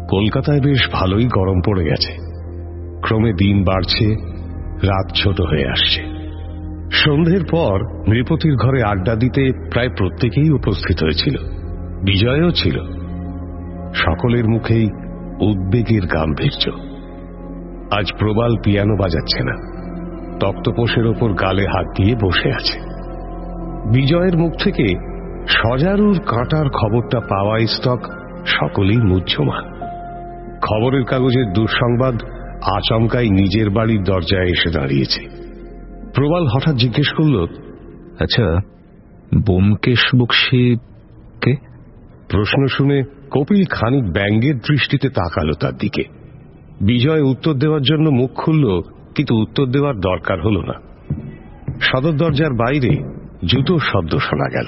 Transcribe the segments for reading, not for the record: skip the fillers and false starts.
কলকাতায় বেশ ভালোই গরম পড়ে গেছে। ক্রমে দিন বাড়ছে, রাত ছোট হয়ে আসছে। সন্ধ্যের পর নৃপতির ঘরে আড্ডা দিতে প্রায় প্রত্যেকেই উপস্থিত হয়েছিল। বিজয়ও ছিল। সকলের মুখেই উদ্বেগের গাম্ভীর্য। আজ প্রবাল পিয়ানো বাজাচ্ছে না, তক্তপোষের ওপর গালে হাত দিয়ে বসে আছে। বিজয়ের মুখ থেকে সজারুর কাঁটার খবরটা পাওয়াই স্তক সকলেই মুহ্যমান। খবরের কাগজের দুঃসংবাদ আচমকাই নিজের বাড়ির দরজায় এসে দাঁড়িয়েছে। প্রবাল হঠাৎ জিজ্ঞেস করল, আচ্ছা, ব্যোমকেশ বক্সী কে? প্রশ্ন শুনে কপিল খানিক ব্যঙ্গের দৃষ্টিতে তাকালো তার দিকে। বিজয় উত্তর দেওয়ার জন্য মুখ খুলল, কিন্তু উত্তর দেওয়ার দরকার হল না। সদর দরজার বাইরে জুতোর শব্দ শোনা গেল।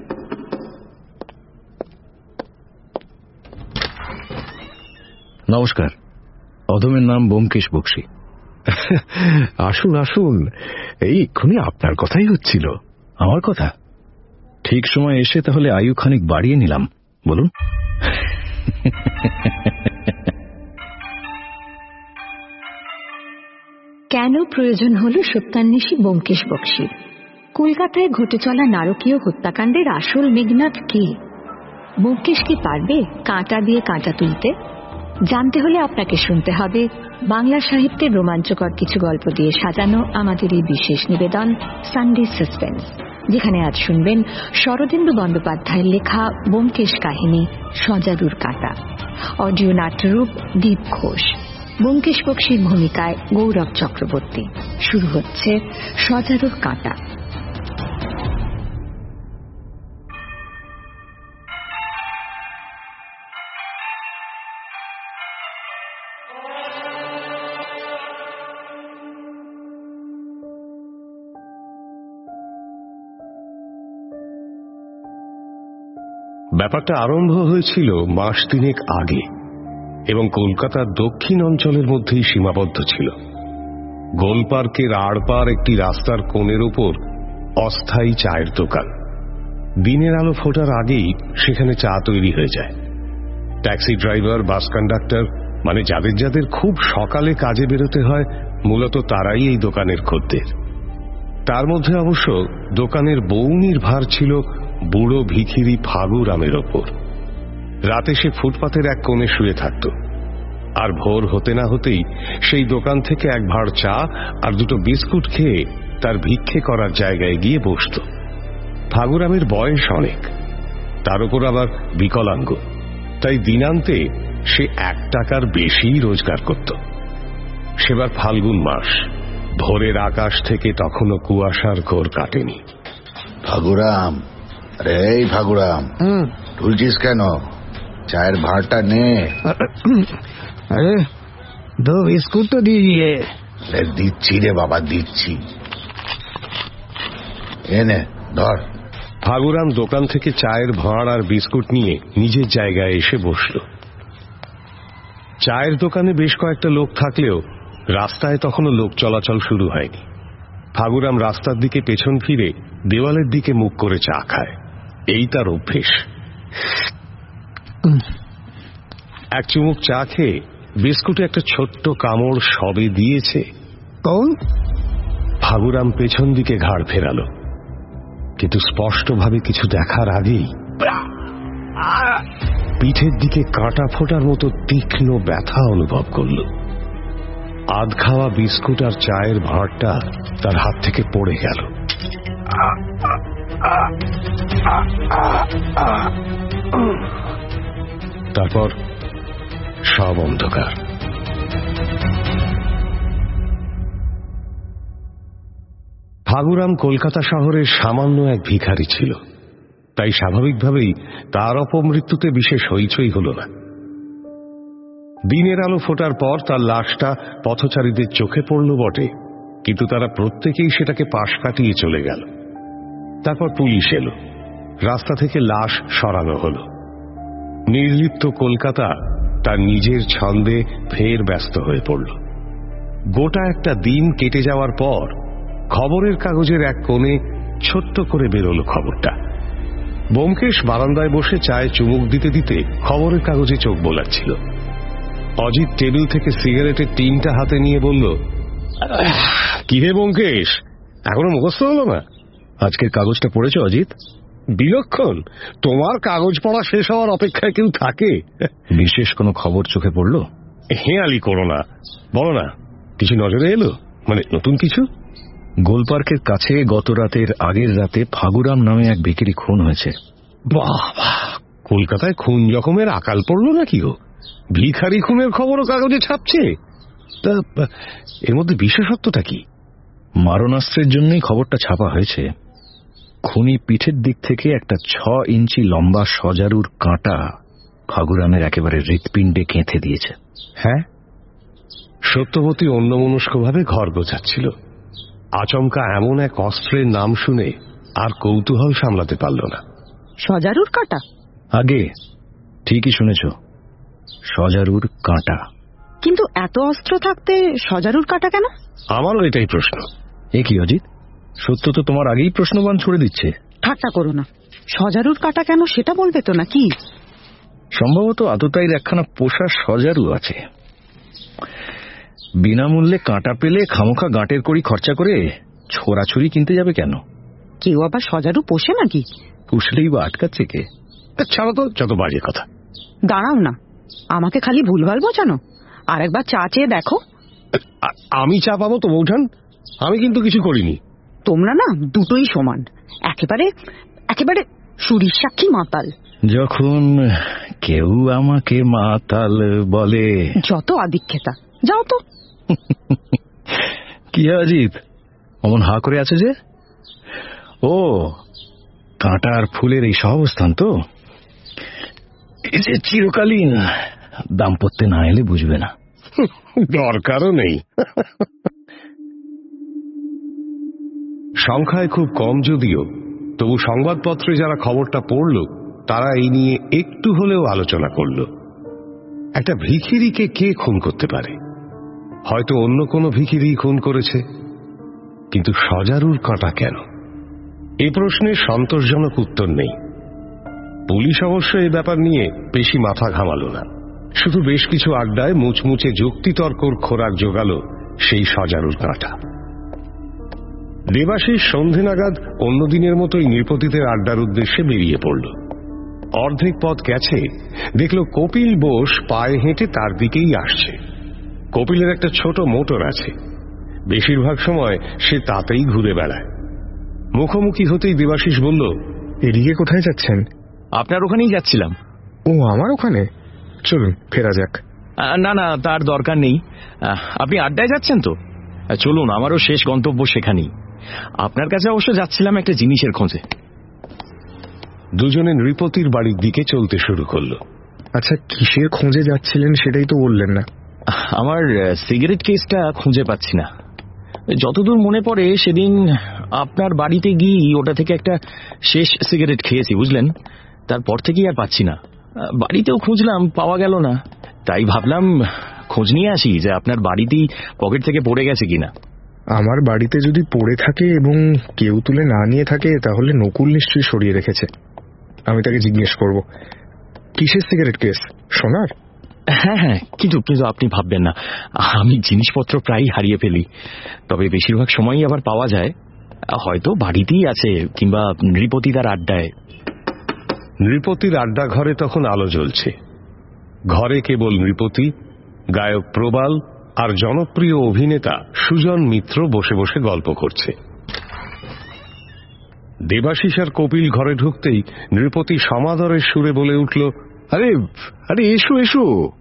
নমস্কার, অধমের নাম ব্যোমকেশ বক্সী। আসুন আসুন, এই এক্ষুনি আপনার কথাই হচ্ছিল। আমার কথা? ঠিক সময় এসে তাহলে আয়ু খানিক বাড়িয়ে নিলাম। বলুন। কেন প্রয়োজন হল সত্যান্বেষী ব্যোমকেশ বক্সীর? কলকাতায় ঘটে চলা নারকীয় হত্যাকাণ্ডের আসল মেঘনাদ কে? ব্যোমকেশ কি পারবে কাঁটা দিয়ে কাঁটা তুলতে? জানতে হলে আপনাকে শুনতে হবে বাংলা সাহিত্যের রোমাঞ্চকর কিছু গল্প দিয়ে সাজানো আমাদের এই বিশেষ নিবেদন সানডে সাসপেন্স, যেখানে আজ শুনবেন শরদিন্দু বন্দ্যোপাধ্যায়ের লেখা ব্যোমকেশ কাহিনী সজারুর কাঁটা। অডিও নাট্যরূপ দীপ ঘোষ। ব্যোমকেশ বক্সীর ভূমিকায় গৌরব চক্রবর্তী। শুরু হচ্ছে সজারুর কাঁটা। ব্যাপারটা আরম্ভ হয়েছিল মাস তিনেক আগে এবং কলকাতার দক্ষিণ অঞ্চলের মধ্যেই সীমাবদ্ধ ছিল। গোলপার্কের আড়পার একটি রাস্তার কোণের উপর অস্থায়ী চায়ের দোকান। দিনের আলো ফোটার আগেই সেখানে চা তৈরি হয়ে যায়। ট্যাক্সি ড্রাইভার, বাস কন্ডাক্টর, মানে যাদের যাদের খুব সকালে কাজে বেরোতে হয়, মূলত তারাই এই দোকানের খদ্দের। তার মধ্যে অবশ্য দোকানের বউনির ভার ছিল বুড়ো ভিখিরি ফাগুরামের ওপর। রাতে সে ফুটপাতের এক কোণে শুয়ে থাকত, আর ভোর হতে না হতেই সেই দোকান থেকে এক ভাঁড় চা আর দুটো বিস্কুট খেয়ে তার ভিক্ষে করার জায়গায় গিয়ে বসত। ফাগুরামের বয়স অনেক, তার উপর আবার বিকলাঙ্গ, তাই দিনান্তে সে 1 টাকার বেশি রোজগার করত। সেবার ফাল্গুন মাস, ভোরের আকাশ থেকে তখনও কুয়াশার ঘোর কাটেনি। ফাগুরাম, আরে এই ফাগুরাম, ঢুলছিস কেন? চায়ের ভাঁড়টা নে। আরে দো বিস্কুট তো দিয়ে। দিচ্ছি রে বাবা, দিচ্ছি, এনে ধর। ফাগুরাম দোকান থেকে চায়ের ভাঁড় আর বিস্কুট নিয়ে নিজের জায়গায় এসে বসল। চায়ের দোকানে বেশ কয়েকটা লোক থাকলেও রাস্তায় তখনও লোক চলাচল শুরু হয়নি। ফাগুরাম রাস্তার দিকে পেছন ফিরে দেওয়ালের দিকে মুখ করে চা খায়, এই তার অভ্যেস। এক চুমুক চা খেয়ে বিস্কুটে একটা ছোট্ট কামড় সবে দিয়েছে, কোন ফাগুরাম পেছন দিকে ঘাড় ফেরালো, কিন্তু স্পষ্টভাবে কিছু দেখার আগেই পিঠের দিকে কাঁটা ফোটার মতো তীক্ষ্ণ ব্যথা অনুভব করল। আধ খাওয়া বিস্কুট আর চায়ের ভাঁড়টা তার হাত থেকে পড়ে গেল। তারপর সব অন্ধকার। ফাগুরাম কলকাতা শহরের সামান্য এক ভিখারি ছিল, তাই স্বাভাবিকভাবেই তার অপমৃত্যুতে বিশেষ হইচই হল না। দিনের আলো ফোটার পর তার লাশটা পথচারীদের চোখে পড়ল বটে, কিন্তু তারা প্রত্যেকেই সেটাকে পাশ কাটিয়ে চলে গেল। তারপর পুলিশ এলো, রাস্তা থেকে লাশ সরানো হল। নির্লিপ্ত কলকাতা তার নিজের ছন্দে ফের ব্যস্ত হয়ে পড়ল। গোটা একটা দিন কেটে যাওয়ার পর খবরের কাগজের এক কোণে ছোট্ট করে বেরোল খবরটা। ব্যোমকেশ বারান্দায় বসে চায়ে চুমুক দিতে দিতে খবরের কাগজে চোখ বোলাচ্ছিল। অজিত টেবিল থেকে সিগারেটের টিনটা হাতে নিয়ে বলল, কি হে ব্যোমকেশ, এখনো মুখস্থ হলো না? আজকের কাগজটা পড়েছ অজিত? বিলক্ষণ। তোমার কাগজ পড়া শেষ হওয়ার অপেক্ষায় কেউ থাকে? বিশেষ কোনো খবর চোখে পড়ল? হেঁয়ালি করো না, বলো না, কিছু নজরে এলো? মানে নতুন কিছু? গোলপার্কের কাছে গত রাতের আগের রাতে ফাগুরাম নামে এক ভিখিরি খুন হয়েছে। বাবা, কলকাতায় খুন জখমের আকাল পড়লো নাকি গো? ভিখারি খুনের খবরও কাগজে ছাপছে? তা এর মধ্যে বিশেষত্বটা কি? মারণাস্ত্রের জন্যই খবরটা ছাপা হয়েছে। খুনি পিঠের দিক থেকে একটা 6 ইঞ্চি লম্বা সজারুর কাঁটা ফাগুরামের একেবারে হৃৎপিণ্ডে গেঁথে দিয়েছে। হ্যাঁ, সত্যবতী অন্যমনস্কভাবে ঘর গোছাচ্ছিল। আচমকা এমন এক অস্ত্রের নাম শুনে আর কৌতূহল সামলাতে পারল না। সজারুর কাঁটা? আগে ঠিকই শুনেছ, সজারুর কাঁটা। কিন্তু এত অস্ত্র থাকতে সজারুর কাঁটা কেন? আমারও এটাই প্রশ্ন। এ কি অজিত, সত্য তো তোমার আগেই প্রশ্নবান ছুড়ে দিচ্ছে। ঠাট্টা করো না, সজারুর কাঁটা কেন সেটা বলবে তো নাকি? সম্ভবত আততায়ীর একখানা পোষা সজারু আছে। বিনামূল্যে কাঁটা পেলে খামোখা গাঁটের কড়ি খরচা করে ছোড়াছুরি কিনতে যাবে কেন? কেউ আবার সজারু পোষে নাকি? পুষলেই বা আটকাচ্ছে কে? ছাড়ো তো, যত বাজে কথা। দাঁড়াও না, আমাকে খালি ভুলভাল বোঝানো। আর একবার চা চেয়ে দেখো। আমি চা পাবো তো বৌঠান? আমি কিন্তু কিছু করিনি। তোমরা না দুটোই সমান, একেবারে একেবারে সুরির সাক্ষী মাতাল। যখন কেউ আমাকে মাতাল বলে। যত আদিক্ষেতা, যাও তো। কি অজিত, অমন হা করে আছে যে? ও, কাঁটার ফুলের এই সহাবস্থান তো, এই যে চিরকালীন দাম্পত্যে না এলে বুঝবে না। দরকারও নেই। সংখ্যায় খুব কম যদিও, তবু সংবাদপত্রে যারা খবরটা পড়ল তারা এই নিয়ে একটু হলেও আলোচনা করল। একটা ভিখিরিকে কে খুন করতে পারে? হয়তো অন্য কোনো ভিখিরি খুন করেছে, কিন্তু সজারুর কাঁটা কেন? এ প্রশ্নের সন্তোষজনক উত্তর নেই। পুলিশ অবশ্য এই ব্যাপার নিয়ে বেশি মাথা ঘামালো না, শুধু বেশ কিছু আড্ডায় মুচমুচে যুক্তিতর্কর খোরাক জোগাল সেই সজারুর কাঁটা। দেবাশিস সন্ধে নাগাদ অন্যদিনের মতোই নৃপতিদের আড্ডার উদ্দেশ্যে বেরিয়ে পড়ল। অর্ধেক পথ গেছে, দেখল কপিল বোস পায়ে হেঁটে তার দিকেই আসছে। কপিলের একটা ছোট মোটর আছে, বেশিরভাগ সময় সে তাতেই ঘুরে বেড়ায়। মুখোমুখি হতেই দেবাশিস বলল, এদিকে কোথায় যাচ্ছেন? আপনার ওখানেই যাচ্ছিলাম। ও, আমার ওখানে? চলুন ফেরা যাক। না না, তার দরকার নেই। আপনি আড্ডায় যাচ্ছেন তো, চলুন, আমারও শেষ গন্তব্য সেখানেই। আপনার কাছে অবশ্য যাচ্ছিলাম একটা জিনিসের খোঁজে। দুজনে নৃপতির বাড়ির দিকে চলতে শুরু করলো। আচ্ছা, কিসের খোঁজে যাচ্ছিলেন সেটাই তো বললেন না। আমার সিগারেট কেসটা খুঁজে পাচ্ছি না। যতদূর মনে পড়ে সেদিন আপনার বাড়িতে গিয়ে ওটা থেকে একটা শেষ সিগারেট খেয়েছি, বুঝলেন? তারপর থেকেই আর পাচ্ছি না। বাড়িতেও খুঁজলাম, পাওয়া গেল না। তাই ভাবলাম খোঁজ নিয়ে আসি যে আপনার বাড়িতেই পকেট থেকে পড়ে গেছে কিনা। আমার বাড়িতে যদি পড়ে থাকে এবং কেউ তুলে না নিয়ে থাকে, তাহলে নকুল নিশ্চয়ই সরিয়ে রেখেছে। আমি তাকে জিজ্ঞেস করব। কিসের সিগারেট কেস? সোনার? হ্যাঁ হ্যাঁ, কিন্তু আপনি ভাববেন না, আমি জিনিসপত্র প্রায় হারিয়ে ফেলি, তবে বেশিরভাগ সময়ই আবার পাওয়া যায়। হয়তো বাড়িতেই আছে, কিংবা নৃপতি তার আড্ডায়। নৃপতির আড্ডা ঘরে তখন আলো জ্বলছে। ঘরে কেবল নৃপতি, গায়ক প্রবাল আর জনপ্রিয় অভিনেতা সুজন মিত্র বসে বসে গল্প করছে। দেবাশিস আর কপিল ঘরে ঢুকতেই নৃপতি সমাদরের সুরে বলে উঠল, আরে আরে, এসো এসো।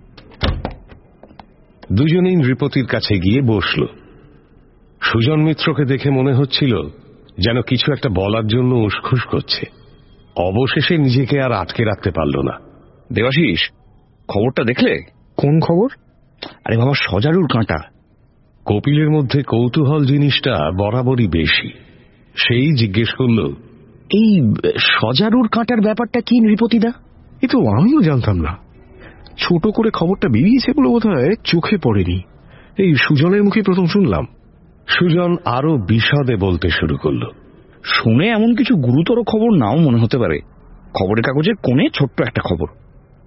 দুজনেই নৃপতির কাছে গিয়ে বসল। সুজন মিত্রকে দেখে মনে হচ্ছিল যেন কিছু একটা বলার জন্য উসখুস করছে। অবশেষে নিজেকে আর আটকে রাখতে পারল না। দেবাশিস, খবরটা দেখলে? কোন খবর? আরে বাবা, সজারুর কাঁটা। কপিলের মধ্যে কৌতূহল জিনিসটা বরাবরই বেশি। সেই জিজ্ঞেস করল, এই সজারুর কাঁটার ব্যাপারটা কি নৃপতিদা? এ তো আমিও জানতাম না। ছোট করে খবরটা বেরিয়েছে বলে বোধহয় চোখে পড়েনি। এই সুজনের মুখে প্রথম শুনলাম। সুজন আরো বিশদে বলতে শুরু করল। শুনে এমন কিছু গুরুতর খবর নাও মনে হতে পারে। খবরের কাগজের কোণে ছোট্ট একটা খবর,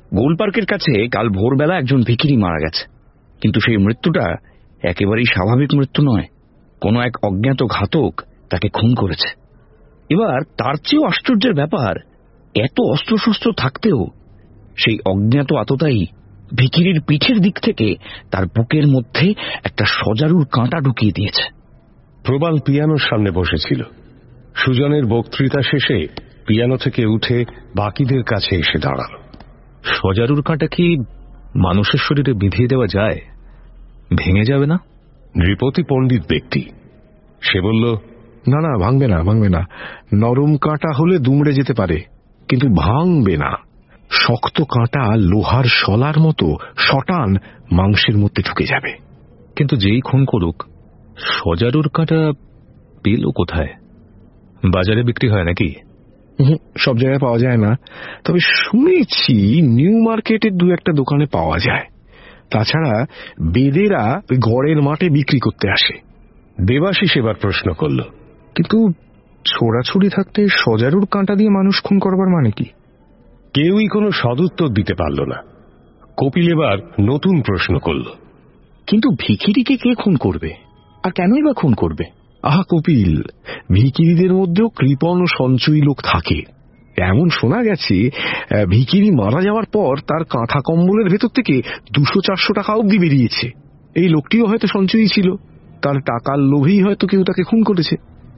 গোল পার্কের কাছে কাল ভোরবেলা একজন ভিখিরি মারা গেছে, কিন্তু সেই মৃত্যুটা একেবারেই স্বাভাবিক মৃত্যু নয়। কোনো এক অজ্ঞাত ঘাতক তাকে খুন করেছে। এবার তার চেয়েও আশ্চর্যের ব্যাপার, এত অস্ত্রশস্ত্র থাকতেও সেই অজ্ঞাত আততায়ী ভিখিরির পিঠের দিক থেকে তার বুকের মধ্যে একটা সজারুর কাঁটা ঢুকিয়ে দিয়েছে। প্রবাল পিয়ানোর সামনে বসেছিল। সুজনের বক্তৃতা শেষে পিয়ানো থেকে উঠে বাকিদের কাছে এসে দাঁড়াল। সজারুর কাঁটা কি মানুষের শরীরে বিধিয়ে দেওয়া যায়? ভেঙে যাবে না? নৃপতি পণ্ডিত ব্যক্তি, সে বলল, না না, ভাঙবে না, ভাঙবে না। নরম কাঁটা হলে দুমড়ে যেতে পারে, কিন্তু ভাঙবে না। শক্ত কাঁটা লোহার শলার মতো শটান মাংসের মধ্যে ঢুকে যাবে। কিন্তু যেই খুন করুক, সজারুর কাঁটা পেল কোথায়? বাজারে বিক্রি হয় নাকি? সব জায়গায় পাওয়া যায় না, তবে শুনেছি নিউ মার্কেটের 2-1 দোকানে পাওয়া যায়। তাছাড়া বেদেরা ওই গড়ের মাঠে বিক্রি করতে আসে। দেবাশিস এবার প্রশ্ন করল, কিন্তু ছোড়াছুড়ি থাকতে সজারুর কাঁটা দিয়ে মানুষ খুন করবার মানে কি? কেউই কোনো সদুত্তর দিতে পারল না। কপিল এবার নতুন প্রশ্ন করল, কিন্তু ভিখিরিকে কে খুন করবে, আর কেনই বা খুন করবে? আহা কপিল, ভিখিরিদের মধ্যেও কৃপণ ও সঞ্চয়ী লোক থাকে। এমন শোনা গেছে ভিখিরি মারা যাওয়ার পর তার কাঁথা কম্বলের ভেতর থেকে 200-400 টাকা অবধি বেরিয়েছে। এই লোকটিও হয়তো সঞ্চয়ী ছিল, তার টাকার লোভেই হয়তো কেউ তাকে খুন করেছে।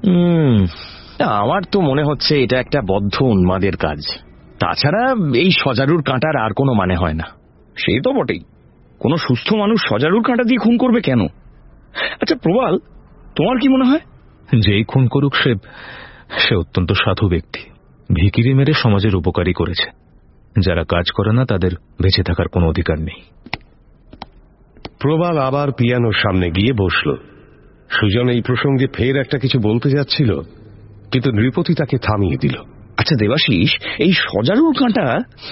আমার তো মনে হচ্ছে এটা একটা বদ্ধ উন্মাদের কাজ। তাছাড়া এই সজারুর কাঁটার আর কোনো মানে হয় না। সেই তো বটেই, কোনো সুস্থ মানুষ সজারুর কাঁটা দিয়ে খুন করবে কেন? আচ্ছা প্রবাল, তোমার কি মনে হয়? যেই খুন করুক সে অত্যন্ত সাধু ব্যক্তি, ভিখিরি মেরে সমাজের উপকারী করেছে। যারা কাজ করে না তাদের বেঁচে থাকার কোনো অধিকার নেই। প্রবাল আবার পিয়ানোর সামনে গিয়ে বসল। সুজন এই প্রসঙ্গে ফের একটা কিছু বলতে যাচ্ছিল, কিন্তু নৃপতি তাকে থামিয়ে দিল। আচ্ছা দেবাশিস, এই সজারুর কাঁটা...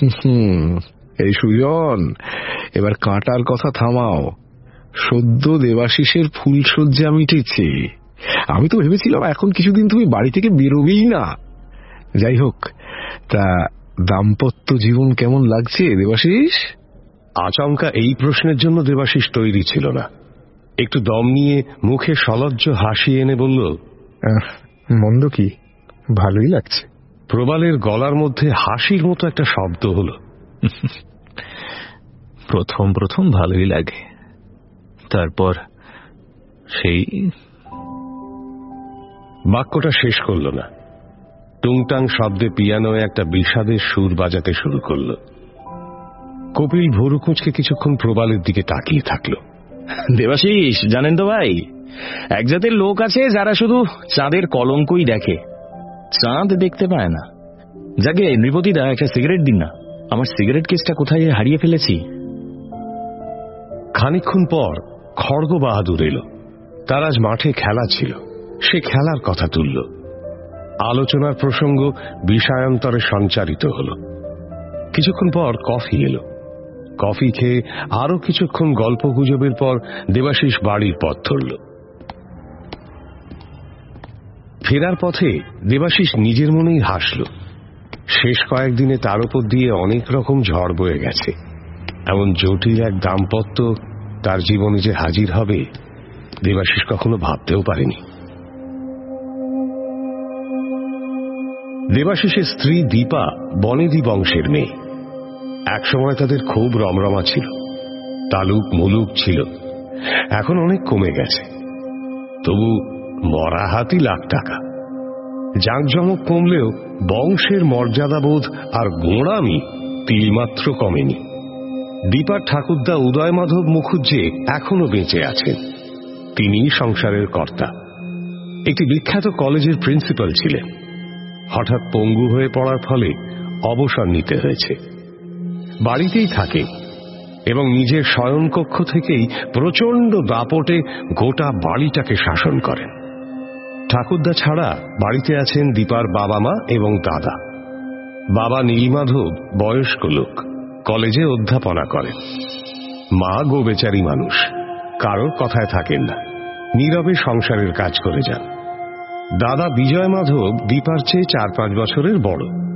এই সুজন, এবার কাঁটার কথা থামাও। সদ্য দেবাশিসের ফুলশয্যা মিটেছে। আমি তো ভেবেছিলাম এখন কিছুদিন তুমি বাড়ি থেকে বেরোবেই না। যাই হোক, তা দাম্পত্য জীবন কেমন লাগছে দেবাশিস? আচমকা এই প্রশ্নের জন্য দেবাশিস তৈরি ছিল না। একটু দম নিয়ে মুখে সলজ্জ হাসি এনে বলল, মন্দ কি, ভালোই লাগছে। প্রবালের গলার মধ্যে হাসির মতো একটা শব্দ হলো। প্রথম প্রথম ভালোই লাগে, তারপর সেই... বাক্যটা শেষ করল না। টুংটাং শব্দে পিয়ানোয় একটা বিষাদের সুর বাজাতে শুরু করল। কপিল ভুরু কুঁচকে কিছুক্ষণ প্রবালের দিকে তাকিয়ে থাকল। দেবাশিস, জানেন তো ভাই, এক জাতের লোক আছে যারা শুধু চাঁদের কলঙ্কই দেখে, চাঁদ দেখতে পায় না। যাকে নৃপতিদা, একটা সিগারেট দিন না, আমার সিগারেট কেসটা কোথায় হারিয়ে ফেলেছি। খানিকক্ষণ পর খড়গ বাহাদুর এলো। তার আজ মাঠে খেলা ছিল, সে খেলার কথা তুলল। আলোচনার প্রসঙ্গ বিষয়ান্তরে সঞ্চারিত হল। কিছুক্ষণ পর কফি এলো। কফি খেয়ে আরো কিছুক্ষণ গল্প গুজবের পর দেবাশিস বাড়ির পথ ধরল। ফেরার পথে দেবাশিস নিজের মনেই হাসল। শেষ কয়েকদিনে তার উপর দিয়ে অনেক রকম ঝড় বয়ে গেছে। এমন জটিল এক দাম্পত্য তার জীবনে যে হাজির হবে, দেবাশিস কখনো ভাবতেও পারেনি। দেবাশিসের স্ত্রী দীপা বনেদি বংশের মেয়ে। একসময় তাদের খুব রমরমা ছিল, তালুক মুলুক ছিল। এখন অনেক কমে গেছে, তবু মরা হাতি লাখ টাকা। জাঁকজমক কমলেও বংশের মর্যাদাবোধ আর গোঁড়ামি তিলমাত্র কমেনি। দীপার ঠাকুরদা উদয় মাধব মুখুজ্জে এখনো বেঁচে আছেন। তিনিই সংসারের কর্তা। একটি বিখ্যাত কলেজের প্রিন্সিপাল ছিলেন। হঠাৎ পঙ্গু হয়ে পড়ার ফলে অবসর নিতে হয়েছে। বাড়িতেই থাকে এবং নিজের শয়নকক্ষ থেকেই প্রচণ্ড দাপটে গোটা বাড়িটাকে শাসন করেন। ঠাকুরদা ছাড়া বাড়িতে আছেন দীপার বাবা মা এবং দাদা। বাবা নীলমাধব বয়স্ক লোক, কলেজে অধ্যাপনা করেন। মা গোবেচারী মানুষ, কারোর কথায় থাকেন না, নীরবে সংসারের কাজ করে যান। দাদা বিজয় মাধব দীপার চেয়ে 4-5 বছরের বড়।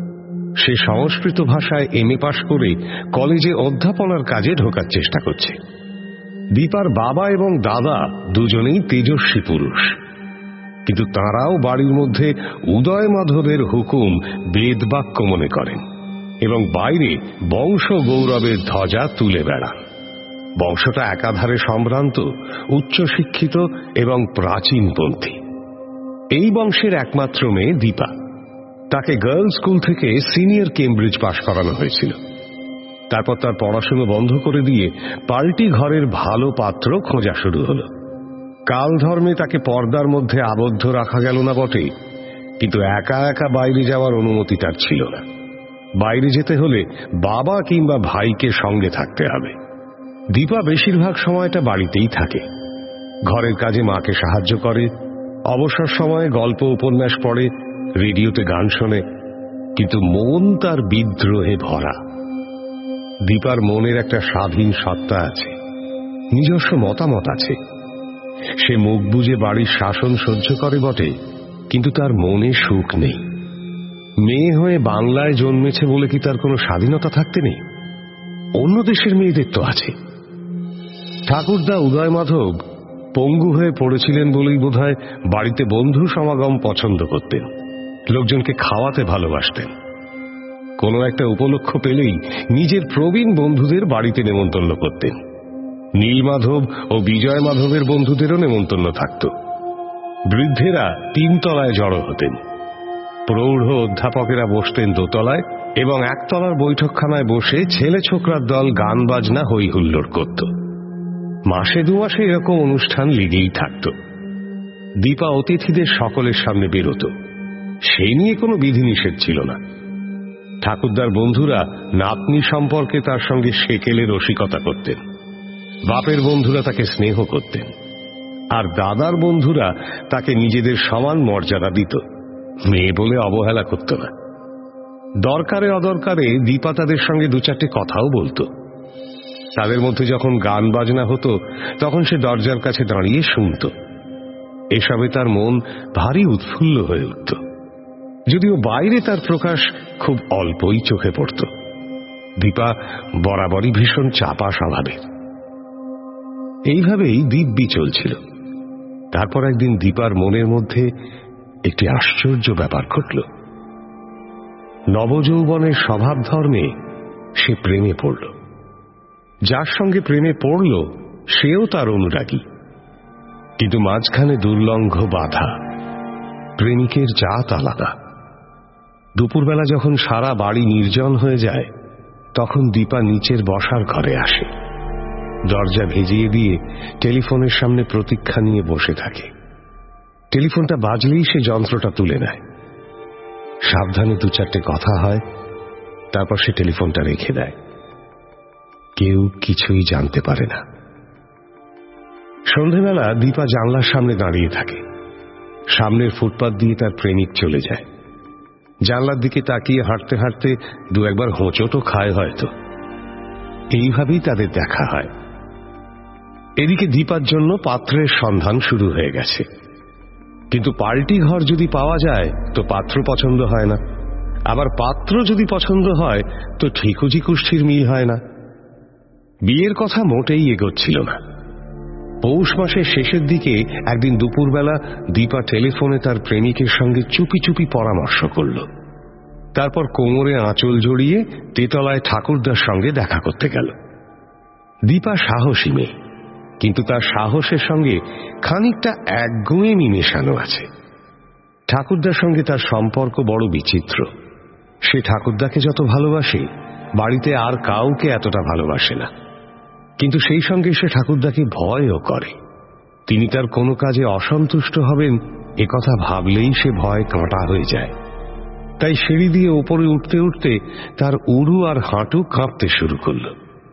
সে সংস্কৃত ভাষায় MA পাশ করে কলেজে অধ্যাপনার কাজে ঢোকার চেষ্টা করছে। দীপার বাবা এবং দাদা দুজনেই তেজস্বী পুরুষ, কিন্তু তাঁরাও বাড়ির মধ্যে উদয় মাধবের হুকুম বেদবাক্য মনে করেন এবং বাইরে বংশ গৌরবের ধ্বজা তুলে বেড়ান। বংশটা একাধারে সম্ভ্রান্ত, উচ্চশিক্ষিত এবং প্রাচীনপন্থী। এই বংশের একমাত্র মেয়ে দীপা। তাকে গার্লস স্কুল থেকে সিনিয়র কেমব্রিজ পাশ করানো হয়েছিল। তারপর তার পড়াশোনা বন্ধ করে দিয়ে পাল্টি ঘরের ভালো পাত্র খোঁজা শুরু হলো। কাল ধর্মে তাকে পর্দার মধ্যে আবদ্ধ রাখা গেল না বটে, কিন্তু একা একা বাইরে যাওয়ার অনুমতি তার ছিল না। বাইরে যেতে হলে বাবা কিংবা ভাইকে সঙ্গে থাকতে হবে। দীপা বেশিরভাগ সময়টা বাড়িতেই থাকে। ঘরের কাজে মাকে সাহায্য করে, অবসর সময়ে গল্প উপন্যাস পড়ে, রেডিওতে গান শোনে, কিন্তু মন তার বিদ্রোহে ভরা। দীপার মনের একটা স্বাধীন সত্তা আছে, নিজস্ব মতামত আছে। সে মুখ বুজে বাড়ির শাসন সহ্য করে বটে, কিন্তু তার মনে সুখ নেই। মেয়ে হয়ে বাংলায় জন্মেছে বলে কি তার কোনো স্বাধীনতা থাকতে নেই? অন্য দেশের মেয়েদের তো আছে। ঠাকুরদা উদয় মাধব পঙ্গু হয়ে পড়েছিলেন বলেই বোধহয় বাড়িতে বন্ধু সমাগম পছন্দ করতেন, লোকজনকে খাওয়াতে ভালোবাসতেন। কোনো একটা উপলক্ষ পেলেই নিজের প্রবীণ বন্ধুদের বাড়িতে নেমন্তন্ন করতেন। নীলমাধব ও বিজয় মাধবের বন্ধুদেরও নেমন্তন্ন থাকত। বৃদ্ধেরা 3 তলায় জড়ো হতেন। প্রৌঢ় অধ্যাপকেরা বসতেন 2 তলায় এবং 1 তলার বৈঠকখানায় বসে ছেলে ছোকরার দল গান বাজনা হই হুল্লোড় করত। মাসে 2 মাসে এরকম অনুষ্ঠান লেগেই থাকত। দীপা অতিথিদের সকলের সামনে বেরোত, সেই নিয়ে কোনো বিধিনিষেধ ছিল না। ঠাকুরদার বন্ধুরা নাতনি সম্পর্কে তার সঙ্গে সেকেলে রসিকতা করতেন, বাপের বন্ধুরা তাকে স্নেহ করতেন, আর দাদার বন্ধুরা তাকে নিজেদের সমান মর্যাদা দিত, মেয়ে বলে অবহেলা করত না। দরকারে অদরকারে দীপা তাদের সঙ্গে 2-4টে কথাও বলতো। তাদের মধ্যে যখন গান বাজনা হতো তখন সে দরজার কাছে দাঁড়িয়ে শুনত। এসবে তার মন ভারী উৎফুল্ল হয়ে উঠত, যদিও বাইরে তার প্রকাশ খুব অল্পই চোখে পড়ত। দীপা বরাবরই ভীষণ চাপা স্বভাবের। এইভাবেই দিব্যি চলছিল। তারপর একদিন দীপার মনের মধ্যে একটি আশ্চর্য ব্যাপার ঘটল। নবযৌবনের স্বভাব ধর্মে সে প্রেমে পড়ল। যার সঙ্গে প্রেমে পড়ল সেও তার অনুরাগী, কিন্তু মাঝখানে দুর্লঙ্ঘ বাধা। প্রেমিকের জাত আলাদা। দুপুরবেলা যখন সারা বাড়ি নির্জন হয়ে যায় তখন দীপা নিচের বসার ঘরে আসে। দরজা ভেজিয়ে দিয়ে টেলিফোনের সামনে প্রতীক্ষা নিয়ে বসে থাকে। টেলিফোনটা বাজলেই সে যন্ত্রটা তুলে নেয়। সাবধানে 2-4টে কথা হয়, তারপর সে টেলিফোনটা রেখে দেয়। কেউ কিছুই জানতে পারে না। সন্ধেবেলা দীপা জানলার সামনে দাঁড়িয়ে থাকে। সামনের ফুটপাত দিয়ে তার প্রেমিক চলে যায়। জানলার দিকে তাকিয়ে হাঁটতে হাঁটতে 2-1বার হোঁচটও খায় হয়তো। এইভাবেই তাদের দেখা হয়। এদিকে দীপার জন্য পাত্রের সন্ধান শুরু হয়ে গেছে, কিন্তু পাল্টি ঘর যদি পাওয়া যায় তো পাত্র পছন্দ হয় না, আবার পাত্র যদি পছন্দ হয় তো ঠিকুজি কুষ্ঠির মিল হয় না। বিয়ের কথা মোটেই এগোচ্ছিল না। পৌষ মাসের শেষের দিকে একদিন দুপুরবেলা দীপা টেলিফোনে তার প্রেমিকের সঙ্গে চুপি চুপি পরামর্শ করল। তারপর কোমরে আঁচল জড়িয়ে তেতলায় ঠাকুরদার সঙ্গে দেখা করতে গেল। দীপা সাহসী মেয়ে, কিন্তু তার সাহসের সঙ্গে খানিকটা একগুঁয়েমি মেশানো আছে। ঠাকুরদার সঙ্গে তার সম্পর্ক বড় বিচিত্র। সে ঠাকুরদাকে যত ভালোবাসে বাড়িতে আর কাউকে এতটা ভালোবাসে না, কিন্তু সেই সঙ্গে সে ঠাকুরদাকে ভয়ও করে। তিনি তার কোনো কাজে অসন্তুষ্ট হবেন একথা ভাবলেই সে ভয় কাঁটা হয়ে যায়। তাই সিঁড়ি দিয়ে ওপরে উঠতে উঠতে তার উরু আর হাঁটু কাঁপতে শুরু করল।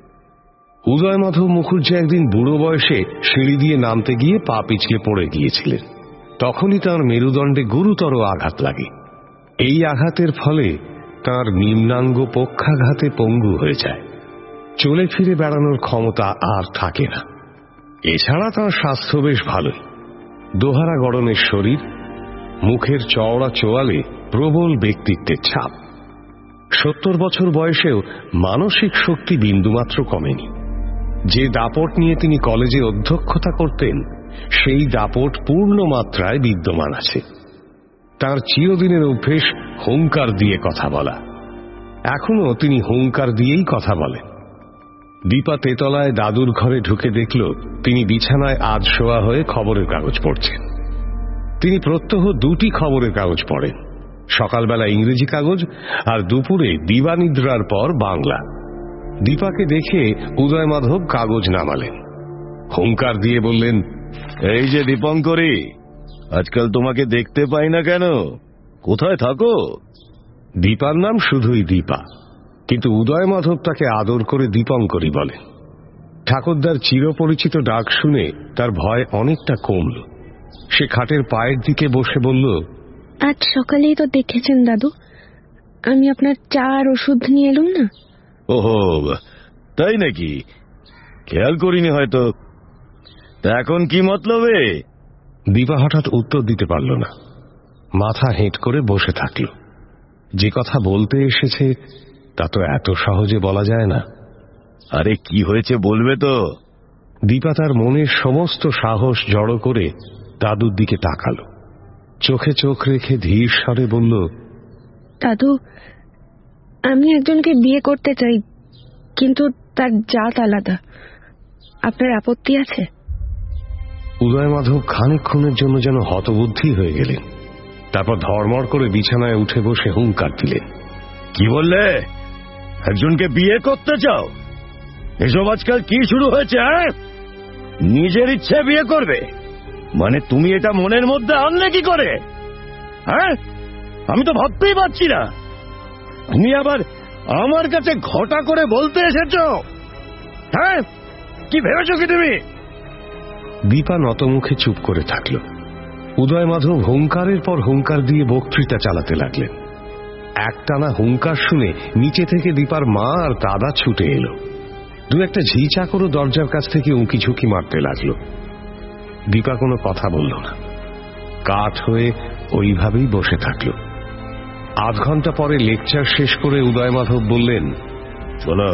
উদয় মাধব মুখুজ্জে একদিন বুড়ো বয়সে সিঁড়ি দিয়ে নামতে গিয়ে পা পিছলে পড়ে গিয়েছিলেন। তখনই তাঁর মেরুদণ্ডে গুরুতর আঘাত লাগে। এই আঘাতের ফলে তাঁর নিম্নাঙ্গ পক্ষাঘাতে পঙ্গু হয়ে যায়। চলে ফিরে বেড়ানোর ক্ষমতা আর থাকে না। এছাড়া তাঁর স্বাস্থ্য বেশ ভালোই। দোহারা গড়নের শরীর, মুখের চওড়া চোয়ালে প্রবল ব্যক্তিত্বের ছাপ। 70 বছর বয়সেও মানসিক শক্তি বিন্দুমাত্র কমেনি। যে দাপট নিয়ে তিনি কলেজে অধ্যক্ষতা করতেন সেই দাপট পূর্ণ মাত্রায় বিদ্যমান আছে। তার চিরদিনের অভ্যেস হুঙ্কার দিয়ে কথা বলা। এখনো তিনি হুঙ্কার দিয়েই কথা বলেন। দীপা তেতলায় দাদুর ঘরে ঢুকে দেখল তিনি বিছানায় আধ শোয়া হয়ে খবরের কাগজ পড়ছেন। তিনি প্রত্যহ 2টি খবরের কাগজ পড়েন, সকালবেলা ইংরেজি কাগজ আর দুপুরে দিবানিদ্রার পর বাংলা। দীপাকে দেখে উদয় মাধব কাগজ নামালেন, হুঙ্কার দিয়ে বললেন, এই যে দীপঙ্করী, আজকাল তোমাকে দেখতে পাই না কেন? কোথায় থাকো? দীপার নাম শুধুই দীপা, কিন্তু উদয় মাধব তাকে আদর করে দীপঙ্করী বলেন। ঠাকুরদার চিরপরিচিত ডাক শুনে তার ভয় অনেকটা কমল। সে খাটের পায়ের দিকে বসে বলল, আজ সকালেই তো দেখেছেন দাদু, আমি আপনার চা আর ওষুধ নিয়ে এলুম না। ওহো, তাই নাকি? খেয়াল করিনি হয়তো। তা এখন কি মতলবে? দীপা হঠাৎ উত্তর দিতে পারল না, মাথা হেঁট করে বসে থাকল। যে কথা বলতে এসেছে তা তো এত সহজে বলা যায় না। আরে কি হয়েছে বলবে তো? দীপা তার মনের সমস্ত সাহস জড়ো করে দাদুর দিকে তাকালো, চোখে চোখ রেখে ধীর স্বরে বলল, দাদু, আমি একজনকে বিয়ে করতে চাই, কিন্তু তার জাত আলাদা। আপনার আপত্তি আছে? উদয় মাধব খানিকক্ষণের জন্য যেন হতবুদ্ধি হয়ে গেলেন। তারপর ধর্মড় করে বিছানায় উঠে বসে হুঙ্কার দিলেন, কি বললে? একজনকে বিয়ে করতে চাও? এসব আজকাল কি শুরু হয়েছে? নিজের ইচ্ছে বিয়ে করবে মানে তুমি এটা মনের মধ্যে আনলে কি করে? হ্যাঁ, আমি তো ভাবতেই পারছি না। তুমি আবার আমার কাছে ঘটা করে বলতে এসেছো? হ্যাঁ, কি ভেবেছো কি তুমি? দীপা নতমুখে চুপ করে থাকল। উদয় মাধব হুঙ্কারের পর হুঙ্কার দিয়ে বক্তৃতা চালাতে লাগলেন। একটানা হুঙ্কার শুনে নিচে থেকে দীপার মা আর দাদা ছুটে এলো। 2-1টা ঝি চাকরও দরজার কাছ থেকে উঁকি ঝুঁকি মারতে লাগলো। দীপা কোনো কথা বলল না, কাঠ হয়ে ওইভাবেই বসে থাকল। আধ ঘন্টা পরে লেকচার শেষ করে উদয় মাধব বললেন, শোনো,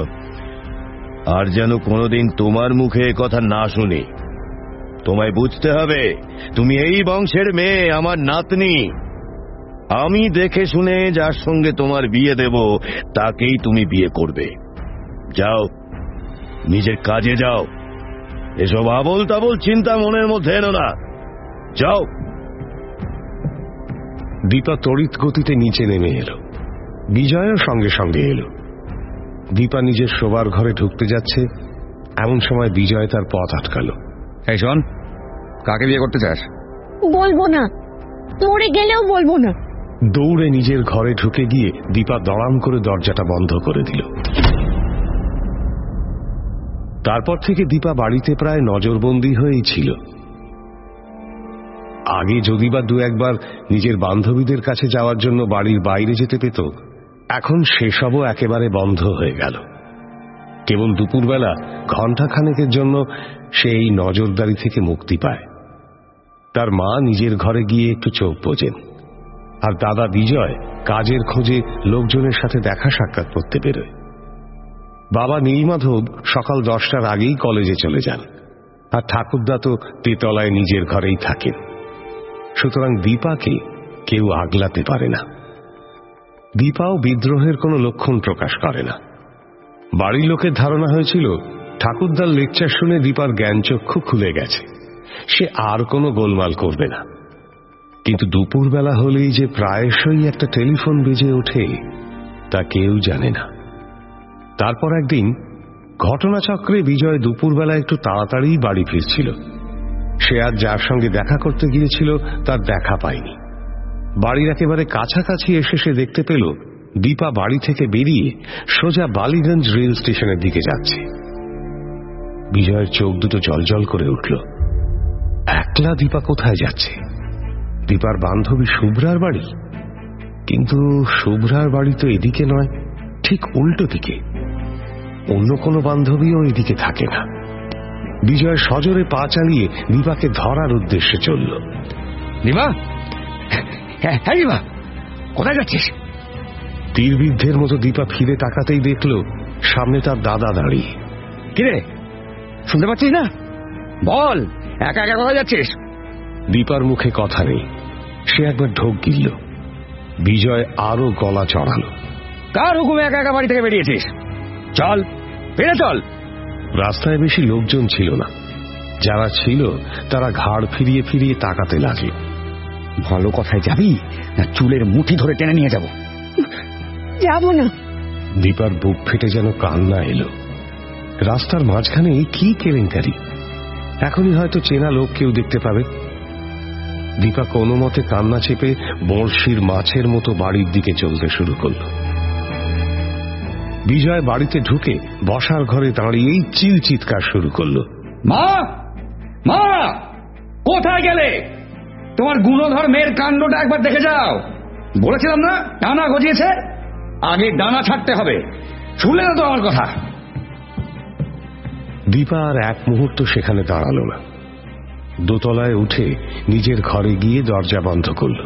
আর যেন কোনোদিন তোমার মুখে কথা না শুনি। তোমায় বুঝতে হবে, তুমি এই বংশের মেয়ে, আমার নাতনি। আমি দেখে শুনে যার সঙ্গে তোমার বিয়ে দেব তাকেই তুমি বিয়ে করবে। যাও, নিজের কাজে যাও। এসব আবল তাবল চিন্তা মনের মধ্যে এনো না। যাও। দীপা তড়িৎ গতিতে নিচে নেমে এলো। বিজয়ও সঙ্গে সঙ্গে এলো। দীপা নিজের শোবার ঘরে ঢুকতে যাচ্ছে, এমন সময় বিজয় তার পথ আটকালো। এই শোন, কাকে বিয়ে করতে চাস? বলবো না, মরে গেলেও বলবো না। দৌড়ে নিজের ঘরে ঢুকে গিয়ে দীপা দড়াম করে দরজাটা বন্ধ করে দিল। তারপর থেকে দীপা বাড়িতে প্রায় নজরবন্দি হয়েই ছিল। আগে যদি বা 2-1বার নিজের বান্ধবীদের কাছে যাওয়ার জন্য বাড়ির বাইরে যেতে পেত, এখন সেসবও একেবারে বন্ধ হয়ে গেল। কেবল দুপুরবেলা ঘণ্টাখানেকের জন্য সে এই নজরদারি থেকে মুক্তি পায়। তার মা নিজের ঘরে গিয়ে একটু চোখ বোঝেন, আর দাদা বিজয় কাজের খোঁজে লোকজনের সাথে দেখা সাক্ষাৎ করতে বেরোয়। বাবা নীলমাধব সকাল 10টার আগেই কলেজে চলে যান, আর ঠাকুরদা তো তেতলায় নিজের ঘরেই থাকেন। সুতরাং দীপাকে কেউ আগলাতে পারে না। দীপাও বিদ্রোহের কোনো লক্ষণ প্রকাশ করে না। বাড়ির লোকের ধারণা হয়েছিল ঠাকুরদার লেকচার শুনে দীপার জ্ঞানচক্ষু খুলে গেছে, সে আর কোনো গোলমাল করবে না। কিন্তু দুপুরবেলা হলেই যে প্রায়শই একটা টেলিফোন বেজে ওঠে তা কেউ জানে না। তারপর একদিন ঘটনাচক্রে বিজয় দুপুরবেলা একটু তাড়াতাড়ি বাড়ি ফিরছিল। সে আজ যার সঙ্গে দেখা করতে গিয়েছিল তার দেখা পায়নি। বাড়ির একেবারে কাছাকাছি এসে সে দেখতে পেল দীপা বাড়ি থেকে বেরিয়ে সোজা বালিগঞ্জ রেল স্টেশনের দিকে যাচ্ছে। বিজয়ের চোখ দুটো জলজল করে উঠল। একলা দীপা কোথায় যাচ্ছে? দীপার বান্ধবী শুভ্রার বাড়ি? কিন্তু শুভ্রার বাড়ি তো এদিকে নয়, ঠিক উল্টো দিকে। অন্য কোনো বান্ধবীও এদিকে থাকে না। বিজয় সজোরে পা চালিয়ে দীপাকে ধরার উদ্দেশ্যে চলল। দীপা, হ্যাঁ দীপা, কোথায় যাচ্ছিস? তীরবিদ্ধের মতো দীপা ফিরে তাকাতেই দেখল সামনে তার দাদা দাঁড়িয়ে। কিরে, শুনতে পাচ্ছিস না? বল, একা একা কোথায় যাচ্ছিস? দীপার মুখে কথা নেই। সে একবার ঢোক গিলল। বিজয় আরো গলা চড়ালো। কার হুকুমে একা একা বাড়ি থেকে বেরিয়েছিস? চল, ফিরে চল। রাস্তায় বেশি লোকজন ছিল না। যারা ছিল তারা ঘাড় ফিরিয়ে ফিরিয়ে তাকাতে লাগলো। ভালো কথায় যাবি না চুলের মুঠি ধরে টেনে নিয়ে যাব? যাব না। দীপার বুক ফেটে যেন কান্না এলো। রাস্তার মাঝখানে কি কেলেঙ্কারি! এখনই হয়তো চেনা লোক কেউ দেখতে পাবে। দীপা কোনো মতে কান্না চেপে বড়শির মাছের মতো বাড়ির দিকে চলতে শুরু করল। বিজয় বাড়িতে ঢুকে বসার ঘরে দাঁড়িয়েই চিৎকার শুরু করল। মা, মা, কোথায় গেলে? তোমার গুণধর মেয়ের কাণ্ডটা একবার দেখে যাও। বলেছিলাম না ডানা গজিয়েছে, আগে ডানা ছাড়তে হবে। শুনলে না তো আমার কথা? দীপা আর এক মুহূর্ত সেখানে দাঁড়ালো না। দোতলায় উঠে নিজের ঘরে গিয়ে দরজা বন্ধ করল।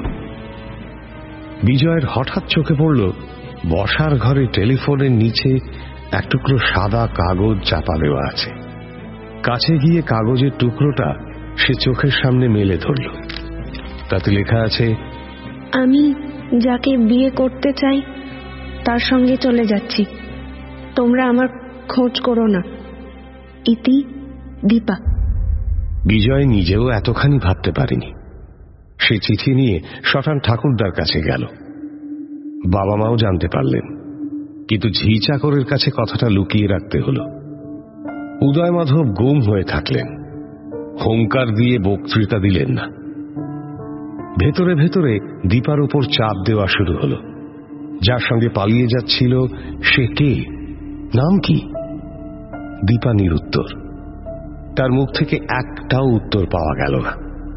বিজয়ের হঠাৎ চোখে পড়ল বসার ঘরে টেলিফোনের নিচে এক টুকরো সাদা কাগজ চাপা দেওয়া আছে। কাছে গিয়ে কাগজের টুকরোটা সে চোখের সামনে মেলে ধরল। তাতে লেখা আছে, আমি যাকে বিয়ে করতে চাই তার সঙ্গে চলে যাচ্ছি, তোমরা আমার খোঁজ করো না। ইতি, দীপা। বিজয় নিজেও এতখানি ভাবতে পারেনি। সে চিঠি নিয়ে শটান ঠাকুরদার কাছে গেল। বাবা মাও জানতে পারলেন, কিন্তু ঝি চাকরের কাছে কথাটা লুকিয়ে রাখতে হল। উদয় মাধব গুম হয়ে থাকলেন, হুঙ্কার দিয়ে বক্তৃতা দিলেন না। ভেতরে ভেতরে দীপার উপর চাপ দেওয়া শুরু হল। যার সঙ্গে পালিয়ে যাচ্ছিল সে কে, নাম কি? দীপা নিরুত্তর। তার মুখ থেকে একটাও উত্তর পাওয়া গেল না।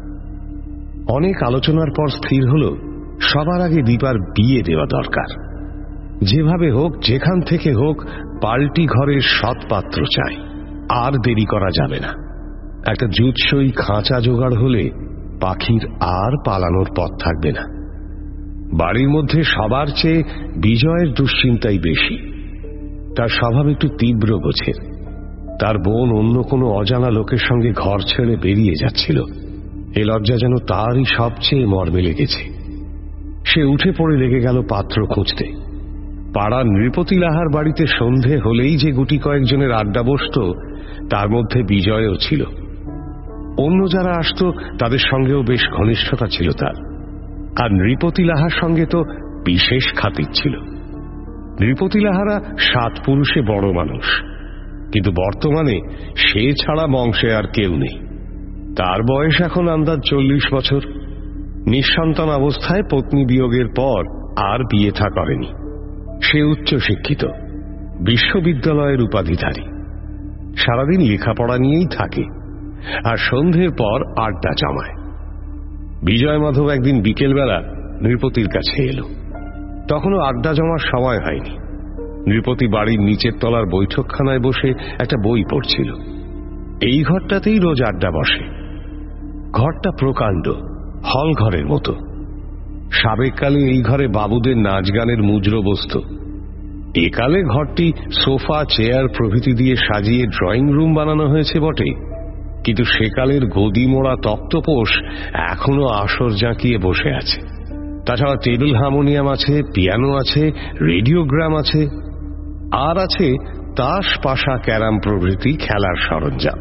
অনেক আলোচনার পর স্থির হল সবার আগে দীপার বিয়ে দেওয়া দরকার। যেভাবে হোক, যেখান থেকে হোক, পাল্টি ঘরের সৎপাত্র চাই। আর দেরি করা যাবে না। একটা জুৎসই খাঁচা জোগাড় হলে পাখির আর পালানোর পথ থাকবে না। বাড়ির মধ্যে সবার চেয়ে বিজয়ের দুশ্চিন্তাই বেশি। তার স্বভাব একটু তীব্র গোছের। তার বোন অন্য কোনো অজানা লোকের সঙ্গে ঘর ছেড়ে বেরিয়ে যাচ্ছিল। এ লজ্জা যেন তারই সবচেয়ে মর্মে লেগেছে। সে উঠে পড়ে লেগে গেল পাত্র খুঁজতে। পাড়ার নৃপতি লাহার বাড়িতে সন্ধে হলেই যে গুটি কয়েকজনের আড্ডা বসত, তার মধ্যে বিজয়ও ছিল। অন্য যারা আসত তাদের সঙ্গেও বেশ ঘনিষ্ঠতা ছিল তার। আর নৃপতি লাহার সঙ্গে তো বিশেষ খাতির ছিল। নৃপতি লাহারা 7 পুরুষে বড় মানুষ, কিন্তু বর্তমানে সে ছাড়া বংশে আর কেউ নেই। তার বয়স এখন আন্দাজ 40 বছর। নিঃসন্তান অবস্থায় পত্নী বিয়োগের পর আর বিয়ে থা করেনি। সে উচ্চশিক্ষিত, বিশ্ববিদ্যালয়ের উপাধিধারী। সারাদিন লেখাপড়া নিয়েই থাকে, আর সন্ধ্যের পর আড্ডা জমায়। বিজয় মাধব একদিন বিকেলবেলা নৃপতির কাছে এলো। তখনও আড্ডা জমার সময় হয়নি। নৃপতি বাড়ির নিচের তলার বৈঠকখানায় বসে একটা বই পড়ছিল। এই ঘরটাতেই রোজ আড্ডা বসে। ঘরটা প্রকাণ্ড, হল ঘরের মতো। সাবেককালে এই ঘরে বাবুদের নাচ গানের মুজরো বসত। একালে ঘরটি সোফা, চেয়ার প্রভৃতি দিয়ে সাজিয়ে ড্রয়িং রুম বানানো হয়েছে বটে, কিন্তু সেকালের গদি মোড়া তক্তপোষ এখনো আসর জাঁকিয়ে বসে আছে। তাছাড়া টেবিল হারমোনিয়াম আছে, পিয়ানো আছে, রেডিওগ্রাম আছে, আর আছে তাস, পাশা, ক্যারাম প্রভৃতি খেলার সরঞ্জাম।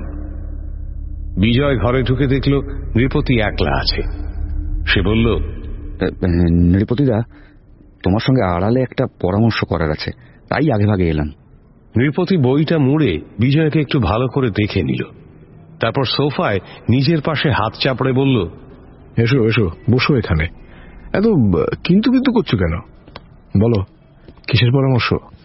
বিজয় ঘরে ঢুকে দেখল নৃপতি একলা আছে। সে বলল, নৃপতিদা, তোমার সঙ্গে আড়ালে একটা পরামর্শ করার আছে, তাই আগে ভাগে এলাম। নৃপতি বইটা মুড়ে বিজয়কে একটু ভালো করে দেখে নিল। তারপর সোফায় নিজের পাশে হাত চাপড়ে বলল, এসো এসো, বসো এখানে। এত কিন্তু কিন্তু করছো কেন? বলো, কিসের পরামর্শ?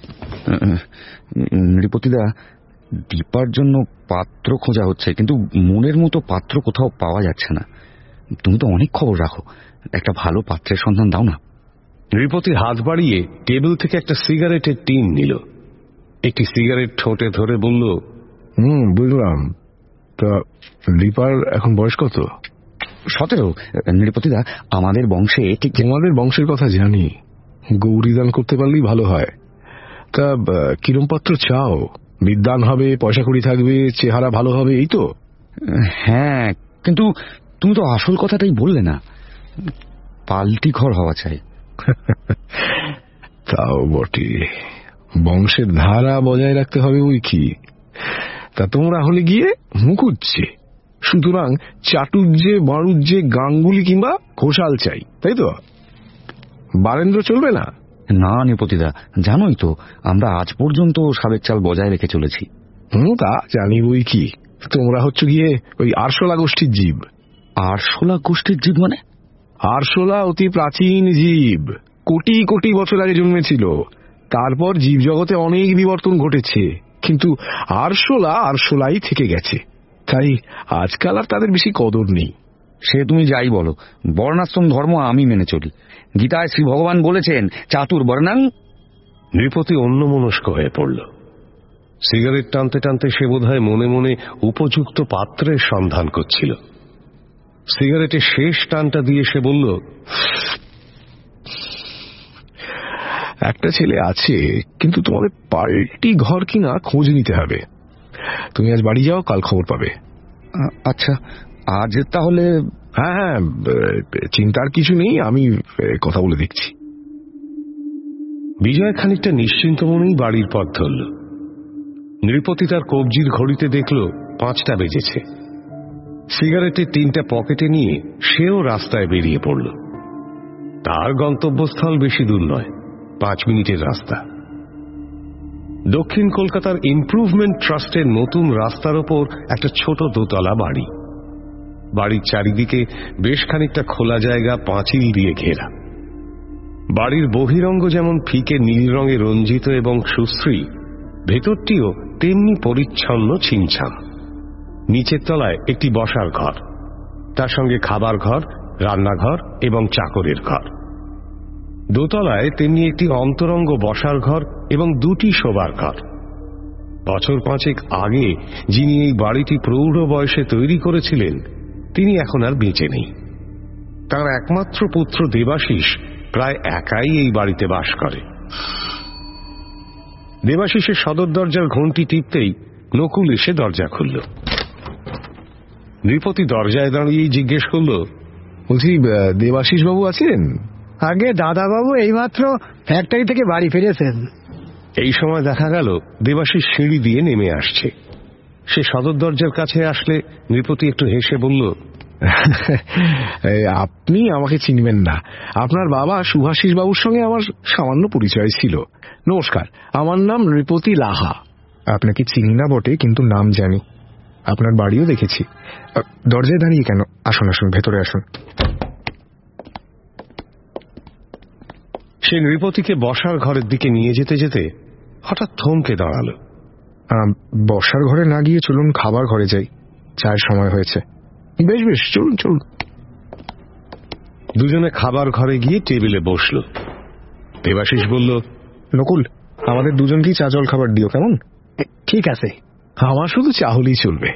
নৃপতিদা, দীপার জন্য পাত্র খোঁজা হচ্ছে, কিন্তু মনের মতো পাত্র কোথাও পাওয়া যাচ্ছে না। তুমি তো অনেক খবর রাখো, একটা ভালো পাত্রের সন্ধান দাও না। নৃপতি হাত বাড়িয়ে টেবিল থেকে একটা সিগারেটের টিন নিল। একটি সিগারেট ঠোঁটে ধরে বলল, বুঝলাম। তা দীপার এখন বয়স কত? 17। নৃপতিদা, আমাদের বংশে ঠিক। তোমাদের বংশের কথা জানি, গৌরীদান করতে পারলেই ভালো হয়। তা কিরম পাত্র চাও? বিদ্বান হবে, পয়সা কড়ি থাকবে, চেহারা ভালো হবে, এই তো? হ্যাঁ, কিন্তু তুমি তো আসল কথাটাই বললে না, পাল্টি ঘর হওয়া চাই। তাও বটে, বংশের ধারা বজায় রাখতে হবে ওই কি। তা তোমরা হলে গিয়ে মুখুজ্জে, সুতরাং চাটুজ্জে, বাড়ুজ্জে, গাঙ্গুলি কিংবা ঘোষাল চাই, তাই তো? বারেন্দ্র চলবে না? না নৃপতিদা, জানোই তো আমরা আজ পর্যন্ত সাবেক চাল বজায় রেখে চলেছি। তা জানি বই কি। তোমরা হচ্ছে গিয়ে ওই আরশোলা গোষ্ঠীর জীব। আরশোলা গোষ্ঠীর জীব মানে? আরশোলা অতি প্রাচীন জীব, কোটি কোটি বছর আগে জন্মেছিল। তারপর জীব জগতে অনেক বিবর্তন ঘটেছে, কিন্তু আরশোলা আরশোলাই থেকে গেছে। তাই আজকাল আর তাদের বেশি কদর নেই। সে তুমি যাই বলো, বর্ণাশ্রম ধর্ম আমি মেনে চলি। গীতায় শ্রী ভগবান বলেছেন চাতুর বর্ণাং। নৃপতি অন্যমনস্ক হয়ে পড়ল। সিগারেট টানতে টানতে সে বোধহয় মনে মনে উপযুক্ত পাত্রের সন্ধান করছিল। সিগারেটের শেষ টানটা দিয়ে সে বলল, একটা ছেলে আছে, কিন্তু তোমাদের পাল্টি ঘর কিনা খোঁজ নিতে হবে। তুমি আজ বাড়ি যাও, কাল খবর পাবে। আচ্ছা, আজ তাহলে? হ্যাঁ, চিন্তার কিছু নেই, আমি কথা বলে দেখছি। বিজয় খানিকটা নিশ্চিন্ত মনেই বাড়ির পথ ধরল। নৃপতি তার কবজির ঘড়িতে দেখল 5টা বেজেছে। সিগারেটের 3টা পকেটে নিয়ে সেও রাস্তায় বেরিয়ে পড়ল। তার গন্তব্যস্থল বেশি দূর নয়, 5 মিনিটের রাস্তা। দক্ষিণ কলকাতার ইমপ্রুভমেন্ট ট্রাস্টের নতুন রাস্তার ওপর একটা ছোট দোতলা বাড়ি। বাড়ির চারিদিকে বেশ খানিকটা খোলা জায়গা পাঁচিল দিয়ে ঘেরা। বাড়ির বহিরঙ্গ যেমন ফিকে নীল রঙে রঞ্জিত এবং সুশ্রী, ভেতরটিও তেমনি পরিচ্ছন্ন ছিমছাম। নিচের তলায় একটি বসার ঘর, তার সঙ্গে খাবার ঘর, রান্নাঘর এবং চাকরের ঘর। দোতলায় তেমনি একটি অন্তরঙ্গ বসার ঘর এবং 2টি শোবার ঘর। বছর 5 আগে যিনি এই বাড়িটি প্রৌঢ় বয়সে তৈরি করেছিলেন, তিনি এখন আর বেঁচে নেই। তার একমাত্র পুত্র দেবাশিস প্রায় একাই এই বাড়িতে বাস করে। দেবাশিসের সদর দরজার ঘণ্টি টিপতেই নকুল এসে দরজা খুলল। নৃপতি দরজায় দাঁড়িয়েই জিজ্ঞেস করল, বলছি, দেবাশিস বাবু আছেন? আগে দাদাবাবু এইমাত্র ফ্যাক্টরি থেকে বাড়ি ফিরেছেন। এই সময় দেখা গেল দেবাশিস সিঁড়ি দিয়ে নেমে আসছে। সে সদর দরজার কাছে আসলে নৃপতি একটু হেসে বলল, আপনি আমাকে চিনবেন না। আপনার বাবা সুভাষিস বাবুর সঙ্গে আমার সামান্য পরিচয় ছিল। নমস্কার, আমার নাম নৃপতি লাহা। আপনাকে চিনি না বটে, কিন্তু নাম জানি। আপনার বাড়িও দেখেছি। দরজায় দাঁড়িয়ে কেন? আসুন আসুন, ভেতরে আসুন। সে নৃপতিকে বসার ঘরের দিকে নিয়ে যেতে যেতে হঠাৎ থমকে দাঁড়াল। বসার ঘরে না গিয়ে চলুন খাবার ঘরে যাই, চায়ের সময় হয়েছে। বেশ বেশ, চলুন চলুন। দুজনে খাবার ঘরে গিয়ে টেবিলে বসল। দেবাশিস বলল, নকুল, আমাদের দুজনকেই চা জল খাবার দিও, কেমন? ঠিক আছে। আমার শুধু চা হলেই চলবে।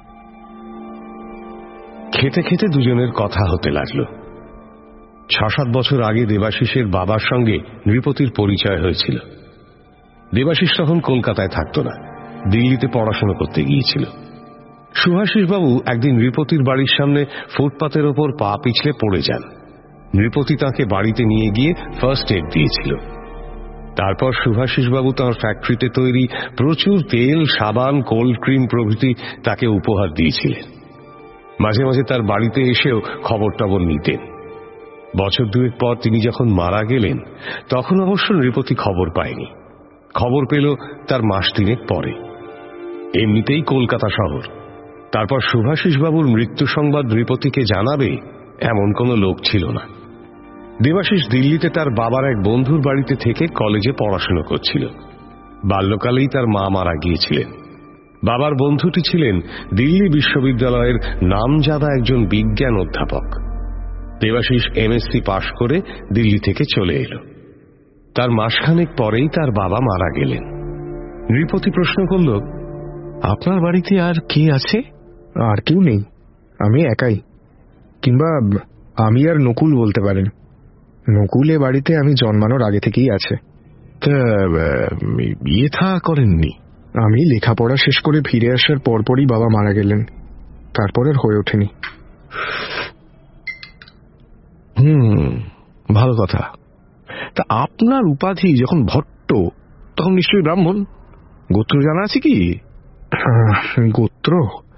খেতে খেতে দুজনের কথা হতে লাগলো। 6-7 বছর আগে দেবাশিসের বাবার সঙ্গে নৃপতির পরিচয় হয়েছিল। দেবাশিস তখন কলকাতায় থাকত না, দিল্লিতে পড়াশোনা করতে গিয়েছিল। সুভাষিসবাবু একদিন নৃপতির বাড়ির সামনে ফুটপাতের ওপর পা পিছলে পড়ে যান। নৃপতি তাঁকে বাড়িতে নিয়ে গিয়ে ফার্স্ট এড দিয়েছিল। তারপর সুভাষিসবাবু তাঁর ফ্যাক্টরিতে তৈরি প্রচুর তেল, সাবান, কোল্ড ক্রিম প্রভৃতি তাকে উপহার দিয়েছিলেন। মাঝে মাঝে তার বাড়িতে এসেও খবর টবর নিতেন। বছর 2 পর তিনি যখন মারা গেলেন, তখন অবশ্য নৃপতি খবর পায়নি। খবর পেল তার মাস 3 পরে। এমনিতেই কলকাতা শহর, তারপর সুভাষিসবাবুর মৃত্যু সংবাদ নৃপতিকে জানাবে এমন কোনো লোক ছিল না। দেবাশিস দিল্লিতে তার বাবার এক বন্ধুর বাড়িতে থেকে কলেজে পড়াশোনা করছিল। বাল্যকালেই তার মা মারা গিয়েছিলেন। বাবার বন্ধুটি ছিলেন দিল্লি বিশ্ববিদ্যালয়ের নামজাদা একজন বিজ্ঞান অধ্যাপক। দেবাশিস MSc পাশ করে দিল্লি থেকে চলে এলো। তার মাসখানেক পরেই তার বাবা মারা গেলেন। নৃপতি প্রশ্ন করল, আপনার বাড়িতে আর কে আছে? আর কেউ নেই, আমি একাই। কিংবা আমি আর নকুল বলতে পারেন। নকুলে বাড়িতে আমি জন্মানোর আগে থেকেই আছে। তা বিয়ে থা করেননি? আমি লেখাপড়া শেষ করে ফিরে আসার পরপরই বাবা মারা গেলেন, তারপর আর হয়ে ওঠেনি। ভালো কথা। তা আপনার উপাধি যখন ভট্ট, তখন নিশ্চয়ই ব্রাহ্মণ। গোত্র জানা আছে কি? গোত্র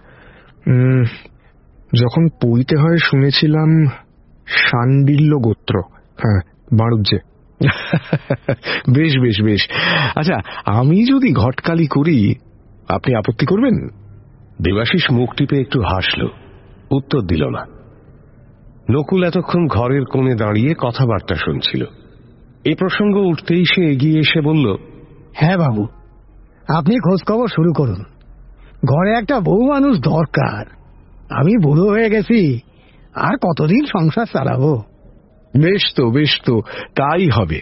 যখন পড়িতে হয় শুনেছিলাম শাণ্ডিল্য গোত্র। হ্যাঁ, বাড়ুজ্জে। বেশ বেশ বেশ। আচ্ছা, আমি যদি ঘটকালি করি আপনি আপত্তি করবেন? দেবাশিস মুখ টিপে একটু হাসল, উত্তর দিল না। নকুল এতক্ষণ ঘরের কোণে দাঁড়িয়ে কথাবার্তা শুনছিল। এই প্রসঙ্গ উঠতেই সে এগিয়ে এসে বলল, হ্যাঁ বাবু, আপনি খোঁজখবর শুরু করুন। ঘরে একটা বউ মানুষ দরকার। আমি বুড়ো হয়ে গেছি, আর কতদিন সংসার চালাবো। বেশ তো বেশ তো, তাই হবে।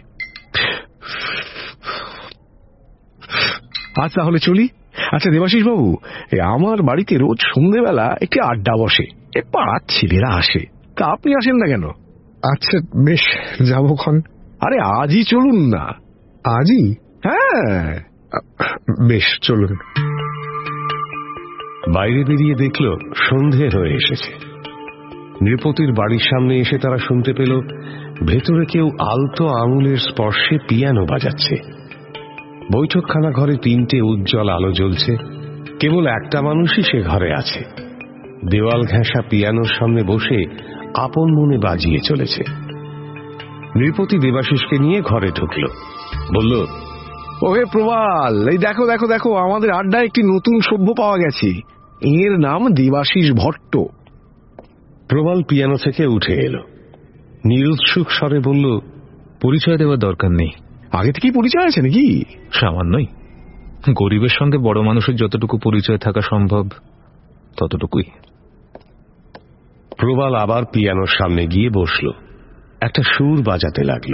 আজ তাহলে চলি। আচ্ছা দেবাশিস বাবু, আমার বাড়িতে রোজ সন্ধ্যেবেলা একটি আড্ডা বসে, পাড়ার ছেলেরা আসে, তা আপনি আসেন না কেন? আচ্ছা বেশ, যাবো ক্ষণ। আরে আজই চলুন না। আজই? হ্যাঁ বেশ, চলুন। বাইরে বেরিয়ে দেখল সন্ধে হয়ে এসেছে। নৃপতির বাড়ির সামনে এসে তারা শুনতে পেল ভেতরে কেউ আলতো আঙুলের স্পর্শে পিয়ানো বাজাচ্ছে। বৈঠকখানা ঘরে 3টে উজ্জ্বল আলো জ্বলছে। কেবল একটা মানুষই সে ঘরে আছে। দেওয়াল ঘেঁষা পিয়ানোর সামনে বসে আপন মনে বাজিয়ে চলেছে। নৃপতি দেবাশিসকে নিয়ে ঘরে ঢুকল, বলল, ওহে প্রবাল, এই দেখো দেখো দেখো, আমাদের আড্ডায় একটি নতুন সভ্য পাওয়া গেছে। এর নাম দেবাশিস ভট্ট। প্রবাল পিয়ানো থেকে উঠে এলো, নিরুৎসুক স্বরে বলল, পরিচয় দেওয়ার দরকার নেই। আগে থেকেই পরিচয় আছে নাকি? সামান্যই। গরিবের সঙ্গে বড় মানুষের যতটুকু পরিচয় থাকা সম্ভব ততটুকুই। প্রবাল আবার পিয়ানোর সামনে গিয়ে বসল, একটা সুর বাজাতে লাগলো।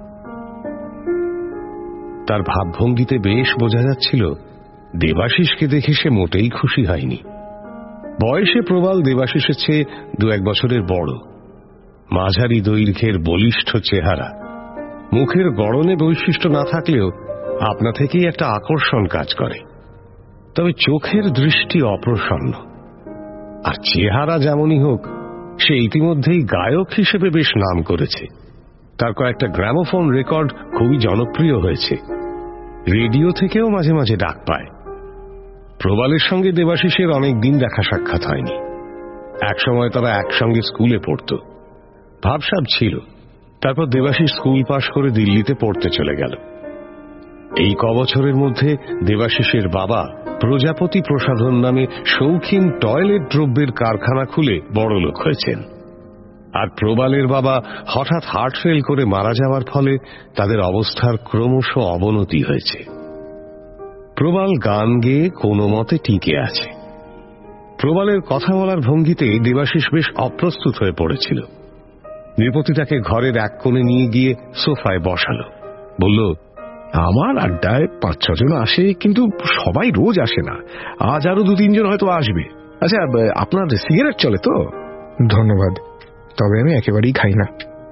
তার ভাবভঙ্গিতে বেশ বোঝা যাচ্ছিল দেবাশিসকে দেখে সে মোটেই খুশি হয়নি। বয়সে প্রবাল দেবাশিসের চেয়ে 2-1 বছরের বড়। মাঝারি দৈর্ঘ্যের বলিষ্ঠ চেহারা, মুখের গড়নে বৈশিষ্ট্য না থাকলেও আপনা থেকেই একটা আকর্ষণ কাজ করে। তবে চোখের দৃষ্টি অপ্রসন্ন। আর চেহারা যেমনই হোক, সে ইতিমধ্যেই গায়ক হিসেবে বেশ নাম করেছে। তার কয়েকটা গ্রামোফোন রেকর্ড খুবই জনপ্রিয় হয়েছে। রেডিও থেকেও মাঝে মাঝে ডাক পায়। প্রবালের সঙ্গে দেবাশিসের অনেক দিন দেখা সাক্ষাৎ হয়নি। একসময় তারা একসঙ্গে স্কুলে পড়ত, ভাবসাব ছিল। তারপর দেবাশিস স্কুল পাশ করে দিল্লিতে পড়তে চলে গেল। এই কবছরের মধ্যে দেবাশিসের বাবা প্রজাপতি প্রসাধন নামে শৌখিন টয়লেট দ্রব্যের কারখানা খুলে বড়লোক হয়েছেন। আর প্রবালের বাবা হঠাৎ হার্ট ফেল করে মারা যাওয়ার ফলে তাদের অবস্থার ক্রমশ অবনতি হয়েছে। প্রবাল গান গেয়ে কোনো মতে টিকে আছে। প্রবালের কথা বলার ভঙ্গিতে দেবাশিস বেশ অপ্রস্তুত হয়ে পড়েছিল। নৃপতি তাকে ঘরের এক কোণে নিয়ে গিয়ে সোফায় বসালো, বলল, আমার আড্ডায় 5-6 জন আসে, কিন্তু সবাই রোজ আসে না। আজ আরো 2-3 জন হয়তো আসবে। আচ্ছা, আপনার সিগারেট চলে তো? ধন্যবাদ, তবে আমি একেবারেই খাই না।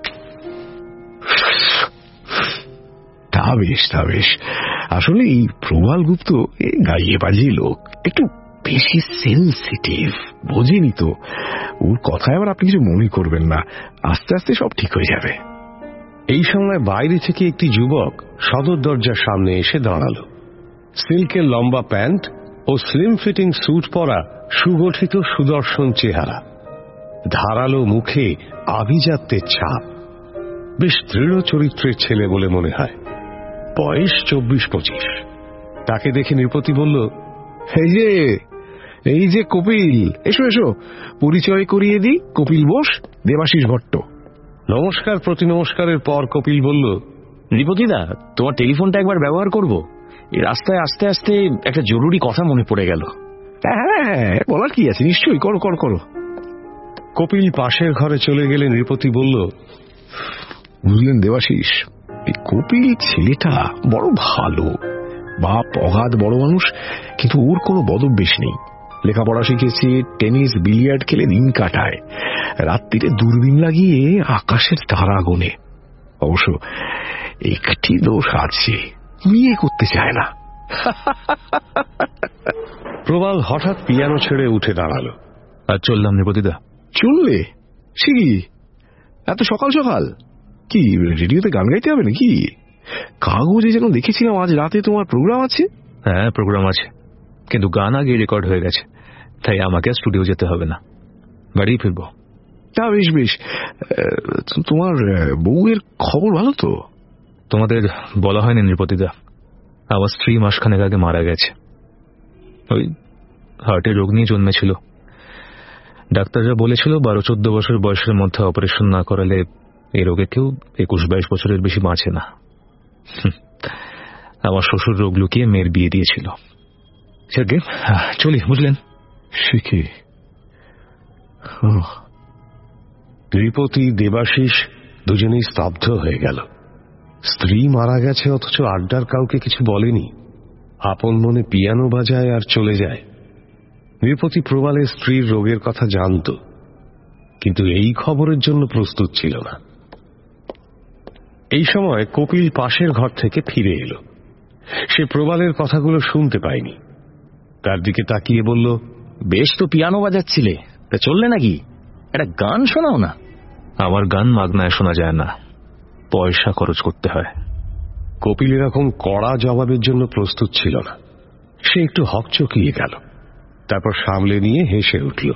তা বেশ তা বেশ। আসলে এই প্রবাল গুপ্ত গাইয়ে বাজিয়ে লোক, একটু বেশি সেন্সিটিভ, বোঝেনি তো। ওর কথায় আবার আপনি কিছু মনে করবেন না, আস্তে আস্তে সব ঠিক হয়ে যাবে। এই সময় বাইরে থেকে একটি যুবক সদর দরজার সামনে এসে দাঁড়ালো। সিল্কের লম্বা প্যান্ট ও স্লিম ফিটিং স্যুট পরা সুগঠিত সুদর্শন চেহারা, ধারালো মুখে আভিজাত্যের ছাপ। বেশ দৃঢ় চরিত্রের ছেলে বলে মনে হয়। বয়স 24-25। তাকে দেখে নৃপতি বলল, এই যে কপিল, এসো এসো, পরিচয় করিয়ে দিই। কপিল বোস, দেবাশিস ভট্ট। নমস্কার প্রতি নমস্কারের পর কপিল বলল, নৃপতিদা, তোমার টেলিফোনটা একবার ব্যবহার করব? এই রাস্তায় আসতে আসতে একটা জরুরি কথা মনে পড়ে গেল। হ্যাঁ, বলার কি আছে, নিশ্চয়ই, করো করো করো। কপিল পাশের ঘরে চলে গেলে নৃপতি বলল, বুঝলেন দেবাশিস, এই কপিল ছেলেটা বড় ভালো। বাপ অগাধ বড় মানুষ, কিন্তু ওর কোনো বদভ্যাস নেই। লেখাপড়া শিখেছে, টেনিস বিলিয়ার্ড খেলে দিন কাটায়, রাত্রিরে দূরবীন লাগিয়ে আকাশের তারা গোনে। অবশ্য একটি দোষ আছে, বিয়ে করতে চায় না। প্রবাল হঠাৎ পিয়ানো ছেড়ে উঠে দাঁড়ালো। আর চললাম নৃপতিদা। চললে? সে কি এত সকাল সকাল? কি রেডিওতে গান গাইতে হবে নাকি? কাগজে যেন দেখেছিলাম আজ রাতে তোমার প্রোগ্রাম আছে। হ্যাঁ, প্রোগ্রাম আছে, কিন্তু গান আগে রেকর্ড হয়ে গেছে, তাই আমাকে স্টুডিও যেতে হবে না, বাড়ি ফিরবো। তা বেশ বেশ। তোমার বউয়ের খবর ভালো তো? তোমাদের বলা হয়নি নৃপতিদা, আমার স্ত্রী মাসখানেক আগে মারা গেছে। ওই হার্টের রোগ নিয়ে জন্মেছিল। ডাক্তাররা বলেছিল 12-14 বছর বয়সের মধ্যে অপারেশন না করালে এই রোগে কেউ 21-22 বছরের বেশি বাঁচে না। আমার শ্বশুর রোগ লুকিয়ে মেয়ের বিয়ে দিয়েছিল। চলি, বুঝলেন? সে কি? নৃপতি, দেবাশিস দুজনেই স্তব্ধ হয়ে গেল। স্ত্রী মারা গেছে অথচ আড্ডার কাউকে কিছু বলেনি, আপন মনে পিয়ানো বাজায় আর চলে যায়। নৃপতি প্রবালের স্ত্রীর রোগের কথা জানত, কিন্তু এই খবরের জন্য প্রস্তুত ছিল না। এই সময় কপিল পাশের ঘর থেকে ফিরে এলো। সে প্রবালের কথাগুলো শুনতে পায়নি। তার দিকে তাকিয়ে বলল, বেশ তো পিয়ানো বাজাচ্ছিলে, তা চললে নাকি? একটা গান শোনাও না। আমার গান মাগনায় শোনা যায় না, পয়সা খরচ করতে হয়। কপিল এরকম কড়া জবাবের জন্য প্রস্তুত ছিল না। সে একটু হকচকিয়ে গেল, তারপর সামলে নিয়ে হেসে উঠল।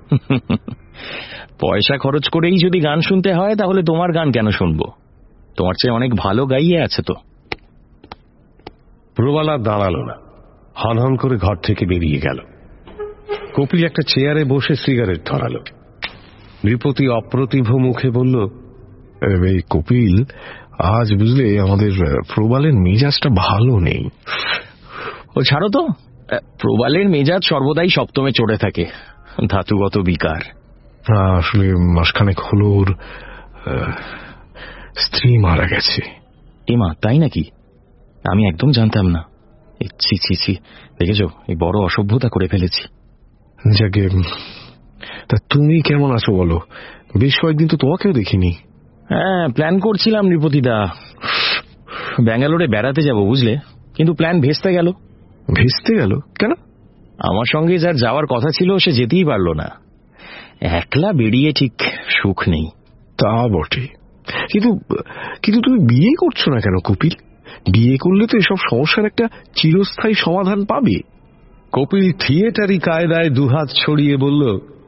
পয়সা খরচ করেই যদি গান শুনতে হয় তাহলে তোমার গান কেন শুনবো? তোমার চেয়ে অনেক ভালো গাইয়ে আছে তো। প্রবাল আর দাঁড়ালো না, হনহন করে ঘর থেকে বেরিয়ে গেল। কপিল একটা চেয়ারে বসে সিগারেট ধরালো। নৃপতি অপ্রতিভ মুখে বলল, এই কপিল, আজ বুঝলে আমাদের প্রবালের মেজাজটা ভালো নেই। ও ছাড়ো তো, প্রবালের মেজাজ সর্বদাই সপ্তমে চড়ে থাকে, ধাতুগত বিকার। আসলে মাসখানেক হলো ওর স্ত্রী মারা গেছে। এমা, তাই নাকি? আমি একদম জানতাম না। ছি ছি ছি, দেখেছো, এই বড় অসভ্যতা করে ফেলেছি। যাকে, তা তুমি কেমন আছো বলো? বেশ কয়েকদিন তো তোমাকেও দেখিনি। হ্যাঁ, প্ল্যান করছিলাম নৃপতিদা, ব্যাঙ্গালোরে বেড়াতে যাব বুঝলে, কিন্তু প্ল্যান ভেস্তে গেল। ভেস্তে গেল কেন? আমার সঙ্গে যার যাওয়ার কথা ছিল সে যেতেই পারল না। একলা বেরিয়ে ঠিক সুখ নেই। তা বটে, কিন্তু কিন্তু তুমি বিয়ে করছো না কেন কপিল? বিয়ে করলে তো এসব সমস্যার একটা চিরস্থায়ী সমাধান পাবে। কপিল থিয়েটারি কায়দায় দুহাত ছড়িয়ে বলল,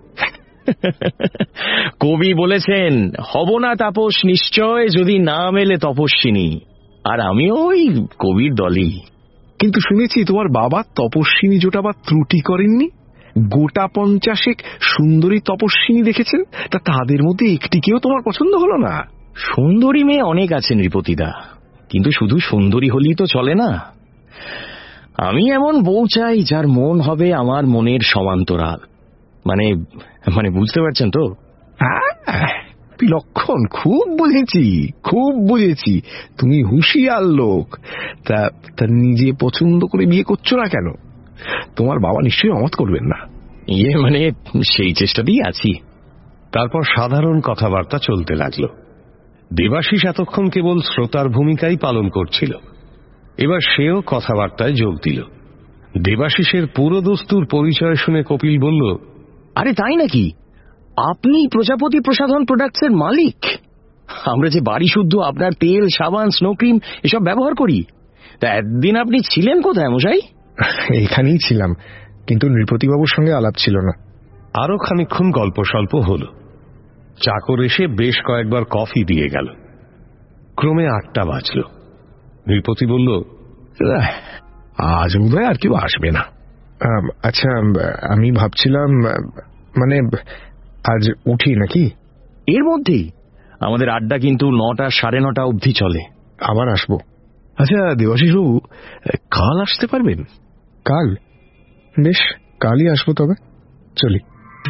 কবি বলেছেন, হব না তাপস নিশ্চয় যদি না মেলে তপস্বিনী। আর আমিও ওই কবির দলই। কিন্তু শুনেছি তোমার বাবা তপস্বিনী জোটাবার ত্রুটি করেননি। গোটা 50 সুন্দরী তপস্বিনী দেখেছেন, তা তাদের মধ্যে একটিকেও তোমার পছন্দ হলো না? সুন্দরী মেয়ে অনেক আছে নৃপতিদা, কিন্তু শুধু সুন্দরী হলেই তো চলে না। আমি এমন বউ চাই যার মন হবে আমার মনের সমান্তরাল। মানে মানে বুঝতে পারছেন তো? লক্ষণ খুব বুঝেছি, খুব বুঝেছি। তুমি হুঁশিয়ার লোক। তা নিজে পছন্দ করে বিয়ে করছো না কেন? তোমার বাবা নিশ্চয়ই অমত করবেন না। মানে সেই চেষ্টাতেই আছি। তারপর সাধারণ কথাবার্তা চলতে লাগলো। দেবাশিস এতক্ষণ কেবল শ্রোতার ভূমিকাই পালন করছিল, এবার সেও কথাবার্তায় যোগ দিল। দেবাশিসের পুরোদস্তুর পরিচয় শুনে কপিল বলল, আরে তাই নাকি? আপনি প্রজাপতি প্রসাধন প্রোডাক্টসের মালিক? আমরা যে বাড়ি শুদ্ধ আপনার তেল, সাবান, স্নো ক্রিম এসব ব্যবহার করি। তা একদিন আপনি ছিলেন কোথায় মশাই? এখানেই ছিলাম, কিন্তু নৃপতিবাবুর সঙ্গে আলাপ ছিল না। আরো খানিকক্ষণ গল্প স্বল্প হল। চাকর এসে বেশ কয়েকবার কফি দিয়ে গেল। ক্রমে 8টা বাজল। নৃপতি বলল, আজ বোধহয় আর কেউ আসবে না। আচ্ছা, আমি ভাবছিলাম, মানে আজ উঠি নাকি? এর মধ্যেই আমাদের আড্ডা কিন্তু 9টা 9:30 অবধি চলে। আবার আসবো। আচ্ছা দেবাশিসবাবু, কাল আসতে পারবেন? কাল? বেশ, কালই আসবো। তবে চলি।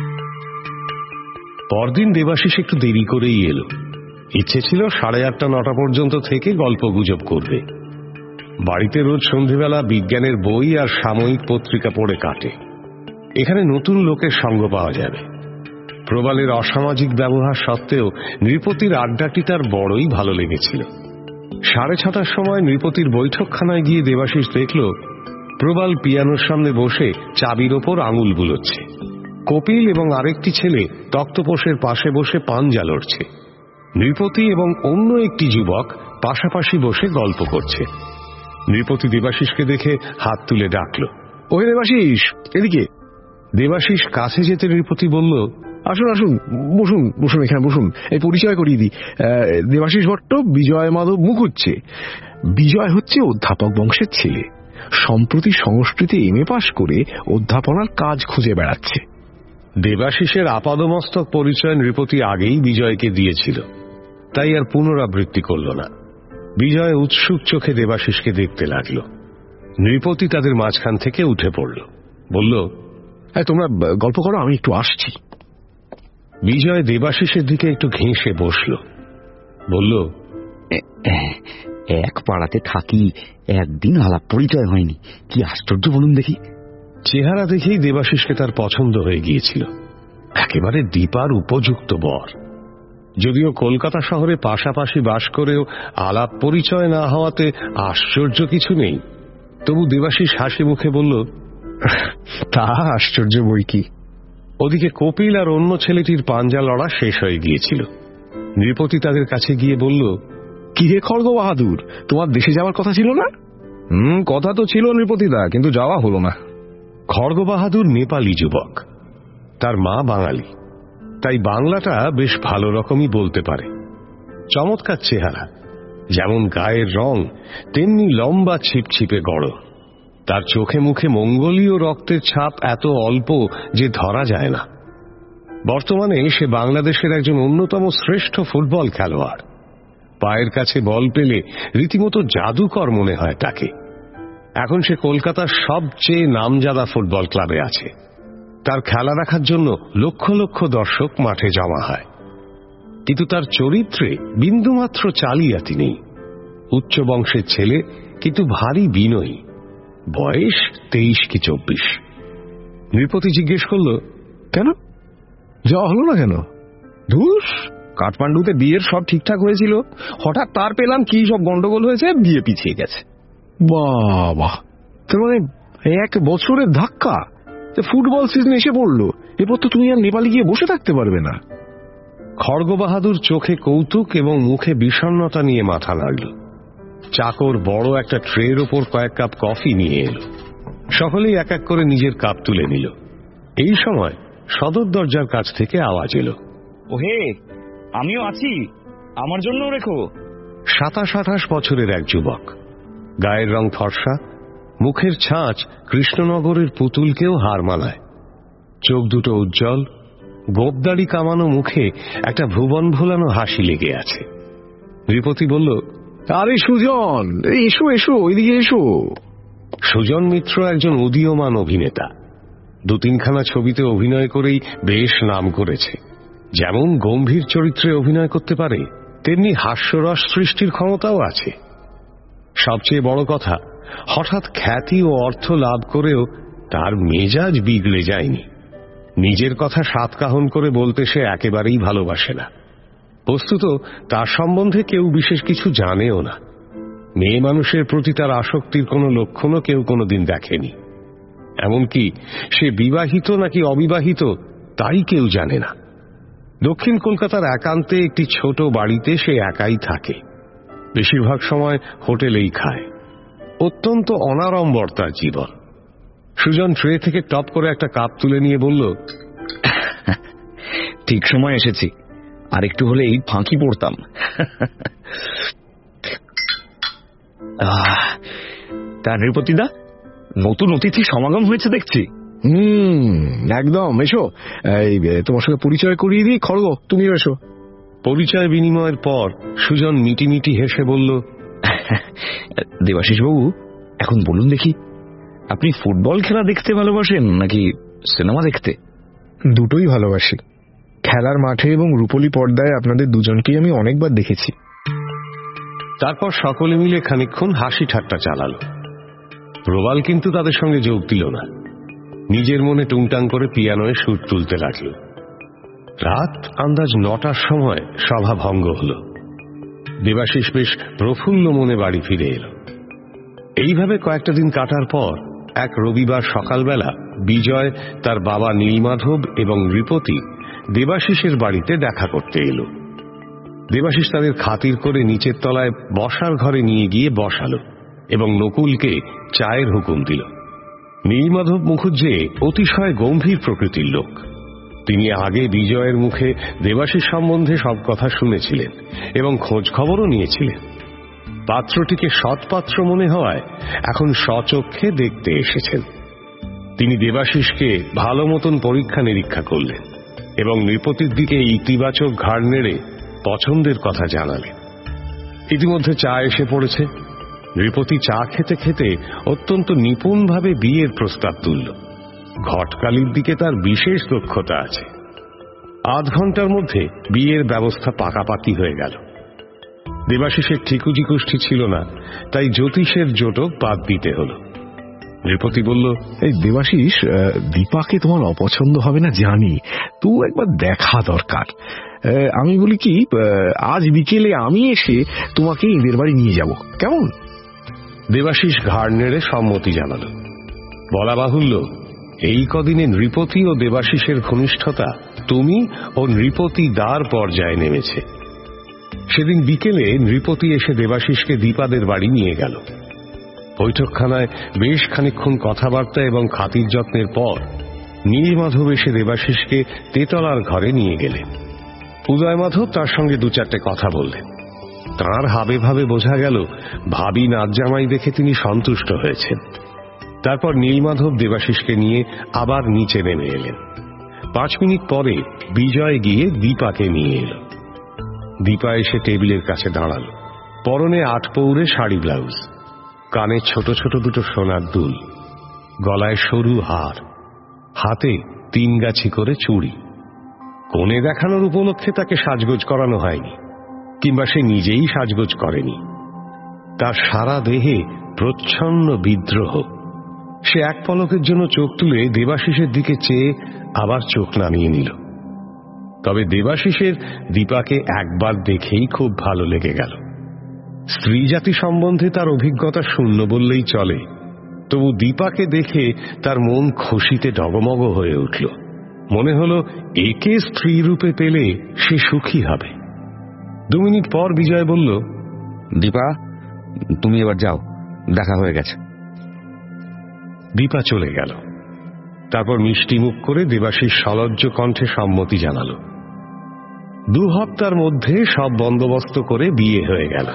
পরদিন দেবাশিস একটু দেরি করেই এলো। ইচ্ছে ছিল 8:30-9টা পর্যন্ত থেকে গল্প গুজব করবে। বাড়িতে রোজ সন্ধেবেলা বিজ্ঞানের বই আর সাময়িক পত্রিকা পড়ে কাটে। এখানে নতুন লোকের সঙ্গ পাওয়া যাবে। প্রবালের অসামাজিক ব্যবহার সত্ত্বেও নৃপতির আড্ডাটি তার বড়ই ভালো লেগেছিল। 6:30টার সময় নৃপতির বৈঠকখানায় গিয়ে দেবাশিস দেখল প্রবাল পিয়ানোর সামনে বসে চাবির ওপর আঙুল বুলোচ্ছে। কপিল এবং আরেকটি ছেলে তক্তপোষের পাশে বসে পাঞ্জা লড়ছে। নৃপতি এবং অন্য একটি যুবক পাশাপাশি বসে গল্প করছে। নৃপতি দেবাশিসকে দেখে হাত তুলে ডাকল, ওহে দেবাশিস, এদিকে। দেবাশিস কাছে যেতে নৃপতি বলল, আসুন আসুন, বসুন বসুন, এখানে বসুন। এই পরিচয় করিয়ে দিই, দেবাশিস ভট্ট বিজয় মাধব মুখুজ্জে। বিজয় হচ্ছে অধ্যাপক বংশের ছেলে, সম্প্রতি সংস্কৃতে এমএ পাশ করে অধ্যাপনার কাজ খুঁজে বেড়াচ্ছে। দেবাশিসের আপাদমস্তক পরিচয় নৃপতি আগেই বিজয়কে দিয়েছিল, তাই আর পুনরাবৃত্তি করল না। বিজয় উৎসুক চোখে দেবাশিসকে দেখতে লাগল। নৃপতি তাদের মাঝখান থেকে উঠে পড়ল, বলল, তোমরা গল্প করো, আমি একটু আসছি। বিজয় দেবাশিসের দিকে একটু ঘেঁষে বসল, বলল, এক পাড়াতে থাকি, একদিন আলাপ পরিচয় হয়নি, কি আশ্চর্য বলুন দেখি। চেহারা দেখেই দেবাশিসকে তার পছন্দ হয়ে গিয়েছিল। একেবারে দীপার উপযুক্ত বর। যদিও কলকাতা শহরে পাশাপাশি বাস করেও আলাপ পরিচয় না হওয়াতে আশ্চর্য কিছু নেই, তবু দেবাশিস হাসি মুখে বলল, তা আশ্চর্য বই কি। ওদিকে কপিল আর অন্য ছেলেটির পাঞ্জা লড়া শেষ হয়ে গিয়েছিল। নৃপতি তাদের কাছে গিয়ে বলল, কি হে খড়গ বাহাদুর, তোমার দেশে যাওয়ার কথা ছিল না? কথা তো ছিল নৃপতিদা, কিন্তু যাওয়া হলো না। খড়গ বাহাদুর নেপালি যুবক, তার মা বাঙালি, তাই বাংলাটা বেশ ভালো রকমই বলতে পারে। চমৎকার চেহারা, যেমন গায়ের রং তেমনি লম্বা ছিপছিপে গড়। তার চোখে মুখে মঙ্গোলীয় রক্তের ছাপ এত অল্প যে ধরা যায় না। বর্তমানে সে বাংলাদেশের একজন অন্যতম শ্রেষ্ঠ ফুটবল খেলোয়াড়। পায়ের কাছে বল পেলে রীতিমতো জাদুকর মনে হয় তাকে। এখন সে কলকাতার সবচেয়ে নামজাদা ফুটবল ক্লাবে আছে। তার খেলা দেখার জন্য লক্ষ লক্ষ দর্শক মাঠে জমা হয়। কিন্তু তার চরিত্রে বিন্দুমাত্র চালিয়াতি নেই। উচ্চ বংশের ছেলে, কিন্তু ভারী বিনয়ী। বয়স 23 কি 24। নৃপতি জিজ্ঞেস করল, কেন যাওয়া হলো না কেন? ধুস, কাঠমান্ডুতে বিয়ের সব ঠিকঠাক হয়েছিল, হঠাৎ তার পেলাম কি সব গন্ডগোল হয়েছে, বিয়ে পিছিয়ে গেছে। বাবা, তার মানে 1 বছরের ধাক্কা। ফুটবল সিজন এসে পড়লো, এরপর তো তুমি আর নেপালে গিয়ে বসে থাকতে পারবে না। খড়গ বাহাদুর চোখে কৌতুক এবং মুখে বিষণ্ণতা নিয়ে মাথা নাড়ল। চাকর বড় একটা ট্রের ওপর কয়েক কাপ কফি নিয়ে এলো। সকলেই এক এক করে নিজের কাপ তুলে নিল। এই সময় সদর দরজার কাছ থেকে আওয়াজ এলো, ওহে, আমিও আছি, আমার জন্য রেখো। 27-28 বছরের এক যুবক, গায়ের রং ফর্সা, মুখের ছাঁচ কৃষ্ণনগরের পুতুলকেও হার মানায়। চোখ দুটো উজ্জ্বল, গোপদাড়ি কামানো মুখে একটা ভুবন ভোলানো হাসি লেগে আছে। নৃপতি বলল, আরে সুজন, এসো এসো, ওইদিকে এসো। সুজন মিত্র একজন উদীয়মান অভিনেতা। 2-3খানা ছবিতে অভিনয় করেই বেশ নাম করেছে। যেমন গম্ভীর চরিত্রে অভিনয় করতে পারে, তেমনি হাস্যরস সৃষ্টির ক্ষমতাও আছে। সবচেয়ে বড় কথা, হঠাৎ খ্যাতি ও অর্থ লাভ করেও তার মেজাজ বিগড়ে যায়নি। নিজের কথা সাতকাহন করে বলতে সে একেবারেই ভালোবাসে না। বস্তুত তার সম্বন্ধে কেউ বিশেষ কিছু জানেও না। মেয়ে মানুষের প্রতি তার আসক্তির কোনো লক্ষণও কেউ কোনোদিন দেখেনি। এমনকি সে বিবাহিত নাকি অবিবাহিত তাই কেউ জানে না। দক্ষিণ কলকাতার একান্তে একটি ছোট বাড়িতে সে একাই থাকে। বেশিরভাগ সময় হোটেলেই খায়। অত্যন্ত অনাড়ম্বর তার জীবন। সুজন ট্রে থেকে টপ করে একটা কাপ তুলে নিয়ে বলল, ঠিক সময় এসেছি, আর একটু হলে এই ফাঁকি পড়তাম। তার নৃপতিদা, নতুন অতিথি সমাগম হয়েছে দেখছি। একদম, এসো। তোমার সঙ্গে পরিচয় করিয়ে দিই। খড়গ, তুমিও এসো। পরিচয় বিনিময়ের পর সুজন মিটিমিটি হেসে বলল, দেবাশিস বাবু, এখন বলুন দেখি, আপনি ফুটবল খেলা দেখতে ভালোবাসেন নাকি সিনেমা দেখতে? দুটোই ভালোবাসি। খেলার মাঠে এবং রূপলী পর্দায় আপনাদের দুজনকেই আমি অনেকবার দেখেছি। তারপর সকলে মিলে খানিকক্ষণ হাসি ঠাট্টা চালালো। প্রবাল কিন্তু তাদের সঙ্গে যোগ দিল না। নিজের মনে টুংটাং করে পিয়ানোয় সুর তুলতে লাগলো। রাত আন্দাজ 9টার সময় সভা ভঙ্গ হল। দেবাশিস বেশ প্রফুল্ল মনে বাড়ি ফিরে এল। এইভাবে কয়েকটা দিন কাটার পর এক রবিবার সকালবেলা বিজয়, তার বাবা নীলমাধব এবং নৃপতি দেবাশিসের বাড়িতে দেখা করতে এলো। দেবাশিস তাদের খাতির করে নিচের তলায় বসার ঘরে নিয়ে গিয়ে বসালো এবং নকুলকে চায়ের হুকুম দিল। নীলমাধব মুখুজ্জে অতিশয় গম্ভীর প্রকৃতির লোক। তিনি আগে বিজয়ের মুখে দেবাশিস সম্বন্ধে সব কথা শুনেছিলেন এবং খোঁজ খবরও নিয়েছিলেন। পাত্রটিকে সৎপাত্র মনে হওয়ায় এখন স্বচক্ষে দেখতে এসেছেন। তিনি দেবাশিসকে ভালো মতন পরীক্ষা নিরীক্ষা করলেন এবং নৃপতির দিকে ইতিবাচক ঘাড় নেড়ে পছন্দের কথা জানালেন। ইতিমধ্যে চা এসে পড়েছে। নৃপতি চা খেতে খেতে অত্যন্ত নিপুণভাবে বিয়ের প্রস্তাব তুলল। ঘটকালির দিকে তার বিশেষ দক্ষতা আছে। আধ ঘন্টার মধ্যে বিয়ের ব্যবস্থা পাকাপাকি হয়ে গেল। দেবাশিসের ঠিকুজি কুষ্টি ছিল না, তাই জ্যোতিষের জোটক বাদ দিতে হল। নৃপতি বলল, এই দেবাশিস, দীপাকে তোমার অপছন্দ হবে না জানি, তো একবার দেখা দরকার। আমি বলি কি, আজ বিকেলে আমি এসে তোমাকে এদের বাড়ি নিয়ে যাব, কেমন? দেবাশিস ঘাড় নেড়ে সম্মতি জানাল। বলা বাহুল্য, এই কদিনে নৃপতি ও দেবাশিসের ঘনিষ্ঠতা তুমি ও নৃপতি দার পর্যায়ে নেমেছে। সেদিন বিকেলে নৃপতি এসে দেবাশিসকে দীপাদের বাড়ি নিয়ে গেল। বৈঠকখানায় বেশ খানিকক্ষণ কথাবার্তা এবং খাতির যত্নের পর নীলমাধব এসে দেবাশিসকে তেতলার ঘরে নিয়ে গেলেন। উদয়মাধব তার সঙ্গে দু চারটে কথা বললেন। তাঁর হাবে ভাবে বোঝা গেল ভাবি নাচ জামাই দেখে তিনি সন্তুষ্ট হয়েছেন। তারপর নীলমাধব দেবাশিসকে নিয়ে আবার নিচে নেমে এলেন। 5 মিনিট পরে বিজয় গিয়ে দীপাকে নিয়ে এলো। দীপা এসে টেবিলের কাছে দাঁড়াল। পরনে 8 পৌরে শাড়ি ব্লাউজ, কানে ছোট ছোট দুটো সোনার দুল, গলায় সরু হার, হাতে 3 গাছি করে চুড়ি। কনে দেখানোর উপলক্ষে তাকে সাজগোজ করানো হয়নি, কিংবা সে নিজেই সাজগোজ করেনি। তার সারা দেহে প্রচ্ছন্ন বিদ্রোহ। সে এক পলকের জন্য চোখ তুলে দেবাশিসের দিকে চেয়ে আবার চোখ নামিয়ে নিল। তবে দেবাশিসের দীপাকে একবার দেখেই খুব ভালো লেগে গেল। স্ত্রী জাতি সম্বন্ধে তার অভিজ্ঞতা শূন্য বললেই চলে, তবু দীপাকে দেখে তার মন খুশিতে ডগমগ হয়ে উঠল। মনে হলো একে স্ত্রী রূপে পেলে সে সুখী হবে। 2 মিনিট পর বিজয় বলল, দীপা, তুমি এবার যাও, দেখা হয়ে গেছে। দীপা চলে গেল। তারপর মিষ্টি মুখ করে দেবাশিস সলজ্জ কণ্ঠে সম্মতি জানাল। 2 হপ্তার মধ্যে সব বন্দোবস্ত করে বিয়ে হয়ে গেল।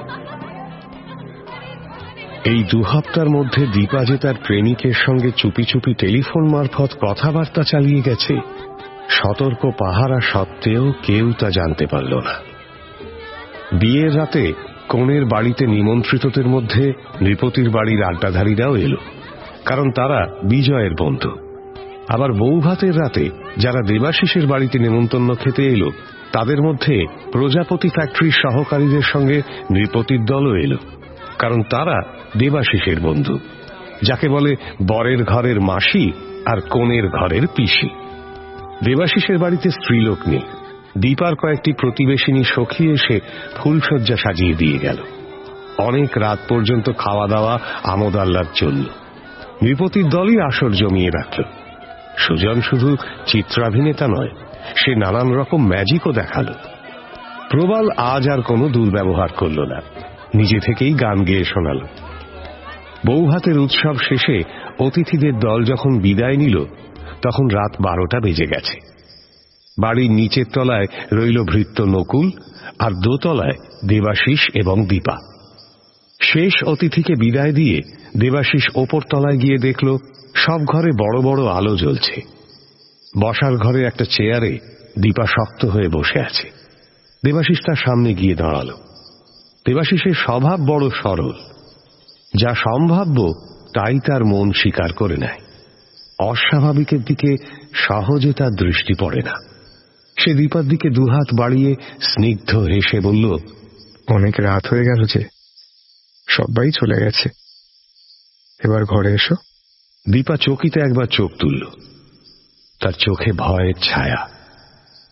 এই 2 হপ্তার মধ্যে দীপা যে তার প্রেমিকের সঙ্গে চুপি চুপি টেলিফোন মারফত কথাবার্তা চালিয়ে গেছে, সতর্ক পাহারা সত্ত্বেও কেউ তা জানতে পারল না। বিয়ের রাতে কনের বাড়িতে নিমন্ত্রিতদের মধ্যে নৃপতির বাড়ির আড্ডাধারীরাও এলো, কারণ তারা বিজয়ের বন্ধু। আবার বৌভাতের রাতে যারা দেবাশিসের বাড়িতে নেমন্তন্ন খেতে এলো, তাদের মধ্যে প্রজাপতি ফ্যাক্টরির সহকারীদের সঙ্গে নৃপতির দলও এলো, কারণ তারা দেবাশিসের বন্ধু, যাকে বলে বরের ঘরের মাসি আর কনের ঘরের পিসি। দেবাশিসের বাড়িতে স্ত্রীলোক নেই। দীপার কয়েকটি প্রতিবেশিনী সখী এসে ফুলসজ্জা সাজিয়ে দিয়ে গেল। অনেক রাত পর্যন্ত খাওয়া দাওয়া আমোদ আহ্লাদ চলল। নৃপতির দলই আসর জমিয়ে রাখল। সুজন শুধু চিত্রাভিনেতা নয়, সে নানান রকম ম্যাজিকও দেখাল। প্রবাল আজ আর কোনো দুর্ব্যবহার করল না, নিজে থেকেই গান গেয়ে শোনাল। বৌভাতের উৎসব শেষে অতিথিদের দল যখন বিদায় নিল, তখন রাত 12টা বেজে গেছে। বাড়ির নিচের তলায় রইল ভৃত্য নকুল, আর দোতলায় দেবাশিস এবং দীপা। শেষ অতিথিকে বিদায় দিয়ে দেবাশিস ওপর তলায় গিয়ে দেখল সব ঘরে বড় বড় আলো জ্বলছে। বসার ঘরে একটা চেয়ারে দীপা শক্ত হয়ে বসে আছে। দেবাশিস তার সামনে গিয়ে দাঁড়াল। দেবাশিসের স্বভাব বড় সরল, যা সম্ভাব্য তাই তার মন স্বীকার করে নেয়। অস্বাভাবিকের দিকে সহজে তার দৃষ্টি পড়ে না। সে দীপার দিকে 2 হাত বাড়িয়ে স্নিগ্ধ হেসে বলল, অনেক রাত হয়ে গেল যে, সবাই চলে গেছে, এবার ঘরে এসো। দীপা চকিতে একবার চোখ তুলল। তার চোখে ভয়ের ছায়া।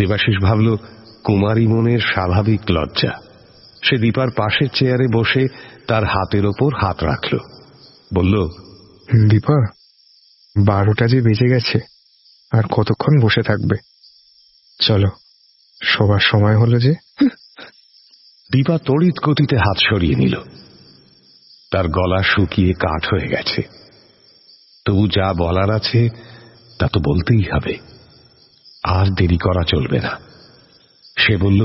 দেবাশিস ভাবল কুমারী মনের স্বাভাবিক লজ্জা। সে দীপার পাশের চেয়ারে বসে তার হাতের ওপর হাত রাখল, বলল, দীপা, 12টা যে বেজে গেছে, আর কতক্ষণ বসে থাকবে? চলো, সবার সময় হলো যে। দীপা তড়িৎ গতিতে হাত সরিয়ে নিল। তার গলা শুকিয়ে কাঠ হয়ে গেছে, তবু যা বলার আছে তা তো বলতেই হবে, আর দেরি করা চলবে না। সে বলল,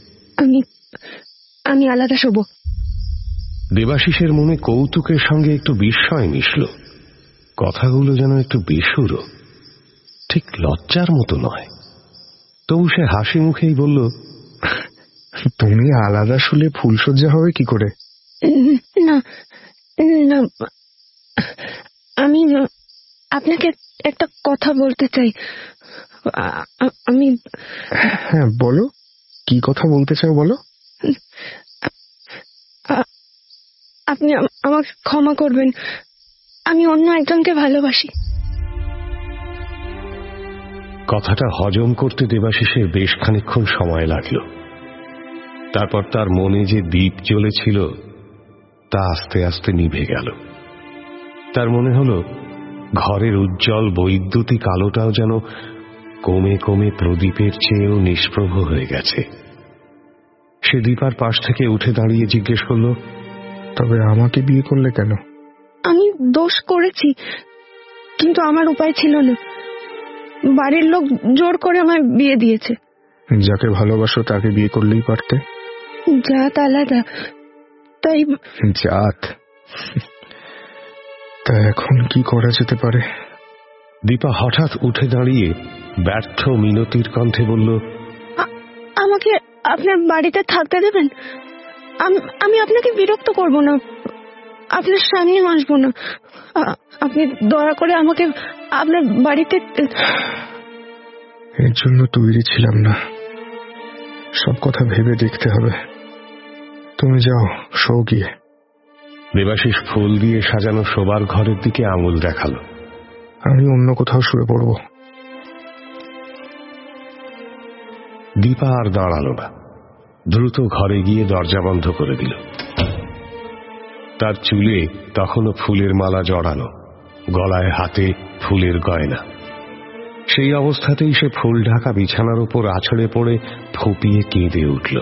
আমি আলাদা শোব। দেবাশিসের মনে কৌতুকের সঙ্গে একটু বিস্ময় মিশল। কথাগুলো যেন একটু বেসুরো, ঠিক লজ্জার মতো নয়। তবু সে হাসি মুখেই বলল, তুমি আলাদা শুলে ফুলসজ্জা হবে কি করে? না না, আমি আপনাকে একটা কথা বলতে চাই। আমি। হ্যাঁ বলো, কি কথা বলতে চাও বলো। আপনি আমাকে ক্ষমা করবেন, আমি অন্য একজনকে ভালোবাসি। কথাটা হজম করতে দেবাশিসের বেশ খানিকক্ষণ সময় লাগল। তারপর তার মনে যে দীপ জ্বলেছিল তা আস্তে আস্তে নিভে গেল। তার মনে হল ঘরের উজ্জ্বল বৈদ্যুতিক আলোটাও যেন কমে কমে প্রদীপের চেয়েও নিষ্প্রভ হয়ে গেছে। সে দীপার পাশ থেকে উঠে দাঁড়িয়ে জিজ্ঞেস করল, তবে আমাকে বিয়ে করলে কেন? আমি দোষ করেছি, কিন্তু আমার উপায় ছিল না। বাড়ির লোক জোর করে আমায় বিয়ে দিয়েছে। যাকে ভালোবাসো তাকে বিয়ে করলেই পারতে। জাত আলাদা, তাই। জাত? তা এখন কি করা যেতে পারে? দীপা হঠাৎ উঠে দাঁড়িয়ে ব্যর্থ মিনতির কণ্ঠে বলল, আমাকে আপনার বাড়িতে থাকতে দেবেন? আমি আপনাকে বিরক্ত করব না, আপনার সামনে আসবো না। আপনি দয়া করে আমাকে আপনার বাড়িতে। এর জন্য তৈরি ছিলাম না। সব কথা ভেবে দেখতে হবে। তুমি যাও, শো গিয়ে। দেবাশিস ফুল দিয়ে সাজানো শোবার ঘরের দিকে আঙুল দেখালো। আমি অন্য কোথাও শুয়ে পড়ব। দীপা আর দাঁড়ালো না, দ্রুত ঘরে গিয়ে দরজা বন্ধ করে দিল। তার চুলে তখনও ফুলের মালা জড়ানো, গলায় হাতে ফুলের গয়না। সেই অবস্থাতেই সে ফুল ঢাকা বিছানার উপর আছড়ে পড়ে ফুঁপিয়ে কেঁদে উঠল।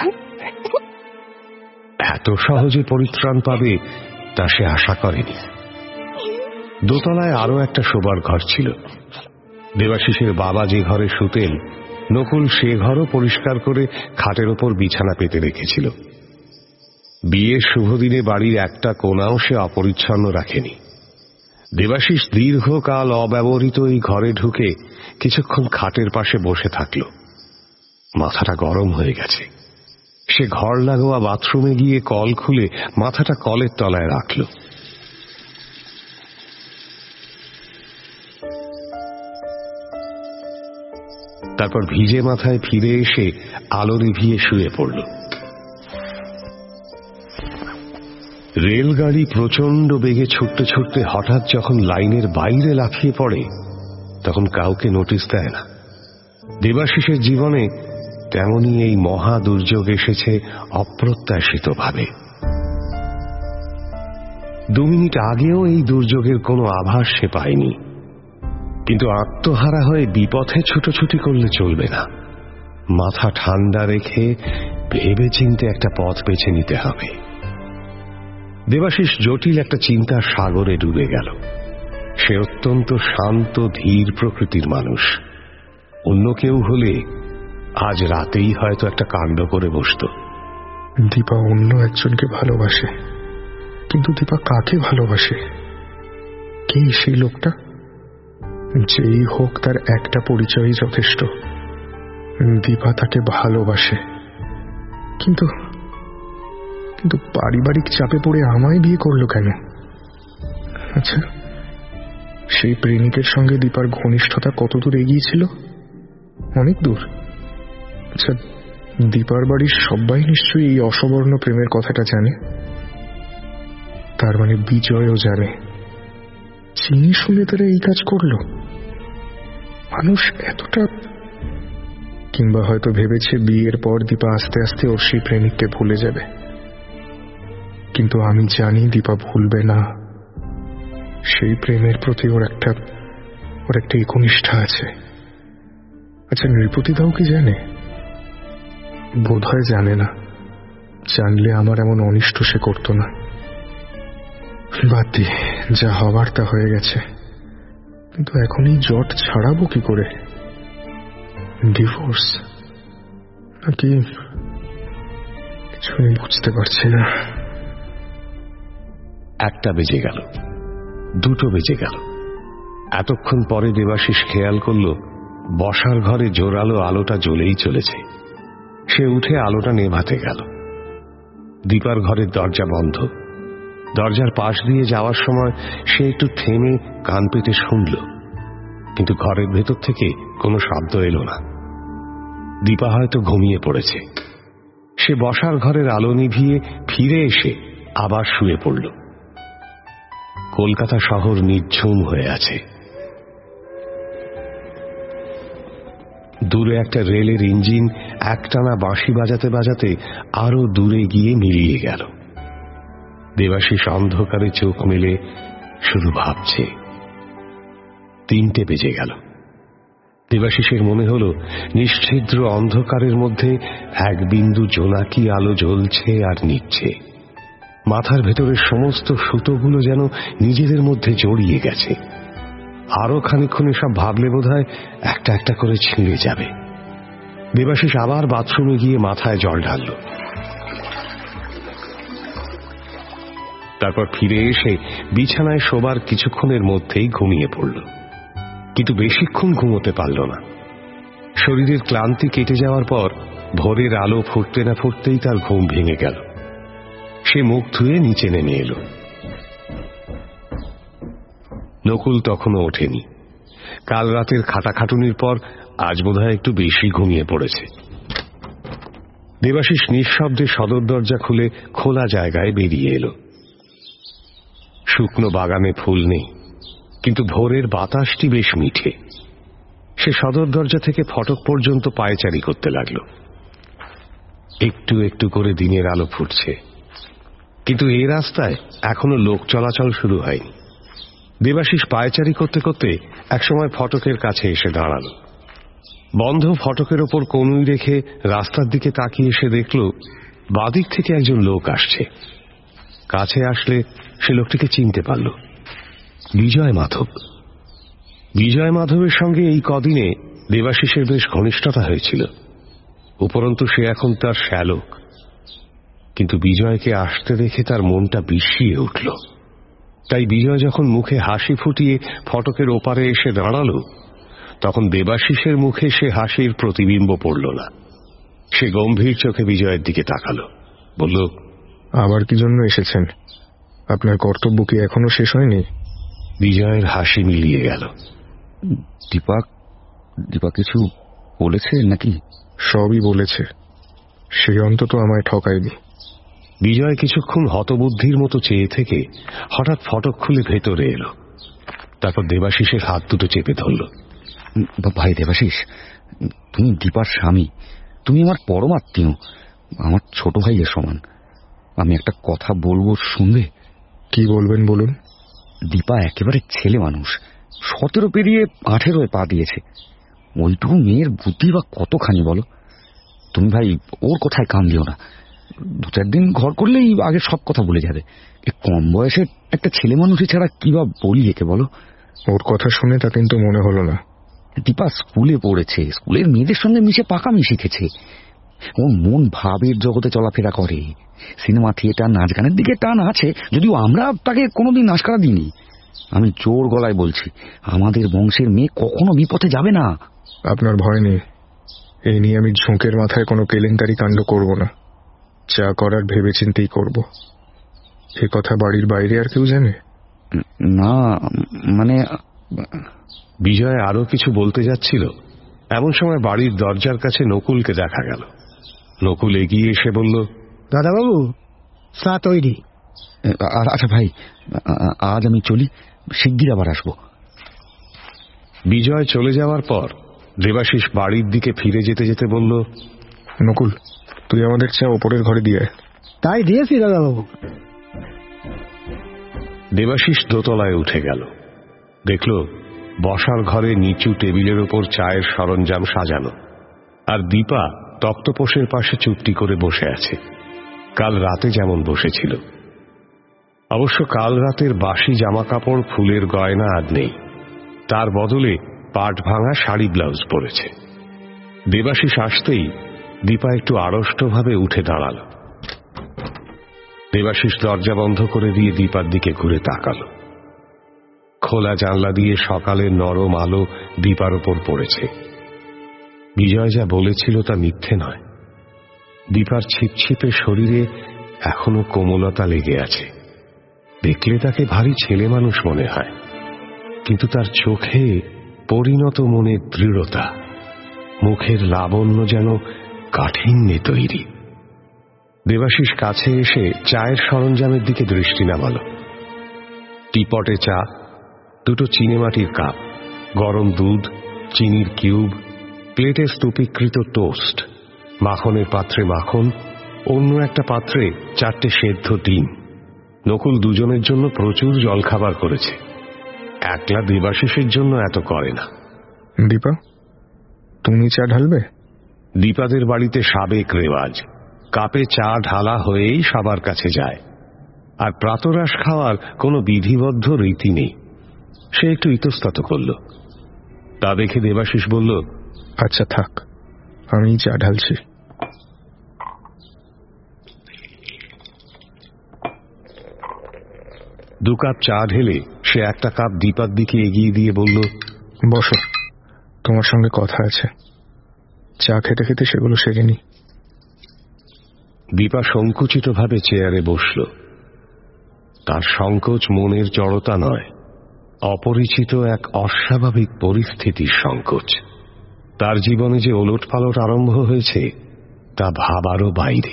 এত সহজে পরিত্রাণ পাবে তা সে আশা করেনি। দোতলায় আরো একটা শোবার ঘর ছিল। দেবাশিসের বাবা যে ঘরে শুতেন, নকুল সে ঘরও পরিষ্কার করে খাটের ওপর বিছানা পেতে রেখেছিল। বিয়ের শুভদিনে বাড়ির একটা কোণাও সে অপরিচ্ছন্ন রাখেনি। দেবাশিস দীর্ঘকাল অব্যবহৃত এই ঘরে ঢুকে কিছুক্ষণ খাটের পাশে বসে থাকল। মাথাটা গরম হয়ে গেছে। সে ঘর লাগোয়া বাথরুমে গিয়ে কল খুলে মাথাটা কলের তলায় রাখল। তারপর ভিজে মাথায় ফিরে এসে আলো নিভিয়ে শুয়ে পড়ল। রেলগাড়ি প্রচন্ড বেগে ছুটতে ছুটতে হঠাৎ যখন লাইনের বাইরে লাফিয়ে পড়ে তখন কাউকে নোটিশ দেয় না। দেবাশিসের জীবনে তেমনি এই মহা দুর্যোগ এসেছে অপ্রত্যাশিতভাবে। 2 মিনিট আগেও এই দুর্যোগের কোনো আভাস সে পায়নি। কিন্তু আত্মহারা হয়ে বিপথে ছুটোছুটি করলে চলবে না। মাথা ঠান্ডা রেখে ভেবেচিন্তে একটা পথ বেছে নিতে হবে। দেবাশিস জটিল একটা চিন্তার সাগরে ডুবে গেল। সে অত্যন্ত শান্ত ধীর প্রকৃতির মানুষ। অন্য কেউ হলে আজ রাতেই হয়তো একটা কাণ্ড করে বসত। দীপা অন্য একজনকে ভালোবাসে, কিন্তু দীপা কাকে ভালোবাসে? কে সেই লোকটা? যেই হোক, তার একটা পরিচয়ই যথেষ্ট। দীপা তাকে ভালোবাসে, কিন্তু কিন্তু পারিবারিক চাপে পড়ে আমায় বিয়ে করলো কেন? আচ্ছা, সেই প্রেমিকের সঙ্গে দীপার ঘনিষ্ঠতা কতদূর এগিয়েছিল? অনেক দূর। আচ্ছা, দীপার বাড়ির সবাই নিশ্চয়ই এই অসবর্ণ প্রেমের কথাটা জানে। তার মানে বিজয়ও জানে। চিনি শুনে তারা এই কাজ করলো। মানুষ এতটা কিংবা হয়তো ভেবেছে বিয়ের পর দীপা আস্তে আস্তে ওর সেই প্রেমিককে ভুলে যাবে। কিন্তু আমি জানি দীপা ভুলবে না। সেই প্রেমের প্রতি ওর একটা একনিষ্ঠা আছে। আচ্ছা, নৃপতিদাও কি জানে? বোধহয় জানে না। জানলে আমার এমন অনিষ্ট সে করতো না। বাদ দি, যা হবার তা হয়ে গেছে। কিন্তু এখন এই জট ছাড়াবো কি করে? ডিভোর্স নাকি কিছুই বুঝতে পারছি না। 1টা বেজে গেল, 2টো বেজে গেল। এতক্ষণ পরে দেবাশিস খেয়াল করল বসার ঘরে জোরালো আলোটা জ্বলেই চলেছে। সে উঠে আলোটা নেভাতে গেল। দীপার ঘরের দরজা বন্ধ। দরজার পাশ দিয়ে যাওয়ার সময় সে একটু থেমে কান পেতে শুনল, কিন্তু ঘরের ভেতর থেকে কোনো শব্দ এলো না। দীপা হয়তো ঘুমিয়ে পড়েছে। সে বসার ঘরের আলো নিভিয়ে ফিরে এসে আবার শুয়ে পড়ল। কলকাতা শহর নির্ঝুম হয়ে আছে। দূরে একটা রেলের ইঞ্জিন একটানা বাঁশি বাজাতে বাজাতে আরো দূরে গিয়ে মিলিয়ে গেল। দেবাশিস অন্ধকারে চোখ মেলে শুধু ভাবছে। 3টে বেজে গেল। দেবাশিসের মনে হল নিশ্ছিদ্র অন্ধকারের মধ্যে এক বিন্দু জোনাকি আলো জ্বলছে আর নিচ্ছে। মাথার ভেতরের সমস্ত সুতোগুলো যেন নিজেদের মধ্যে জড়িয়ে গেছে। আরো খানিকক্ষণ সব ভাবলে বোধহয় একটা একটা করে ছিঁড়ে যাবে। দেবাশিস আবার বাথরুমে গিয়ে মাথায় জল ঢালল। তারপর ফিরে এসে বিছানায় শোবার কিছুক্ষণের মধ্যেই ঘুমিয়ে পড়ল। কিন্তু বেশিক্ষণ ঘুমোতে পারল না। শরীরের ক্লান্তি কেটে যাওয়ার পর ভোরের আলো ফুটতে না ফুটতেই তার ঘুম ভেঙে গেল। সে মুখ ধুয়ে নিচে নেমে এলো। নকুল তখনও ওঠেনি। কাল রাতের খাটাখাটুনির পর আজ বোধহয় একটু বেশি ঘুমিয়ে পড়েছে। দেবাশিস নিঃশব্দে সদর দরজা খুলে খোলা জায়গায় বেরিয়ে এলো। শুকনো বাগানে ফুল নেই, কিন্তু ভোরের বাতাসটি বেশ মিঠে। সে সদর দরজা থেকে ফটক পর্যন্ত পায়চারি করতে লাগল। একটু একটু করে দিনের আলো ফুটছে, কিন্তু এই রাস্তায় এখনো লোক চলাচল শুরু হয়নি। দেবাশিস পায়চারি করতে করতে একসময় ফটকের কাছে এসে দাঁড়াল। বন্ধ ফটকের ওপর কনুই রেখে রাস্তার দিকে তাকিয়ে এসে দেখল বাদিক থেকে একজন লোক আসছে। কাছে আসলে সে লোকটিকে চিনতে পারল। বিজয় মাধব। বিজয় মাধবের সঙ্গে এই কদিনে দেবাশিসের বেশ ঘনিষ্ঠতা হয়েছিল। উপরন্তু সে এখন তার শ্যালক। কিন্তু বিজয়কে আসতে দেখে তার মনটা বিষিয়ে উঠল। তাই বিজয় যখন মুখে হাসি ফুটিয়ে ফটকের ওপারে এসে দাঁড়াল, তখন দেবাশিসের মুখে সে হাসির প্রতিবিম্ব পড়ল না। সে গম্ভীর চোখে বিজয়ের দিকে তাকালো, বলল, আবার কি জন্য এসেছেন? আপনার কর্তব্য কি এখনো শেষ হয়নি? বিজয়ের হাসি মিলিয়ে গেল। দীপা কিছু বলেছে নাকি? সবই বলেছে। সে অন্তত আমায় ঠকায়নি। বিজয় কিছুক্ষণ হতবুদ্ধির মতো চেয়ে থেকে হঠাৎ ফটক খুলে ভেতরে এলো। তারপর দেবাশিসের হাত দুটো চেপে ধরল। ভাই দেবাশিস, তুমি দীপার স্বামী, তুমি আমার পরমাত্মীয়, আমার ছোট ভাইয়ের সমান। আমি একটা কথা বলবো, শুনবে? কি বলবেন বলুন। দীপা একেবারে ছেলে মানুষ, 17 পেরিয়ে 18 পা দিয়েছে। ওইটুকু মেয়ের বুদ্ধি বা কতখানি বলো? তুমি ভাই ওর কথায় কান দিও না। 2-4 দিন ঘর করলেই আগে সব কথা বলে যাবে। কম বয়সে একটা ছেলে মানুষই ছাড়া কি বা বলি একে, বলো? ওর কথা শুনে তা কিন্তু মনে হলো না। দীপা স্কুলে পড়েছে, স্কুলের মেয়েদের সঙ্গে মিশে পাকামি শিখেছে। ওর মন ভাবের জগতে চলাফেরা করে। সিনেমা, থিয়েটার, নাচ গানের দিকে টান আছে, যদিও আমরা তাকে কোনোদিন আশকারা দিইনি। আমি জোর গলায় বলছি, আমাদের বংশের মেয়ে কখনো বিপথে যাবে না। আপনার ভয় নেই। এই নিয়ে আমি ঝোঁকের মাথায় কোনো কেলেঙ্কারি কাণ্ড করব না। যা করার ভেবেচিন্তেই করব। এ কথা বাড়ির বাইরে আর কেউ জানে না? মানে বিজয় আরো কিছু বলতে যাচ্ছিল, এমন সময় বাড়ির দরজার কাছে নকুলকে দেখা গেল। নকুল এগিয়ে এসে বলল, দাদাবাবু, চা তৈরি। আচ্ছা ভাই, আজ আমি চলি, শিগগির আবার আসবো। বিজয় চলে যাওয়ার পর দেবাশিস বাড়ির দিকে ফিরে যেতে যেতে বলল, নকুল, তুই আমাদের চা ওপরের ঘরে দিয়ে আয়। তাই দিয়েছি দাদাবাবু। দেবাশিস দোতলায় উঠে গেল। দেখল বসার ঘরে নিচু টেবিলের ওপর চায়ের সরঞ্জাম সাজানো, আর দীপা তক্তপোষের পাশে চুপটি করে বসে আছে, কাল রাতে যেমন বসেছিল। অবশ্য কাল রাতের বাসি জামা কাপড়, ফুলের গয়না আর নেই, তার বদলে পাট ভাঙা শাড়ি ব্লাউজ পরেছে। দেবাশিস আসতেই দীপা একটু আড়ষ্টভাবে উঠে দাঁড়াল। দেবাশিস দরজা বন্ধ করে দিয়ে দীপার দিকে ঘুরে তাকাল। খোলা জানলা দিয়ে সকালের নরম আলো দীপার ওপর পড়েছে। বিজয় যা বলেছিল তা মিথ্যে নয়। দীপার ছিপছিপে শরীরে এখনো কোমলতা লেগে আছে। দেখলে তাকে ভারী ছেলে মানুষ মনে হয়, কিন্তু তার চোখে পরিণত মনের দৃঢ়তা, মুখের লাবণ্য যেন কাঠিন্যে তৈরি। দেবাশিস কাছে এসে চায়ের সরঞ্জামের দিকে দৃষ্টি নামাল। টিপটে চা, দুটো চিনেমাটির কাপ, গরম দুধ, চিনির কিউব, প্লেটে স্তূপীকৃত টোস্ট, মাখনের পাত্রে মাখন, অন্য একটা পাত্রে 4টে সেদ্ধ ডিম। নকুল দুজনের জন্য প্রচুর জলখাবার করেছে, একলা দেবাশিসের জন্য এত করে না। দীপা, তুমি চা ঢালবে? দীপাদের বাড়িতে সাবেক রেওয়াজ, কাপে চা ঢালা হয়েই সবার কাছে যায়, আর প্রাতরাশ খাওয়ার কোনো বিধিবদ্ধ রীতি নেই। সে একটু ইতস্তত করল। তা দেখে দেবাশিস বলল, আচ্ছা থাক, আমি চা ঢালছি। দু কাপ চা ঢেলে সে একটা কাপ দীপার দিকে এগিয়ে দিয়ে বলল, বসো, তোমার সঙ্গে কথা আছে। চা খেতে খেতে সেগুলো সেরে নি। দীপা সংকুচিতভাবে চেয়ারে বসল। তার সংকোচ মনের জড়তা নয়, অপরিচিত এক অস্বাভাবিক পরিস্থিতির সংকোচ। তার জীবনে যে ওলটপালট আরম্ভ হয়েছে তা ভাবারও বাইরে।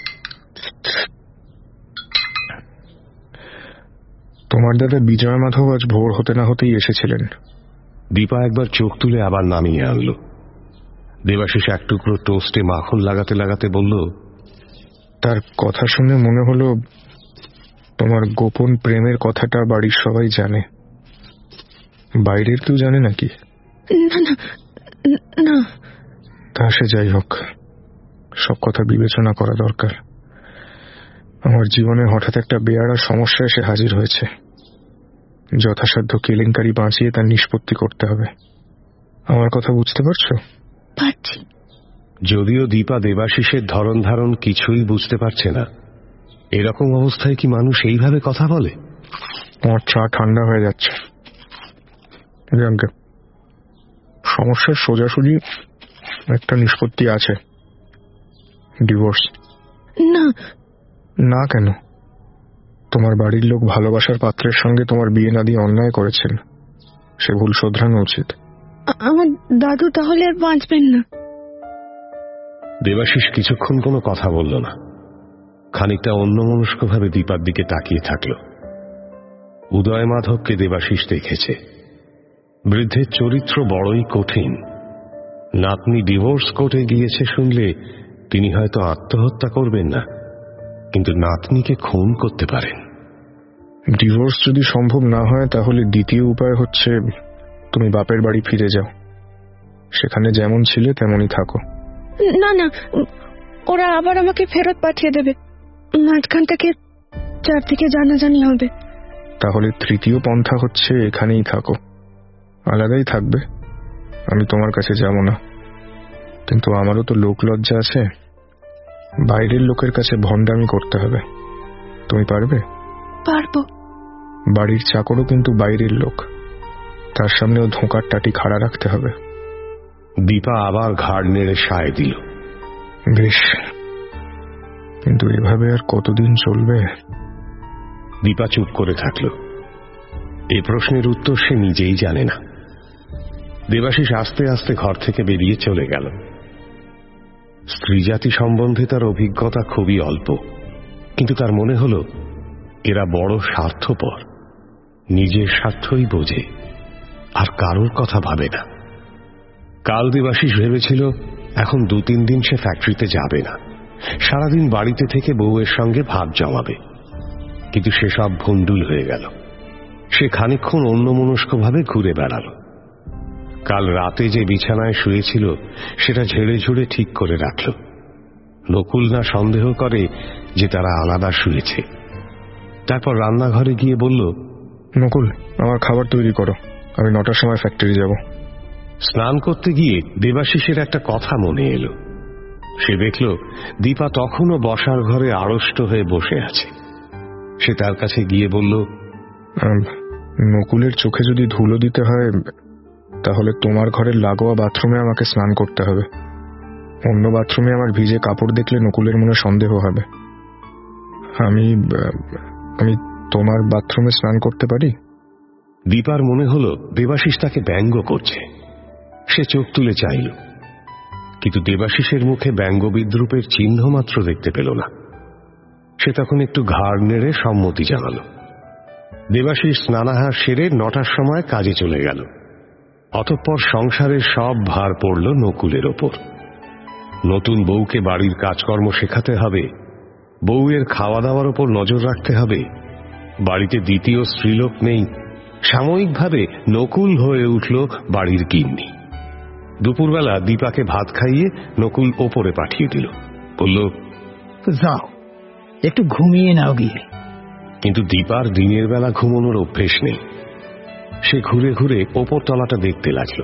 তোমার দাদা বিজয় মাধব আজ ভোর হতে না হতেই এসেছিলেন। দীপা একবার চোখ তুলে আবার নামিয়ে আনল। দেবাশিস এক টুকরো টোস্টে মাখন লাগাতে লাগাতে বলল, তার কথা শুনে মনে হলো তোমার গোপন প্রেমের কথাটা বাড়ির সবাই জানে। বাইরের কেউ জানে নাকি? না। তা সে যাই হোক, সব কথা বিবেচনা করা দরকার। আমার জীবনে হঠাৎ একটা বেয়ারা সমস্যা এসে হাজির হয়েছে। যথাসাধ্য কেলেঙ্কারি বাঁচিয়ে তার নিষ্পত্তি করতে হবে। আমার কথা বুঝতে পারছো? পারছি। যদিও দীপা দেবাশিসের ধরন ধারণ কিছুই বুঝতে পারছে না। এরকম অবস্থায় কি মানুষ এইভাবে কথা বলে? আমার চা ঠান্ডা হয়ে যাচ্ছে। সমস্যার সোজাসুজি একটা নিষ্পত্তি আছে, ডিভোর্স। না। না কেন? তোমার বাড়ির লোক ভালোবাসার পাত্রের সঙ্গে তোমার বিয়ে না দিয়ে অন্যায় করেছেন, সে ভুল শোধরানো উচিত। আমার দাদু তাহলে আর বাঁচবেন না। দেবাশিস কিছুক্ষণ কোনো কথা বলল না। খানিকটা অন্যমনস্কভাবে দীপার দিকে তাকিয়ে থাকল। উদয় মাধবকে দেবাশিস দেখেছে। বৃদ্ধের চরিত্র বড়ই কঠিন। নাতনি ডিভোর্স কোর্টে গিয়েছে শুনলে তিনি হয়তো আত্মহত্যা করবেন না, কিন্তু নাতনিকে খুন করতে পারেন। ডিভোর্স যদি সম্ভব না হয় তাহলে দ্বিতীয় উপায় হচ্ছে তুমি বাপের বাড়ি ফিরে যাও, সেখানে যেমন ছিলে তেমনই থাকো। না না, ওরা আবার আমাকে ফেরত পাঠিয়ে দেবে। মাঝখান থেকে চারদিকে জানাজানি হবে। তাহলে তৃতীয় পন্থা হচ্ছে এখানেই থাকো, আলাদাই থাকবে। আমি তোমার কাছে যাব না, কিন্তু আমারও তো লোক লজ্জা আছে। বাইরের লোকের কাছে ভণ্ডামি করতে হবে। তুমি পারবে? পারবো। বাড়ির চাকরও কিন্তু বাইরের লোক, তার সামনেও ধোঁকার টাটি খাড়া রাখতে হবে। দীপা আবার ঘাড় নেড়ে সায় দিল। বেশ, কিন্তু এভাবে আর কতদিন চলবে? দীপা চুপ করে থাকল। এ প্রশ্নের উত্তর সে নিজেই জানে না। দেবাশিস আস্তে আস্তে ঘর থেকে বেরিয়ে চলে গেল। স্ত্রীজাতি সম্বন্ধে তার অভিজ্ঞতা খুবই অল্প, কিন্তু তার মনে হল এরা বড় স্বার্থপর, নিজের স্বার্থই বোঝে, আর কারোর কথা ভাবে না। কাল দেবাশিস ভেবেছিল এখন 2-3 দিন সে ফ্যাক্টরিতে যাবে না, সারাদিন বাড়িতে থেকে বউয়ের সঙ্গে ভাব জমাবে। কিন্তু সেসব ভণ্ডুল হয়ে গেল। সে খানিকক্ষণ অন্যমনস্কভাবে ঘুরে বেড়াল। কাল রাতে যে বিছানায় শুয়েছিল সেটা ঝেড়ে ঝুড়ে ঠিক করে রাখল। নকুল না সন্দেহ করে যে তারা আলাদা শুয়েছে। তারপর রান্নাঘরে গিয়ে বলল, নকুল, আমার খাবার তৈরি করো, আমি 9টার সময় ফ্যাক্টরি যাব। স্নান করতে গিয়ে দেবাশিসের একটা কথা মনে এলো। সে দেখল দীপা তখনও বসার ঘরে আড়ষ্ট হয়ে বসে আছে। সে তার কাছে গিয়ে বলল, নকুলের চোখে যদি ধুলো দিতে হয় তাহলে তোমার ঘরের লাগোয়া বাথরুমে আমাকে স্নান করতে হবে। অন্য বাথরুমে আমার ভিজে কাপড় দেখলে নকুলের মনে সন্দেহ হবে। আমি আমি তোমার বাথরুমে স্নান করতে পারি? দীপার মনে হল দেবাশিস তাকে ব্যঙ্গ করছে। সে চোখ তুলে চাইল, কিন্তু দেবাশিসের মুখে ব্যঙ্গ বিদ্রুপের চিহ্ন মাত্র দেখতে পেল না। সে তখন একটু ঘাড় নেড়ে সম্মতি জানাল। দেবাশিস স্নানাহার সেরে 9টার সময় কাজে চলে গেল। অতঃপর সংসারের সব ভার পড়ল নকুলের ওপর। নতুন বউকে বাড়ির কাজকর্ম শেখাতে হবে, বউয়ের খাওয়া দাওয়ার ওপর নজর রাখতে হবে। বাড়িতে দ্বিতীয় স্ত্রীলোক নেই। সাময়িকভাবে নকুল হয়ে উঠল বাড়ির গিন্নি। দুপুরবেলা দীপাকে ভাত খাইয়ে নকুল ওপরে পাঠিয়ে দিল। বলল, যাও একটু ঘুমিয়ে নাও গিয়ে। কিন্তু দীপার দিনের বেলা ঘুমানোর অভ্যেস নেই। সে ঘুরে ঘুরে ওপর তলাটা দেখতে লাগল।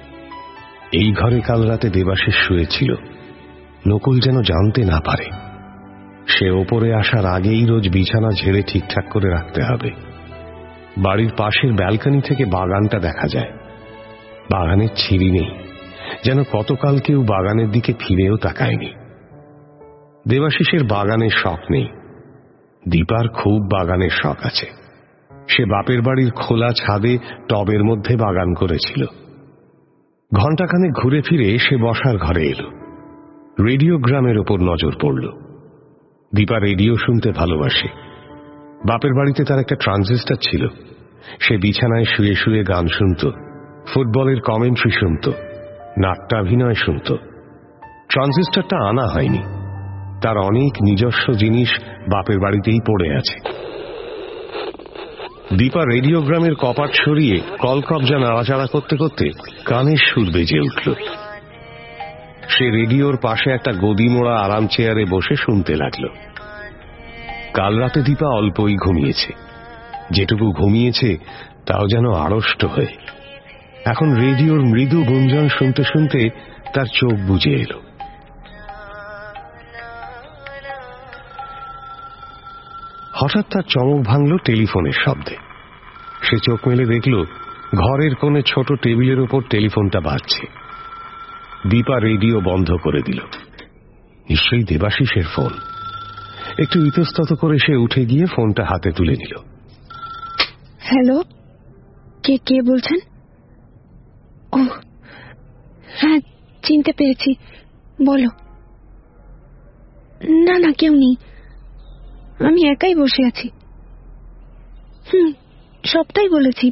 এই ঘরে কাল রাতে দেবাশিস শুয়েছিল, নকুল যেন জানতে না পারে। সে ওপরে আসার আগেই রোজ বিছানা ঝেড়ে ঠিকঠাক করে রাখতে হবে। বাড়ির পাশের ব্যালকনি থেকে বাগানটা দেখা যায়। বাগানের ছিঁড়ি নেই, যেন কতকাল কেউ বাগানের দিকে ফিরেও তাকায়নি। দেবাশিসের বাগানের শখ নেই, দীপার খুব বাগানের শখ আছে। সে বাপের বাড়ির খোলা ছাদে টবের মধ্যে বাগান করেছিল। ঘণ্টাখানেক ঘুরে ফিরে সে বসার ঘরে এলো। রেডিওগ্রামের ওপর নজর পড়ল। দীপা রেডিও শুনতে ভালোবাসে। বাপের বাড়িতে তার একটা ট্রানজিস্টার ছিল। সে বিছানায় শুয়ে শুয়ে গান শুনত, ফুটবলের কমেন্ট্রি শুনত, নাট্যাভিনয় শুনত। ট্রানজিস্টারটা আনা হয়নি। তার অনেক নিজস্ব জিনিস বাপের বাড়িতেই পড়ে আছে। দীপা রেডিওগ্রামের কপাট সরিয়ে কলকবজা নাড়াচাড়া করতে করতে কানের সুর বেজে উঠল। সে রেডিওর পাশে একটা গদি মোড়া আরাম চেয়ারে বসে শুনতে লাগল। কাল রাতে দীপা অল্পই ঘুমিয়েছে। যেটুকু ঘুমিয়েছে তাও যেন আড়ষ্ট হয়ে। এখন রেডিওর মৃদু গুঞ্জন শুনতে শুনতে তার চোখ বুজে এলো। হঠাৎ তার চমক ভাঙল টেলিফোনের শব্দে। সে চোখ মেলে দেখল ঘরের কোণে ছোট টেবিলের উপর টেলিফোনটা বাজছে। দীপা রেডিও বন্ধ করে দিল। নিশ্চয়ই দেবাশিসের ফোন। একটু ইতস্তত করে সে উঠে গিয়ে ফোনটা হাতে তুলে নিল। হ্যালো, কে কে বলছেন? ও হ্যাঁ, চিনতে পেরেছি, বলো। না না, কেউ নেই, আমি একাই বসে আছি। সবটাই বলেছি।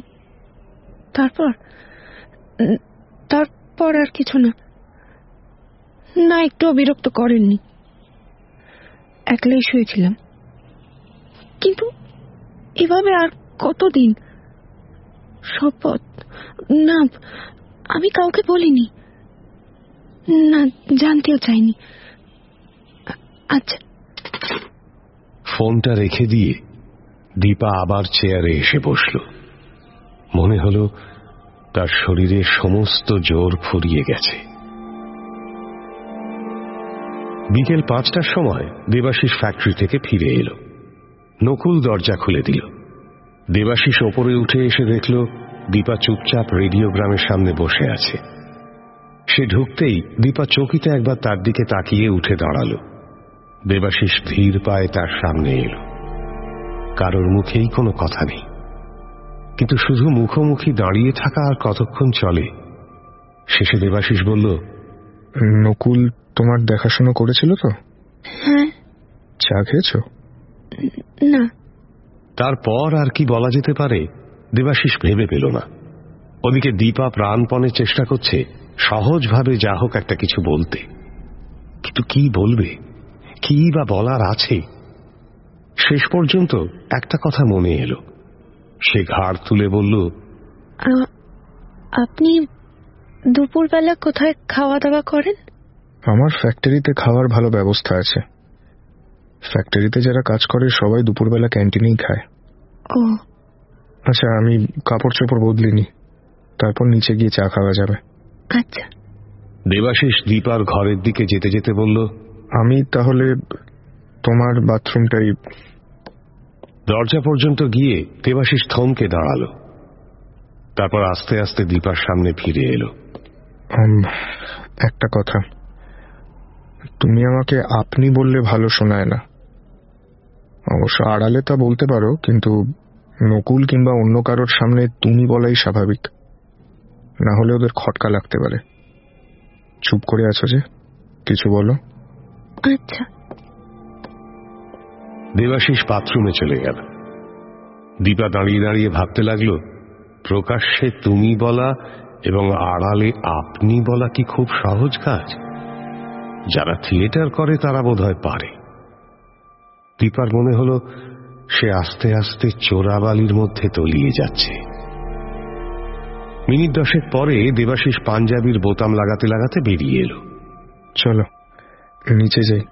তারপর আর কিছু না। না, একটুও বিরক্ত করেননি। একলাই শুয়েছিলাম। কিন্তু এভাবে আর কতদিন? শপথ না, আমি কাউকে বলিনি, না জানতেও চাইনি। আচ্ছা। ফোনটা রেখে দিয়ে দীপা আবার চেয়ারে এসে বসল। মনে হলো তার শরীরের সমস্ত জোর ফুরিয়ে গেছে। বিকেল 5টার সময় দেবাশিস ফ্যাক্টরি থেকে ফিরে এলো। নকুল দরজা খুলে দিল। দেবাশিস ওপরে উঠে এসে দেখল দীপা চুপচাপ রেডিওগ্রামের সামনে বসে আছে। সে ঢুকতেই দীপা চকিতে একবার তার দিকে তাকিয়ে উঠে দাঁড়াল। দেবাশিস ধীর পায়ে তার সামনে এলো। কারোর মুখেই কোনো কথা নেই, কিন্তু শুধু মুখোমুখি দাঁড়িয়ে থাকা আর কতক্ষণ চলে। শেষে দেবাশিস বলল, নকুল তোমার দেখাশোনা করেছিল তো? হ্যাঁ। চা খেয়েছ? না। তারপর আর কি বলা যেতে পারে দেবাশিস ভেবে পেল না। ওদিকে দীপা প্রাণপণে চেষ্টা করছে সহজভাবে যা হোক একটা কিছু বলতে, কিন্তু কি বলবে, কি বা বলার আছে? শেষ পর্যন্ত একটা কথা মনে এলো। সে ঘাড় তুলে বলল, আপনি দুপুরবেলা কোথায় খাওয়া দাওয়া করেন? আমার ফ্যাক্টরিতে খাওয়ার ভালো ব্যবস্থা আছে। ফ্যাক্টরিতে যারা কাজ করে সবাই দুপুরবেলা ক্যান্টিনেই খায়। ও আচ্ছা, আমি কাপড় চোপড় বদলিনি, তারপর নিচে গিয়ে চা খাওয়া যাবে। আচ্ছা। দেবাশিস দীপার ঘরের দিকে যেতে যেতে বলল, আমি তাহলে তোমার বাথরুমটাই। দরজা পর্যন্ত গিয়ে দেবাশিস থমকে দাঁড়ালো, তারপর আস্তে আস্তে দীপার সামনে ফিরে এলো। একটা কথা, তুমি আমাকে আপনি বললে ভালো শোনায় না। অবশ্য আড়ালে তা বলতে পারো, কিন্তু নকুল কিংবা অন্য কারোর সামনে তুমি বলাই স্বাভাবিক, না হলে ওদের খটকা লাগতে পারে। চুপ করে আছো যে, কিছু বলো। আচ্ছা। দেবাশিস বাথরুমে চলে গেল। দীপা দাঁড়িয়ে দাঁড়িয়ে ভাবতে লাগলো, প্রকাশ্যে তুমি বলা এবং আড়ালে আপনি বলা কি খুব সহজ কাজ? যারা থিয়েটার করে তারা বোধহয় পারে। দীপার মনে হলো সে আস্তে আস্তে চোরাবালির মধ্যে তলিয়ে যাচ্ছে। মিনিট 10 পরে দেবাশিস পাঞ্জাবির বোতাম লাগাতে লাগাতে বেরিয়ে এলো। চলো নিচে যাই।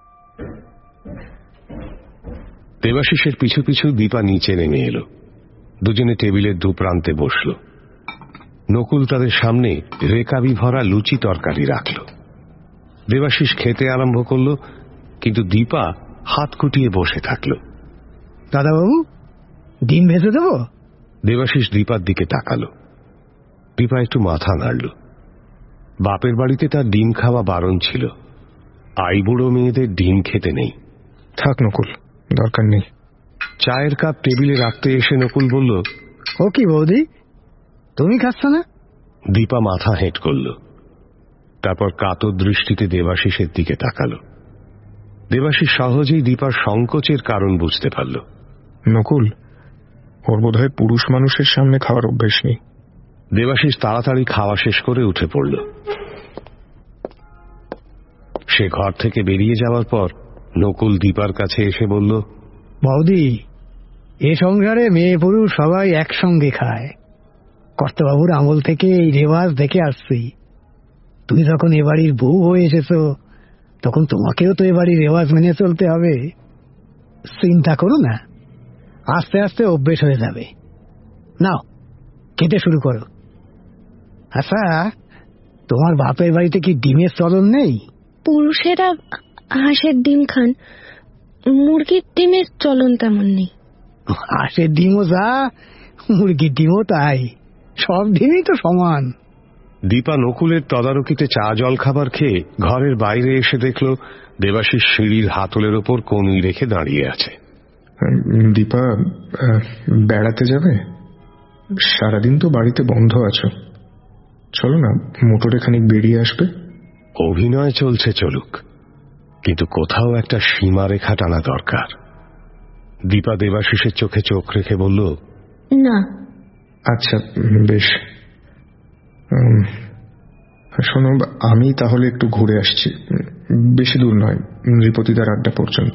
দেবাশিসের পিছু পিছু দীপা নিচে নেমে এলো। দুজনে টেবিলের দুপ্রান্তে বসল। নকুল তাদের সামনে রেকাবি ভরা লুচি তরকারি রাখল। দেবাশিস খেতে আরম্ভ করল, কিন্তু দীপা হাত কুটিয়ে বসে থাকল। দাদাবাবু, ডিম ভেজে দেবো? দেবাশিস দীপার দিকে তাকালো। দীপা একটু মাথা নাড়ল। বাপের বাড়িতে তার ডিম খাওয়া বারণ ছিল। আইবুড়ো মেয়েদের ডিম খেতে নেই। থাক নকুল, দরকার নেই। চায়ের কাপ টেবিলে রাখতে এসে নকুল বলল, ও কি বৌদি, তুমি খাচ্ছ না? দীপা মাথা হেঁট করল, তারপর কাতর দৃষ্টিতে দেবাশিসের দিকে তাকালো। দেবাশিস সহজেই দীপার সংকোচের কারণ বুঝতে পারল। নকুল, ওর বোধহয় পুরুষ মানুষের সামনে খাওয়ার অভ্যেস নেই। দেবাশিস তাড়াতাড়ি খাওয়া শেষ করে উঠে পড়ল। সে ঘর থেকে বেরিয়ে যাওয়ার পর নকুল দীপার কাছে এসে বলল, বৌদি, এ সংসারে মেয়ে পুরুষ সবাই একসঙ্গে খায়। কর্তাবাবুর আমল থেকে এই রেওয়াজ দেখে আসছি। তুমি যখন এ বাড়ির বউ হয়ে এসেছ, তখন তোমাকেও তো এ বাড়ির রেওয়াজ মেনে চলতে হবে। চিন্তা করো না, আস্তে আস্তে অভ্যেস হয়ে যাবে। নাও, খেতে শুরু করো। আচ্ছা, তোমার বাপের বাড়িতে কি ডিমের চলন নেই? পুরুষেরা হাঁসের ডিম খান, মুরগির ডিমের চলন তেমন নেই। হাঁসের ডিমও যা, মুরগির ডিমও তাই, সব ডিমই তো সমান। দীপা নকুলের তদারকিতে চা জল খাবার খেয়ে ঘরের বাইরে এসে দেখল দেবাশিস সিঁড়ির হাতলের ওপর কনুই রেখে দাঁড়িয়ে আছে। দীপা, বেড়াতে যাবে? সারাদিন তো বাড়িতে বন্ধ আছো, চলো না মোটরে খানিক বেরিয়ে আসবে। অভিনয় চলছে চলুক, কিন্তু কোথাও একটা সীমারেখা টানা দরকার। দীপা দেবাশিসের চোখে চোখ রেখে বলল, না। আচ্ছা বেশ, শোনো, আমি তাহলে একটু ঘুরে আসছি, বেশি দূর নয়, নৃপতিদার আড্ডা পর্যন্ত।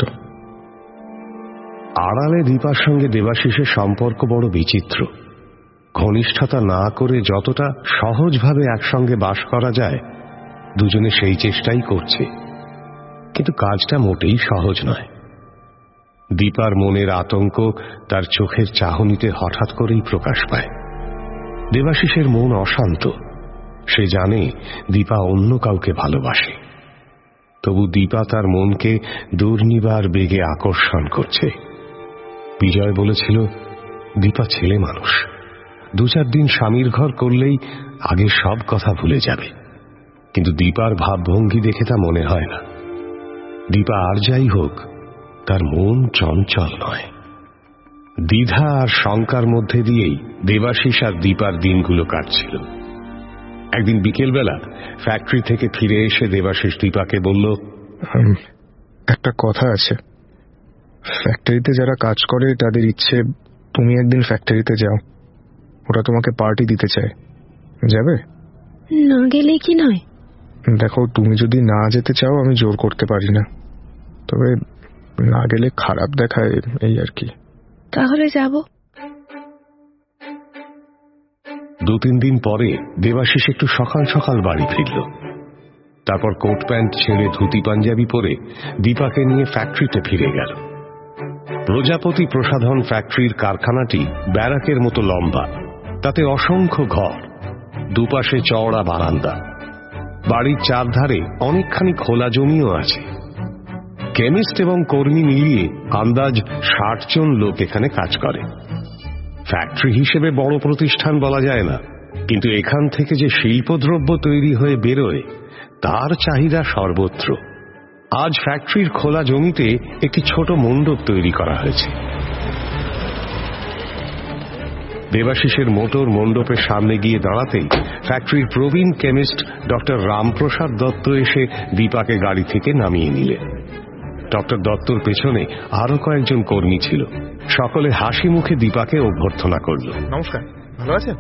আড়ালে দীপার সঙ্গে দেবাশিসের সম্পর্ক বড় বিচিত্র। ঘনিষ্ঠতা না করে যতটা সহজভাবে একসঙ্গে বাস করা যায়, দুজনে সেই চেষ্টাই করছে, কিন্তু কাজটা মোটেই সহজ নয়। দীপার মনের আতঙ্ক তার চোখের চাহনিতে হঠাৎ করেই প্রকাশ পায়। দেবাশিসের মন অশান্ত। সে জানে দীপা অন্য কাউকে ভালোবাসে, তবু দীপা তার মনকে দুর্নিবার বেগে আকর্ষণ করছে। বিজয় বলেছিল, দীপা ছেলে মানুষ, 2-4 দিন স্বামীর ঘর করলেই আগে সব কথা ভুলে যাবে। কিন্তু দীপার ভাবভঙ্গি দেখে তা মনে হয় না। দীপা আর যাই হোক, তার মন চঞ্চল নয়। দ্বিধা আর শঙ্কার মধ্যে দিয়েই দেবাশিস আর দীপার দিনগুলো কাটছিল। একদিন বিকেলবেলা ফ্যাক্টরি থেকে ফিরে এসে দেবাশিস দীপাকে বলল, একটা কথা আছে, ফ্যাক্টরিতে যারা কাজ করে তাদের ইচ্ছে তুমি একদিন ফ্যাক্টরিতে যাও, ওরা তোমাকে পার্টি দিতে চায়, যাবে? না গেলে কি নয়? দেখো, তুমি যদি না যেতে চাও আমি জোর করতে পারি না, তবে না গেলে খারাপ দেখায়, এই আর কি। তাহলে যাব। 2-3 দিন পরে দেবাশিস একটু সকাল সকাল বাড়ি ফিরল। তারপর কোট প্যান্ট ছেড়ে ধুতি পাঞ্জাবি পরে দীপাকে নিয়ে ফ্যাক্টরিতে ফিরে গেল। প্রজাপতি প্রসাধন ফ্যাক্টরির কারখানাটি ব্যারাকের মতো লম্বা, তাতে অসংখ্য ঘর, দুপাশে চওড়া বারান্দা। বাড়ির চারধারে অনেকখানি খোলা জমিও আছে। কেমিস্ট এবং কর্মী মিলিয়ে আন্দাজ 60 জন লোক এখানে কাজ করে। ফ্যাক্টরি হিসেবে বড় প্রতিষ্ঠান বলা যায় না, কিন্তু এখান থেকে যে শিল্পদ্রব্য তৈরি হয়ে বেরোয় তার চাহিদা সর্বত্র। আজ ফ্যাক্টরির খোলা জমিতে একটি ছোট মণ্ডপ তৈরি করা হয়েছে। দেবাশিসের মোটর মণ্ডপের সামনে গিয়ে দাঁড়াতেই ফ্যাক্টরির প্রবীণ কেমিস্ট ডক্টর রামপ্রসাদ দত্ত এসে দীপাকে গাড়ি থেকে নামিয়ে নিলেন। ডক্টর দত্তর পেছনে আরো কয়েকজন কর্মী ছিল। সকলে হাসি মুখে দীপাকে অভ্যর্থনা করল। নমস্কার, ভালো আছেন?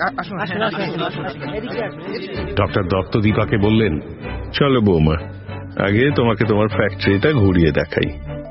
ডক্টর দত্ত দীপাকে বললেন, চলো বৌমা, আগে তোমাকে তোমার ফ্যাক্টরিটা ঘুরিয়ে দেখাই।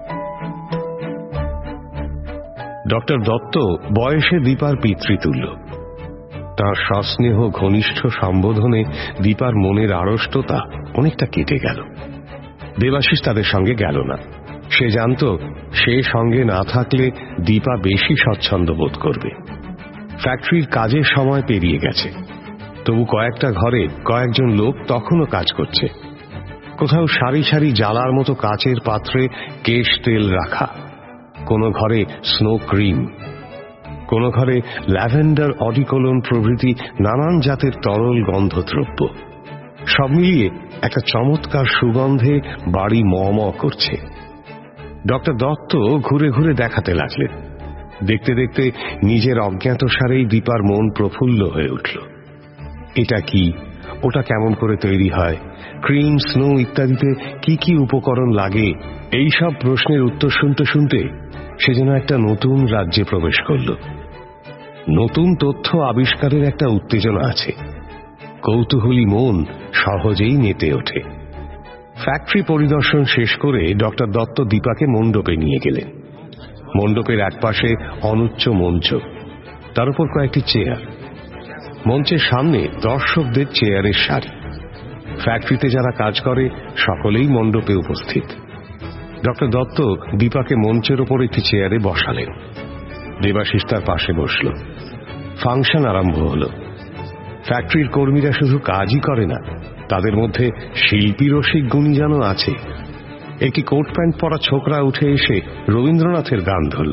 ডক্টর দত্ত বয়সে দীপার পিতৃতুল্য। তাঁর সস্নেহ ঘনিষ্ঠ সম্বোধনে দীপার মনের আড়ষ্টতা অনেকটা কেটে গেল। দেবাশিস তাদের সঙ্গে গেল না। সে জানত সে সঙ্গে না থাকলে দীপা বেশি স্বচ্ছন্দ বোধ করবে। ফ্যাক্টরির কাজের সময় পেরিয়ে গেছে, তবু কয়েকটা ঘরে কয়েকজন লোক তখনও কাজ করছে। কোথাও সারি সারি জ্বালার মতো কাচের পাত্রে কেশ তেল রাখা, কোনো ঘরে স্নো ক্রিম, কোনো ঘরে ল্যাভেন্ডার, অডিকোলন প্রভৃতি নানান জাতের তরল গন্ধদ্রব্য। সব মিলিয়ে একটা চমৎকার সুগন্ধে বাড়ি ম ম করছে। ডক্টর দত্ত ঘুরে ঘুরে দেখাতে লাগলেন। দেখতে দেখতে নিজের অজ্ঞাতসারেই দীপার মন প্রফুল্ল হয়ে উঠল। এটা কি, ওটা কেমন করে তৈরি হয়, ক্রিম, স্নো ইত্যাদিতে কি কি উপকরণ লাগে, এই সব প্রশ্নের উত্তর শুনতে শুনতে সে যেন একটা নতুন রাজ্যে প্রবেশ করল। নতুন তথ্য আবিষ্কারের একটা উত্তেজনা আছে। কৌতূহলী মন সহজেই মেতে ওঠে। ফ্যাক্টরি পরিদর্শন শেষ করে ডক্টর দত্ত দীপাকে মণ্ডপে নিয়ে গেলেন। মণ্ডপের একপাশে অনুচ্চ মঞ্চ, তার উপর কয়েকটি চেয়ার। মঞ্চের সামনে দর্শকদের চেয়ারের সারি। ফ্যাক্টরিতে যারা কাজ করে সকলেই মণ্ডপে উপস্থিত। ডক্টর দত্ত দীপাকে মঞ্চের ওপর একটি চেয়ারে বসালেন। দেবাশিস তার পাশে বসল। ফাংশন আরম্ভ হল। ফ্যাক্টরির কর্মীরা শুধু কাজই করে না, তাদের মধ্যে শিল্পী রসিক গুণীজনও আছে। একটি কোট প্যান্ট পরা ছোকরা উঠে এসে রবীন্দ্রনাথের গান ধরল।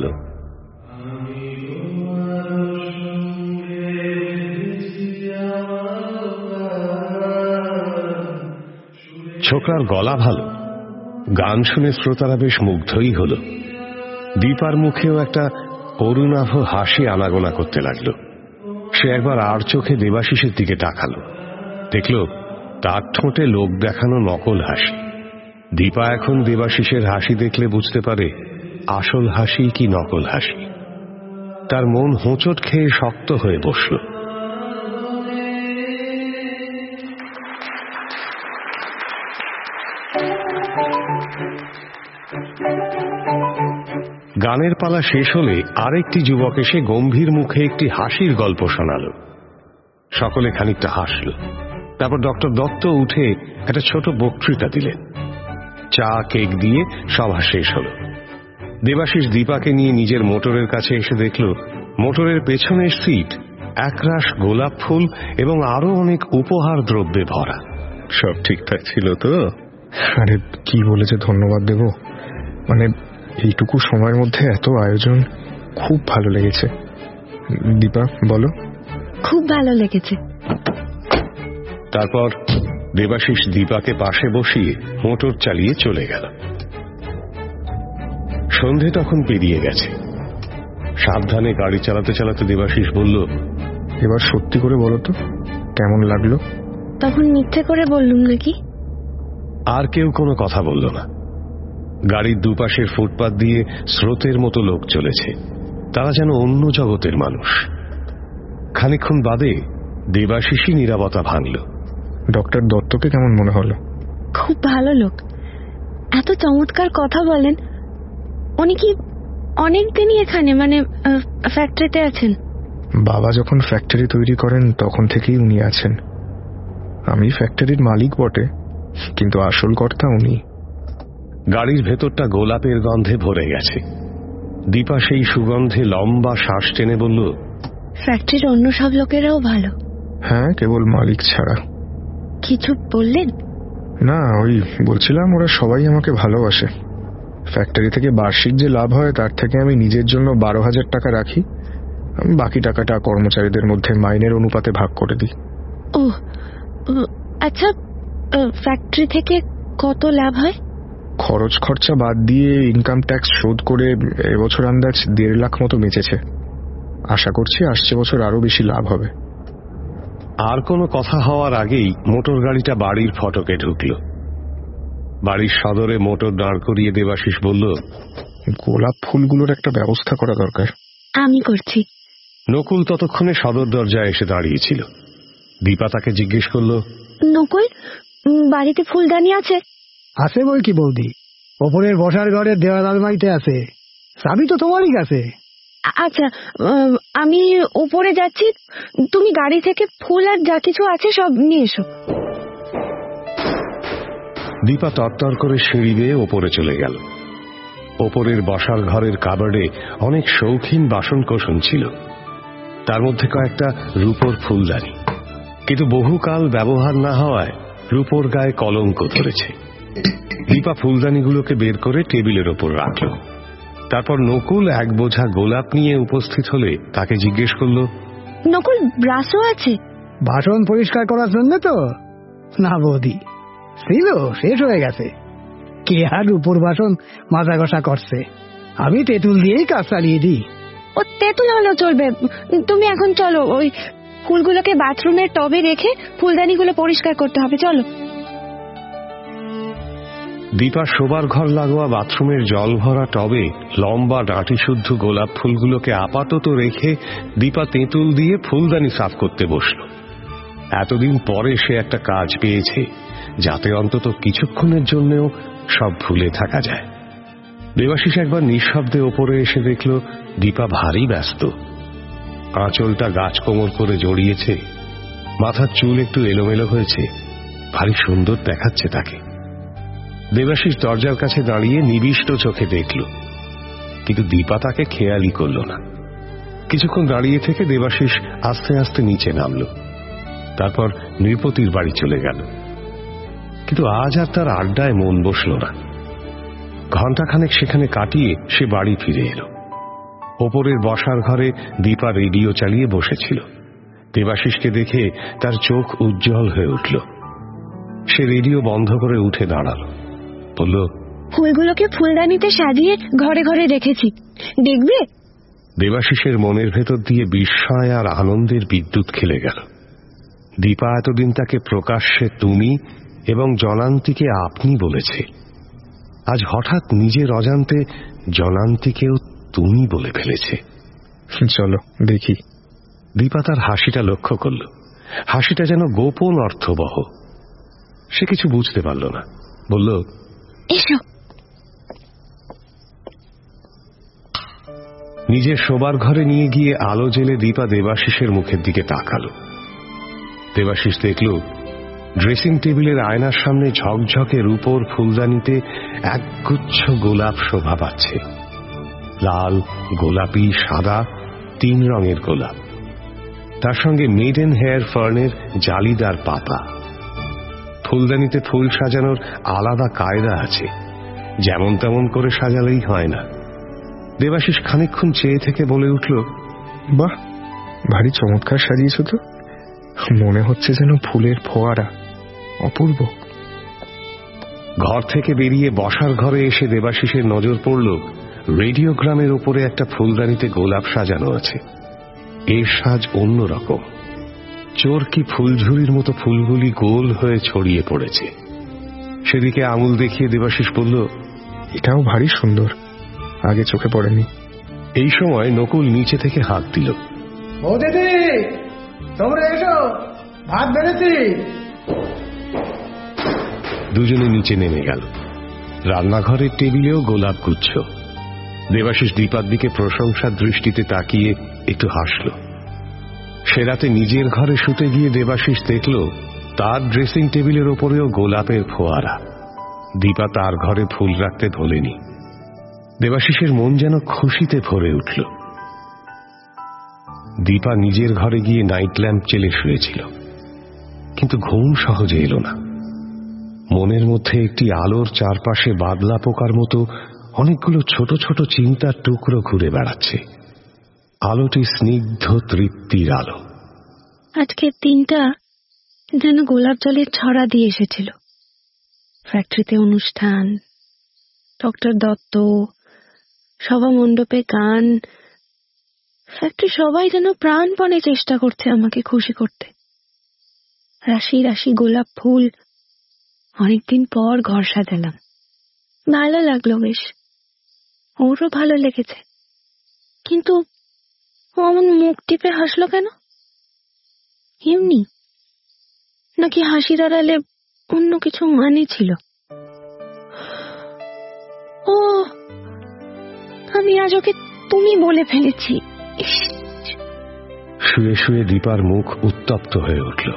ছোকরার গলা ভালো, গান শুনে শ্রোতারা বেশ মুগ্ধই হল। দীপার মুখেও একটা করুণাভ হাসি আনাগোনা করতে লাগলো। সে একবার আর চোখে দেবাশিসের দিকে তাকালো, দেখল তার ঠোঁটে লোক দেখানো নকল হাসি। দীপা এখন দেবাশিসের হাসি দেখলে বুঝতে পারে আসল হাসি কি নকল হাসি। তার মন হোঁচট খেয়ে শক্ত হয়ে বসল। গানের পালা শেষ হলে আরেকটি যুবক এসে গম্ভীর মুখে একটি হাসির গল্প শোনাল। সকলে খানিকটা হাসল। তারপর ডক্টর দত্ত উঠে একটা ছোট বক্তৃতা দিলেন। চা কেক দিয়ে সভা শেষ হল। দেবাশিস দীপাকে নিয়ে নিজের মোটরের কাছে এসে দেখল মোটরের পেছনের সিট একরাশ গোলাপ ফুল এবং আরো অনেক উপহার দ্রব্যে ভরা। সব ঠিকঠাক ছিল তো? আরে কি বলেছে ধন্যবাদ দেব, মানে এইটুকু সময়ের মধ্যে এত আয়োজন, খুব ভালো লেগেছে। দীপা বলো। খুব ভালো লেগেছে। তারপর দেবাশিস দীপাকে পাশে বসিয়ে মোটর চালিয়ে চলে গেল। সন্ধে তখন পেরিয়ে গেছে। সাবধানে গাড়ি চালাতে চালাতে দেবাশিস বলল, এবার সত্যি করে বলো তো কেমন লাগলো? তখন মিথ্যে করে বললুম নাকি? আর কেউ কোনো কথা বলল না। গাড়ির দুপাশের ফুটপাত দিয়ে স্রোতের মতো লোক চলেছে, তারা যেন অন্য জগতের মানুষ। খানিকক্ষণ বাদে দেবাশিসই নীরবতা ভাঙল। ডক্টর দত্তকে কেমন মনে হলো? খুব ভালো লোক, এত চমৎকার কথা বলেন। উনি কি অনেকদিনই এখানে মানে ফ্যাক্টরিতে আছেন? বাবা যখন ফ্যাক্টরি তৈরি করেন তখন থেকেই উনি আছেন। আমি ফ্যাক্টরির মালিক বটে, কিন্তু আসল কর্তা উনি। গাড়ির ভেতরটা গোলাপের গন্ধে ভরে গেছে। দীপা সেই সুগন্ধে লম্বা শ্বাস টেনে বলল, ফ্যাক্টরির অন্য সব লোকেরাও ভালো? হ্যাঁ, কেবল মালিক ছাড়া। কিছু বললেন? না, ওই বলছিলাম ওরা সবাই আমাকে ভালোবাসে। ফ্যাক্টরি থেকে বার্ষিক যে লাভ হয় তার থেকে আমি নিজের জন্য 12,000 টাকা রাখি। আমি বাকি টাকাটা কর্মচারীদের মধ্যে মাইনের অনুপাতে ভাগ করে দিই। ও আচ্ছা, ফ্যাক্টরি থেকে কত লাভ হয়? খরচ খরচা বাদ দিয়ে ইনকাম ট্যাক্স শোধ করে এবছর আন্দাজ 1.5 লাখ মতো বেঁচেছে। আশা করছি আসছে বছর আরো বেশি লাভ হবে। আর কোনো কথা হওয়ার আগেই মোটর গাড়িটা বাড়ির ফটকে ঢুকল। বাড়ির সদরে মোটর দাঁড় করিয়ে দেবাশিস বলল, গোলাপ ফুলগুলোর একটা ব্যবস্থা করা দরকার। আমি করছি। নকুল ততক্ষণে সদর দরজায় এসে দাঁড়িয়েছিল। দীপা তাকে জিজ্ঞেস করল, নকুল, বাড়িতে ফুলদানি আছে? আছে বই কি বৌদি, ওপরের বসার ঘরের দেওয়াল আলমারিতে আছে। চাবি তো তোমারই কাছে। আচ্ছা, আমি উপরে যাচ্ছি, তুমি গাড়ি থেকে ফুল আর যা কিছু আছে সব নিয়ে এসো। দীপা তরতর করে সিঁড়ি বেয়ে ওপরে চলে গেল। ওপরের বসার ঘরের কাবার্ডে অনেক শৌখিন বাসনকোসন ছিল, তার মধ্যে কয়েকটা রূপোর ফুলদানি, কিন্তু বহুকাল ব্যবহার না হওয়ায় রূপোর গায়ে কলঙ্ক ধরেছে। দীপা ফুলদানিগুলোকে বের করে টেবিলের ওপর রাখল। তারপর নকুল এক বোঝা গোলাপ নিয়ে উপস্থিত হলে তাকে জিজ্ঞেস করল, নকুল, ব্রাশও আছে? বাসন পরিষ্কার করার জন্য তো? না বৌদি, ছিল, শেষ হয়ে গেছে। কে আর উপর বাসন মাজা ঘষা করছে? আমি তেঁতুল দিয়েই কাজ চালিয়ে দিই। ও তেঁতুল হলেও চলবে, তুমি এখন চলো, ওই ফুলগুলোকে বাথরুমের টবে রেখে ফুলদানিগুলো পরিষ্কার করতে হবে, চলো। দীপা শোবার ঘর লাগোয়া বাথরুমের জল ভরা টবে লম্বা ডাঁটি শুদ্ধ গোলাপ ফুলগুলোকে আপাতত রেখে দীপা তেঁতুল দিয়ে ফুলদানি সাফ করতে বসল। এতদিন পরে সে একটা কাজ পেয়েছে যাতে অন্তত কিছুক্ষণের জন্যও সব ভুলে থাকা যায়। দেবাশিস একবার নিঃশব্দে ওপরে এসে দেখল দীপা ভারী ব্যস্ত। আঁচলটা গাছ কোমর করে জড়িয়েছে, মাথার চুল একটু এলোমেলো হয়েছে, ভারী সুন্দর দেখাচ্ছে তাকে। দেবাশিস দরজার কাছে দাঁড়িয়ে নিবিষ্ট চোখে দেখল, কিন্তু দীপা তাকে খেয়ালই করল না। কিছুক্ষণ দাঁড়িয়ে থেকে দেবাশিস আস্তে আস্তে নিচে নামল, তারপর নৃপতির বাড়ি চলে গেল। কিন্তু আজ আর তার আড্ডায় মন বসল না। ঘণ্টাখানেক সেখানে কাটিয়ে সে বাড়ি ফিরে এলো। ওপরের বসার ঘরে দীপা রেডিও চালিয়ে বসেছিল। দেবাশিসকে দেখে তার চোখ উজ্জ্বল হয়ে উঠল। সে রেডিও বন্ধ করে উঠে দাঁড়াল, বলল, ফুলগুলোকে ফুলদানিতে সাজিয়ে ঘরে ঘরে রেখেছি, দেখবে? দেবাশিসের মনের ভেতর দিয়ে বিস্ময় আর আনন্দের বিদ্যুৎ খেলে গেল। দীপা এতদিন তাকে প্রকাশ্যে তুমি এবং জনান্তিকে আপনি বলেছে, আজ হঠাৎ নিজের অজান্তে জনান্তিকেও তুমি বলে ফেলেছে। চলো দেখি। দীপা তার হাসিটা লক্ষ্য করল। হাসিটা যেন গোপন অর্থবহ। সে কিছু বুঝতে পারল না, বলল, এসো। নিজের শোবার ঘরে নিয়ে গিয়ে আলো জেলে দীপা দেবাশিসের মুখের দিকে তাকালো। দেবাশিস দেখল ড্রেসিং টেবিলের আয়নার সামনে ঝকঝকে রূপোর ফুলদানিতে একগুচ্ছ গোলাপ শোভা পাচ্ছে। লাল, গোলাপি, সাদা, 3 রঙের গোলাপ, তার সঙ্গে মেডেন হেয়ার ফার্নের জালিদার পাতা। ফুলদানিতে ফুল সাজানোর আলাদা কায়দা আছে, যেমন তেমন করে সাজালেই হয় না। দেবাশিস খানিকক্ষণ চেয়ে থেকে বলে উঠল, বাহ, ভারী চমৎকার সাজিয়েছ তো। মনে হচ্ছে যেন ফুলের ফোয়ারা, অপূর্ব। ঘর থেকে বেরিয়ে বসার ঘরে এসে দেবাশিসের নজর পড়ল রেডিওগ্রামের উপরে একটা ফুলদানিতে গোলাপ সাজানো আছে। এর সাজ অন্যরকম। চোরকি ফুলঝুরির মতো ফুলগুলি গোল হয়ে ছড়িয়ে পড়েছে। সেদিকে আঙুল দেখিয়ে দেবাশিস বলল, এটাও ভারী সুন্দর, আগে চোখে পড়েনি। এই সময় নকুল নিচে থেকে হাঁক দিল, ও দিদি, তোমরা এসো, ভাত বেড়েছি। দুজনে নিচে নেমে গেল। রান্নাঘরের টেবিলেও গোলাপ গুচ্ছ। দেবাশিস দীপার দিকে প্রশংসার দৃষ্টিতে তাকিয়ে একটু হাসল। সে রাতে নিজের ঘরে শুতে গিয়ে দেবাশিস দেখল তার ড্রেসিং টেবিলের ওপরেও গোলাপের ফোয়ারা। দীপা তার ঘরে ফুল রাখতে ভোলেনি। দেবাশিসের মন যেন খুশিতে ভরে উঠল। দীপা নিজের ঘরে গিয়ে নাইট ল্যাম্প জেলে শুয়েছিল, কিন্তু ঘুম সহজে এলো না। মনের মধ্যে একটি আলোর চারপাশে বাদলা পোকার মতো অনেকগুলো ছোট ছোট চিন্তার টুকরো ঘুরে বেড়াচ্ছে। আলোটি স্নিগ্ধ তৃপ্তির আলো। আজকের দিনটা যেন গোলাপ জলের ছড়া দিয়ে এসেছিল। ফ্যাক্টরিতে অনুষ্ঠান, ডক্টর দত্ত, সভা মণ্ডপে গান, ফ্যাক্টরি সবাই যেন প্রাণপণে চেষ্টা করছে আমাকে খুশি করতে। রাশি রাশি গোলাপ ফুল, অনেকদিন পর ঘর সাজালাম। ভালো লাগলো বেশ, ওরও ভালো লেগেছে। কিন্তু ও আমার মুখ টিপে হাসলো কেন? এমনি নাকি হাসির আড়ালে অন্য কিছু মানে ছিল? ও, আমি আজ ওকে তুমি বলে ফেলেছি। শুয়ে শুয়ে দীপার মুখ উত্তপ্ত হয়ে উঠল।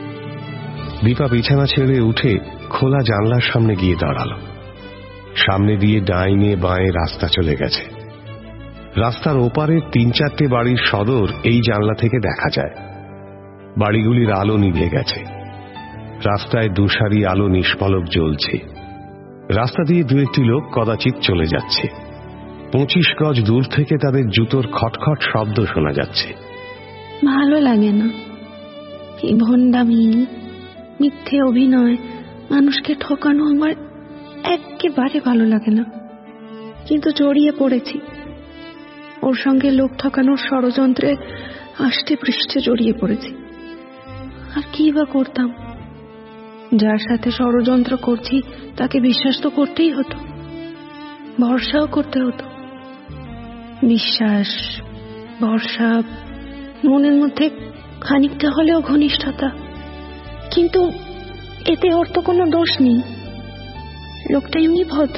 দীপা বিছানা ছেড়ে উঠে খোলা জানলার সামনে গিয়ে দাঁড়াল। সামনে দিয়ে ডাইনে বাঁয়ে রাস্তা চলে গেছে। রাস্তার ওপারে ৩-৪টে বাড়ির সদর এই জানলা থেকে দেখা যায়। বাড়িগুলির আলো নিভে গেছে। রাস্তায় দুসারি আলো নিষ্পলক জ্বলছে। রাস্তা দিয়ে দু একটি লোক কদাচিৎ চলে যাচ্ছে। ২৫ গজ দূর থেকে তাদের জুতোর খটখট শব্দ শোনা যাচ্ছে। ভালো লাগে না এই ভণ্ডামি, মিথ্যে অভিনয়, মানুষকে ঠকানো আমার একেবারে ভালো লাগে না। কিন্তু জড়িয়ে পড়েছি ওর সঙ্গে। লোক ঠকানোর ষড়যন্ত্রে আষ্টে পৃষ্ঠে জড়িয়ে পড়েছি। আর কি বা করতাম? যার সাথে ষড়যন্ত্র করছি তাকে বিশ্বাস তো করতেই হতো, ভরসাও করতে হতো। বিশ্বাস, ভরসা, মনের মধ্যে খানিকটা হলেও ঘনিষ্ঠতা। কিন্তু এতে ওর তো কোনো দোষ নেই। লোকটা এমনি ভদ্র,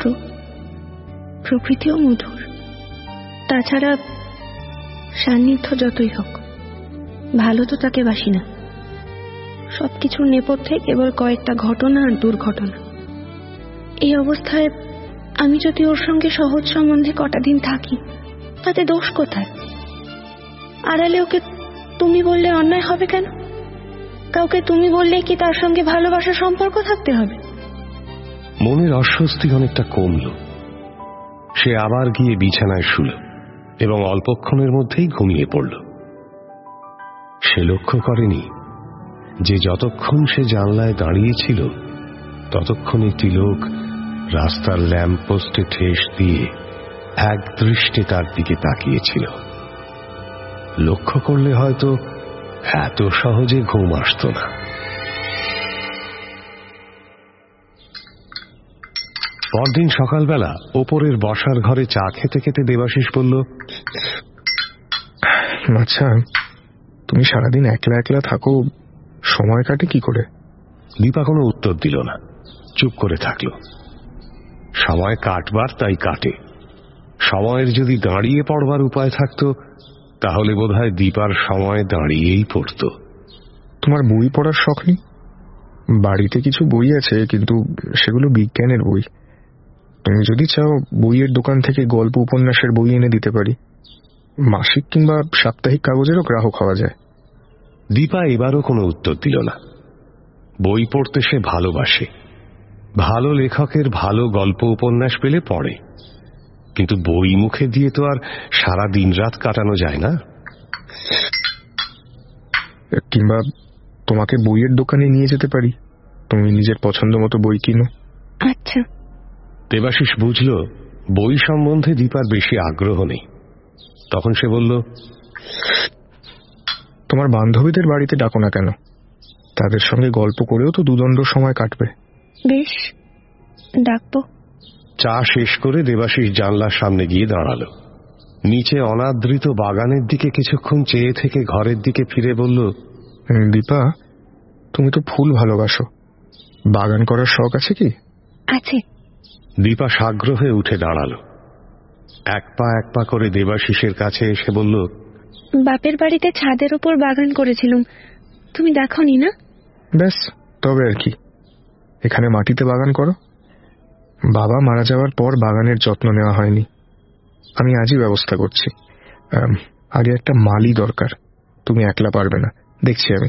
প্রকৃতিও মধুর। তাছাড়া সান্নিধ্য যতই হোক, ভালো তো তাকে বাসি না। সবকিছুর নেপথ্যে কেবল কয়েকটা ঘটনা আর দুর্ঘটনা। এই অবস্থায় আমি যদি ওর সঙ্গে সহজ সম্বন্ধে কটা দিন থাকি, তাতে দোষ কোথায়? আড়ালে ওকে তুমি বললে অন্যায় হবে কেন? কাউকে তুমি বললে কি তার সঙ্গে ভালোবাসার সম্পর্ক থাকতে হবে? মনের অস্বস্তি অনেকটা কমল। সে আবার গিয়ে বিছানায় শুল এবং অল্পক্ষণের মধ্যেই ঘুমিয়ে পড়ল। সে লক্ষ্য করেনি যে যতক্ষণ সে জানলায় দাঁড়িয়েছিল ততক্ষণ একটি লোক রাস্তার ল্যাম্পপোস্টে ঠেস দিয়ে এক দৃষ্টে তার দিকে তাকিয়েছিল। লক্ষ্য করলে হয়তো এত সহজে ঘুম আসত না। পরদিন সকালবেলা ওপরের বসার ঘরে চা খেতে খেতে দেবাশিস বলল, আচ্ছা, তুমি সারাদিন একলা একলা থাকো, সময় কাটে কি করে? দীপা কোনো উত্তর দিল না, চুপ করে থাকল। সময় কাটবার তাই কাটে। সময়ের যদি দাঁড়িয়ে পড়বার উপায় থাকত তাহলে বোধহয় দীপার সময় দাঁড়িয়েই পড়ত। তোমার বই পড়ার শখ নেই? বাড়িতে কিছু বই আছে, কিন্তু সেগুলো বিজ্ঞানের বই। তুমি যদি চাও বইয়ের দোকান থেকে গল্প উপন্যাসের বই এনে দিতে পারি। মাসিক কিংবা সাপ্তাহিক কাগজেরও গ্রাহক হওয়া যায়। দীপা এবারও কোনো উত্তর দিল না। বই পড়তে সে ভালোবাসে। ভালো লেখকের ভালো গল্প উপন্যাস পেলে পড়ে, কিন্তু বই মুখে দিয়ে তো আর সারা দিন রাত কাটানো যায় না। কিংবা তোমাকে বইয়ের দোকানে নিয়ে যেতে পারি, তুমি নিজের পছন্দ মতো বই কিনো। আচ্ছা। দেবাশিস বুঝল বই সম্বন্ধে দীপার বেশি আগ্রহ নেই। তখন সে বলল, তোমার বান্ধবীদের বাড়িতে ডাকো না কেন? তাদের সঙ্গে গল্প করেও তো দুদণ্ড সময় কাটবে। বেশ, ডাকবো। চা শেষ করে দেবাশিস জানলার সামনে গিয়ে দাঁড়াল। নিচে অনাদৃত বাগানের দিকে কিছুক্ষণ চেয়ে থেকে ঘরের দিকে ফিরে বলল, দীপা, তুমি তো ফুল ভালোবাসো, বাগান করার শখ আছে কি? আছে। দীপা সাগ্রহে উঠে দাঁড়ালো, এক পা করে দেবাশিসের কাছে এসে বলল, বাপের বাড়িতে ছাদের উপর বাগান করেছিলাম, তুমি দেখোনি না? ব্যাস, তবে আর কি, এখানে মাটিতে বাগান করো। বাবা মারা যাওয়ার পর বাগানের যত্ন নেওয়া হয়নি, আমি আজই ব্যবস্থা করছি। আগে একটা মালি দরকার, তুমি একলা পারবে না, দেখছি আমি।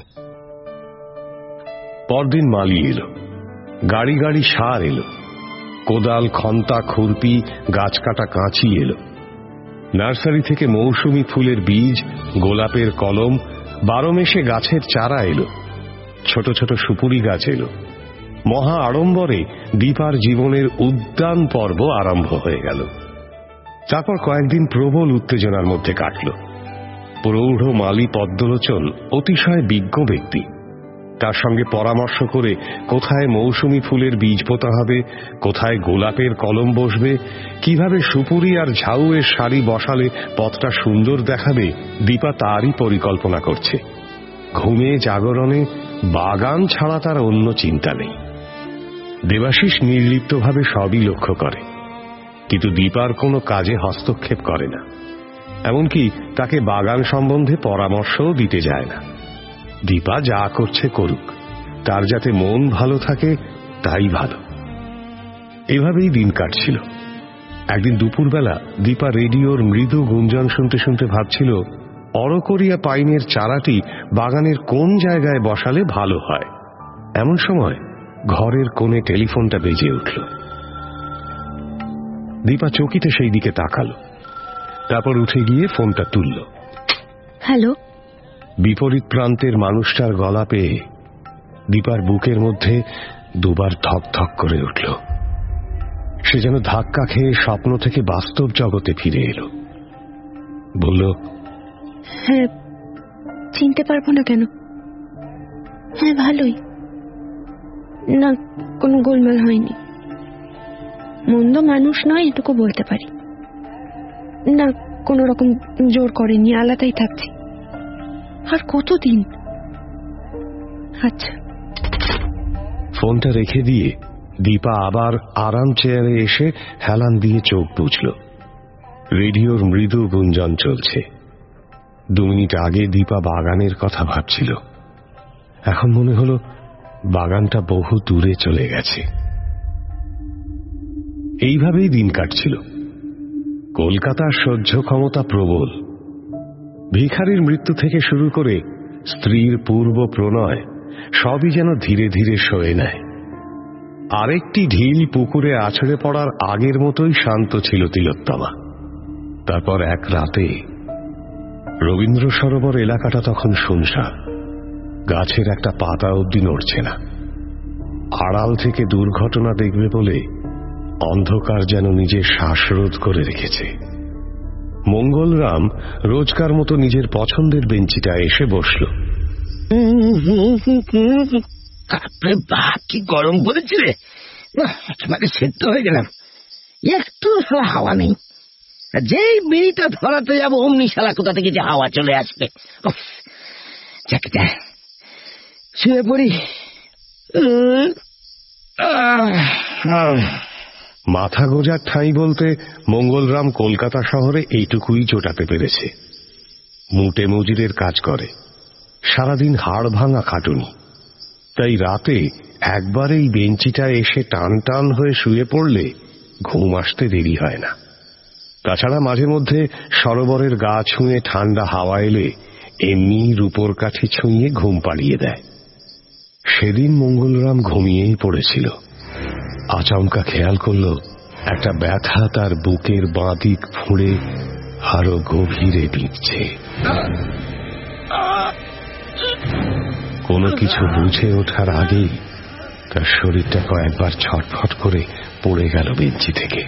পরদিন মালি এলো, গাড়ি গাড়ি সার এলো, কোদাল, খন্তা, খুরপি, গাছ কাটা কাঁচি এলো। নার্সারি থেকে মৌসুমি ফুলের বীজ, গোলাপের কলম, 12 মেশে গাছের চারা এলো, ছোট ছোট সুপুরি গাছ এলো। মহা আড়ম্বরে দীপার জীবনের উদ্যান পর্ব আরম্ভ হয়ে গেল। তারপর কয়েকদিন প্রবল উত্তেজনার মধ্যে কাটল। প্রৌঢ় মালি পদ্মলোচন অতিশয় বিজ্ঞ ব্যক্তি, তার সঙ্গে পরামর্শ করে কোথায় মৌসুমি ফুলের বীজ পোতা হবে, কোথায় গোলাপের কলম বসবে, কিভাবে সুপুরি আর ঝাউয়ের সারি বসালে পথটা সুন্দর দেখাবে, দীপা তারই পরিকল্পনা করছে। ঘুমে জাগরণে বাগান ছাড়া তার অন্য চিন্তা নেই। দেবাশিস নির্লিপ্তভাবে সবই লক্ষ্য করে, কিন্তু দীপার কোনো কাজে হস্তক্ষেপ করে না, এমনকি তাকে বাগান সম্বন্ধে পরামর্শও দিতে যায় না। দীপা যা করছে করুক, তার যাতে মন ভালো থাকে তাই ভালো। এভাবেই দিন কাটছিল। একদিন দুপুরবেলা দীপা রেডিওর মৃদু গুঞ্জন শুনতে শুনতে ভাবছিল, অরকরিয়া পাইনের চারাটি বাগানের কোন জায়গায় বসালে ভালো হয়। এমন সময় ঘরের কোণে টেলিফোনটা বেজে উঠল। দীপা চকিতে সেই দিকে তাকালো, তারপর উঠে গিয়ে ফোনটা তুলল। হ্যালো। বিপরীত প্রান্তের মানুষটার গলা পেয়ে দীপার বুকের মধ্যে দুবার ধক ধক করে উঠল। সে যেন ধাক্কা খেয়ে স্বপ্ন থেকে বাস্তব জগতে ফিরে এলো। বলল, হ্যাঁ, চিনতে পারবো না কেন? হ্যাঁ, ভালোই। না, কোনো গোলমাল হয়নি। মন্দ মানুষ নয় এটুকু বলতে পারি। না, কোনো রকম জোর করেনি, আলাদাই থাকছি। আর কতদিন? আচ্ছা। ফোনটা রেখে দিয়ে দীপা আবার আরাম চেয়ারে এসে হেলান দিয়ে চোখ বুঝল। রেডিওর মৃদু গুঞ্জন চলছে। 2 মিনিট আগে দীপা বাগানের কথা ভাবছিল, এখন মনে হলো বাগানটা বহু দূরে চলে গেছে। এইভাবেই দিন কাটছিল। কলকাতার সহ্য ক্ষমতা প্রবল। ভিখারির মৃত্যু থেকে শুরু করে স্ত্রীর পূর্ব প্রণয় সবই যেন ধীরে ধীরে সয়ে নেয়। আরেকটি ঢিল পুকুরে আছড়ে পড়ার আগের মতোই শান্ত ছিল তিলোত্তমা। তারপর এক রাতে রবীন্দ্র সরোবর এলাকাটা তখন শুনশান, গাছের একটা পাতা অবধি নড়ছে না। আড়াল থেকে দুর্ঘটনা দেখবে বলে অন্ধকার যেন নিজের শ্বাসরোধ করে রেখেছে। মঙ্গলরাম রোজকার মতো নিজের পছন্দের বেঞ্চিটা এসে বসল। কি গরম পড়েছে রে, একেবারে সেদ্ধ হয়ে গেলাম। একটু হাওয়া নেই, যেই বিড়িটা ধরাতে যাবো অমনি শালা কোথা থেকে যে হাওয়া চলে আসবে। শুয়ে পড়ি। মাথা গোজার ঠাঁই বলতে মঙ্গলরাম কলকাতা শহরে এইটুকুই জোটাতে পেরেছে। মুটে মজুরের কাজ করে, সারাদিন হাড় ভাঙা খাটুনি। তাই রাতে একবার এই বেঞ্চিটা এসে টান টান হয়ে শুয়ে পড়লে ঘুম আসতে দেরি হয় না। তাছাড়া মাঝে মধ্যে সরোবরের গা ছুঁয়ে ঠান্ডা হাওয়া এলে এমনি রূপোর কাঠি ছুঁয়ে ঘুম পাড়িয়ে দেয়। সেদিন মঙ্গলরাম ঘুমিয়েই পড়েছিল। আচমকা খেয়াল করল একটা ব্যথা তার বুকের বাঁ দিক ফুঁড়ে আরো গভীরে বিঁধছে। কোনো কিছু বুঝে ওঠার আগেই তার শরীরটা কয়েকবার ছটফট করে পড়ে গেল বেঞ্চি থেকে।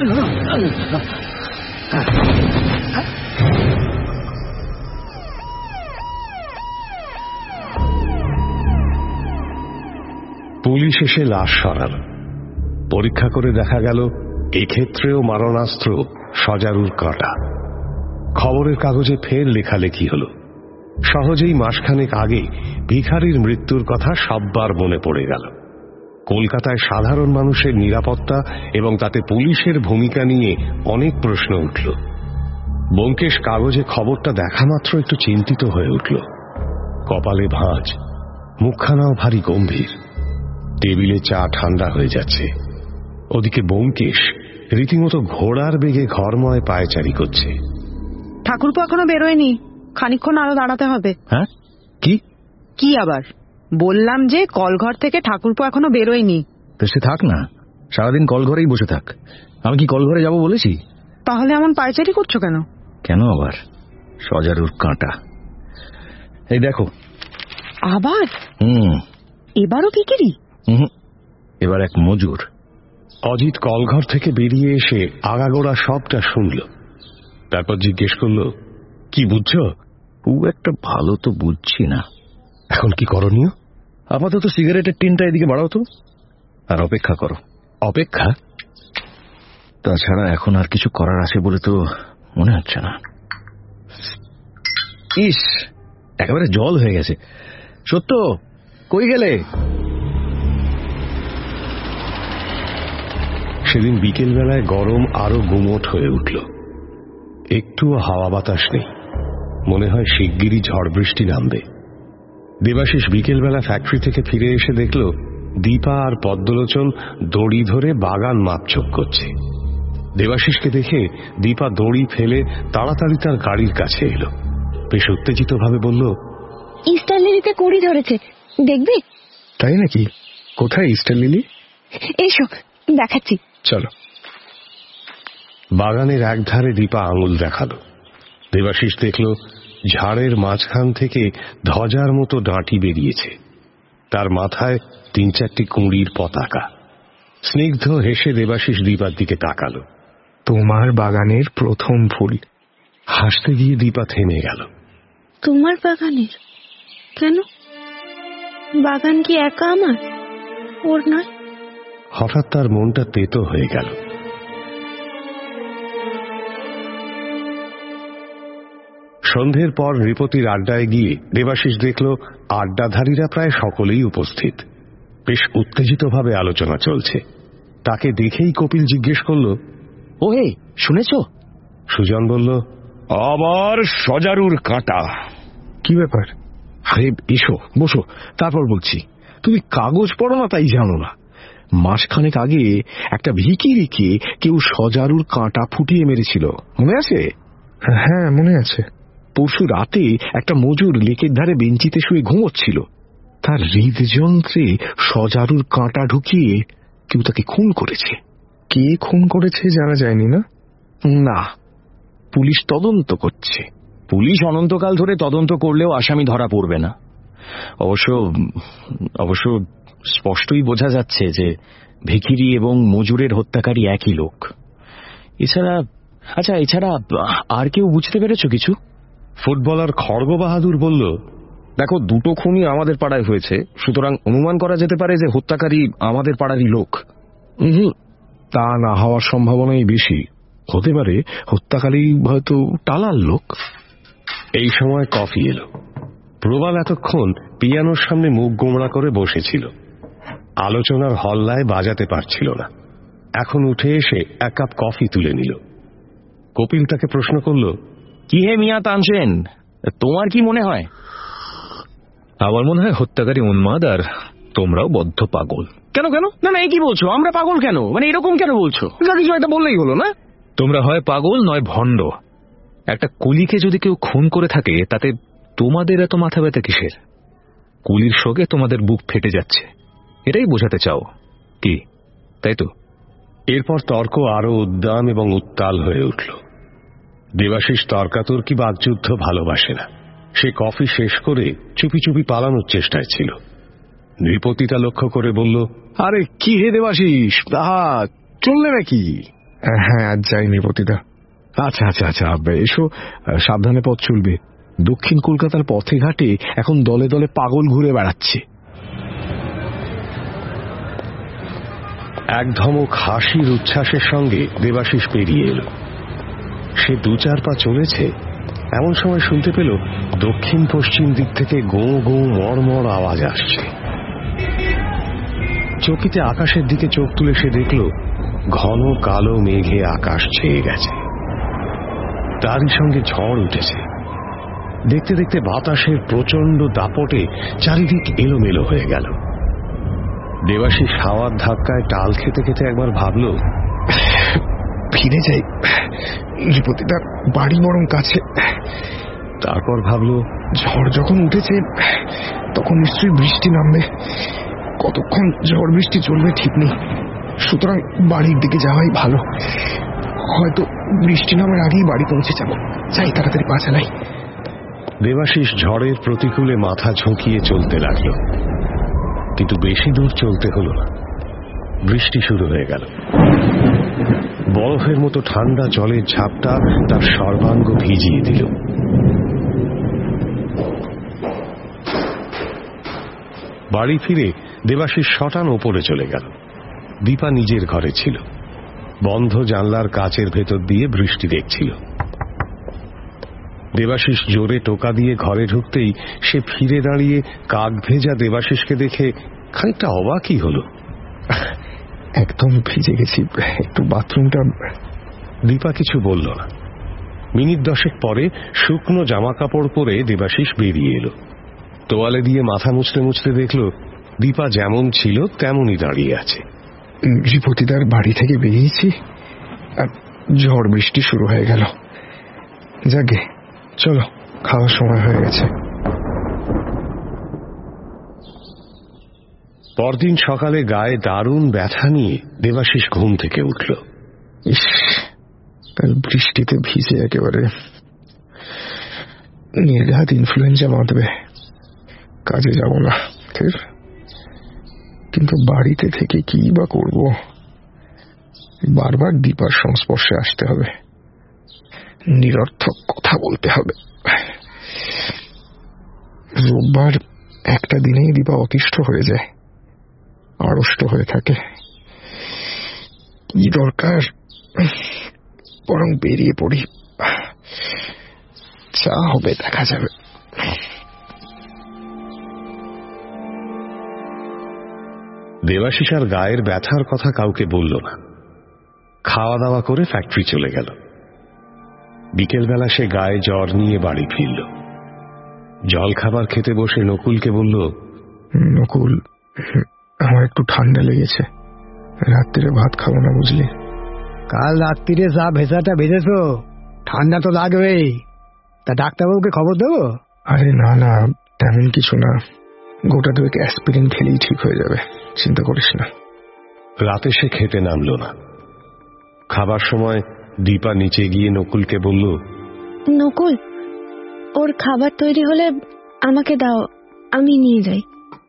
পুলিশ এসে লাশ সরাল। পরীক্ষা করে দেখা গেল এক্ষেত্রেও মারণাস্ত্র সজারুর কাঁটা। খবরের কাগজে ফের লেখালেখি হল। সহজেই মাসখানেক আগে ভিখারির মৃত্যুর কথা সববার মনে পড়ে গেল। কলকাতায় সাধারণ মানুষের নিরাপত্তা এবং তাতে পুলিশের ভূমিকা নিয়ে অনেক প্রশ্ন উঠল। ব্যোমকেশ কাগজে খবরটা দেখা মাত্র একটু চিন্তিত হয়ে উঠল। কপালে ভাঁজ, মুখখানাও ভারী গম্ভীর। টেবিলে চা ঠান্ডা হয়ে যাচ্ছে। ওদিকে ব্যোমকেশ রীতিমতো ঘোড়ার বেগে ঘরময় পায়চারি করছে। ঠাকুরপো এখনো বেরোয়নি, খানিকক্ষণ আরো দাঁড়াতে হবে। হ্যাঁ, কি আবার বললাম যে কলঘর থেকে ঠাকুরপো এখনো বেরোয়নি। তো সে থাক না, সারাদিন কলঘরেই বসে থাক। আমি কি কলঘরে যাব বলেছি? তাহলে এমন পায়চারি করছো কেন? কেন আবার? সজারুর কাঁটা। এই দেখো। আবার? এবারও ভিখিরি? এবার এক মজুর। অজিত কলঘর থেকে বেরিয়ে এসে আগাগোড়া সবটা শুনল। তারপর জিজ্ঞেস করল, কি বুঝছো? খুব একটা ভালো তো বুঝছি না। এখন কি করণীয়? আপাতত সিগারেটের টিনটা এদিকে বাড়াও তো, আর অপেক্ষা করো। অপেক্ষা? তাছাড়া এখন আর কিছু করার আছে বলে তো মনে হচ্ছে না। ইস, একেবারে জল হয়ে গেছে। সত্য, কই গেলে? সেদিন বিকেল বেলায় গরম আরো গুমোট হয়ে উঠল। একটুও হাওয়া বাতাস নেই। মনে হয় শিগগিরই ঝড় বৃষ্টি নামবে। দেবাশিস বিকেলবেলা ফ্যাক্টরি থেকে ফিরে এসে দেখল দীপা আর পদ্মলোচন দড়ি ধরে বাগান মাপঝোপ করছে। দেবাশিসকে দেখে দীপা দড়ি ফেলে তাড়াতাড়ি তার গাড়ির কাছে এলো। বেশ উত্তেজিত ভাবে বলল, ইস্টার লিলিতে কুড়ি ধরেছে, দেখবে? তাই নাকি? কোথায় ইস্টার লিলি? এসো দেখাচ্ছি। চলো। বাগানের একধারে দীপা আঙুল দেখালো। দেবাশিস দেখল ঝাড়ের মাঝখান থেকে ধ্বজার মতো ডাঁটি বেরিয়েছে। তার মাথায় 3-4টি কুঁড়ির পতাকা। স্নিগ্ধ হেসে দেবাশিস দীপার দিকে তাকালো। তোমার বাগানের প্রথম ফুল। হাসতে গিয়ে দীপা থেমে গেল। তোমার বাগানের? কেন? বাগান কি একা আমার, ওর নয়? হঠাৎ তার মনটা তেতো হয়ে গেল। সন্ধ্যের পর নৃপতির আড্ডায় গিয়ে দেবাশিস দেখল আড্ডাধারীরা প্রায় সকলেই উপস্থিত। বেশ উত্তেজিতভাবে আলোচনা চলছে। তাকে দেখেই কপিল জিজ্ঞেস করল, ও হে, শুনেছ? সুজন বলল, আবার সজারুর কাঁটা। কি ব্যাপার? আরে এসো, বসো, তারপর বলছি। তুমি কাগজ পড়ো না তাই জানো না। মাসখানেক আগে একটা ভিখিরিকে কেউ সজারুর কাঁটা ফুটিয়ে মেরেছিল, মনে আছে? হ্যাঁ, মনে আছে। পরশু রাতে একটা মজুর লেকের ধারে বেঞ্চিতে শুয়ে ঘুমোচ্ছিল। তার হৃদযন্ত্রে সজারুর কাঁটা ঢুকিয়ে কেউ তাকে খুন করেছে। কে খুন করেছে জানা যায়নি না? না, পুলিশ তদন্ত করছে। পুলিশ অনন্তকাল ধরে তদন্ত করলেও আসামি ধরা পড়বে না। অবশ্য স্পষ্টই বোঝা যাচ্ছে যে ভিখিরি এবং মজুরের হত্যাকারী একই লোক। এছাড়া আর কেউ বুঝতে পেরেছ কিছু? ফুটবলার খড়গ বাহাদুর বলল, দেখো, দুটো খুনই আমাদের পাড়ায় হয়েছে, সুতরাং অনুমান করা যেতে পারে যে হত্যাকারী আমাদের পাড়ারই লোক। তা না হওয়ার সম্ভাবনাই বেশি। হতে পারে হত্যাকারী হয়তো টালার লোক। এই সময় কফি এলো। প্রবাল এতক্ষণ পিয়ানোর সামনে মুখ গোমড়া করে বসেছিল। আলোচনার হল্লায় বাজাতে পারছিল না। এখন উঠে এসে এক কাপ কফি তুলে নিল। কপিল তাকে প্রশ্ন করল, কি হে মিয়া তানসেন, তোমার কি মনে হয়? আমার মনে হয় হত্যাকারী উন্মাদ আর তোমরাও বদ্ধ পাগল। কেন? না, এই কি বলছো? আমরা পাগল কেন? মানে এরকম কেন বলছো? কিছু একটা বললেই হলো না? তোমরা হয় পাগল নয় ভণ্ড। একটা কুলিকে যদি কেউ খুন করে থাকে তাতে তোমাদের এত মাথা ব্যথা কিসের? কুলির শোকে তোমাদের বুক ফেটে যাচ্ছে, এটাই বোঝাতে চাও কি, তাই তো? এরপর তর্ক আরো উদ্দাম এবং উত্তাল হয়ে উঠল। দেবাশিস তর্কাতর্কি বাকযুদ্ধ ভালোবাসে না। সে কফি শেষ করে চুপি চুপি পালানোর চেষ্টায় ছিল। নৃপতিটা লক্ষ্য করে বলল, আরে কি হে দেবাশিস, চললে নাকি? হ্যাঁ, আজ যাই নৃপতিদা। আচ্ছা, এসো, সাবধানে পথ চলবে। দক্ষিণ কলকাতার পথে ঘাটে এখন দলে দলে পাগল ঘুরে বেড়াচ্ছে। এক ধমক হাসির উচ্ছ্বাসের সঙ্গে দেবাশিস পেরিয়ে এলো। সে 2-4 পা চলেছে, এমন সময় শুনতে পেল দক্ষিণ পশ্চিম দিক থেকে গোঁ গোঁ মড়মড় আওয়াজ আসছে। চকিতে আকাশের দিকে চোখ তুলে সে দেখল ঘন কালো মেঘে আকাশ ছেয়ে গেছে, তারই সঙ্গে ঝড় উঠেছে। দেখতে দেখতে বাতাসের প্রচন্ড দাপটে চারিদিক এলোমেলো হয়ে গেল। দেবাশিস হাওয়ার ধাক্কায় টাল খেতে খেতে একবার ভাবল, ফিরে যাই, নৃপতিদার বাড়ি বরং কাছে। তারপর ভাবল, ঝড় যখন উঠেছে তখন নিশ্চয়ই বৃষ্টি নামবে। কতক্ষণ ঝড় বৃষ্টি চলবে ঠিক নেই, সুতরাং বাড়ির দিকে যাওয়াই ভালো। হয়তো বৃষ্টি নামের আগেই বাড়ি পৌঁছে যাব। যাই, তাড়াতাড়ি পা চালাই। দেবাশিস ঝড়ের প্রতিকূলে মাথা ঝুঁকিয়ে চলতে লাগলো, কিন্তু বেশি দূর চলতে হলো না। বৃষ্টি শুরু হয়ে গেল। বরফের মতো ঠান্ডা জলের ঝাপটা তার সর্বাঙ্গ ভিজিয়ে দিল। বাড়ি ফিরে দেবাশিস শটান ওপরে চলে গেল। দীপা নিজের ঘরে ছিল, বন্ধ জানলার কাচের ভেতর দিয়ে বৃষ্টি দেখছিল। দেবাশিস জোরে টোকা দিয়ে ঘরে ঢুকতেই সে ফিরে দাঁড়িয়ে কাক ভেজা দেবাশিসকে দেখে খানিকটা অবাকই হল। একদম ভিজে গেছি, একটু বাথরুমটা। দীপা কিছু বলল না। মিনিট 10 পরে শুকনো জামা কাপড় পরে দেবাশিস বেরিয়ে এলো। তোয়ালে দিয়ে মাথা মুছতে মুছতে দেখল দীপা যেমন ছিল তেমনই দাঁড়িয়ে আছে। নৃপতিদার বাড়ি থেকে বেরিয়েছি আর ঝড় বৃষ্টি শুরু হয়ে গেল। যাকে চলো, খাওয়ার সময় হয়ে গেছে। পরদিন সকালে গায়ে দারুণ ব্যথা নিয়ে দেবাশিস ঘুম থেকে উঠল। ইস, কাল বৃষ্টিতে ভিজে একেবারে নির্ঘাত ইনফ্লুয়েঞ্জা বাঁধবে। কাজে যাব না, কিন্তু বাড়িতে থেকে কি বা করব? বারবার দীপার সংস্পর্শে আসতে হবে, নিরর্থক কথা বলতে হবে। রোববার একটা দিনেই দীপা অতিষ্ঠ হয়ে যায়, আড়ষ্ট হয়ে থাকে। কি দরকার, বরং বেরিয়ে পড়ি, যা হবে দেখা যাবে। দেবাশিস আর গায়ের ব্যথার কথা কাউকে বলল না। খাওয়া দাওয়া করে ফ্যাক্টরি চলে গেল। বিকেলবেলা সে গায়ে জ্বর নিয়ে বাড়ি ফিরল। জল খাবার খেতে বসে নকুলকে বলল, নকুল, আমার একটু ঠান্ডা লেগেছে, রাত্রিরে ভাত খাবো না বুঝলি। কাল রাত্রিরে যা ভেজাটা ভেজেছ, ঠান্ডা তো লাগবেই। তা ডাক্তারবাবুকে খবর দেবো? আরে না না, তেমন কিছু না, গোটা দুয়েক অ্যাসপিরিন খেলেই ঠিক হয়ে যাবে, চিন্তা করিস না। রাতে সে খেতে নামল না। খাবার সময় দীপা নিচে গিয়ে নকুলকে বলল, নকুল, ওর খাবার তৈরি হলে আমাকে দাও, আমি নিয়ে যাই।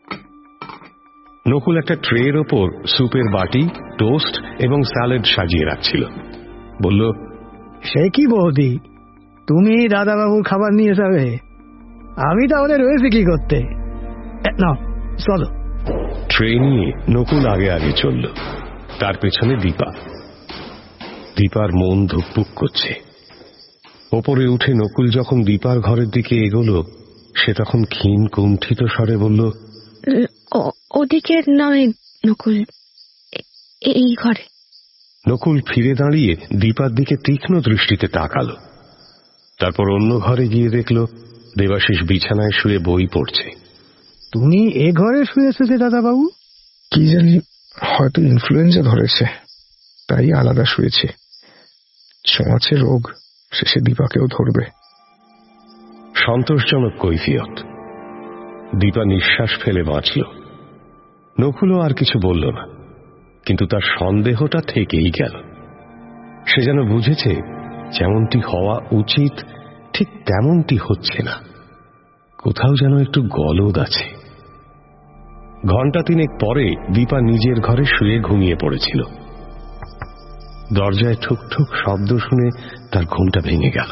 নকুল একটা ট্রের ওপর সুপের বাটি, টোস্ট এবং স্যালাড সাজিয়ে রাখছিল। বলল, সে কি বৌদি, তুমি দাদাবাবুর খাবার নিয়ে যাবে? আমি তাহলে রয়েছি কি করতে? না, চলো। ট্রে নিয়ে নকুল আগে আগে চলল, তার পেছনে দীপা। দীপার মন ধুকপুক করছে। ওপরে উঠে নকুল যখন দীপার ঘরের দিকে এগোলো, সে তখন ক্ষীণ কুণ্ঠিত স্বরে বলল, ওদিকে নয় নকুল, এই ঘরে। নকুল ফিরে দাঁড়িয়ে দীপার দিকে তীক্ষ্ণ দৃষ্টিতে তাকালো। তারপর অন্য ঘরে গিয়ে দেখল দেবাশিস বিছানায় শুয়ে বই পড়ছে। তুমি এ ঘরে শুয়েছো যে দাদাবাবু? কি জানি, হয়তো ইনফ্লুয়েঞ্জা ধরেছে, তাই আলাদা শুয়েছে। ছোঁয়াচে রোগ, শেষে দীপাকেও ধরবে। সন্তোষজনক কৈফিয়ত। দীপা নিঃশ্বাস ফেলে বাঁচল। নকুলও আর কিছু বলল না, কিন্তু তার সন্দেহটা থেকেই গেল। সে যেন বুঝেছে যেমনটি হওয়া উচিত ঠিক তেমনটি হচ্ছে না, কোথাও যেন একটু গলদ আছে। ঘণ্টা 3 পরে দীপা নিজের ঘরে শুয়ে ঘুমিয়ে পড়েছিল। দরজায় ঠুকঠুক শব্দ শুনে তার ঘুমটা ভেঙে গেল।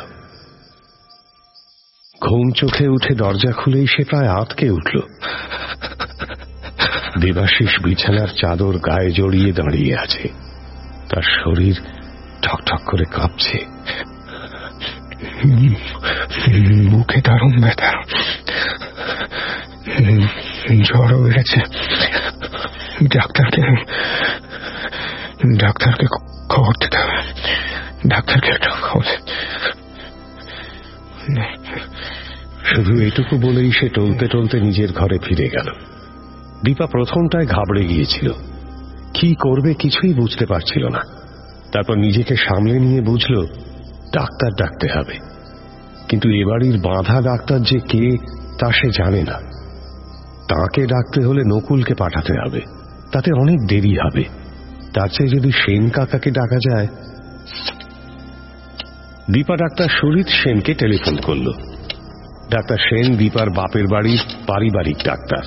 ঘুম চোখে উঠে দরজা খুলেই সে প্রায় আঁতকে উঠল। দেবাশিস বিছানার চাদর গায়ে জড়িয়ে দাঁড়িয়ে আছে, তার শরীর ঠকঠক করে কাঁপছে। বুকে দারুণ ব্যথা, জ্বরও বেড়েছে। ডাক্তারকে খবর দিতে হবে। ডাক্তারকে একটা খবর। শুধু এটুকু বলেই সে টলতে টলতে নিজের ঘরে ফিরে গেল। দীপা প্রথমটায় ঘাবড়ে গিয়েছিল, কি করবে কিছুই বুঝতে পারছিল না। তারপর নিজেকে সামলে নিয়ে বুঝল ডাক্তার ডাকতে হবে, কিন্তু এ বাড়ির বাঁধা ডাক্তার যে কে তা সে জানে না। তাকে ডাকতে হলে নকুলকে পাঠাতে হবে, তাতে অনেক দেরি হবে। তার চেয়ে যদি সেন কাকাকে ডাকা যায়। দীপা ডাক্তার সুরিত সেনকে টেলিফোন করল। ডাক্তার সেন দীপার বাপের বাড়ির পারিবারিক ডাক্তার।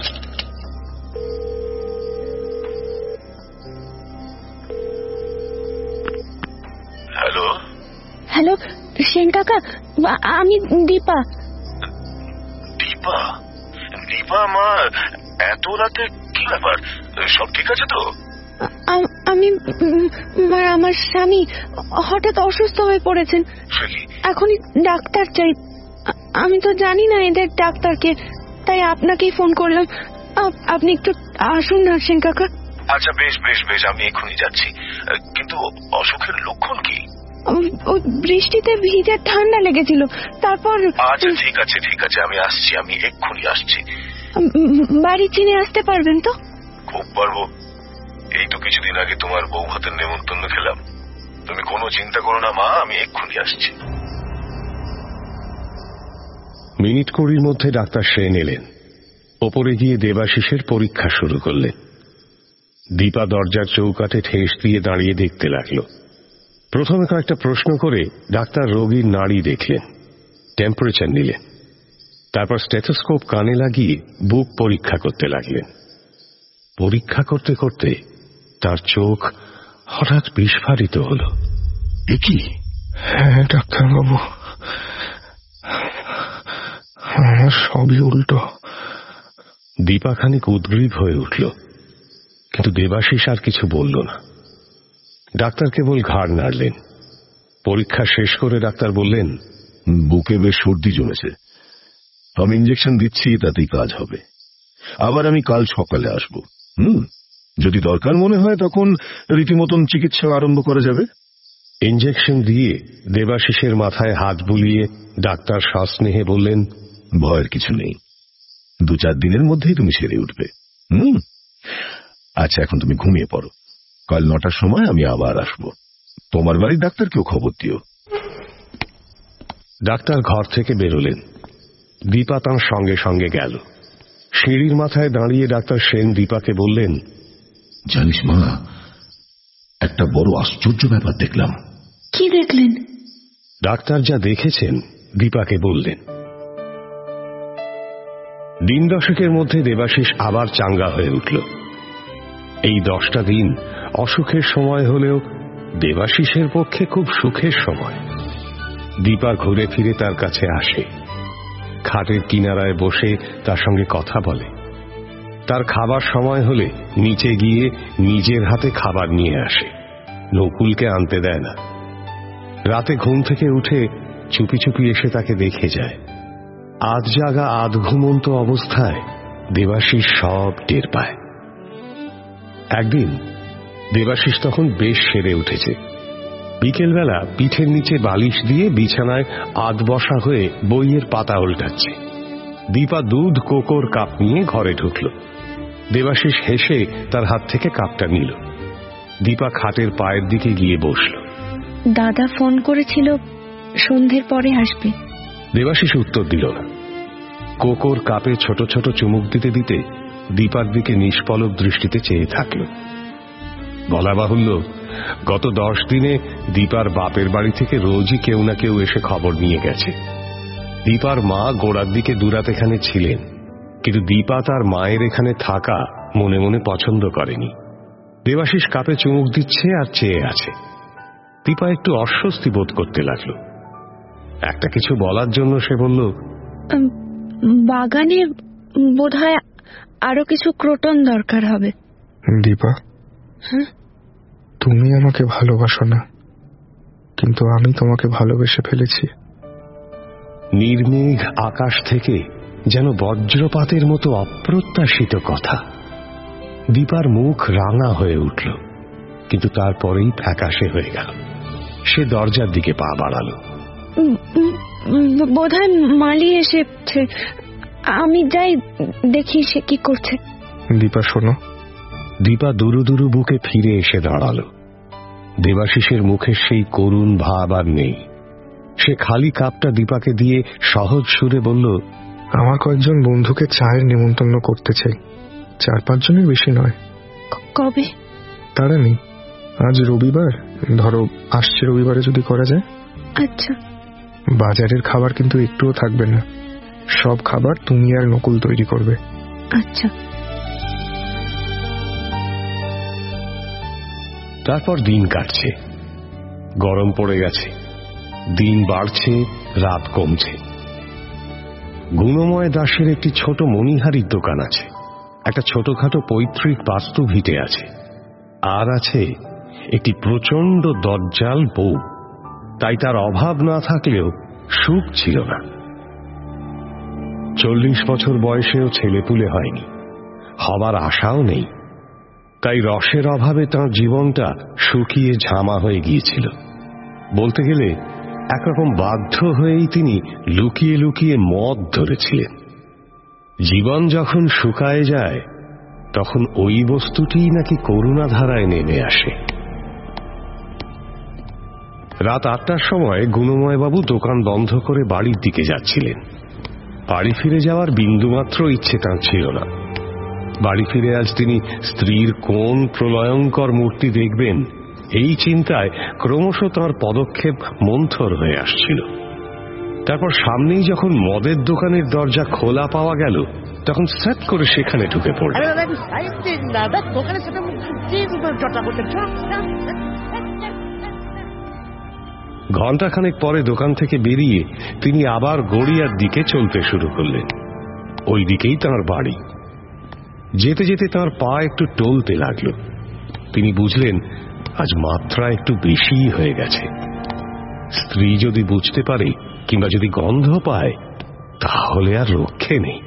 হ্যালো হ্যালো, সেন কাকা, আমি দীপা। দীপা? দীপা মা, এত রাতে কি ব্যাপার? সব ঠিক আছে তো? আমি আমার স্বামী হঠাৎ অসুস্থ হয়ে পড়েছেন, এখনই ডাক্তার চাই। আমি তো জানি না এদের ডাক্তারকে, তাই আপনাকেই ফোন করলাম। আপনি একটু আসুন না সেন কাকা। আচ্ছা বেশ বেশ বেশ, আমি এক্ষুনি যাচ্ছি। কিন্তু অসুখের লক্ষণ কি? ওই বৃষ্টিতে ভিজে ঠান্ডা লেগেছিল, তারপর। আচ্ছা ঠিক আছে ঠিক আছে, আমি আসছি, আমি এক্ষুনি আসছি। বাড়ি চিনে আসতে পারবেন তো? খুব পারবো। এই তো কিছুদিন আগে তোমার বউ ভাতের নেমন্তন্ন খেলাম। তুমি কোনো চিন্তা করো না মা, আমি এক্ষুনি আসছি। মিনিট 20 মধ্যে ডাক্তার সেন এলেন। ওপরে গিয়ে দেবাশিসের পরীক্ষা শুরু করলেন। দীপা দরজার চৌকাঠে ঠেস দিয়ে দাঁড়িয়ে দেখতে লাগল। প্রথমে কয়েকটা প্রশ্ন করে ডাক্তার রোগীর নাড়ি দেখলেন, টেম্পারেচার নিলেন। তারপর স্টেথোস্কোপ কানে লাগিয়ে বুক পরীক্ষা করতে লাগলেন। পরীক্ষা করতে করতে তার চোখ হঠাৎ বিস্ফারিত হল। এ কি? হ্যাঁ ডাক্তারবাবু, আমার সবই উল্টো। দীপা খানিক উদ্গ্রীব হয়ে উঠল, কিন্তু দেবাশিস আর কিছু বলল না। ডাক্তার কেবল ঘাড় নাড়লেন। পরীক্ষা শেষ করে ডাক্তার বললেন, বুকে বেশ সর্দি জমেছে, আমি ইঞ্জেকশন দিচ্ছি, তাতেই কাজ হবে। আবার আমি কাল সকালে আসব। যদি দরকার মনে হয় তখন রীতিমতন চিকিৎসা আরম্ভ করা যাবে। ইঞ্জেকশন দিয়ে দেবাশিসের মাথায় হাত বুলিয়ে ডাক্তার সস্নেহে বললেন, ভয়ের কিছু নেই, 2-4 দিনের মধ্যেই তুমি সেরে উঠবে। আচ্ছা এখন তুমি ঘুমিয়ে পড়ো, কাল 9টার সময় আমি আবার আসব। তোমার বাড়ির ডাক্তারকেও খবর দিও। ডাক্তার ঘর থেকে বেরোলেন। দীপা তাঁর সঙ্গে সঙ্গে গেল। সিঁড়ির মাথায় দাঁড়িয়ে ডাক্তার সেন দীপাকে বললেন, জানিস মা, একটা বড় আশ্চর্য ব্যাপার দেখলাম। কি দেখলেন? ডাক্তার যা দেখেছেন দীপাকে বললেন। দিন 10 মধ্যে দেবাশিস আবার চাঙ্গা হয়ে উঠল। এই 10টা দিন অসুখের সময় হলেও দেবাশিসের পক্ষে খুব সুখের সময়। দীপা ঘুরে ফিরে তার কাছে আসে, খাটের কিনারায় বসে তার সঙ্গে কথা বলে। তার খাবার সময় হলে নিচে গিয়ে নিজের হাতে খাবার নিয়ে আসে, নকুলকে আনতে দেয় না। রাতে ঘুম থেকে উঠে চুপি চুপি এসে তাকে দেখে যায়। আধ জাগা আধ ঘুমন্ত অবস্থায় দেবাশিস সব টের পায়। একদিন দেবাশিস তখন বেশ সেরে উঠেছে। বিকেলবেলা পিঠের নিচে বালিশ দিয়ে বিছানায় আধ বসা হয়ে বইয়ের পাতা উল্টাচ্ছে। দীপা দুধ কোকোর কাপ নিয়ে ঘরে ঢুকল। দেবাশিস হেসে তার হাত থেকে কাপটা নিল। দীপা খাটের পায়ের দিকে গিয়ে বসল। দাদা ফোন করেছিল, সন্ধ্যের পরে আসবে। দেবাশিস উত্তর দিল না। কোকোর কাপে ছোট ছোট চুমুক দিতে দিতে দীপার দিকে নিষ্পলক দৃষ্টিতে চেয়ে থাকল। বলা বাহুল্য, গত 10 দিনে দীপার বাপের বাড়ি থেকে রোজই কেউ না কেউ এসে খবর নিয়ে গেছে। দীপার মা গোড়ার দিকে দুরাত এখানে ছিলেন, কিন্তু দীপা তার মায়ের এখানে থাকা মনে মনে পছন্দ করেনি। দেবাশিস কাপে চুমুক দিচ্ছে আর চেয়ে আছে। দীপা একটু অস্বস্তি বোধ করতে লাগলো। একটা কিছু বলার জন্য সে বলল, বাগানে বোধহয় আরো কিছু ক্রোটন দরকার হবে। দীপা, তুমি আমাকে ভালোবাসো না, কিন্তু আমি তোমাকে ভালোবেসে ফেলেছি। নির্মেঘ আকাশ থেকে যেন বজ্রপাতের মতো অপ্রত্যাশিত কথা। দীপার মুখ রাঙা হয়ে উঠল, কিন্তু তারপরেই ফ্যাকাশে হয়ে গেল। সে দরজার দিকে পা বাড়ালো। বোধহয় মালি এসেছে, আমি যাই দেখি সে কি করছে। দীপা শোনো। দীপা দুরু দুরু বুকে ফিরে এসে দাঁড়ালো। দেবাশিসের মুখে সেই করুণ ভাব আর নেই। সে খালি কাপটা দীপাকে দিয়ে সহজ সুরে বলল, আমার কয়েকজন বন্ধুকে চায়ের নিমন্ত্রণ করতে চাই, 4-5 জনের বেশি নয়। কবে? তারা নেই, আজ রবিবার, ধরো আসছে রবিবারে যদি করা যায়। আচ্ছা। বাজারের খাবার কিন্তু একটুও থাকবে না, সব খাবার তুমি আর নকুল তৈরি করবে। আচ্ছা। তারপর দিন কাটছে। গরম পড়ে গেছে, দিন বাড়ছে, রাত কমছে। গুণময় দাসের একটি ছোট মণিহারির দোকান আছে, একটা ছোটখাটো পৈতৃক বাস্তু ভিটে আছে, আর আছে একটি প্রচন্ড দজ্জাল বউ। তাই তার অভাব না থাকলেও সুখ ছিল না। 40 বছর বয়সেও ছেলেপুলে হয়নি, হবার আশাও নেই। তাই রসের অভাবে তাঁর জীবনটা শুকিয়ে ঝামা হয়ে গিয়েছিল। বলতে গেলে একরকম বাধ্য হয়েই তিনি লুকিয়ে লুকিয়ে মদ ধরেছিলেন। জীবন যখন শুকায় যায়, তখন ওই বস্তুটিই নাকি করুণাধারায় নেমে আসে। রাত 8টার সময় গুণময়বাবু দোকান বন্ধ করে বাড়ির দিকে যাচ্ছিলেন। বাড়ি ফিরে যাওয়ার বিন্দুমাত্র ইচ্ছে তাঁর ছিল না। বাড়ি ফিরে আজ তিনি স্ত্রীর কোন প্রলয়ঙ্কর মূর্তি দেখবেন, এই চিন্তায় ক্রমশ তাঁর পদক্ষেপ মন্থর হয়ে আসছিল। তারপর সামনেই যখন মদের দোকানের দরজা খোলা পাওয়া গেল, তখন স্যাট করে সেখানে ঢুকে পড়লেন। ঘণ্টাখানেক পরে দোকান থেকে বেরিয়ে তিনি আবার গড়িয়ার দিকে চলতে শুরু করলেন। ওই দিকেই তাঁর বাড়ি। যেতে যেতে তাঁর পা একটু টলতে লাগল। তিনি বুঝলেন আজ মাত্রা একটু বেশিই হয়ে গেছে। স্ত্রী যদি বুঝতে পারে কিংবা যদি গন্ধ পায়, তাহলে আর রক্ষে নেই।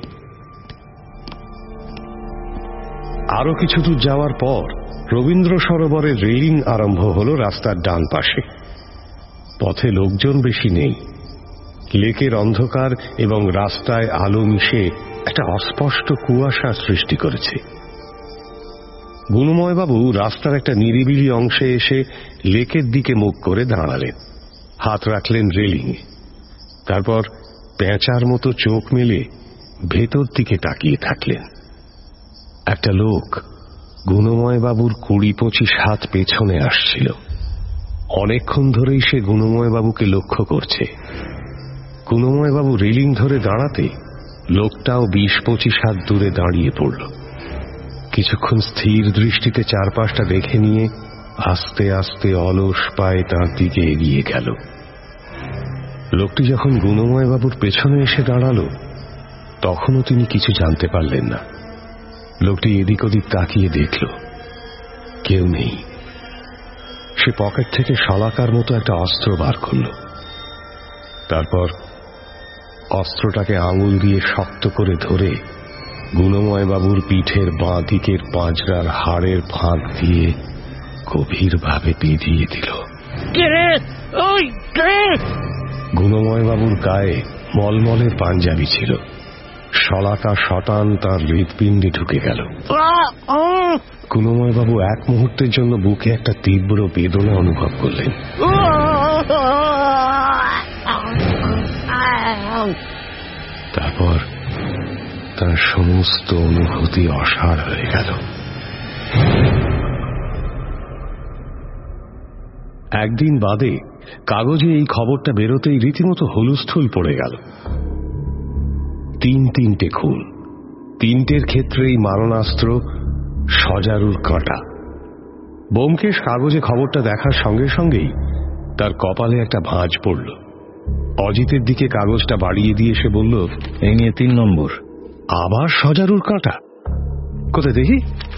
আরো কিছু দূর যাওয়ার পর রবীন্দ্র সরোবরের রেলিং আরম্ভ হল রাস্তার ডান পাশে। পথে লোকজন বেশি নেই। লেকের অন্ধকার এবং রাস্তায় আলো মিশে একটা অস্পষ্ট কুয়াশা সৃষ্টি করেছে। গুণময়বাবু রাস্তার একটা নিরিবিলি অংশে এসে লেকের দিকে মুখ করে দাঁড়ালেন, হাত রাখলেন রেলিংয়ে। তারপর পেঁচার মতো চোখ মেলে ভেতর দিকে তাকিয়ে থাকলেন। একটা লোক গুণময়বাবুর 20-25 হাত পেছনে আসছিল। অনেকক্ষণ ধরেই সে গুণময়বাবুকে লক্ষ্য করছে। গুণময়বাবু রেলিং ধরে দাঁড়াতে লোকটাও 20-25 হাত দূরে দাঁড়িয়ে পড়ল। কিছুক্ষণ স্থির দৃষ্টিতে চারপাশটা দেখে নিয়ে আস্তে আস্তে অলস পায়ে তাঁর দিকে এগিয়ে গেল। লোকটি যখন গুণময়বাবুর পেছনে এসে দাঁড়ালো, তখনও তিনি কিছু জানতে পারলেন না। লোকটি এদিক ওদিক তাকিয়ে দেখল, কেউ নেই। সে পকেট থেকে শলাকার মতো একটা অস্ত্র বার করল। তারপর অস্ত্রটাকে আঙুল দিয়ে শক্ত করে ধরে গুণময়বাবুর পিঠের বাঁ দিকের পাঁজরার হাড়ের ফাঁক দিয়ে গভীরভাবে বেঁধিয়ে দিল। গুণময়বাবুর গায়ে মলমলের পাঞ্জাবি ছিল। শলাকা শটান তার হৃৎপিণ্ডে ঢুকে গেল। গুণময়বাবু এক মুহূর্তের জন্য বুকে একটা তীব্র বেদনা অনুভব করলেন। তারপর তার সমস্ত অনুভূতি অসাড় হয়ে গেল। একদিন বাদে কাগজে এই খবরটা বেরোতেই রীতিমতো হুলস্থুল পড়ে গেল। 3 খুন, 3টের ক্ষেত্রেই মারণাস্ত্র সজারুর কাঁটা। ব্যোমকেশ কাগজে খবরটা দেখার সঙ্গে সঙ্গেই তার কপালে একটা ভাঁজ পড়ল। অজিতের দিকে কাগজটা বাড়িয়ে দিয়ে সে বলল, এই নিয়ে 3 নম্বর। আবার সজারুর কাঁটা? কোথায় দেখি?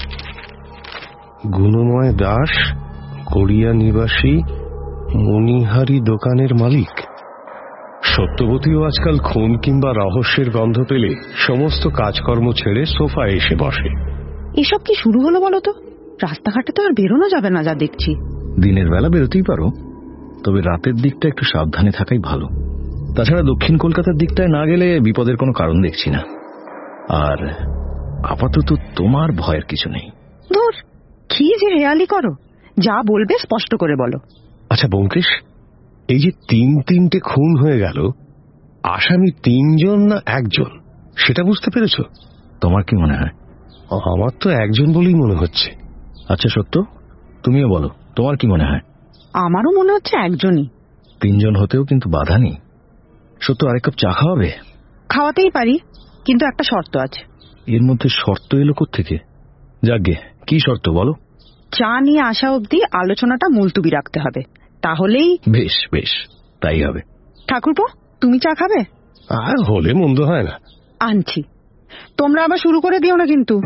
গুণময় দাস, গড়িয়া নিবাসী, মণিহারি দোকানের মালিক। সত্যবতীও আজকাল খুন কিংবা রহস্যের গন্ধ পেলে সমস্ত কাজকর্ম ছেড়ে সোফায় এসে বসে। এসব কি শুরু হলো বলো তো? রাস্তাঘাটে তো আর বেরোনো যাবে না যা দেখছি। দিনের বেলা বেরোতেই পারো, তবে রাতের দিকটা একটু সাবধানে থাকাই ভালো। তাছাড়া দক্ষিণ কলকাতার দিকটায় না গেলে বিপদের কোনো কারণ দেখছি না। আর আপাতত তোমার ভয়ের কিছু নেই। ধুর, কি যে হেয়ালি করো, যা বলবে স্পষ্ট করে বলো। আচ্ছা ব্যোমকেশ, এই যে 3-3টে খুন হয়ে গেল, আসামি 3জন না 1জন সেটা বুঝতে পেরেছ? তোমার কি মনে হয়? আমার তো 1জন বলেই মনে হচ্ছে। আচ্ছা সত্য, তুমিও বলো, তোমার কি মনে হয়? আমারও মনে হচ্ছে 1জনই। 3জন হতেও কিন্তু বাধা নেই। সত্য, আরেক কাপ চা খাওয়াবে? খাওয়াতেই পারি, কিন্তু একটা শর্ত আছে। এর মধ্যে শর্ত এলো কোত্থেকে? যাকগে, কি শর্ত বলো? চা নিয়ে আসা অবধি আলোচনাটা মুলতুবি রাখতে হবে, তাহলেই। বেশ বেশ, তাই হবে। ঠাকুরপো, তুমি চা খাবে? আর হলে মন্দ হয় না। আনছি, তোমরা আবার শুরু করে দিও না কিন্তু।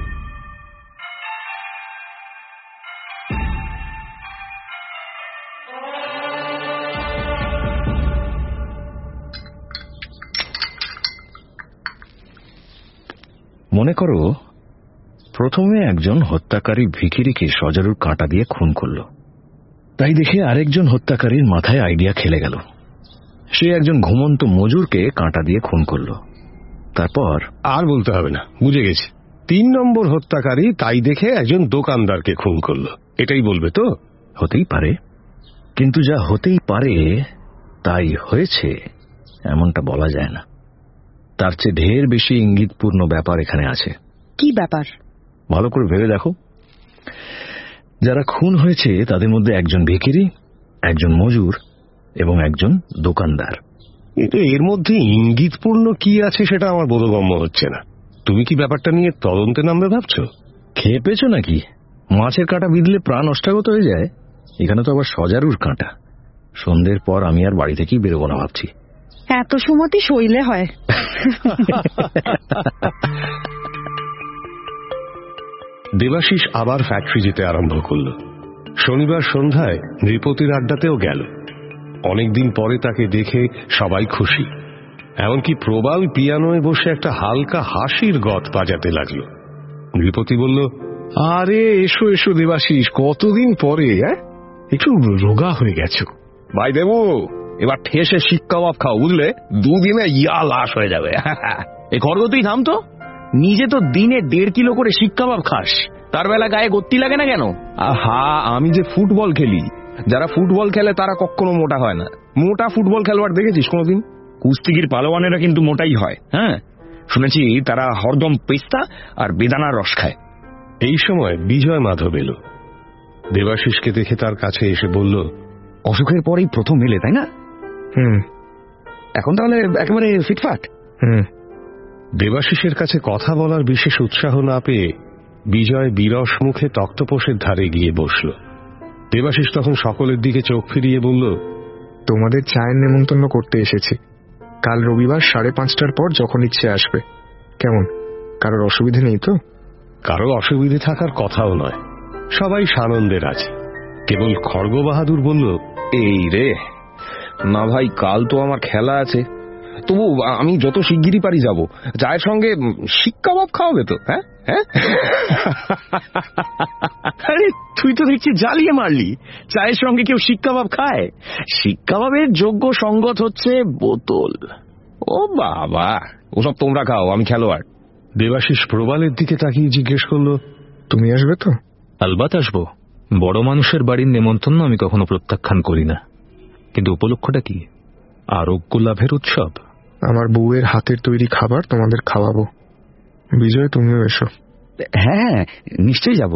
মনে করো প্রথমে একজন হত্যাকারী ভিখিরিকে সজারুর কাঁটা দিয়ে খুন করল। তাই দেখে আরেকজন হত্যাকারীর মাথায় আইডিয়া খেলে গেল। সে একজন ঘুমন্ত মজুরকে কাঁটা দিয়ে খুন করল। তারপর আর বলতে হবে না, বুঝে গেছি। 3 নম্বর হত্যাকারী তাই দেখে একজন দোকানদারকে খুন করল, এটাই বলবে তো? হতেই পারে, কিন্তু যা হতেই পারে তাই হয়েছে এমনটা বলা যায় না। তার চেয়ে ঢের বেশি ইঙ্গিতপূর্ণ ব্যাপার এখানে আছে। কি ব্যাপার? ভালো করে ভেবে দেখো। যারা খুন হয়েছে তাদের মধ্যে একজন ভিখিরি, একজন মজুর এবং একজন দোকানদার। কিন্তু এর মধ্যে ইঙ্গিতপূর্ণ কি আছে সেটা আমার বোধগম্য হচ্ছে না। তুমি কি ব্যাপারটা নিয়ে তদন্তে নামবে ভাবছো? খেপেছ নাকি? মাছের কাঁটা বিঁধলে প্রাণ অষ্টাগত হয়ে যায়, এখানে তো আবার সজারুর কাঁটা। সন্ধ্যের পর আমি আর বাড়ি থেকেই বেরোবো না ভাবছি। এত সুমতি শৈলে হয়। দেবাশিস আবার ফ্যাক্টরি যেতে আরম্ভ করল। শনিবার সন্ধ্যায় নৃপতির আড্ডাতেও গেল। অনেকদিন পরে তাকে দেখে সবাই খুশি, এমনকি প্রবাল পিয়ানোয় বসে একটা হালকা হাসির গত বাজাতে লাগলো। নৃপতি বলল, আরে এসো এসো দেবাশিস, কতদিন পরে। একটু রোগা হয়ে গেছো। ভাই দেবু, এবার ঠেসে শিক কাবাব খাও, বুঝলে? 2 দিনে ইয়া লাশ হয়ে যাবে। এই খড়গ তুই থাম তো, নিজে তো দিনে 1.5 কিলো করে শিক কাবাব খাস, তার বেলা গায়ে গত্তি লাগে না কেন? আহা, আমি যে ফুটবল খেলি, যারা ফুটবল খেলে তারা কখনো মোটা হয় না। মোটা ফুটবল খেলোয়াড় দেখেছিস কোনোদিন? কুস্তিগির পালোয়ানেরা কিন্তু মোটাই হয়। হ্যাঁ, শুনেছি তারা হরদম পেস্তা আর বেদানার রস খায়। এই সময় বিজয় মাধব এলো। দেবাশিসকে দেখে তার কাছে এসে বলল, অসুখের পরেই প্রথম এলে, তাই না? এখন তাহলে একেবারে ফিটফাট। দেবাশিসের কাছে কথা বলার বিশেষ উৎসাহ না পেয়ে বিজয় বিরস মুখে তক্তপোষের ধারে গিয়ে বসল। দেবাশিস তখন সকলের দিকে চোখ ফিরিয়ে বলল, তোমাদের চায়ের নেমন্তন্ন করতে এসেছি। কাল রবিবার 5:30টার পর যখন ইচ্ছে আসবে। কেমন, কারোর অসুবিধে নেই তো? কারো অসুবিধে থাকার কথাও নয়, সবাই সানন্দের আছে। কেবল খড়গ বাহাদুর বলল, এই রে না ভাই, কাল তো আমার খেলা আছে, তবু আমি যত শিগগিরই পারি যাব। চায়ের সঙ্গে শিক কাবাব খাওয়াবে তো? হ্যাঁ হ্যাঁ। আরে তুই তো দেখছি জ্বালিয়ে মারলি। চায়ের সঙ্গে কেউ শিক কাবাব খায়? শিক কাবাবের যোগ্য সঙ্গত হচ্ছে বোতল। ও বাবা, ওসব তোমরা খাও, আমি খেলোয়াড়। দেবাশিস প্রবালের দিকে তাকিয়ে জিজ্ঞেস করল, তুমি আসবে তো? আলবাত আসবো। বড় মানুষের বাড়ির নেমন্তন্ন আমি কখনো প্রত্যাখ্যান করি না, কিন্তু উপলক্ষটা কি? আরোগ্য লাভের উৎসব। আমার বউয়ের হাতের তৈরি খাবার তোমাদের খাওয়াবো। বিজয়, তুমিও এসো। হ্যাঁ, নিশ্চয়ই যাব।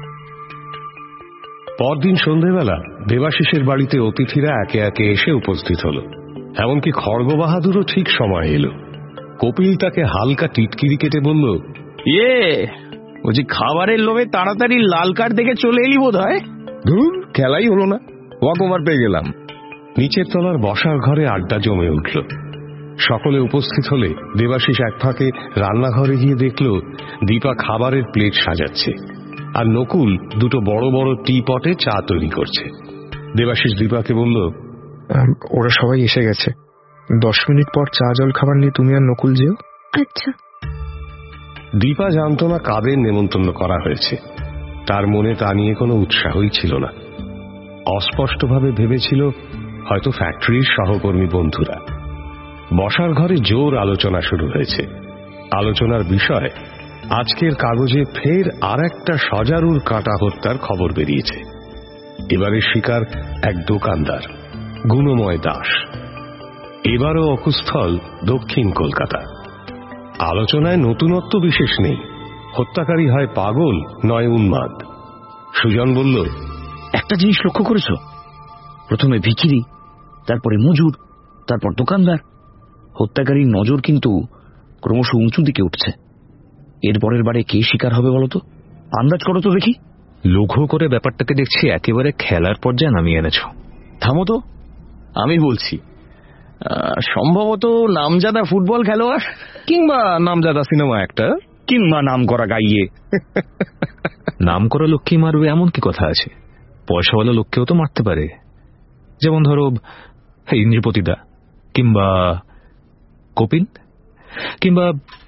পরদিন সন্ধেবেলা দেবাশিসের বাড়িতে অতিথিরা একে একে এসে উপস্থিত হল। এমনকি খড়গ বাহাদুরও ঠিক সময় এলো। কপিল তাকে হালকা টিটকিরি কেটে বলল, বলছি খাবারের লোভে তাড়াতাড়ি লাল কার্ড দেখে চলে এলি বোধ হয়। ধুর, খেলাই হলো না, ওয়াক ওভার পেয়ে গেলাম। নিচের তলার বসার ঘরে আড্ডা জমে উঠল। সকলে উপস্থিত হলে দেবাশিস এক ফাঁকে রান্নাঘরে গিয়ে দেখল দীপা খাবারের প্লেট সাজাচ্ছে, আর নকুল 2টো বড় বড় টি পটে চা তৈরি করছে। দেবাশিস দীপাকে বলল, ওরা সবাই এসে গেছে, 10 মিনিট পর চা জল খাবার নিয়ে তুমি আর নকুল যেও। আচ্ছা। দীপা জানত না কাদের নেমন্তন্ন করা হয়েছে। তার মনে তা নিয়ে কোনো উৎসাহই ছিল না। অস্পষ্টভাবে ভেবেছিল হয়তো ফ্যাক্টরির সহকর্মী বন্ধুরা। বসার ঘরে জোর আলোচনা শুরু হয়েছে। আলোচনার বিষয়, আজকের কাগজে ফের আর একটা সজারুর কাঁটা হত্যার খবর বেরিয়েছে। এবারের শিকার এক দোকানদার, গুণময় দাস। এবারও অকুস্থল দক্ষিণ কলকাতা। আলোচনায় নতুনত্ব বিশেষ নেই। হত্যাকারী হয় পাগল, নয় উন্মাদ। সুজন বলল, একটা জিনিস লক্ষ্য করেছো? প্রথমে ভিখিরি, তারপরে মজুর, তারপর দোকানদার। হত্যাকারীর নজর কিন্তু ক্রমশ উঁচু দিকে উঠছে। এরপরের বারে কে শিকার হবে বলতো? আন্দাজ করো তো দেখি। লঘু করে ব্যাপারটাকে দেখছি একেবারে খেলার পর্যায়ে নামিয়ে এনেছ। থামো তো, আমি বলছি সম্ভবত নামজাদা ফুটবল খেলোয়াড়, কিংবা নামজাদা সিনেমা অ্যাক্টর, কিংবা নাম করা গাইয়ে। নাম করা লোককেই মারবে এমন কি কথা আছে? পয়সাওয়ালা লোককেও তো মারতে পারে। যেমন ধরো ইন্দ্রপতিদা, কিংবা কপিল, কিংবা।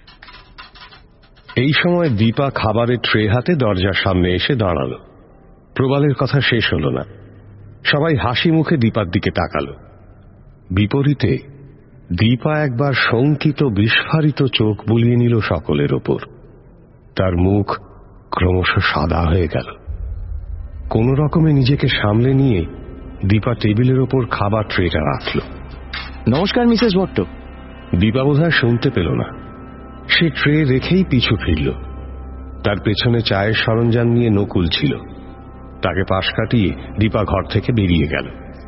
এই সময় দীপা খাবারের ট্রে হাতে দরজার সামনে এসে দাঁড়ালো। প্রবালের কথা শেষ হল না। সবাই হাসি মুখে দীপার দিকে তাকালো। বিপরীতে দীপা একবার শঙ্কিত বিস্ফারিত চোখ বুলিয়ে নিল সকলের ওপর। তার মুখ ক্রমশ সাদা হয়ে গেল। কোন রকমে নিজেকে সামলে নিয়ে দীপা টেবিলের ওপর খাবার ট্রেটা রাখল। নমস্কার মিসেস ভট্ট। দীপা বোধহয় শুনতে পেল না। সে ট্রে রেখেই পিছু ফিরল। তার পেছনে চায়ের সরঞ্জাম নিয়ে নকুল ছিল। তাকে পাশ কাটিয়ে দীপা ঘর থেকে বেরিয়ে গেল।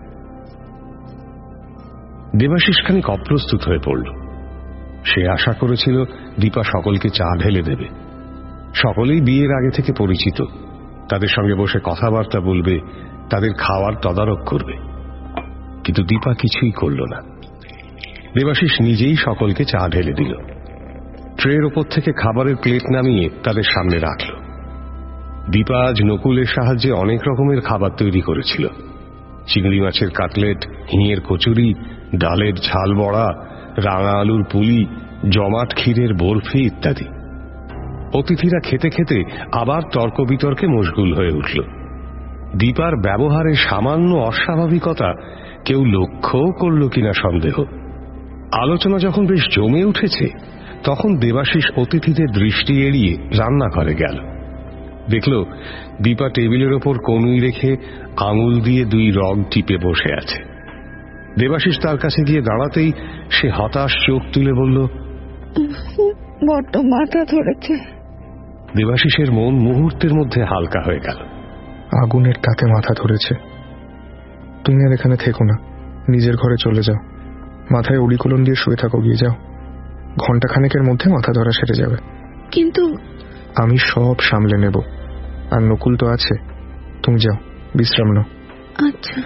দেবাশিস খানিক অপ্রস্তুত হয়ে পড়ল। সে আশা করেছিল দীপা সকলকে চা ঢেলে দেবে। সকলেই বিয়ের আগে থেকে পরিচিত। তাদের সঙ্গে বসে কথাবার্তা বলবে, তাদের খাওয়ার তদারক করবে। কিন্তু দীপা কিছুই করল না। দেবাশিস নিজেই সকলকে চা ঢেলে দিল। ট্রের ওপর থেকে খাবারের প্লেট নামিয়ে তাদের সামনে রাখল। দীপা আজ নকুলের সাহায্যে অনেক রকমের খাবার তৈরি করেছিল। চিংড়ি মাছের কাটলেট, হিঙের কচুরি, ডালের ঝাল বড়া, রাঙা আলুর পুলি, জমাট ক্ষীরের বরফি ইত্যাদি। অতিথিরা খেতে খেতে আবার তর্ক বিতর্কে মশগুল হয়ে উঠল। দীপার ব্যবহারে সামান্য অস্বাভাবিকতা কেউ লক্ষ্যও করল কিনা সন্দেহ। আলোচনা যখন বেশ জমে উঠেছে, তখন দেবাশিস অতিথিদের দৃষ্টি এড়িয়ে রান্নাঘরে গেল। দেখল দীপা টেবিলের ওপর কনুই রেখে আঙুল দিয়ে 2 রগ টিপে বসে আছে। দেবাশিস তার কাছে গিয়ে দাঁড়াতেই সে হতাশ চোখ তুলে বলল, বড্ড মাথা ধরেছে। দেবাশিসের মন মুহূর্তের মধ্যে হালকা হয়ে গেল। আগুনের তাতে মাথা ধরেছে। তুমি আর এখানে থেকো না, নিজের ঘরে চলে যাও। মাথায় উড়িকলন দিয়ে শুয়ে থাকো, গিয়ে যাও। ঘণ্টাখানেকের মধ্যে মাথা ধরা সেরে যাবে। কিন্তু আমি সব সামলে নেব। আর নকুল তো আছে, তুমি যাও, বিশ্রাম নাও। আচ্ছা।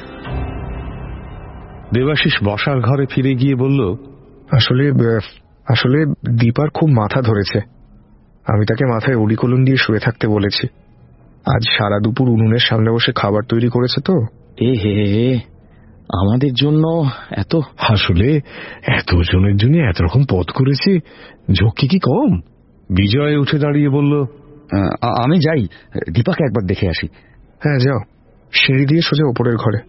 দেবাশিস বসার ঘরে ফিরে গিয়ে বলল, আসলে দীপার খুব মাথা ধরেছে। আমি তাকে মাথায় উড়িকলন দিয়ে শুয়ে থাকতে বলেছি। আজ সারা দুপুর উনুনের সামনে বসে খাবার তৈরি করেছে তো। আমাদের জন্য এত, আসলে এতজনের জন্য এত রকম পদ করেছে, ঝক্কি কি কম? বিজয় উঠে দাঁড়িয়ে বলল, আমি যাই, দীপাকে একবার দেখে আসি। হ্যাঁ যাও, সিঁড়ি দিয়ে সোজা ওপরের ঘরে।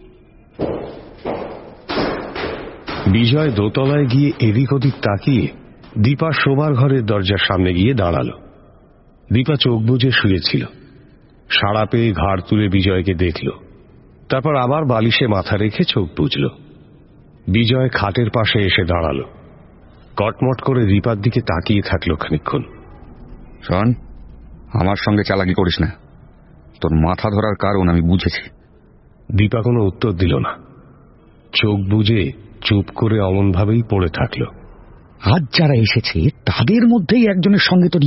বিজয় দোতলায় গিয়ে এদিক ওদিক তাকিয়ে দীপা শোবার ঘরের দরজার সামনে গিয়ে দাঁড়াল। দীপা চোখ বুজে শুয়েছিল। সাড়া পেয়ে ঘাড় তুলে বিজয়কে দেখল। তারপর আবার বালিশে মাথা রেখে চোখ বুজল। বিজয় খাটের পাশে এসে দাঁড়াল। কটমট করে দীপার দিকে তাকিয়ে থাকল খানিকক্ষণ। শোন, আমার সঙ্গে চালাকি করিস না। তোর মাথা ধরার কারণ আমি বুঝেছি। দীপা কোনো উত্তর দিল না। চোখ বুজে চুপ করে অমনভাবেই পড়ে থাকল। আজ যারা এসেছে তাদের মধ্যেই একজনের সঙ্গে তোর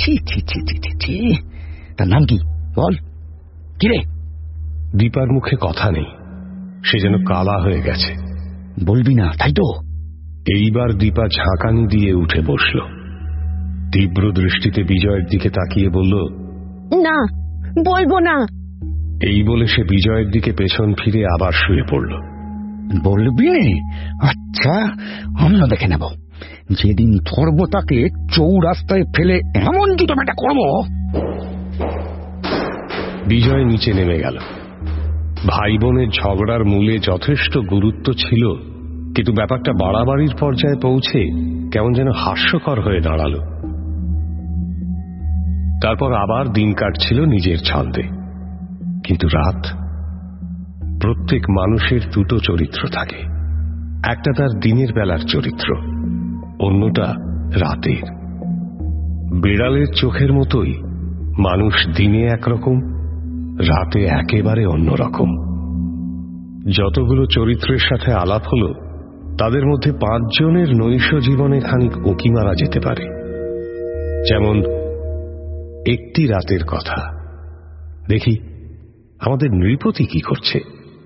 তার নাম কি বল? কিরে? দীপার মুখে কথা নেই। সে যেন কালা হয়ে গেছে। বলবি না, তাই তো? এইবার দীপা ঝাঁকানি দিয়ে উঠে বসল। তীব্র দৃষ্টিতে বিজয়ের দিকে তাকিয়ে বলল, না, বলবো না। এই বলে সে বিজয়ের দিকে পেছন ফিরে আবার শুয়ে পড়ল। বলবি? আচ্ছা, আমিও দেখে নেব। যেদিন ধরবো তাকে চৌরাস্তায় ফেলে এমন জুতো পেটা করবো। বিজয় নিচে নেমে গেল। ভাই বোনের ঝগড়ার মূলে যথেষ্ট গুরুত্ব ছিল, কিন্তু ব্যাপারটা বাড়াবাড়ির পর্যায়ে পৌঁছে কেমন যেন হাস্যকর হয়ে দাঁড়ালো। তারপর আবার দিন কাটছিল নিজের ছন্দে। কিন্তু রাত, প্রত্যেক মানুষের দুটো চরিত্র থাকে। একটা তার দিনের বেলার চরিত্র, অন্যটা রাতের। বিড়ালের চোখের মতোই মানুষ দিনে একরকম, রাতে একেবারে অন্যরকম। যতগুলো চরিত্রের সাথে আলাপ হলো, তাদের মধ্যে 5 জনের নৈশ জীবনে খানিক উঁকি মারা যেতে পারে। যেমন একটি রাতের কথা। দেখি আমাদের নৃপতি কি করছে।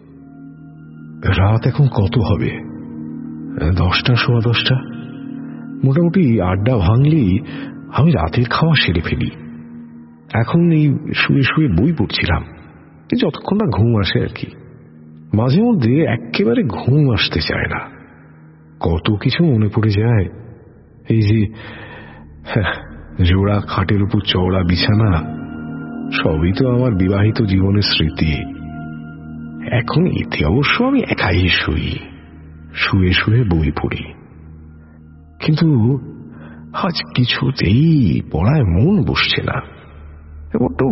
রাত এখন কত হবে? 10টা, 10:15। মোটামুটি আড্ডা ভাঙলেই আমি রাতের খাওয়া সেরে ফেলি। এখন এই শুয়ে শুয়ে বই পড়ছিলাম, যতক্ষণ না ঘুম আসে আর কি। মাঝে মধ্যে একেবারে ঘুম আসতে চায় না, কত কিছু মনে পড়ে যায়। এই যে জোড়া খাটের উপর চওড়া বিছানা, সবই তো আমার বিবাহিত জীবনের স্মৃতি। এখন এতে অবশ্য আমি একাই শুই, শুয়ে শুয়ে বই পড়ি। কিন্তু আজ কিছুতেই পড়ায় মন বসছে না, বড্ড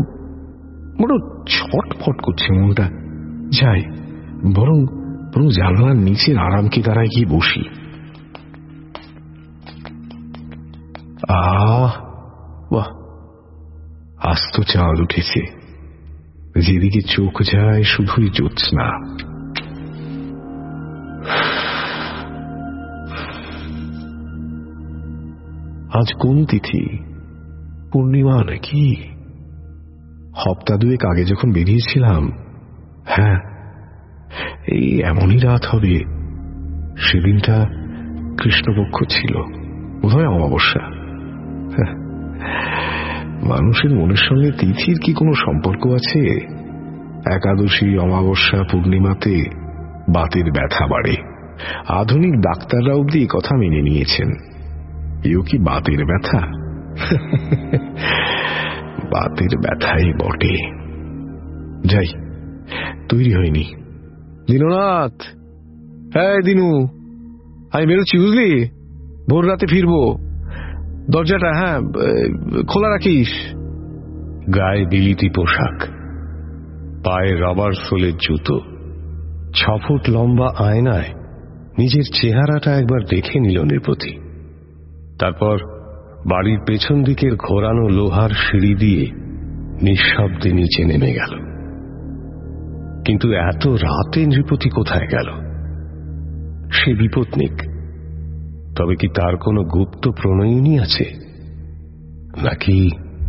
ছটফট করছে মনটা। যাই, বরং জানলার নিচের আরামকে দাঁড়ায় গিয়ে বসি। বাহ, আজ তো চাঁদ উঠেছে। যেদিকে চোখ যায় শুধুই জ্যোৎস্না। আজ কোন তিথি? পূর্ণিমা নাকি? সপ্তাহ 2 আগে যখন বেরিয়েছিলাম, হ্যাঁ, এই এমনই রাত হবে। সেদিনটা কৃষ্ণপক্ষ ছিল, বোধহয় অমাবস্যা। মানুষের মনের সঙ্গে তিথির কি কোনো সম্পর্ক আছে? একাদশী, অমাবস্যা, পূর্ণিমাতে বাতের ব্যথা বাড়ে। আধুনিক ডাক্তাররা অব্দি কথা মেনে নিয়েছেন। এও কি বাতের ব্যথা? বাতের ব্যথাই বটে। যাই, তৈরি হয়নি। দীননাথ, হ্যাঁ দিনু, আমি বেরোচ্ছি বুঝলি, ভোর রাতে ফিরবো। দরজাটা খোলা রাখিস। গায়ে বিলিতি পোশাক, পায়ে রবার সোলের জুতো, 6 ফুট লম্বা আয়নায় নিজের চেহারাটা একবার দেখে নিল নৃপতি। তারপর বাড়ির পেছন দিকের ঘোরানো লোহার সিঁড়ি দিয়ে নিঃশব্দে নিচে নেমে গেল। কিন্তু এত রাতে নৃপতি কোথায় গেল? সে বিপত্নিক, তবে কি তার কোনো গুপ্ত প্রণয়িনী আছে নাকি?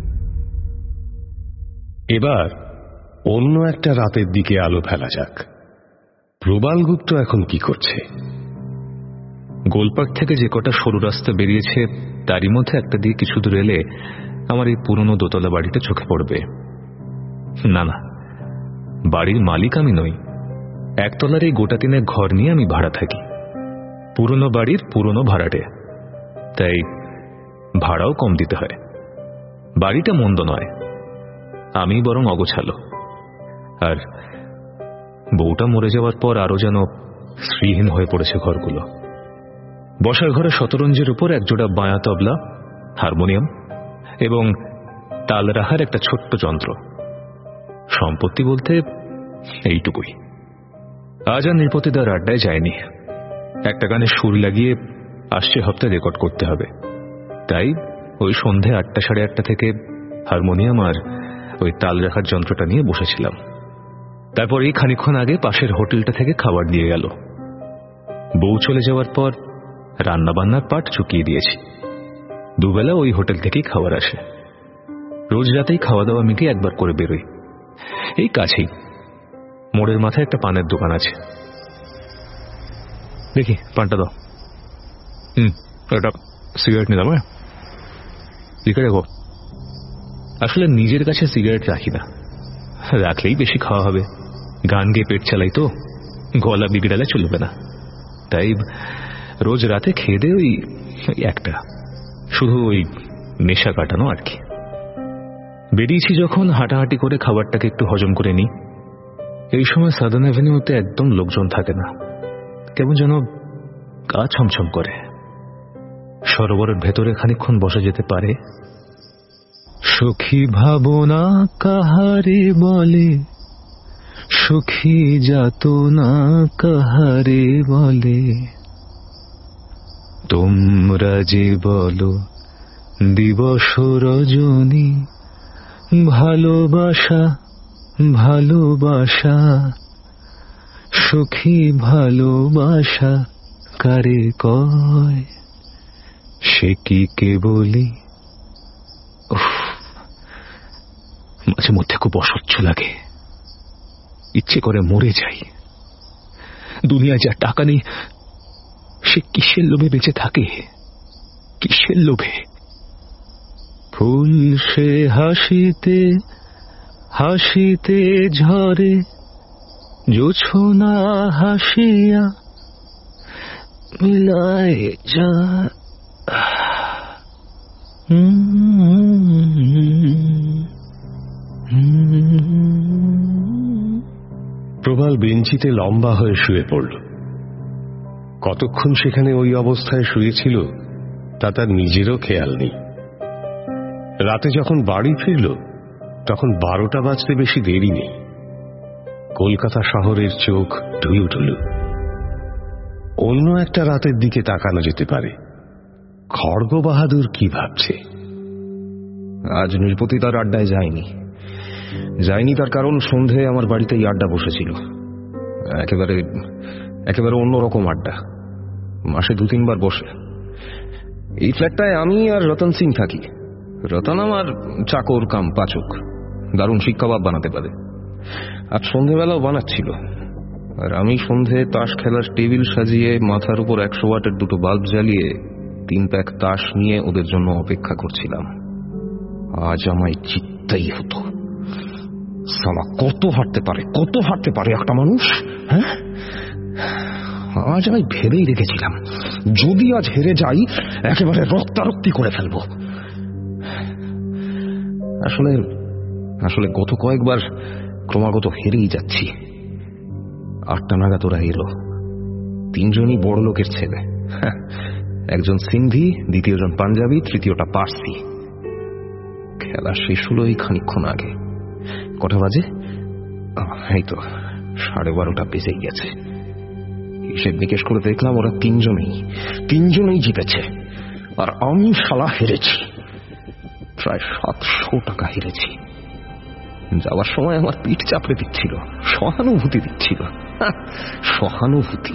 এবার অন্য একটা রাতের দিকে আলো ফেলা যাক। প্রবালগুপ্ত এখন কি করছে? গোলপাড় থেকে যে কটা সরু রাস্তা বেরিয়েছে, তারই মধ্যে একটা দিয়ে কিছু দূর এলে আমার এই পুরনো দোতলা বাড়িটা চোখে পড়বে। না, বাড়ির মালিক আমি নই। একতলার এই গোটা 3 ঘর নিয়ে আমি ভাড়া থাকি। পুরনো বাড়ির পুরনো ভাড়াটে, তাই ভাড়াও কম দিতে হয়। বাড়িটা মন্দ নয়, আমি বরং অগোছালো। আর বউটা মরে যাওয়ার পর আরো যেন শ্রীহীন হয়ে পড়েছে ঘরগুলো। বসার ঘরে শতরঞ্জের উপর একজোড়া বায়া তবলা, হারমোনিয়াম এবং তাল রাখার একটা ছোট্ট যন্ত্র। সম্পত্তি বলতে এইটুকুই। আজ আর নৃপতিদার আড্ডায় যায়নি। একটা গানে সুর লাগিয়ে আসছে হপ্তায় রেকর্ড করতে হবে, তাই ওই সন্ধে 8টা, 8:30 থেকে হারমোনিয়াম আর ওই তাল রাখার যন্ত্রটা নিয়ে বসেছিলাম। তারপর এই খানিকক্ষণ আগে পাশের হোটেলটা থেকে খাবার দিয়ে গেল। বউ চলে যাওয়ার পর রান্নাবান্নার পাট চুকিয়ে দিয়েছি। দুবেলা ওই হোটেল থেকেই খাবার আসে। রোজ রাতেই খাওয়া দাওয়া মিটিয়ে একবার করে বেরোই। এই কাছেই মোড়ের মাথায় একটা পানের দোকান আছে। দেখি পানটা দাও। একটা সিগারেট নিলাম। লিখে রেখো। আসলে নিজের কাছে সিগারেট রাখি না, রাখলেই বেশি খাওয়া হবে। গান গেয়ে পেট চালাই তো, গলা বিগড়ালে চলবে না, তাই রোজ রাতে খেয়ে দে ওই একটা, শুধু ওই নেশা কাটানো আর কি। বেরিয়েছি যখন হাঁটাহাঁটি করে খাবারটাকে একটু হজম করে নিই। এই সময় সাদার্ন অ্যাভিনিউতে একদম লোকজন থাকে না, কেমন যেন গা ছমছম করে। সরোবরের ভেতরে খানিকক্ষণ বসে যেতে পারে। সুখী ভাবনা কাহারে বলে, সুখী যাতনা কাহারে বলে, তোমরা যে বলো দিবস রজনী, ভালোবাসা ভালোবাসা, সুখী ভালোবাসা কারে কয়, সে কি কে বলি। মাঝে মধ্যে খুব অসহ্য লাগে, ইচ্ছে করে মরে যাই। দুনিয়ায় যা টাকা নেই সে কিসের লোভে বেঁচে থাকে, কিসের লোভে। ফুল সে হাসিতে হাসিতে ঝরে, জোছনা হাসিয়া মিলায় যা। প্রবাল বেঞ্চিতে লম্বা হয়ে শুয়ে পড়ল। কতক্ষণ সেখানে ওই অবস্থায় শুয়েছিল তা তার নিজেরও খেয়াল নেই। রাতে যখন বাড়ি ফিরল তখন 12টা বাজতে বেশি দেরি নেই। কলকাতা শহরের চোখ ঢুলুঢুলু। অন্য একটা রাতের দিকে তাকানো যেতে পারে। খড়গ বাহাদুর কি ভাবছে? আজ নৃপতি তার আড্ডায় যায়নি। তার কারণ সন্ধে আমার বাড়িতেই আড্ডা বসেছিল। একেবারে একেবারে অন্যরকম আড্ডা। মাসে 2-3 বার বসে। এই ফ্ল্যাটটায় আমি আর রতন সিং থাকি। রতন আমার চাকর কাম পাচক, দারুণ শিক্ষাবাব বানাতে পারে। আজ সন্ধেবেলাও বানাচ্ছিল। আর আমি সন্ধে তাস খেলার টেবিল সাজিয়ে মাথার উপর 100 ওয়াটের 2টো বাল্ব জ্বালিয়ে 3 প্যাক তাস নিয়ে ওদের জন্য অপেক্ষা করছিলাম। আজ আমায় জিততেই হতো। সালা কত হাঁটতে পারে একটা মানুষ, হ্যাঁ? আজ আমি ভেবেই রেখেছিলাম যদি আজ হেরে যাই একেবারে রক্তারক্তি করে ফেলবো। আসলে গত কয়েকবার ক্রমাগত হেরেই যাচ্ছি। 8টা নাগাদ ওরা এলো। 3 জনই বড় লোকের ছেলে। একজন সিন্ধি, দ্বিতীয়জন পাঞ্জাবি, তৃতীয়টা পার্সি। খেলা শেষ হলো এই খানিকক্ষণ আগে। কটা বাজে? এই তো 12:30 বেজেই গেছে। হিসেব নিকেশ করে দেখলাম ওরা 3 জনেই জিতেছে, আর আমি শালা হেরেছি। প্রায় 700 টাকা হেরেছি। যাওয়ার সময় আমার পিঠ চাপড়ে দিচ্ছিল, সহানুভূতি দিচ্ছিল। সহানুভূতি।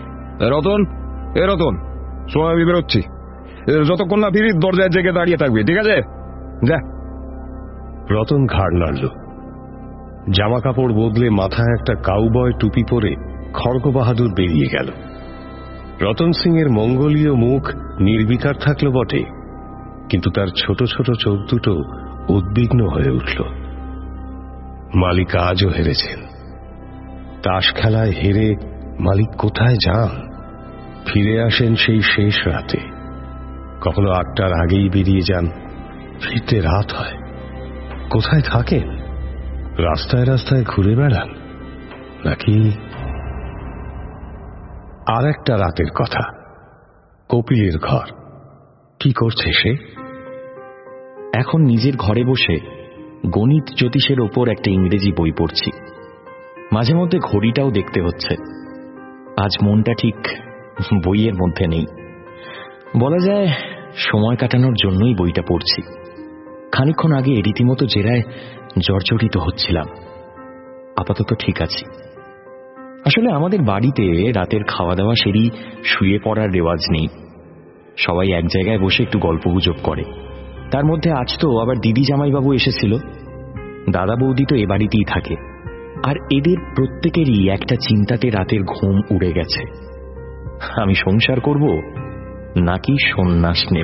রতন, সময় আমি বেরোচ্ছি। যতক্ষণ না ফিরি দরজায় জেগে দাঁড়িয়ে থাকবে, ঠিক আছে? যা। রতন ঘাড় নাড়ল। জামা কাপড় বদলে মাথায় একটা কাউবয় টুপি পরে খড়গ বাহাদুর বেরিয়ে গেল। রতন সিং এর মঙ্গলীয় মুখ নির্বিকার থাকল বটে, কিন্তু তার ছোট ছোট চোখ দুটো উদ্বিগ্ন হয়ে উঠল। মালিক আজও হেরেছেন। তাস খেলায় হেরে মালিক কোথায় যান? ফিরে আসেন সেই শেষ রাতে। কখনো 8টার আগেই বেরিয়ে যান, ফিরতে রাত হয়। কোথায় থাকেন? রাস্তায় রাস্তায় ঘুরে বেড়ান, নাকি? আর একটা রাতের কথা। কপিলের ঘর। কি করছে সে? এখন নিজের ঘরে বসে গণিত জ্যোতিষের ওপর একটা ইংরেজি বই পড়ছি। মাঝে মধ্যে ঘড়িটাও দেখতে হচ্ছে। আজ মনটা ঠিক বইয়ের মধ্যে নেই। বলা যায় সময় কাটানোর জন্যই বইটা পড়ছি। খানিকক্ষণ আগে রীতিমতো জেরায় জর্জরিত হচ্ছিলাম। আপাতত ঠিক আছি। আসলে আমাদের বাড়িতে রাতের খাওয়া দাওয়া সেরি শুয়ে পড়ার রেওয়াজ নেই। সবাই এক জায়গায় বসে একটু গল্পগুজব করে। তার মধ্যে আজ তো আবার দিদি জামাইবাবু এসেছিল। দাদা বৌদি তো এ বাড়িতেই থাকে। আর এদের প্রত্যেকেরই একটা চিন্তাতে রাতের ঘুম উড়ে গেছে। আমি সংসার করব নাকি সন্ন্যাস নেব।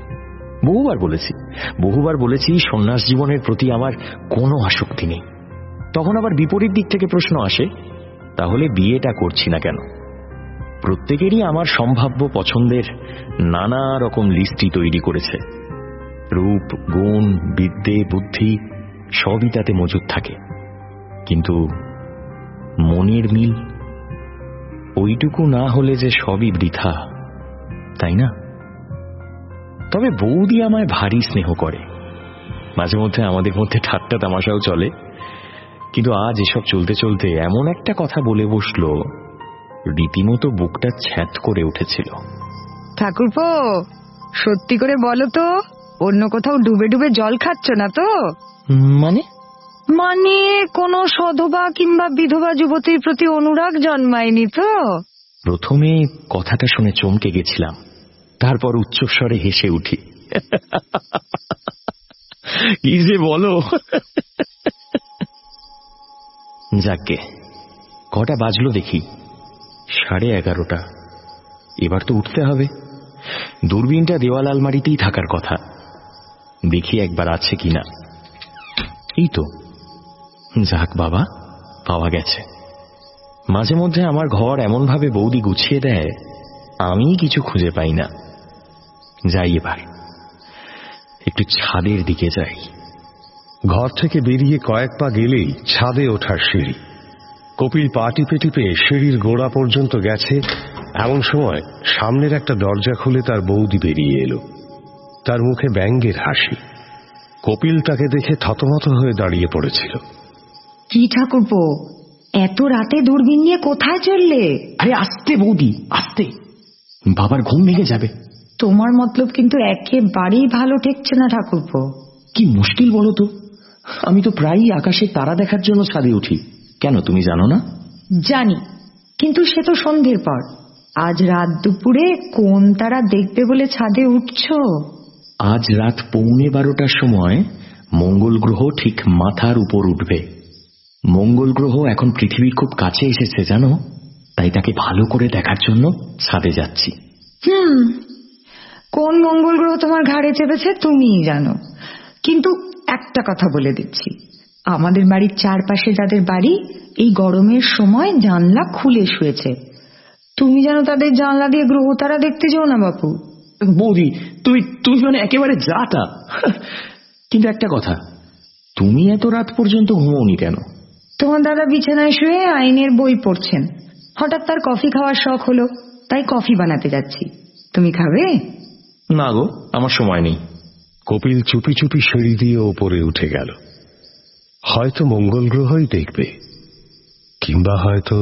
বহুবার বলেছি সন্ন্যাস জীবনের প্রতি আমার কোনো আসক্তি নেই। তখন আবার বিপরীত দিক থেকে প্রশ্ন আসে, তাহলে বিয়েটা করছি না কেন? প্রত্যেকেরই আমার সম্ভাব্য পছন্দের নানা রকম লিস্টই তৈরি করেছে। রূপ, গুণ, বিদ্যে, বুদ্ধি সবই তাতে মজুদ থাকে, কিন্তু মনের মিল ওইটুকু না হলে যে সবই বৃথা, তাই না? তবে বৌদি আমায় ভারী স্নেহ করে, মাঝে মধ্যে আমাদের মধ্যে ঠাট্টা তামাশাও চলে। কিন্তু আজ এসব চলতে চলতে এমন একটা কথা বলে বসলো, রীতিমতো বুকটা ছ্যাঁত করে উঠেছিল। ঠাকুরপো, সত্যি করে বলো তো, অন্য কোথাও ডুবে ডুবে জল খাচ্ছ না তো? মানে মানে কোনো সধবা কিংবা বিধবা যুবতীর প্রতি অনুরাগ জন্মায়নি তো? প্রথমে কথাটা শুনে চমকে গেছিলাম, তারপর উচ্চস্বরে হেসে উঠি। কি যে বলো! যাকে কটা বাজলো দেখি, 11:30। এবার তো উঠতে হবে। দূরবীনটা দেওয়াল আলমারিতেই থাকার কথা, দেখি একবার আছে কিনা। এই তো, যাক বাবা, পাওয়া গেছে। মাঝে মধ্যে আমার ঘর এমনভাবে বৌদি গুছিয়ে দেয়, আমি কিছু খুঁজে পাই না। যাই, এবার একটু ছাদের দিকে যাই। ঘর থেকে বেরিয়ে কয়েক পা গেলেই ছাদে ওঠার সিঁড়ি। কপিল পা টিপে টিপে সিঁড়ির গোড়া পর্যন্ত গেছে, এমন সময় সামনের একটা দরজা খুলে তার বৌদি বেরিয়ে এলো। তার মুখে ব্যঙ্গের হাসি। কপিল তাকে দেখে থতমত হয়ে দাঁড়িয়ে পড়েছিল। কি ঠাকুরপো, এত রাতে দূরবীন নিয়ে কোথায় চললে? আরে আস্তে বৌদি, আস্তে, বাবার ঘুম ভেঙে যাবে। তোমার মতলব কিন্তু একেবারেই ভালো ঠেকছে না ঠাকুরপো। কি মুশকিল বলো তো, আমি তো প্রায়ই আকাশে তারা দেখার জন্য ছাদে উঠি। কেন, তুমি জানো না? জানি, কিন্তু সে তো সন্ধ্যের পর। আজ রাত দুপুরে কোন তারা দেখবে বলে ছাদে উঠছো? আজ রাত 11:15টার সময় মঙ্গল গ্রহ ঠিক মাথার উপর উঠবে। মঙ্গল গ্রহ এখন পৃথিবীর খুব কাছে এসেছে জানো, তাই তাকে ভালো করে দেখার জন্য ছাদে যাচ্ছি। কোন মঙ্গল গ্রহ তোমার ঘাড়ে চেপেছে তুমিই জানো। কিন্তু একটা কথা বলে দিচ্ছি, আমাদের বাড়ির চারপাশে যাদের বাড়ি এই গরমের সময় জানলা খুলে শুয়েছে, তুমি যেন তাদের জানলা দিয়ে গ্রহ তারা দেখতে যাও না বাপু। বৌদি, তুমি তুমি মানে একেবারে যাতা। কিন্তু একটা কথা, তুমি এত রাত পর্যন্ত ঘুমোওনি কেন? তোমার দাদা বিছানায় শুয়ে আইনের বই পড়ছেন, হঠাৎ তার কফি খাওয়ার শখ হলো, তাই কফি বানাতে যাচ্ছি। তুমি খাবে? না গো, আমার সময় নেই। কপিল চুপি চুপি সিঁড়ি দিয়ে ওপরে উঠে গেল। হয়তো মঙ্গল গ্রহই দেখবে, কিংবা হয়তো।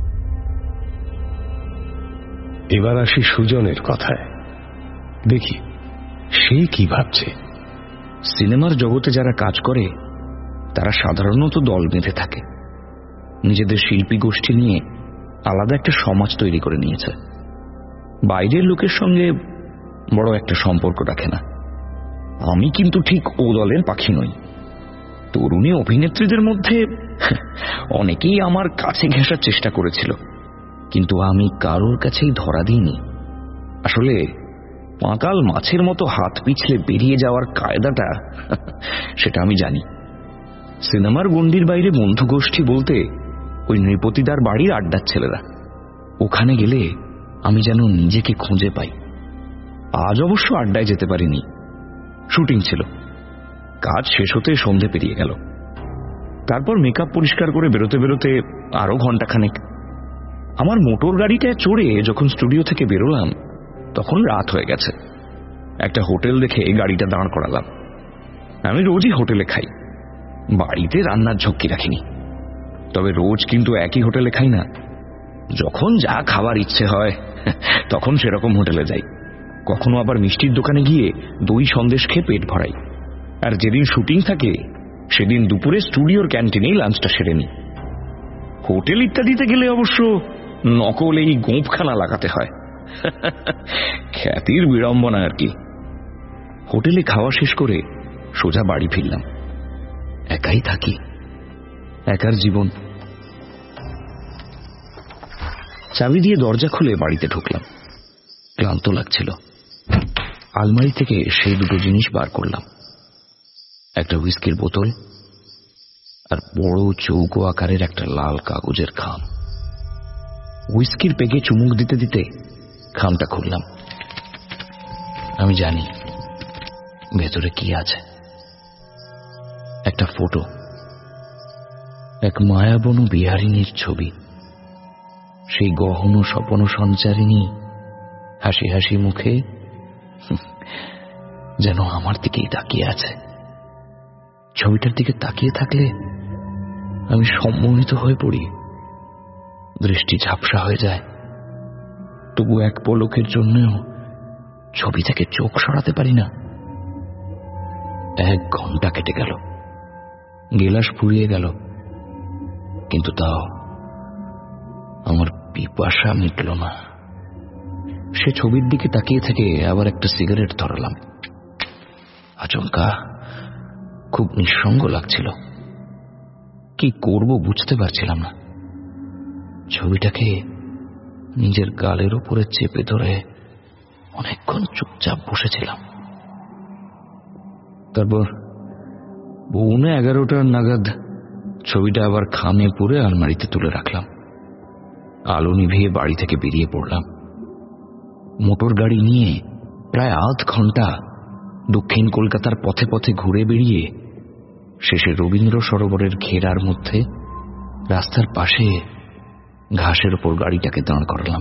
এবার আসি সুজনের কথায়, দেখি সে কি ভাবছে। সিনেমার জগতে যারা কাজ করে তারা সাধারণত দল বেঁধে থাকে, নিজেদের শিল্পী গোষ্ঠী নিয়ে আলাদা একটা সমাজ তৈরি করে নিয়েছে। বাইরের লোকের সঙ্গে বড় একটা সম্পর্ক রাখে না। আমি কিন্তু ঠিক ও দলের পাখি নই। তরুণী অভিনেত্রীদের মধ্যে অনেকেই আমার কাছে ঘেঁষার চেষ্টা করেছিল, কিন্তু আমি কারোর কাছেই ধরা দিইনি। আসলে পাঁকাল মাছের মতো হাত পিছলে বেরিয়ে যাওয়ার কায়দাটা সেটা আমি জানি। সিনেমার গণ্ডির বাইরে বন্ধু গোষ্ঠী বলতে ওই নৃপতিদার বাড়ির আড্ডার ছেলেরা। ওখানে গেলে আমি যেন নিজেকে খুঁজে পাই। আজ অবশ্য আড্ডায় যেতে পারিনি, শুটিং ছিল। কাজ শেষ হতে সন্ধে পেরিয়ে গেল। তারপর মেকআপ পরিষ্কার করে বেরোতে বেরোতে আরো ঘন্টাখানেক। আমার মোটর গাড়িটায় চড়ে যখন স্টুডিও থেকে বেরোলাম তখন রাত হয়ে গেছে। একটা হোটেল দেখে গাড়িটা দাঁড় করালাম। আমি রোজই হোটেলে খাই, বাড়িতে রান্নার ঝক্কি রাখিনি। তবে রোজ কিন্তু একই হোটেলে খাই না। যখন যা খাবার ইচ্ছে হয় তখন সেরকম হোটেলে যাই। কখনো আবার মিষ্টির দোকানে গিয়ে দই সন্দেশ খেয়ে পেট ভরাই। আর যেদিন শুটিং থাকে সেদিন দুপুরে স্টুডিওর ক্যান্টিনেই লাঞ্চটা সেরে নিই। হোটেল ইত্যাদিতে গেলে অবশ্য নকল এই গোঁপখানা লাগাতে হয়, খ্যাতির বিড়ম্বনা আর কি। হোটেলে খাওয়া শেষ করে সোজা বাড়ি ফিরলাম। একাই থাকি, একার জীবন। চাবি দিয়ে দরজা খুলে বাড়িতে ঢুকলাম। ক্লান্ত লাগছিল। আলমারি থেকে সেই দুটো জিনিস বার করলাম, একটা হুইস্কির বোতল আর বড় চৌকো আকারের একটা লাল কাগজের খাম। হুইস্কির পেগে চুমুক দিতে দিতে খামটা খুললাম। আমি জানি ভেতরে কি আছে। একটা ফটো, এক মায়াবন বিহারিণীর ছবি। সেই গহন স্বপ্ন সঞ্চারিণী হাসি হাসি মুখে যেন আমার দিকেই তাকিয়ে আছে। ছবিটার দিকে তাকিয়ে থাকলে আমি সম্মোহিত হয়ে পড়ি, দৃষ্টি ঝাপসা হয়ে যায়। তবু এক পলকের জন্যও ছবি থেকে চোখ সরাতে পারি না। 1 ঘন্টা কেটে গেল, গেলাস ফুরিয়ে গেল, কিন্তু তাও আমার পিপাসা মিটল না। সে ছবির দিকে তাকিয়ে থেকে আবার একটা সিগারেট ধরালাম। আচমকা খুব নিঃসঙ্গ লাগছিল। কি করব বুঝতে পারছিলাম না। ছবিটাকে নিজের গালের উপরে চেপে ধরে অনেকক্ষণ চুপচাপ বসেছিলাম। তারপর 11:15 নাগাদ ছবিটা আবার খামে পুরে আলমারিতে তুলে রাখলাম। আলো নিভিয়ে বাড়ি থেকে বেরিয়ে পড়লাম। মোটর গাড়ি নিয়ে প্রায় 1/2 ঘন্টা দক্ষিণ কলকাতার পথে পথে ঘুরে বেরিয়ে শেষে রবীন্দ্র সরোবরের ঘেরার মধ্যে রাস্তার পাশে ঘাসের ওপর গাড়িটাকে দাঁড় করালাম।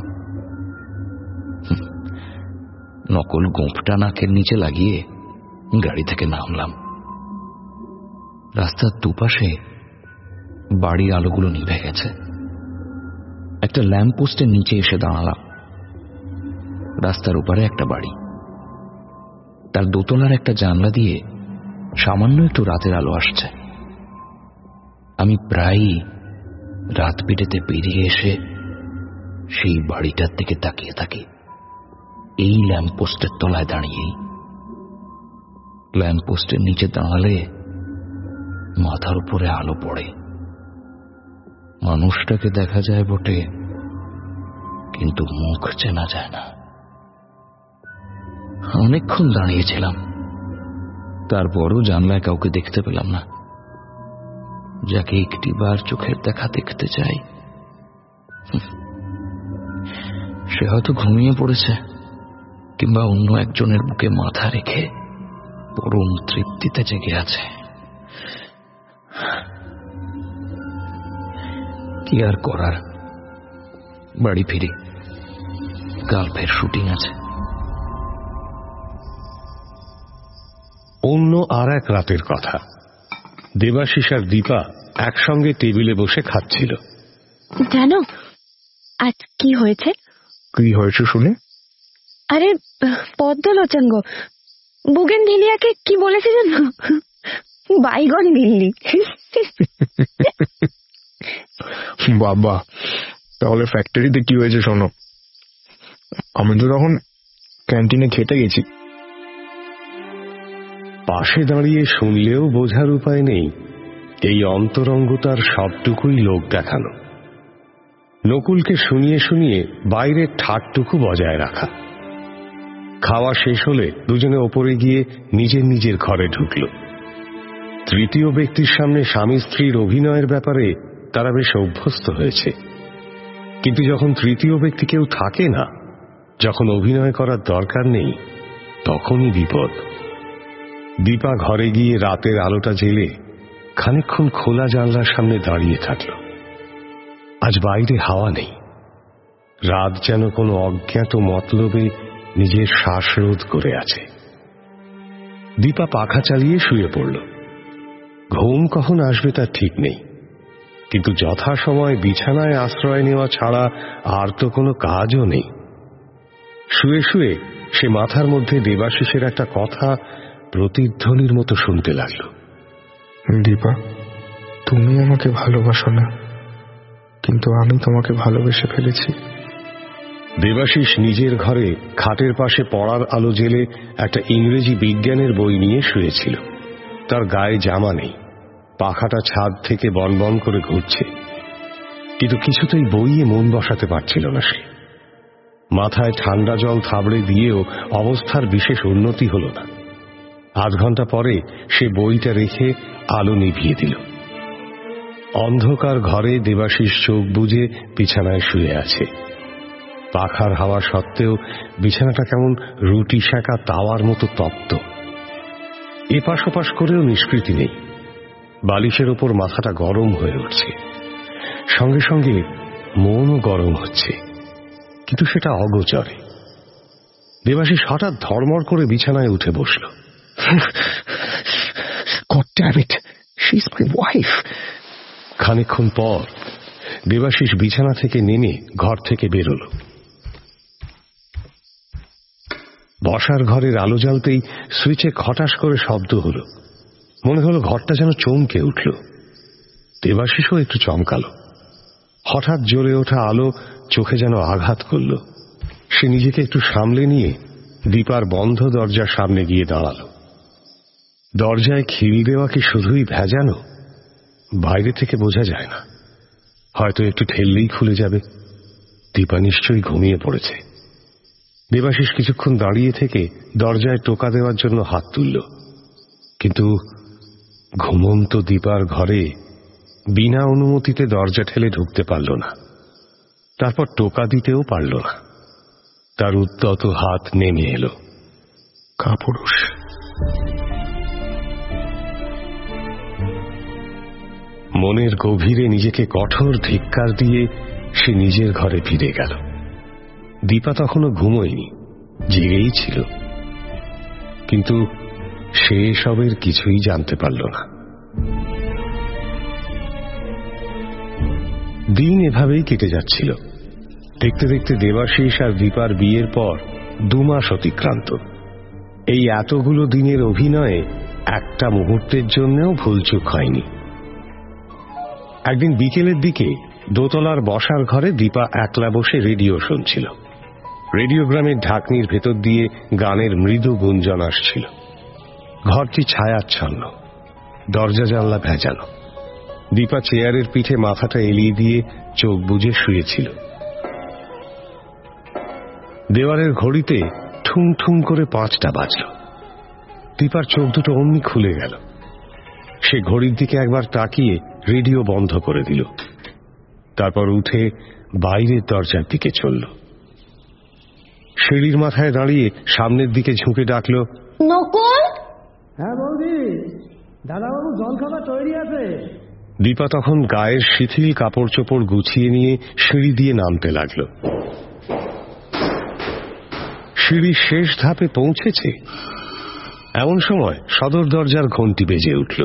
নকল গোঁফটা নাকের নিচে লাগিয়ে গাড়ি থেকে নামলাম। রাস্তার দুপাশে বাড়ির আলোগুলো নিভে গেছে। একটা ল্যাম্পপোস্টের নিচে এসে দাঁড়ালাম। রাস্তার ওপারে একটা বাড়ি, তার দোতলার একটা জানলা দিয়ে সামান্য একটু রাতের আলো আসছে। আমি প্রায়ই রাত বিরেতে বেরিয়ে এসে সেই বাড়িটার দিকে তাকিয়ে থাকি, এই ল্যাম্পপোস্টের তলায় দাঁড়িয়েই। ল্যাম্পপোস্টের নিচে দাঁড়ালে মাথার উপরে আলো পড়ে। মানুষটাকে দেখা যায় বটে, কিন্তু মুখ চেনা যায় না। অনেকক্ষণ দাঁড়িয়েছিলাম, তারপরও জানলায় কাউকে দেখতে পেলাম না। যাকে একটিবার চোখের দেখা দেখতে চাই, সে হয়তো ঘুমিয়ে পড়েছে, কিংবা অন্য একজনের বুকে মাথা রেখে পরম তৃপ্তিতে জেগে আছে। কি আর করার, বাড়ি ফিরি, কাল ফের শুটিং আছে। অন্য আর এক রাতের কথা। দেবাশিস আর দীপা একসঙ্গে টেবিলে বসে খাচ্ছিল। জানো আজ কি হয়েছে? কি হয়েছে শুনে? আরে পদ্মলোচন গো, বুগেনভিলিয়াকে কি বলেছে জানো? বাইগন দিল্লি। বাবা, তাহলে ফ্যাক্টরিতে কি হয়েছে শোনো। আমি তো তখন ক্যান্টিনে খেতে গেছি। পাশে দাঁড়িয়ে শুনলেও বোঝার উপায় নেই এই অন্তরঙ্গতার সবটুকুই লোক দেখানো। নকুলকে শুনিয়ে শুনিয়ে বাইরের ঠাটটুকু বজায় রাখা। খাওয়া শেষ হলে দুজনে ওপরে গিয়ে নিজের নিজের ঘরে ঢুকল। তৃতীয় ব্যক্তির সামনে স্বামী স্ত্রীর অভিনয়ের ব্যাপারে তারা বেশ অভ্যস্ত হয়েছে, কিন্তু যখন তৃতীয় ব্যক্তি কেউ থাকে না, যখন অভিনয় করার দরকার নেই, তখনই বিপদ। দীপা ঘরে গিয়ে রাতের আলোটা জেলে খানিকক্ষণ খোলা জানলার সামনে দাঁড়িয়ে থাকল। আজ বাইরে হাওয়া নেই। রাত যেন কোনো অজ্ঞাত মতলবে নিজের শ্বাসরোধ করে আছে। দীপা পাখা চালিয়ে শুয়ে পড়ল। ঘুম কখন আসবে তার ঠিক নেই, কিন্তু যথাসময় বিছানায় আশ্রয় নেওয়া ছাড়া আর তো কোনো কাজও নেই। শুয়ে শুয়ে সে মাথার মধ্যে দেবাশিসের একটা কথা প্রতিধ্বনির মতো শুনতে লাগল। দীপা, তুমি আমাকে ভালোবাসো না, কিন্তু আমি তোমাকে ভালোবেসে ফেলেছি। দেবাশিস নিজের ঘরে খাটের পাশে পড়ার আলো জেলে একটা ইংরেজি বিজ্ঞানের বই নিয়ে শুয়েছিল। তার গায়ে জামা নেই, পাখাটা ছাদ থেকে বনবন করে ঘুরছে, কিন্তু কিছুতেই বইয়ে মন বসাতে পারছিল না সে। মাথায় ঠান্ডা জল থাবড়ে দিয়েও অবস্থার বিশেষ উন্নতি হল না। আধ ঘন্টা পরে সে বইটা রেখে আলো নিভিয়ে দিল। অন্ধকার ঘরে দেবাশিস চোখ বুজে বিছানায় শুয়ে আছে। পাখার হাওয়া সত্ত্বেও বিছানাটা কেমন রুটি সেঁকা তাওয়ার মতো তপ্ত। এপাশ ওপাশ করেও নিষ্কৃতি নেই। বালিশের ওপর মাথাটা গরম হয়ে উঠছে, সঙ্গে সঙ্গে মনও গরম হচ্ছে, কিন্তু সেটা অগোচরে। দেবাশিস হঠাৎ ধর্মর করে বিছানায় উঠে বসল। God damn it, she's my wife. খানিকক্ষণ পর দেবাশিস বিছানা থেকে নেমে ঘর থেকে বেরোল। বসার ঘরের আলো জ্বালতেই সুইচে খটাস করে শব্দ হলো। মনে হলো ঘরটা যেন চমকে উঠল। দেবাশিসও একটু চমকালো। হঠাৎ জ্বলে ওঠা আলো চোখে যেন আঘাত করল। সে নিজেকে একটু সামলে নিয়ে দীপার বন্ধ দরজার সামনে গিয়ে দাঁড়াল। দরজায় খিল দেওয়া কি শুধুই ভেজানো? বাইরে থেকে বোঝা যায় না, হয়তো একটু ঠেললেই খুলে যাবে। দীপা নিশ্চয়ই ঘুমিয়ে পড়েছে। দেবাশিস কিছুক্ষণ দাঁড়িয়ে থেকে দরজায় টোকা দেওয়ার জন্য হাত তুলল, কিন্তু ঘুমন্ত দীপার ঘরে বিনা অনুমতিতে দরজা ঠেলে ঢুকতে পারল না। তারপর টোকা দিতেও পারল না। তার উদ্যত হাত নেমে এলো। কাপুরুষ। মনের গভীরে নিজেকে কঠোর ধিক্কার দিয়ে সে নিজের ঘরে ফিরে গেল। দীপা তখনও ঘুমোয়নি, জেগেই ছিল, কিন্তু সে এসবের কিছুই জানতে পারল না। দিন এভাবেই কেটে যাচ্ছিল। দেখতে দেখতে দেবাশিস আর দীপার বিয়ের পর 2 মাস অতিক্রান্ত। এই এতগুলো দিনের অভিনয়ে একটা মুহূর্তের জন্যও ভুলচুক হয়নি। একদিন বিকেলের দিকে দোতলার বসার ঘরে দীপা একলা বসে রেডিও শুনছিল। রেডিওগ্রামের ঢাকনির ভেতর দিয়ে গানের মৃদু গুঞ্জন আসছিল। ঘরটি ছায়াচ্ছন্ন, দরজা জানলা ভেজানো। দীপা চেয়ারের পিঠে মাথাটা এলিয়ে দিয়ে চোখ বুজে শুয়েছিল। দেওয়ালের ঘড়িতে ঠুং ঠুং করে 5টা বাজল। দীপার চোখ দুটো অমনি খুলে গেল। সে ঘড়ির দিকে একবার তাকিয়ে রেডিও বন্ধ করে দিল। তারপর উঠে বাইরের দরজার দিকে চলল। সিঁড়ির মাথায় দাঁড়িয়ে সামনের দিকে ঝুঁকে ডাকল, নকুল। হ্যাঁ বৌদি, দাদাবাবু জলখাবার তৈরি আছে। দীপা তখন গায়ের শিথিল কাপড় চোপড় গুছিয়ে নিয়ে সিঁড়ি দিয়ে নামতে লাগল। সিঁড়ির শেষ ধাপে পৌঁছেছে, এমন সময় সদর দরজার ঘন্টি বেজে উঠল।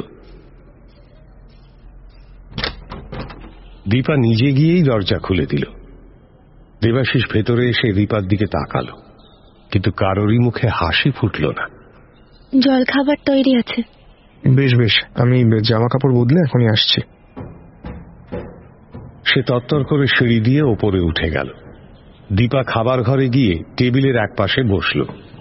দীপা নিজে গিয়েই দরজা খুলে দিল। দেবাশিস ভেতরে এসে দীপার দিকে তাকালো, কিন্তু কারোরই মুখে হাসি ফুটল না। জল খাবার তৈরি আছে। বেশ বেশ, আমি জামা কাপড় বদলে এখনই আসছি। সে তত্তর করে সিঁড়ি দিয়ে ওপরে উঠে গেল। দীপা খাবার ঘরে গিয়ে টেবিলের এক পাশে বসল।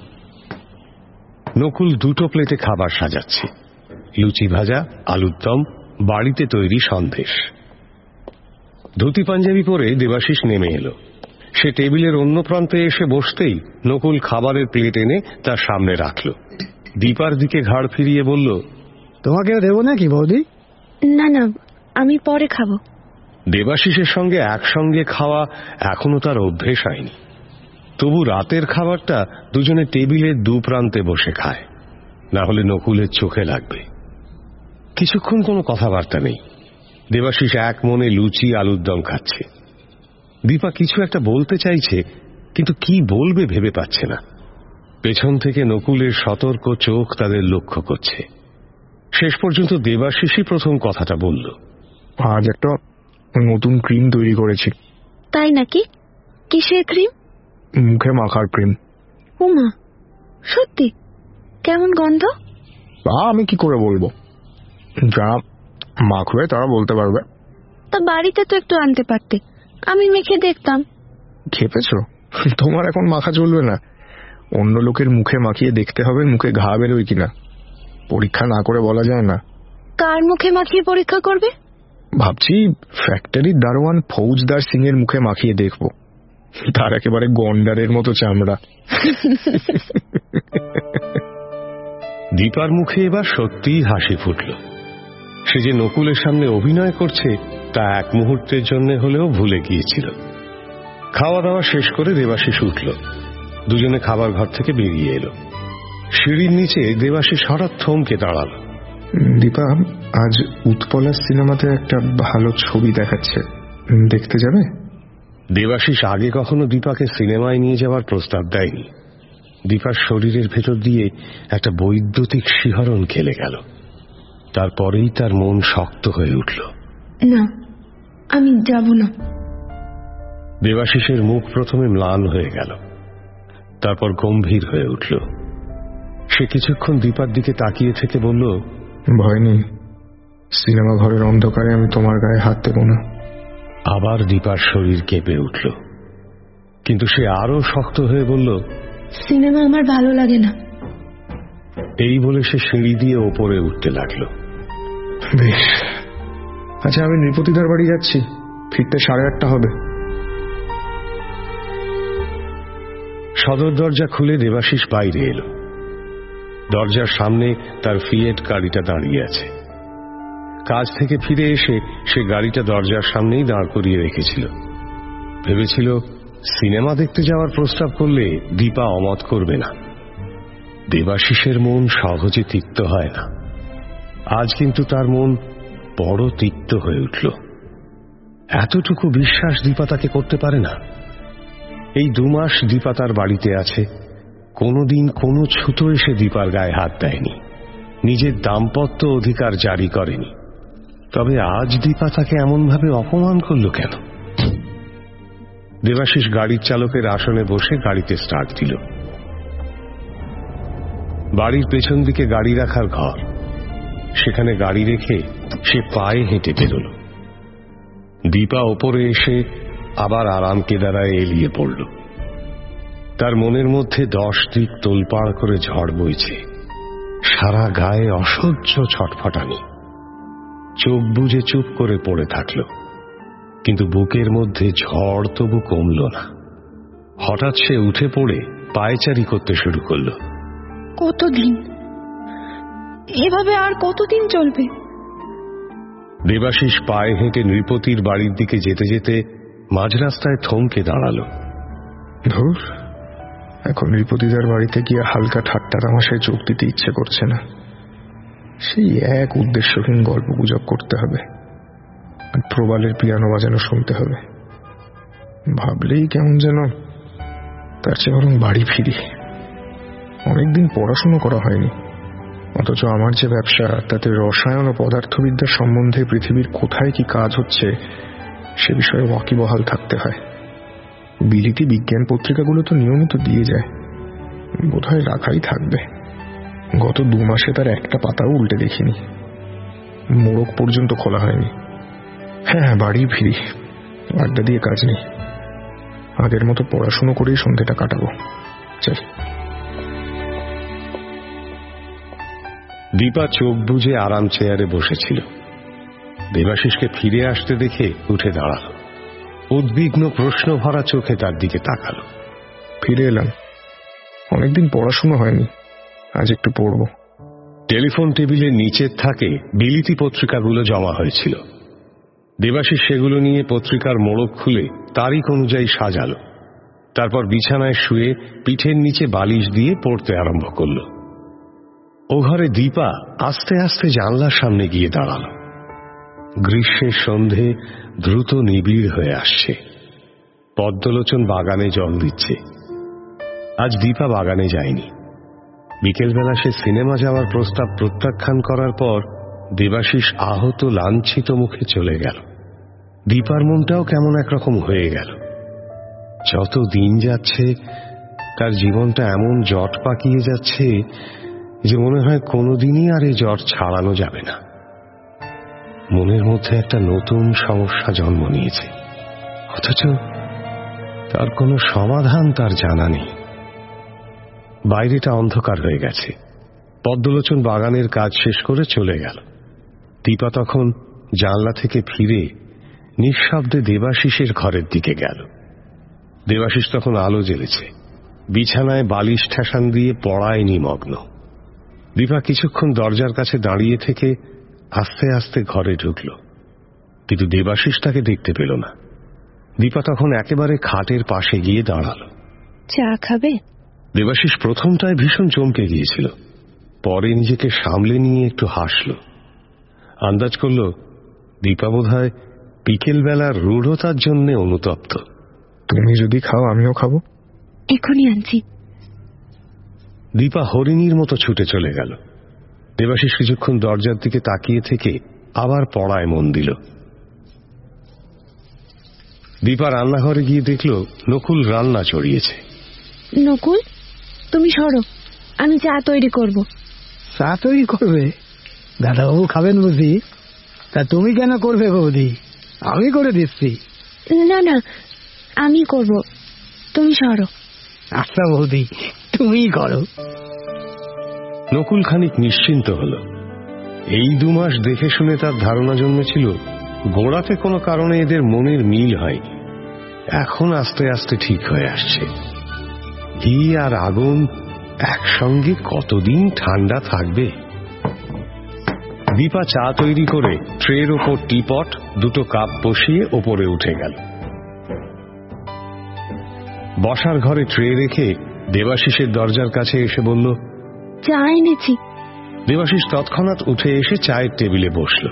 নকুল 2টো প্লেটে খাবার সাজাচ্ছে, লুচি ভাজা, আলুর দম, বাড়িতে তৈরি সন্দেশ। ধুতি পাঞ্জাবি পরে দেবাশিস নেমে এলো। সে টেবিলের অন্য প্রান্তে এসে বসতেই নকুল খাবারের প্লেট এনে তার সামনে রাখল। দীপার দিকে ঘাড় ফিরিয়ে বলল, তোমাকে দেবো নাকি বৌদি? না না, আমি পরে খাবো। দেবাশিসের সঙ্গে একসঙ্গে খাওয়া এখনো তার অভ্যেস হয়নি। তবু রাতের খাবারটা দুজনে টেবিলের 2 প্রান্তে বসে খায়, না হলে নকুলের চোখে লাগবে। কিছুক্ষণ কোনো কথাবার্তা নেই। দেবাশিস এক মনে লুচি আলুর দম খাচ্ছে। দীপা কিছু একটা বলতে চাইছে, কিন্তু কি বলবে ভেবে পাচ্ছে না। পেছন থেকে নকুলের সতর্ক চোখ তাদের লক্ষ্য করছে। শেষ পর্যন্ত দেবাশিসই প্রথম কথাটা বলল, আজ একটা নতুন ক্রিম তৈরি করেছি। তাই নাকি? কিসের ক্রিম? মুখে মাখার ক্রিম। উমা, সত্যি? কেমন গন্ধ? তা আমি কি করে বলবো, যারা মাখবে তারা বলতে পারবে। তা বাড়িতে তো একটু আনতে পারতে, আমি মেখে দেখতাম। খেপেছ? তোমার এখন মাখা চলবে না। অন্য লোকের মুখে মাখিয়ে দেখতে হবে মুখে ঘা বেরোয় কিনা। পরীক্ষা না করে বলা যায় না। কার মুখে মাখিয়ে পরীক্ষা করবে? ভাবছি ফ্যাক্টরির দারোয়ান ফৌজদার সিং এর মুখে মাখিয়ে দেখব। তার একেবারে গন্ডারের মতো চামড়া। দীপার মুখে এবার সত্যিই হাসি ফুটল। সে যে নকুলের সামনে অভিনয় করছে তা এক মুহূর্তের জন্য হলেও ভুলে গিয়েছিল। খাওয়া দাওয়া শেষ করে দেবাশিস উঠল, দুজনে খাবার ঘর থেকে বেরিয়ে এলো। সিঁড়ির নিচে দেবাশিস হঠাৎ থমকে দাঁড়াল। দীপা, আজ উৎপলা সিনেমাতে একটা ভালো ছবি দেখাচ্ছে, দেখতে যাবে? দেবাশিস আগে কখনো দীপাকে সিনেমায় নিয়ে যাওয়ার প্রস্তাব দেয়নি। দীপার শরীরের ভেতর দিয়ে একটা বৈদ্যুতিক শিহরণ খেলে গেল। তারপরেই তার মন শক্ত হয়ে উঠল। না, আমি যাব না। দেবাশিসের মুখ প্রথমে ম্লান হয়ে গেল, তারপর গম্ভীর হয়ে উঠল। সে কিছুক্ষণ দীপার দিকে তাকিয়ে থেকে বলল, ভয় নেই, সিনেমা ঘরের অন্ধকারে আমি তোমার গায়ে হাত দেব না। আবার দীপার শরীর কেঁপে উঠল, কিন্তু সে আরো শক্ত হয়ে বলল, সিনেমা আমার ভালো লাগে না। এই বলে সে সিঁড়ি দিয়ে ওপরে উঠতে লাগলো। বেশ, আচ্ছা, আমি নৃপতিদার বাড়ি যাচ্ছি, ফিরতে 8:30 হবে। সদর দরজা খুলে দেবাশিস বাইরে এলো। দরজার সামনে তার ফিয়েট গাড়িটা দাঁড়িয়ে আছে। কাজ থেকে ফিরে এসে সে গাড়িটা দরজার সামনেই দাঁড় করিয়ে রেখেছিল। ভেবেছিল সিনেমা দেখতে যাওয়ার প্রস্তাব করলে দীপা অমত করবে না। দেবাশিসের মন সহজে তিক্ত হয় না, আজ কিন্তু তার মন বড় তিক্ত হয়ে উঠল। এতটুকু বিশ্বাস দীপা তাকে করতে পারে না। এই 2 মাস দীপা তার বাড়িতে আছে, কোনোদিন কোনো ছুতো এসে দীপার গায়ে হাত দেয়নি, নিজের দাম্পত্য অধিকার জারি করেনি। তবে আজ দীপা তাকে এমনভাবে অপমান করল কেন? দেবাশিস গাড়ির চালকের আসনে বসে গাড়িতে স্টার্ট দিল। বাড়ির পেছন দিকে গাড়ি রাখার ঘর, সেখানে গাড়ি রেখে সে পায়ে হেঁটে বেরোল। দীপা ওপরে এসে আবার আরাম কেদারায় এলিয়ে পড়ল। তার মনের মধ্যে 10 দিক তোলপাড় করে ঝড় বইছে, সারা গায়ে অসহ্য ছটফটানি। চোখ বুজে চুপ করে পড়ে থাকল, কিন্তু বুকের মধ্যে ঝড় তবু কমল না। হঠাৎ সে উঠে পড়ে পায়চারি করতে শুরু করল। কতদিন এভাবে, আর কতদিন চলবে? দেবাশিস পায়ে হেঁটে নৃপতির বাড়ির দিকে যেতে যেতে মাঝ রাস্তায় থমকে দাঁড়াল। ধুর, এখন নৃপতিদার বাড়িতে গিয়ে হালকা ঠাট্টা তামাশায় যোগ দিতে ইচ্ছে করছে না। সেই এক উদ্দেশ্যহীন গল্প গুজব করতে হবে, আর প্রবালের পিয়ানো বাজানো শুনতে হবে। ভাবলেই কেমন যেন, তার চেয়ে বরং বাড়ি ফিরি। অনেকদিন পড়াশুনো করা হয়নি, অথচ আমার যে ব্যবসা, তাতে রসায়ন ও পদার্থবিদ্যার সম্বন্ধে পৃথিবীর কোথায় কি কাজ হচ্ছে সে বিষয়ে ওয়াকিবহাল থাকতে হয়। বিলিতি বিজ্ঞান পত্রিকাগুলো তো নিয়মিত দিয়ে যায়, বোধহয় রাখাই থাকবে। গত 2 মাসে তার একটা পাতাও উল্টে দেখিনি, মোড়ক পর্যন্ত খোলা হয়নি। হ্যাঁ, বাড়ি ফিরি, আড্ডা দিয়ে কাজ নেই। আগের মতো পড়াশুনো করেই সন্ধ্যেটা কাটাবো। চাই। দীপা চোখ বুজে আরাম চেয়ারে বসেছিল। দেবাশিসকে ফিরে আসতে দেখে উঠে দাঁড়াল, উদ্বিগ্ন প্রশ্ন ভরা চোখে তার দিকে তাকাল। ফিরে এলাম, অনেকদিন পড়াশুনো হয়নি, আজ একটু পড়ব। টেলিফোন টেবিলের নিচের থাকে বিলিতি পত্রিকাগুলো জমা হয়েছিল। দেবাশিস সেগুলো নিয়ে পত্রিকার মোড়ক খুলে তারিখ অনুযায়ী সাজালো। তারপর বিছানায় শুয়ে পিঠের নিচে বালিশ দিয়ে পড়তে আরম্ভ করল। ও ঘরে দীপা আস্তে আস্তে জানলার সামনে গিয়ে দাঁড়াল। গ্রীষ্মের সন্ধে দ্রুত নিবিড় হয়ে আসছে। পদ্মলোচন বাগানে জল দিচ্ছে। আজ দীপা বাগানে যায়নি। বিকেলবেলা সে সিনেমা যাওয়ার প্রস্তাব প্রত্যাখ্যান করার পর দেবাশিস আহত লাঞ্ছিত মুখে চলে গেল। দীপার মনটাও কেমন একরকম হয়ে গেল। যত দিন যাচ্ছে তার জীবনটা এমন জট পাকিয়ে যাচ্ছে যে মনে হয় কোনোদিনই আর এই জট ছাড়ানো যাবে না। মনের মধ্যে একটা নতুন সমস্যা জন্ম নিয়েছে, অথচ তার কোনো সমাধান তার জানা নেই। বাইরেটা অন্ধকার হয়ে গেছে। পদ্মলোচন বাগানের কাজ শেষ করে চলে গেল। দীপা তখন জানলা থেকে ফিরে নিঃশব্দে দেবাশিসের ঘরের দিকে গেল। দেবাশিস তখন আলো জ্বেলেছে, বিছানায় বালিশ ঠেসান দিয়ে পড়ায় নিমগ্ন। দীপা কিছুক্ষণ দরজার কাছে দাঁড়িয়ে থেকে আস্তে আস্তে ঘরে ঢুকল, কিন্তু দেবাশিস তাকে দেখতে পেল না। দীপা তখন একেবারে খাটের পাশে গিয়ে দাঁড়াল। চা খাবে? দেবাশিস প্রথমটায় ভীষণ চমকে গিয়েছিল, পরে নিজেকে সামলে নিয়ে একটু হাসল। আন্দাজ করল দীপা বোধহয় বিকেলবেলার রূঢ়তার জন্য অনুতপ্ত। তুমি যদি খাও আমিও খাবো। এখনই আনছি। দীপা হরিণীর মতো ছুটে চলে গেল। দেবাশিস কিছুক্ষণ দরজার দিকে তাকিয়ে থেকে আবার পড়ায় মন দিল। দীপা রান্নাঘরে গিয়ে দেখল নকুল রান্না চড়িয়েছে। নকুল, তুমি সরো, আমি চা তৈরি করব। চা তৈরি করবে? দাদাবাবু খাবেন বুঝি? তা তুমি কেন করবে বৌদি? আমি করে দিচ্ছি। না না, আমি করব, তুমি সরো। আচ্ছা বৌদি, তুমিই করো। নকুল খানিক নিশ্চিন্ত হল। এই 2 মাস দেখে শুনে তার ধারণা জন্মেছিল গোড়াতে কোনো কারণে এদের মনের মিল হয়নি। এখন আস্তে আস্তে ঠিক হয়ে আসছে। ঘি আর আগুন একসঙ্গে কতদিন ঠান্ডা থাকবে? দীপা চা তৈরি করে ট্রের ওপর টিপট 2 কাপ বসিয়ে ওপরে উঠে গেল। বসার ঘরে ট্রে রেখে দেবাশিসের দরজার কাছে এসে বলল, চা এনেছি। দেবাশিস তৎক্ষণাৎ উঠে এসে চায়ের টেবিলে বসল।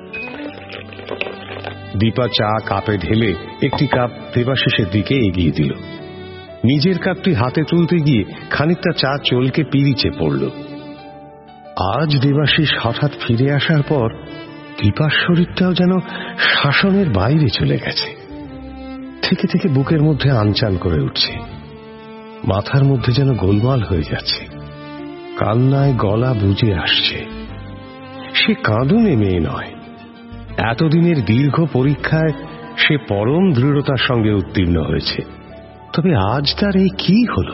দীপা চা কাপে ঢেলে একটি কাপ দেবাশিসের দিকে এগিয়ে দিল। নিজের কাপটি হাতে তুলতে গিয়ে খানিকটা চা চলকে পিরিচে পড়ল। আজ দেবাশিস হঠাৎ ফিরে আসার পর দীপার শরীরটাও যেন শাসনের বাইরে চলে গেছে। থেকে থেকে বুকের মধ্যে আনচান করে উঠছে, মাথার মধ্যে যেন গোলমাল হয়ে যাচ্ছে, কান্নায় গলা বুজে আসছে। সে কাঁদুনে মেয়ে নয়। এতদিনের দীর্ঘ পরীক্ষায় সে পরম দৃঢ়তার সঙ্গে উত্তীর্ণ হয়েছে, তবে আজ তার এই কি হল?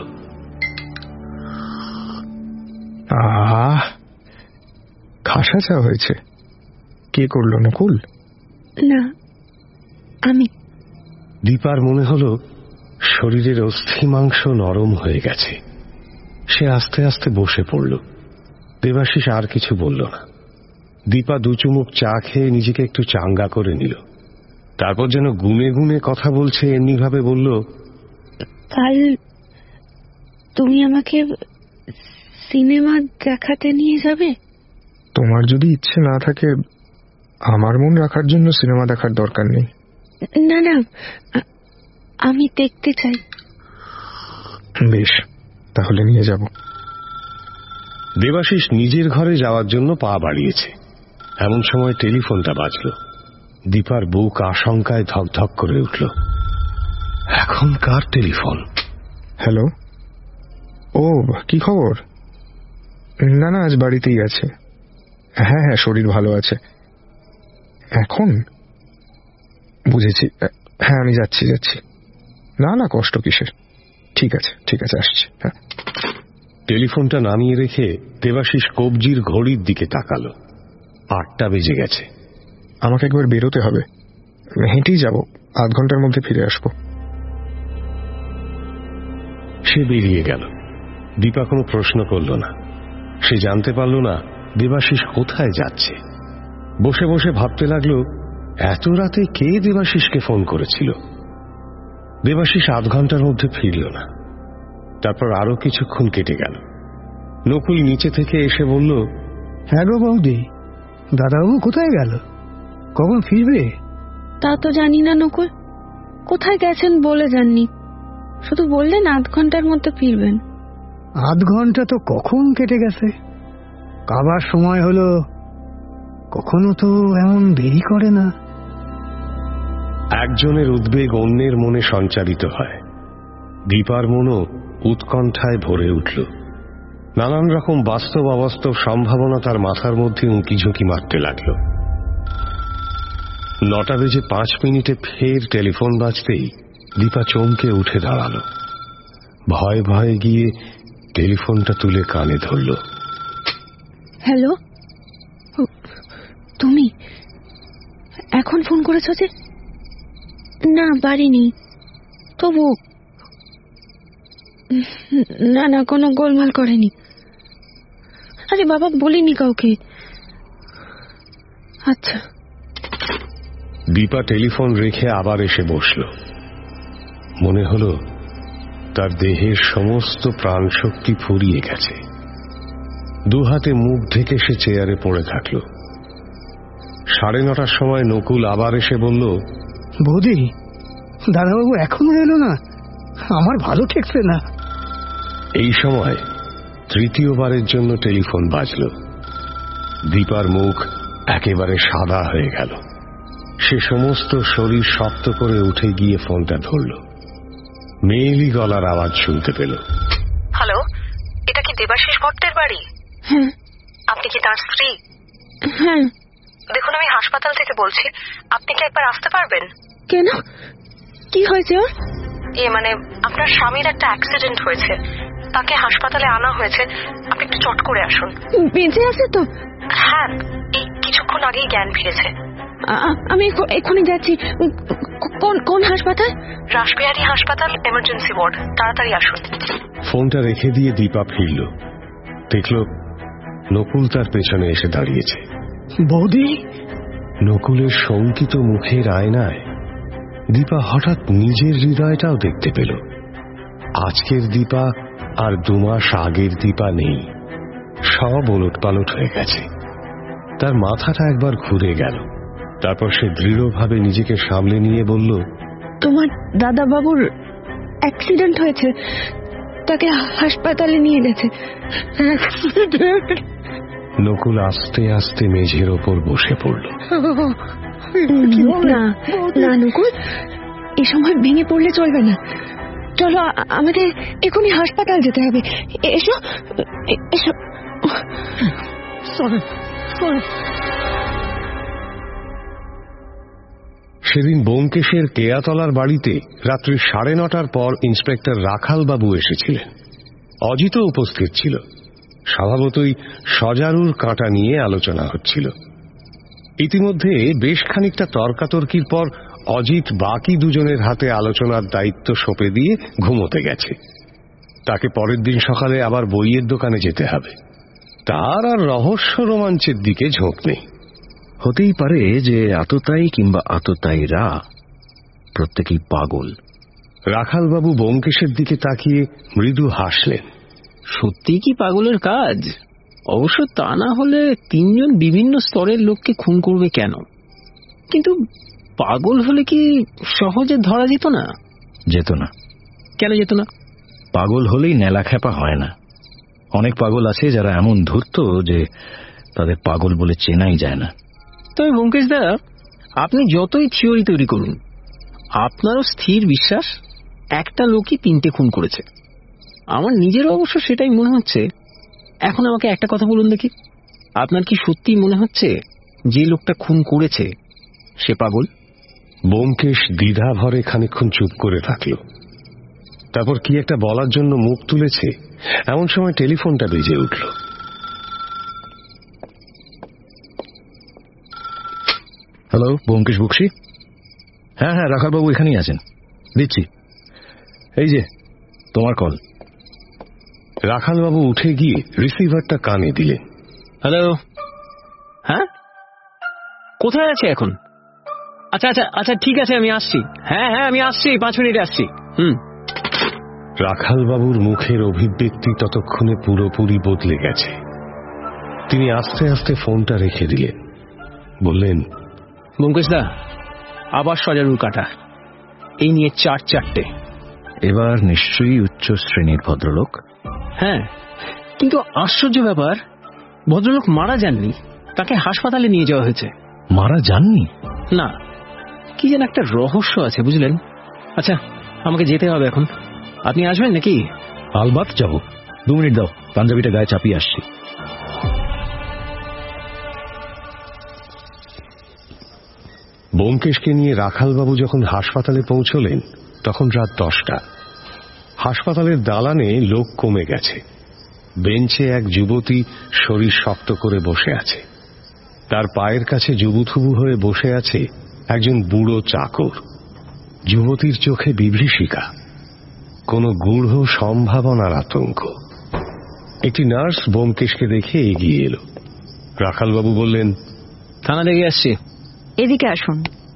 খাসা চা হয়েছে। কে করল? নকুল? না, আমি। দীপার মনে হল শরীরের অস্থি মাংস নরম হয়ে গেছে। সে আস্তে আস্তে বসে পড়ল। দেবাশিস আর কিছু বলল না। দীপা 2 চুমুক চা খেয়ে নিজেকে একটু চাঙ্গা করে নিল। তারপর যেন গুনে গুনে কথা বলছে এমনি ভাবে বলল, কাল তুমি আমাকে সিনেমা দেখাতে নিয়ে যাবে? তোমার যদি ইচ্ছে না থাকে, আমার মন রাখার জন্য সিনেমা দেখার দরকার নেই। না না, আমি দেখতে চাই। বেশ, তাহলে নিয়ে যাব। দেবাশিস নিজের ঘরে যাওয়ার জন্য পা বাড়িয়েছে, এমন সময় টেলিফোনটা বাজল। দীপার বুক আশঙ্কায় ধকধক করে উঠল। এখন কার টেলিফোন? হ্যালো। ও, কি খবর? না না, আজ বাড়িতেই আছে। হ্যাঁ হ্যাঁ, শরীর ভালো আছে। এখন বুঝেছি। হ্যাঁ, আমি যাচ্ছি। না না, কষ্ট কিসের? ঠিক আছে আসছি। হ্যাঁ। টেলিফোনটা নামিয়ে রেখে দেবাশিস কবজির ঘড়ির দিকে তাকালো। 8টা বেজে গেছে। আমাকে একবার বেরোতে হবে, হেঁটেই যাব। 8 ঘন্টার মধ্যে ফিরে আসব। সে বেরিয়ে গেল। দীপা কোনো প্রশ্ন করল না। সে জানতে পারল না দেবাশিস কোথায় যাচ্ছে। বসে বসে ভাবতে লাগলো, এত রাতে কে দেবাশিসকে ফোন করেছিল? দেবাশিস 8 ঘন্টার মধ্যে ফিরল না। তারপর আরো কিছুক্ষণ কেটে গেল। নকুল নিচে থেকে এসে বলল, হ্যাঁ গো বৌদি, দাদাবাবু কোথায় গেল? কখন ফিরবে? তা তো জানি না নকুল, কোথায় গেছেন বলে যাননি। শুধু বললেন 8 ঘন্টার মধ্যে ফিরবেন। 8 ঘন্টা তো কখন কেটে গেছে, খাবার সময় হলো। কখনো তো এমন দেরি করে না। একজনের উদ্বেগ অন্যের মনে সঞ্চারিত হয়। দীপার মনও উৎকণ্ঠায় ভরে উঠল। নানান রকম বাস্তব অবাস্তব সম্ভাবনা তার মাথার মধ্যে উঁকি ঝুঁকি মারতে লাগল। 9টা বেজে 5 মিনিটে ফের টেলিফোন বাজতেই দীপা চমকে উঠে দাঁড়াল। ভয়ে ভয়ে গিয়ে টেলিফোনটা তুলে কানে ধরল। হ্যালো, তুমি এখন ফোন করেছো যে? না, বাড়ি নেই। তবু না না, কোনো গোলমাল করেনি। আরে বাবা, বলিনি কাউকে। আচ্ছা। দীপা টেলিফোন রেখে আবার এসে বসল। মনে হলো তার দেহের সমস্ত প্রাণশক্তি ফুরিয়ে গেছে। দুহাতে মুখ ঢেকে সে চেয়ারে পড়ে থাকল। 9:30টার সময় নকুল আবার এসে বলল, বৌদি, দাদাবাবু এখনো এলো না, আমার ভালো ঠেকছে না। এই সময় তৃতীয়বারের জন্য টেলিফোন বাজল। দীপার মুখ একেবারে সাদা হয়ে গেল। সে সমস্ত শরীর শক্ত করে উঠে গিয়ে ফোনটা ধরল। মেয়েলি গলার আওয়াজ শুনতে পেল। হ্যালো, এটা কি দেবাশিস ভট্টের বাড়ি? হ্যাঁ। আপনি কি তার স্ত্রী? হ্যাঁ। দেখুন, আমি হাসপাতাল থেকে বলছি, আপনি কি একবার আসতে পারবেন? কেন, কি হয়েছে ওর? মানে আপনার স্বামীর একটা অ্যাক্সিডেন্ট হয়েছে, তাকে হাসপাতালে আনা হয়েছে, আপনি একটু চট করে আসুন। বেঁচে আছে তো? হ্যাঁ, এই কিছুক্ষণ আগেই জ্ঞান ফিরেছে। আমি এক্ষুনি যাচ্ছি। কোন হাসপাতাল? রাসবিহারী হাসপাতাল, এমার্জেন্সি ওয়ার্ড। তাড়াতাড়ি আসুন। ফোনটা রেখে দিয়ে দীপা ফিরল। দেখল নকুল তার পেছনে এসে দাঁড়িয়েছে। বৌদি? নকুলের শঙ্কিত মুখের আয়নায় দীপা হঠাৎ নিজের হৃদয়টাও দেখতে পেল। আজকের দীপা আর 2 মাস আগের দীপা নেই, সব ওলটপালট হয়ে গেছে। তার মাথাটা একবার ঘুরে গেল। তারপর সে দৃঢ়ভাবে নিজেকে সামলে নিয়ে বলল, তোমার দাদাবাবুর অ্যাক্সিডেন্ট হয়েছে, তাকে হাসপাতালে নিয়ে গেছে। নকুল আস্তে আস্তে মেঝের ওপর বসে পড়ল। না না নকুল, এ সময় ভেঙে পড়লে চলবে না। চলো, আমাদের এখনই হাসপাতাল যেতে হবে। এসো এসো। সেদিন ব্যোমকেশের কেয়াতলার বাড়িতে রাত্রি 9:30টার পর ইন্সপেক্টর রাখাল বাবু এসেছিলেন। অজিতও উপস্থিত ছিল। স্বভাবতই সজারুর কাঁটা নিয়ে আলোচনা হচ্ছিল। ইতিমধ্যে বেশ খানিকটা তর্কাতর্কির পর অজিত বাকি দুজনের হাতে আলোচনার দায়িত্ব সঁপে দিয়ে ঘুমোতে গেছে। তাকে পরের দিন সকালে আবার বইয়ের দোকানে যেতে হবে। তার আর রহস্য রোমাঞ্চের দিকে ঝোঁক নেই। হতেই পারে যে আততায়ী কিংবা আততায়ীরা প্রত্যেকেই পাগল। রাখালবাবু ব্যোমকেশের দিকে তাকিয়ে মৃদু হাসলেন। সত্যি কি পাগলের কাজ? অবশ্য তা না হলে 3 জন বিভিন্ন স্তরের লোককে খুন করবে কেন? কিন্তু পাগল হলে কি সহজে ধরা যেত না? যেত না। কেন যেত না? পাগল হলেই নেলাখ্যাপা হয় না। অনেক পাগল আছে যারা এমন ধূর্ত যে তাদের পাগল বলে চেনাই যায় না। তবে ব্যোমকেশ দা, আপনি যতই থিওরি তৈরি করুন, আপনারও স্থির বিশ্বাস একটা লোকই 3টে খুন করেছে। আমার নিজেরও অবশ্য সেটাই মনে হচ্ছে। এখন আমাকে একটা কথা বলুন দেখি, আপনার কি সত্যি মনে হচ্ছে যে লোকটা খুন করেছে সে পাগল? ব্যোমকেশ দ্বিধা ভরে খানিকক্ষণ চুপ করে থাকল। তারপর কি একটা বলার জন্য মুখ তুলেছে, এমন সময় টেলিফোনটা বেজে উঠল। হ্যালো, ব্যোমকেশ বক্সী? হ্যাঁ হ্যাঁ, রাখালবাবু এখানেই আছেন, দিচ্ছি। এই যে তোমার কল। রাখালবাবু উঠে গিয়ে রিসিভারটা কানে দিলেন। হ্যালো, হ্যাঁ, কোথায় আছে এখন? আচ্ছা আচ্ছা আচ্ছা, ঠিক আছে, আমি আসছি। হ্যাঁ হ্যাঁ, আমি আসছি, 5 মিনিটে আসছি। রাখালবাবুর মুখের অভিব্যক্তি ততক্ষণে পুরোপুরি বদলে গেছে। তিনি আস্তে আস্তে ফোনটা রেখে দিলেন। বললেন, ব্যোমকেশ দা, আবার সজারুর কাঁটা, এই নিয়ে 4-4টে। এবার নিশ্চয়ই উচ্চ শ্রেণীর ভদ্রলোক। হ্যাঁ, কিন্তু আশ্চর্য ব্যাপার, ভদ্রলোক মারা যাননি, তাকে হাসপাতালে নিয়ে যাওয়া হয়েছে। মারা যাননি? না, কি যেন একটা রহস্য আছে, বুঝলেন? আচ্ছা, আমাকে যেতে হবে এখন। আপনি আসবেন নাকি? আলবাত যাব। 2 মিনিট দাও, পাঞ্জাবিটা গায়ে চাপিয়ে আসছি। ব্যোমকেশকে নিয়ে রাখালবাবু যখন হাসপাতালে পৌঁছলেন তখন রাত 10টা। হাসপাতালের দালানে লোক কমে গেছে। বেঞ্চে এক যুবতী শরীর শক্ত করে বসে আছে। তার পায়ের কাছে জুবুথুবু হয়ে বসে আছে একজন বুড়ো চাকর। যুবতীর চোখে বিভীষিকা, কোনো গূঢ় সম্ভাবনার আতঙ্ক। একটি নার্স ব্যোমকেশকে দেখে এগিয়ে এলো। রাখালবাবু বললেন, থানা লেগে আসছি। এদিকে আসুন।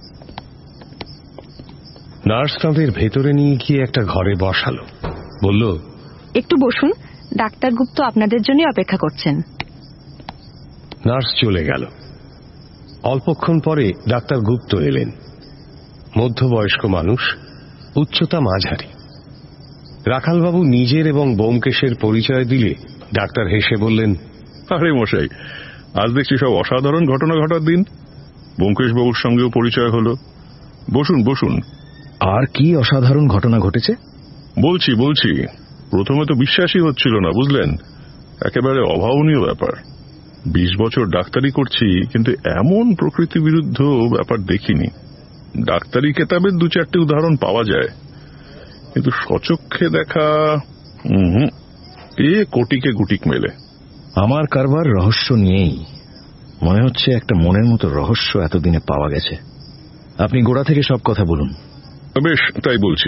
নার্স তাঁদের ভেতরে নিয়ে গিয়ে একটা ঘরে বসালো, বলল, একটু বসুন, ডাক্তার গুপ্ত আপনাদের জন্য অপেক্ষা করছেন। নার্স চলে গেল। অল্পক্ষণ পরে ডাক্তার গুপ্ত এলেন। মধ্যবয়স্ক মানুষ, উচ্চতা মাঝারি। রাখালবাবু নিজের এবং ব্যোমকেশের পরিচয় দিলে ডাক্তার হেসে বললেন, আরে মশাই, আজ দেখছি সব অসাধারণ ঘটনা ঘটার দিন। ব্যোমকেশ বাবুর সঙ্গেও পরিচয় হলো। বসুন বসুন। আর কি অসাধারণ ঘটনা ঘটেছে? বলছি। প্রথমে তো বিশ্বাসই হচ্ছিল না, বুঝলেন। একেবারে অভাবনীয় ব্যাপার। 20 বছর ডাক্তারি করছি, কিন্তু এমন প্রকৃতি বিরুদ্ধ ব্যাপার দেখিনি। ডাক্তারি কেতাবের 2-4টি উদাহরণ পাওয়া যায়, কিন্তু সচক্ষে দেখা কোটিকে গুটিক মেলে। আমার কারবার রহস্য নিয়েই। মনে হচ্ছে একটা মনের মতো রহস্য এতদিনে পাওয়া গেছে। আপনি গোড়া থেকে সব কথা বলুন। বেশ, তাই বলছি।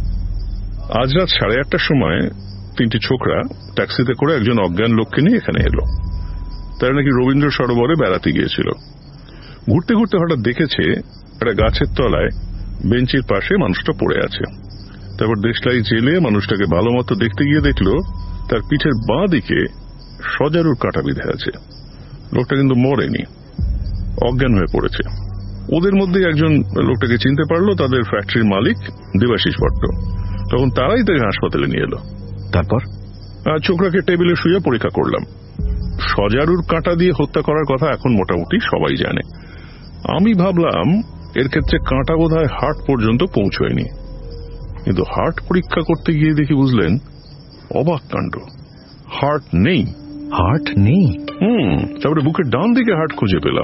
আজ রাত 8:30টার সময় 3টি ছোকরা ট্যাক্সিতে করে একজন অজ্ঞান লোককে নিয়ে এখানে এলো। তারা নাকি রবীন্দ্র সরোবরে বেড়াতে গিয়েছিল। ঘুরতে ঘুরতে হঠাৎ দেখেছে একটা গাছের তলায় বেঞ্চের পাশে মানুষটা পড়ে আছে। তারপর দেশলাই জেলে মানুষটাকে ভালো মতো দেখতে গিয়ে দেখলো তার পিঠের বাঁ দিকে সজারুর কাঁটা বিঁধে আছে। লোকটা কিন্তু মরেনি, অজ্ঞান হয়ে পড়েছে। ওদের মধ্যে একজন লোকটাকে চিনতে পারলো, তাদের ফ্যাক্টরির মালিক দেবাশিস ভট্ট। তখন তারাই তাকে হাসপাতালে নিয়ে এলো। তারপর ছোকরাকে টেবিলে শুয়ে পরীক্ষা করলাম। সজারুর কাঁটা দিয়ে হত্যা করার কথা এখন মোটামুটি সবাই জানে। আমি ভাবলাম এর ক্ষেত্রে কাঁটা বোধহয় হার্ট পর্যন্ত পৌঁছয়নি, কিন্তু হার্ট পরীক্ষা করতে গিয়ে দেখি, বুঝলেন, অবাক কাণ্ড। হার্ট নেই। হার্ট নেই? তারপরে বুকের ডান দিকে হার্ট খুঁজে পেলাম।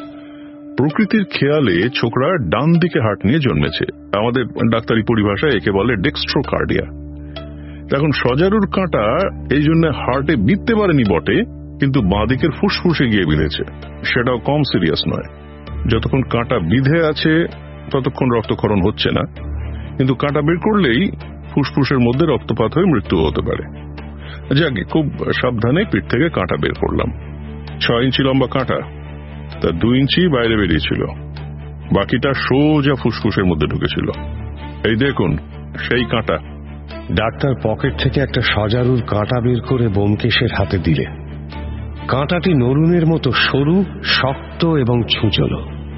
প্রকৃতির খেয়ালে ছোকরা ডান দিকে হার্ট নিয়ে জন্মেছে। আমাদের ডাক্তারি পরিভাষায় একে বলে ডেক্সট্রোকার্ডিয়া। এখন সজারুর কাঁটা এই জন্য হার্টে বিঁধতে পারেনি বটে, কিন্তু বাঁ দিকের ফুসফুসে গিয়ে বিঁধেছে। সেটাও কম সিরিয়াস নয়। যতক্ষণ কাঁটা বিঁধে আছে ততক্ষণ রক্তক্ষরণ হচ্ছে না, কিন্তু কাঁটা বের করলেই ফুসফুসের মধ্যে রক্তপাত হয়ে মৃত্যু হতে পারে। যাকে খুব সাবধানে পিঠ থেকে কাঁটা বের করলাম। 6 ইঞ্চি লম্বা কাঁটা, তার 2 ইঞ্চি বাইরে বেরিয়েছিল, বাকিটা সোজা ফুসফুসের মধ্যে ঢুকেছিল। এই দেখুন সেই কাঁটা। ডাক্তার পকেট থেকে একটা সজারুর কাঁটা বের করে ব্যোমকেশের হাতে দিলেন। কাঁটাটি নরুনের মতো সরু, শক্ত এবং ছুঁচলো।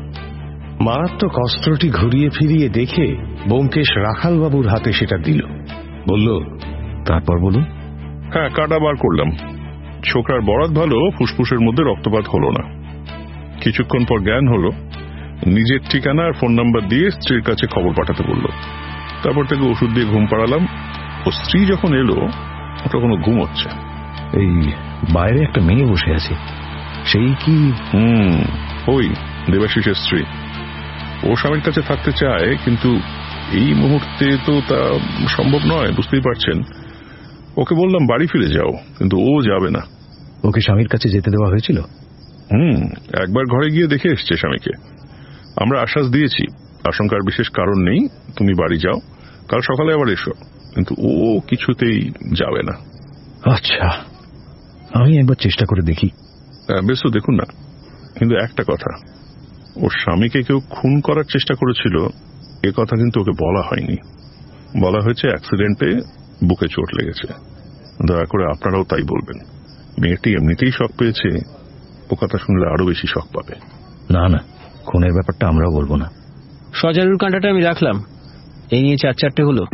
মারাত্মক অস্ত্রটি ঘুরিয়ে ফিরিয়ে দেখে ব্যোমকেশ রাখালবাবুর হাতে সেটা দিল, বলল, তারপর বলুন। হ্যাঁ, কাঁটা বার করলাম। ছোকরার বরাত ভালো, ফুসফুসের মধ্যে রক্তপাত হলো না। কিছুক্ষণ পর জ্ঞান হলো। নিজের ঠিকানা আর ফোন নাম্বার দিয়ে স্ত্রীর কাছে খবর পাঠাতে বলল। তারপর থেকে ওষুধ দিয়ে ঘুম পাড়ালাম। ও স্ত্রী যখন এলো তখন ও ঘুমোচ্ছে। এই বাইরে একটা মেয়ে বসে আছে, সেই কি? ওই দেবাশিসের স্ত্রী। ও স্বামীর কাছে থাকতে চায়, কিন্তু এই মুহূর্তে তো তা সম্ভব নয়, বুঝতেই পারছেন। ওকে বললাম বাড়ি ফিরে যাও, কিন্তু ও যাবে না। ওকে স্বামীর কাছে যেতে দেওয়া হয়েছিল? একবার ঘরে গিয়ে দেখে এসছে স্বামীকে। আমরা আশ্বাস দিয়েছি আশঙ্কার বিশেষ কারণ নেই, তুমি বাড়ি যাও, কাল সকালে আবার এসো, কিন্তু ও কিছুতেই যাবে না। আচ্ছা, আমি একবার চেষ্টা করে দেখি। বেশ, তো দেখুন না। কিন্তু একটা কথা, ওর স্বামীকে কেউ খুন করার চেষ্টা করেছিল এ কথা কিন্তু ওকে বলা হয়নি। বলা হয়েছে অ্যাক্সিডেন্টে বুকে চোট লেগেছে। দয়া করে আপনারাও তাই বলবেন। মেয়েটি এমনিতেই শক পেয়েছে, ও কথা শুনলে আরো বেশি শক পাবে। না না, খুনের ব্যাপারটা আমরাও বলবো না। সজারুর কাঁটাটা আমি রাখলাম, এই নিয়ে 4-4টে হলো।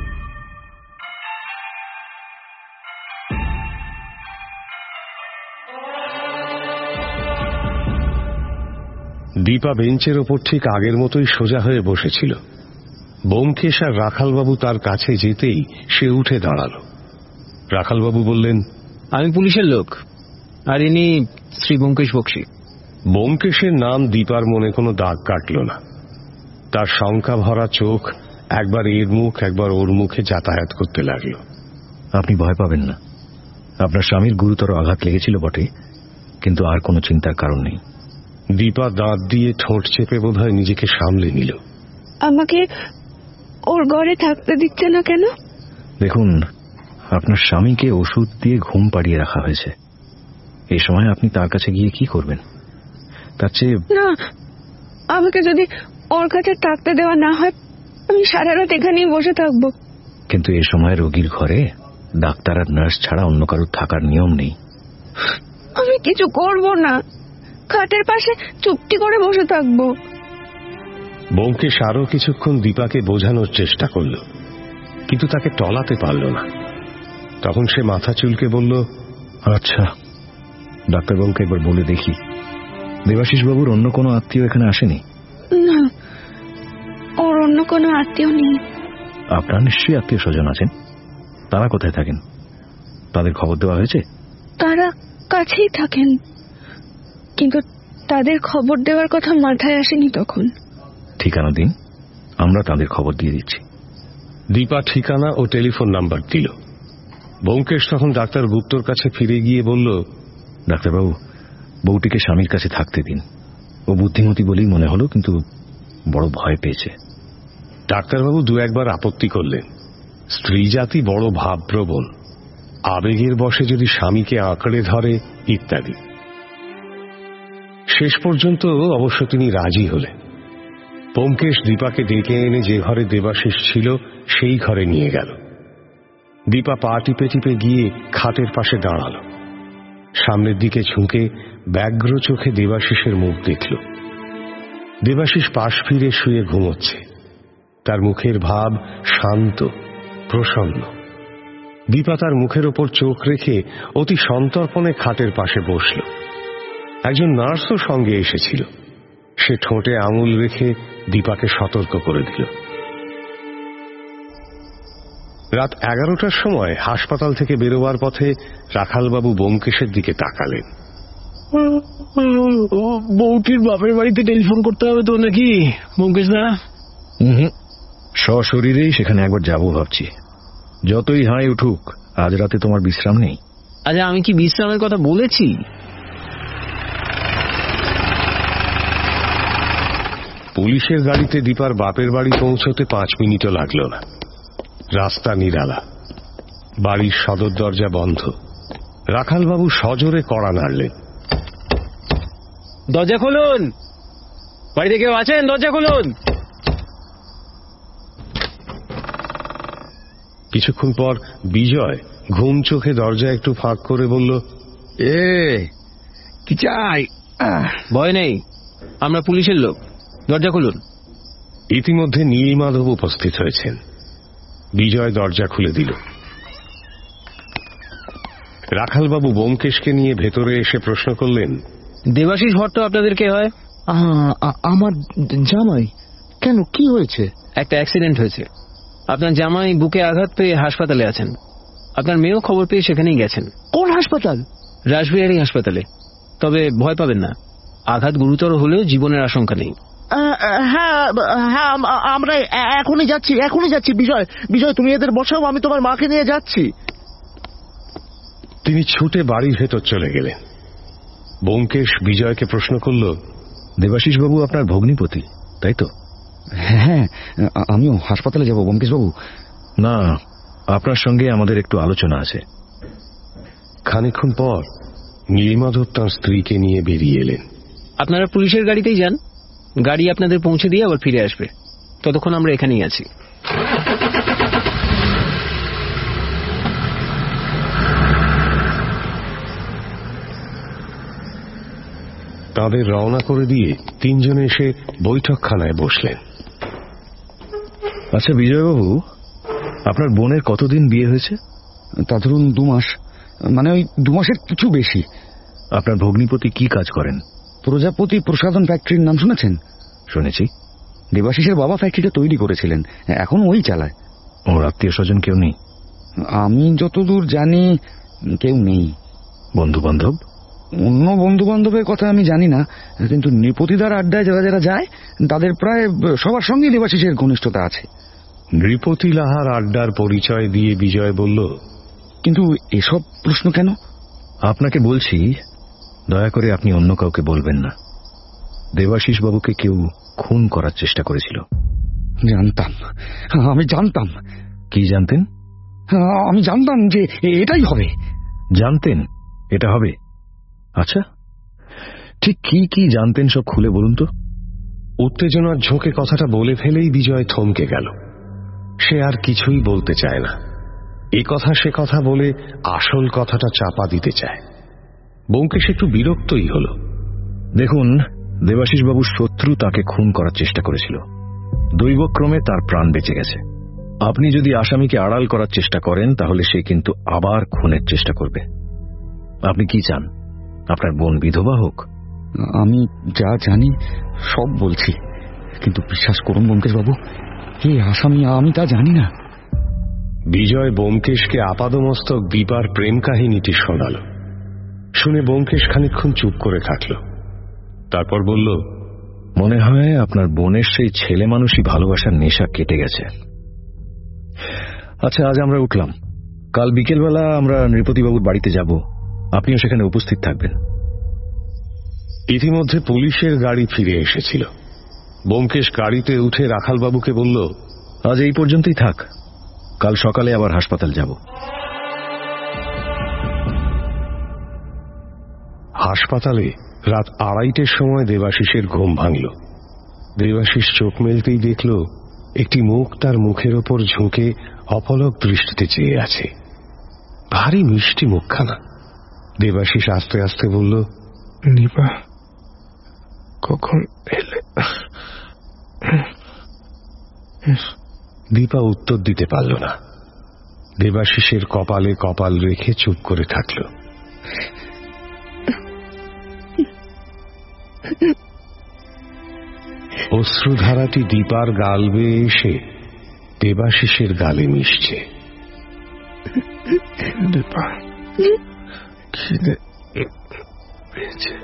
দীপা বেঞ্চের ওপর ঠিক আগের মতোই সোজা হয়ে বসেছিল। ব্যোমকেশ আর রাখালবাবু তার কাছে যেতেই সে উঠে দাঁড়াল। রাখালবাবু বললেন, আমি পুলিশের লোক, আর ইনি শ্রী ব্যোমকেশ বক্সী। ব্যোমকেশের নাম দীপার মনে কোনো দাগ কাটল না। তার শঙ্কা ভরা চোখ একবার এর মুখ একবার ওর মুখে যাতায়াত করতে লাগল। আপনি ভয় পাবেন না। আপনার স্বামীর গুরুতর আঘাত লেগেছিল বটে, কিন্তু আর কোনো চিন্তার কারণ নেই। দীপা দাঁত দিয়ে ঠোঁট চেপে বোধহয় নিজেকে সামলে নিল। আমাকে ওর ঘরে থাকতে দিচ্ছে না কেন? দেখুন, আপনার স্বামীকে ওষুধ দিয়ে ঘুম পাড়িয়ে রাখা হয়েছে। এই সময় আপনি তার কাছে গিয়ে কি করবেন? তার চেয়ে না, আমাকে যদি ওর কাছে থাকতে দেওয়া না হয় আমি সারা রাত এখানেই বসে থাকবো। কিন্তু এ সময় রোগীর ঘরে ডাক্তার আর নার্স ছাড়া অন্য কারোর থাকার নিয়ম নেই। আমি কিছু করব না, খাটের পাশে চুপটি করে বসে থাকবো। ব্যোমকেশ আরো কিছুক্ষণ দীপাকে বোঝানোর চেষ্টা করল, কিন্তু তাকে টলাতে পারল না। তখন সে মাথা চুলকে বলল, আচ্ছা, ডাক্তারবাবুকে একবার বলে দেখি। দেবাশিস বাবুর অন্য কোনো আত্মীয় এখানে আসেনি? না, ওর অন্য কোনো আত্মীয় নেই। আপনার নিশ্চয়ই আত্মীয় স্বজন আছেন, তারা কোথায় থাকেন? তাদের খবর দেওয়া হয়েছে? তারা কাছেই থাকেন, কিন্তু তাদের খবর দেওয়ার কথা মাথায় আসেনি তখন। ঠিকানা দিন, আমরা তাদের খবর দিয়ে দিচ্ছি। দীপা ঠিকানা ও টেলিফোন নাম্বার দিল। ব্যোমকেশ তখন ডাক্তার গুপ্তর কাছে ফিরে গিয়ে বলল, ডাক্তারবাবু, বউটিকে স্বামীর কাছে থাকতে দিন। ও বুদ্ধিমতী বলেই মনে হলো, কিন্তু বড় ভয় পেয়েছে। ডাক্তারবাবু দু একবার আপত্তি করলেন। স্ত্রী জাতি বড় ভাবপ্রবণ, আবেগের বশে যদি স্বামীকে আঁকড়ে ধরে ইত্যাদি। শেষ পর্যন্ত অবশ্য তিনি রাজি হলেন। ব্যোমকেশ দীপাকে ডেকে এনে যে ঘরে দেবাশিস ছিল সেই ঘরে নিয়ে গেল। দীপা পা টিপে টিপে গিয়ে খাটের পাশে দাঁড়াল। সামনের দিকে ঝুঁকে ব্যগ্র চোখে দেবাশিসের মুখ দেখল। দেবাশিস পাশ ফিরে শুয়ে ঘুমোচ্ছে। তার মুখের ভাব শান্ত, প্রসন্ন। দীপা তার মুখের ওপর চোখ রেখে অতি সন্তর্পণে খাটের পাশে বসল। একজন নার্সও সঙ্গে এসেছিল। সে ঠোঁটে আঙুল রেখে দীপাকে সতর্ক করে দিল। রাত 11টার সময় হাসপাতাল থেকে বেরোবার পথে রাখালবাবু ব্যোমকেশের দিকে তাকালেন। বউটির বাপের বাড়িতে টেলিফোন করতে হবে তো নাকি ব্যোমকেশ দা? সশরীরেই সেখানে একবার যাবো ভাবছি। যতই হাই উঠুক, আজ রাতে তোমার বিশ্রাম নেই। আচ্ছা, আমি কি বিশ্রামের কথা বলেছি? পুলিশের গাড়িতে দীপার বাপের বাড়ি পৌঁছতে 5 মিনিটও লাগল না। রাস্তা নিরালা, বাড়ির সদর দরজা বন্ধ। রাখালবাবু সজোরে কড়া নাড়লেন। দরজা খুলুন, বাড়িতে কেউ আছেন? দরজা খুলুন। কিছুক্ষণ পর বিজয় ঘুম চোখে দরজা একটু ফাঁক করে বলল, কি চাই? ভয় নেই, আমরা পুলিশের লোক, দরজা খুলুন। ইতিমধ্যে নীলমাধব উপস্থিত হয়েছেন। বিজয় দরজা খুলে দিল। রাখালবাবু ব্যোমকেশকে নিয়ে ভেতরে এসে প্রশ্ন করলেন, দেবাশিস ভট্ট আপনাদের কে হয়? আমার জামাই। কেন, কি হয়েছে? একটা অ্যাক্সিডেন্ট হয়েছে। আপনার জামাই বুকে আঘাত পেয়ে হাসপাতালে আছেন। আপনার মেয়েও খবর পেয়ে সেখানেই গেছেন। কোন হাসপাতাল? রাসবিহারী হাসপাতালে। তবে ভয় পাবেন না, আঘাত গুরুতর হলেও জীবনের আশঙ্কা নেই। হ্যাঁ, আমরা এখনই যাচ্ছি। বিজয়, তুমি এদের বসাও, আমি তোমার মাকে নিয়ে যাচ্ছি। তিনি ছুটে বাড়ির ভেতর চলে গেলেন। ব্যোমকেশ বিজয়কে প্রশ্ন করল, দেবাশিস বাবু আপনার ভগ্নিপতি, তাই তো? হ্যাঁ, আমিও হাসপাতালে যাব ব্যোমকেশ বাবু। না, আপনার সঙ্গে আমাদের একটু আলোচনা আছে। খানিকক্ষণ পর নীলমাধব তাঁর স্ত্রীকে নিয়ে বেরিয়ে এলেন। আপনারা পুলিশের গাড়িতেই যান, গাড়ি আপনাদের পৌঁছে দিয়ে আবার ফিরে আসবে। ততক্ষণ আমরা এখানেই আছি। তাদের রওনা করে দিয়ে তিনজনে এসে বৈঠকখানায় বসলেন। আচ্ছা বিজয়বাবু, আপনার বোনের কতদিন বিয়ে হয়েছে? তা ধরুন 2 মাস, মানে ওই 2 মাসের কিছু বেশি। আপনার ভগ্নিপতি কি কাজ করেন? প্রজাপতি প্রসাধন ফ্যাক্টরির নাম শুনেছেন? শুনেছি। দেবাশিসের বাবা ফ্যাক্টরিটা তৈরি করেছিলেন, এখন ওই চালায়। ওর আত্মীয় স্বজন কেউ নেই? আমি যতদূর জানি কেউ নেই। বন্ধু বান্ধব? অন্য বন্ধু বান্ধবের কথা আমি জানি না, কিন্তু নৃপতিদার আড্ডায় যারা যারা যায় তাদের প্রায় সবার সঙ্গে দেবাশিসের ঘনিষ্ঠতা আছে। নৃপতি লাহার আড্ডার পরিচয় দিয়ে বিজয় বলল, কিন্তু এসব প্রশ্ন কেন? আপনাকে বলছি, দয়া করে আপনি অন্য কাউকে বলবেন না। দেবাশিস বাবুকে কেউ খুন করার চেষ্টা করেছিল। জানতাম, আমি জানতাম। কি জানতেন? আমি জানতাম যে এটাই হবে। জানতেন এটা হবে? আচ্ছা ঠিক কি কি জানতেন সব খুলে বলুন তো। উত্তেজনার ঝোঁকে কথাটা বলে ফেলেই বিজয় থমকে গেল। সে আর কিছুই বলতে চায় না। এ কথা সে কথা বলে আসল কথাটা চাপা দিতে চায়। ব্যোমকেশ একটু বিরক্তই হল। দেখুন, দেবাশিস বাবুর শত্রু তাকে খুন করার চেষ্টা করেছিল। দৈবক্রমে তার প্রাণ বেঁচে গেছে। আপনি যদি আসামিকে আড়াল করার চেষ্টা করেন তাহলে সে কিন্তু আবার খুনের চেষ্টা করবে। আপনি কি চান আপনার বোন বিধবা হোক? আমি যা জানি সব বলছি, কিন্তু বিশ্বাস করুন ব্যোমকেশ বাবু, এই আসামি আমি তা জানি না। বিজয় ব্যোমকেশকে আপাদমস্তক দীপার প্রেম কাহিনীটি শোনাল। শুনে ব্যোমকেশ খানিকক্ষণ চুপ করে থাকল। তারপর বলল, মনে হয় আপনার বোনের সেই ছেলে মানুষই ভালোবাসার নেশা কেটে গেছে। আচ্ছা, আজ আমরা উঠলাম। কাল বিকেলবেলা আমরা নৃপতিবাবুর বাড়িতে যাব, আপনিও সেখানে উপস্থিত থাকবেন। ইতিমধ্যে পুলিশের গাড়ি ফিরে এসেছিল। ব্যোমকেশ গাড়িতে উঠে রাখালবাবুকে বলল, আজ এই পর্যন্তই থাক, কাল সকালে আবার হাসপাতাল যাব। হাসপাতালে রাত 2:30টার সময় দেবাশিসের ঘুম ভাঙল। দেবাশিস চোখ মেলতেই দেখল একটি মুখ তার মুখের ওপর ঝুঁকে অপলক দৃষ্টিতে চেয়ে আছে। ভারী মিষ্টি মুখখানা। দেবাশিস আস্তে আস্তে বলল, দীপা কখন এলে? দীপা উত্তর দিতে পারল না। দেবাশিসের কপালে কপাল রেখে চুপ করে থাকল। অশ্রুধারাটি দীপার গাল বেয়ে এসে দেবাশিসের গালে মিশছে। দীপা খিদে পেয়েছে।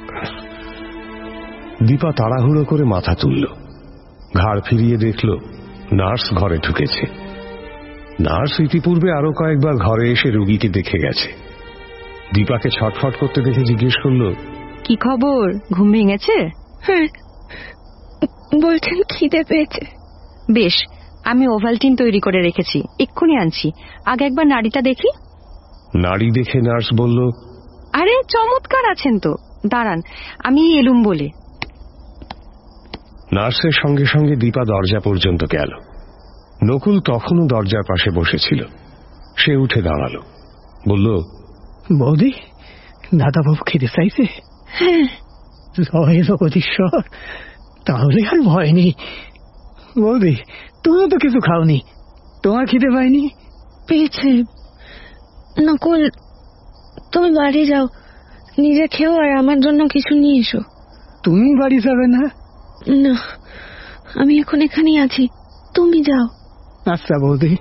দীপা তাড়াহুড়ো করে মাথা তুলল। ঘাড় ফিরিয়ে দেখল নার্স ঘরে ঢুকেছে। নার্স ইতিপূর্বে আরো কয়েকবার ঘরে এসে রোগীকে দেখে গেছে। দীপাকে ছটফট করতে দেখে জিজ্ঞেস করল, কি খবর, ঘুম ভেঙেছে? হ্যাঁ, বলছেন খিদে পেয়েছে। বেশ, আমি ওভালটিন তৈরি করে রেখেছি, এক্ষুনি আনছি। আগে একবার নাড়িটা দেখি। নাড়ি দেখে নার্স বলল, আরে চমৎকার আছেন তো, দাঁড়ান আমি এলুম বলে। নার্সের সঙ্গে সঙ্গে দীপা দরজা পর্যন্ত গেল। নকুল তখনও দরজার পাশে বসেছিল। সে উঠে দাঁড়াল, বলল, বৌদি, দাদাবাবু খেতে চাইছে? হ্যাঁ। জয় জগদীশ্বর, তাহলে আর ভয় নেই। বৌদি, তুমিও তো কিছু খাওনি, তোমার খিদে পায়নি? পেয়েছে। নকুল, তুমি বাড়ি যাও, নিজে খেও আর আমার জন্য কিছু নিয়ে এসো। তুমি বাড়ি যাবে না? না, আমি এখন এখানেই আছি, তুমি যাও। আচ্ছা বৌদি।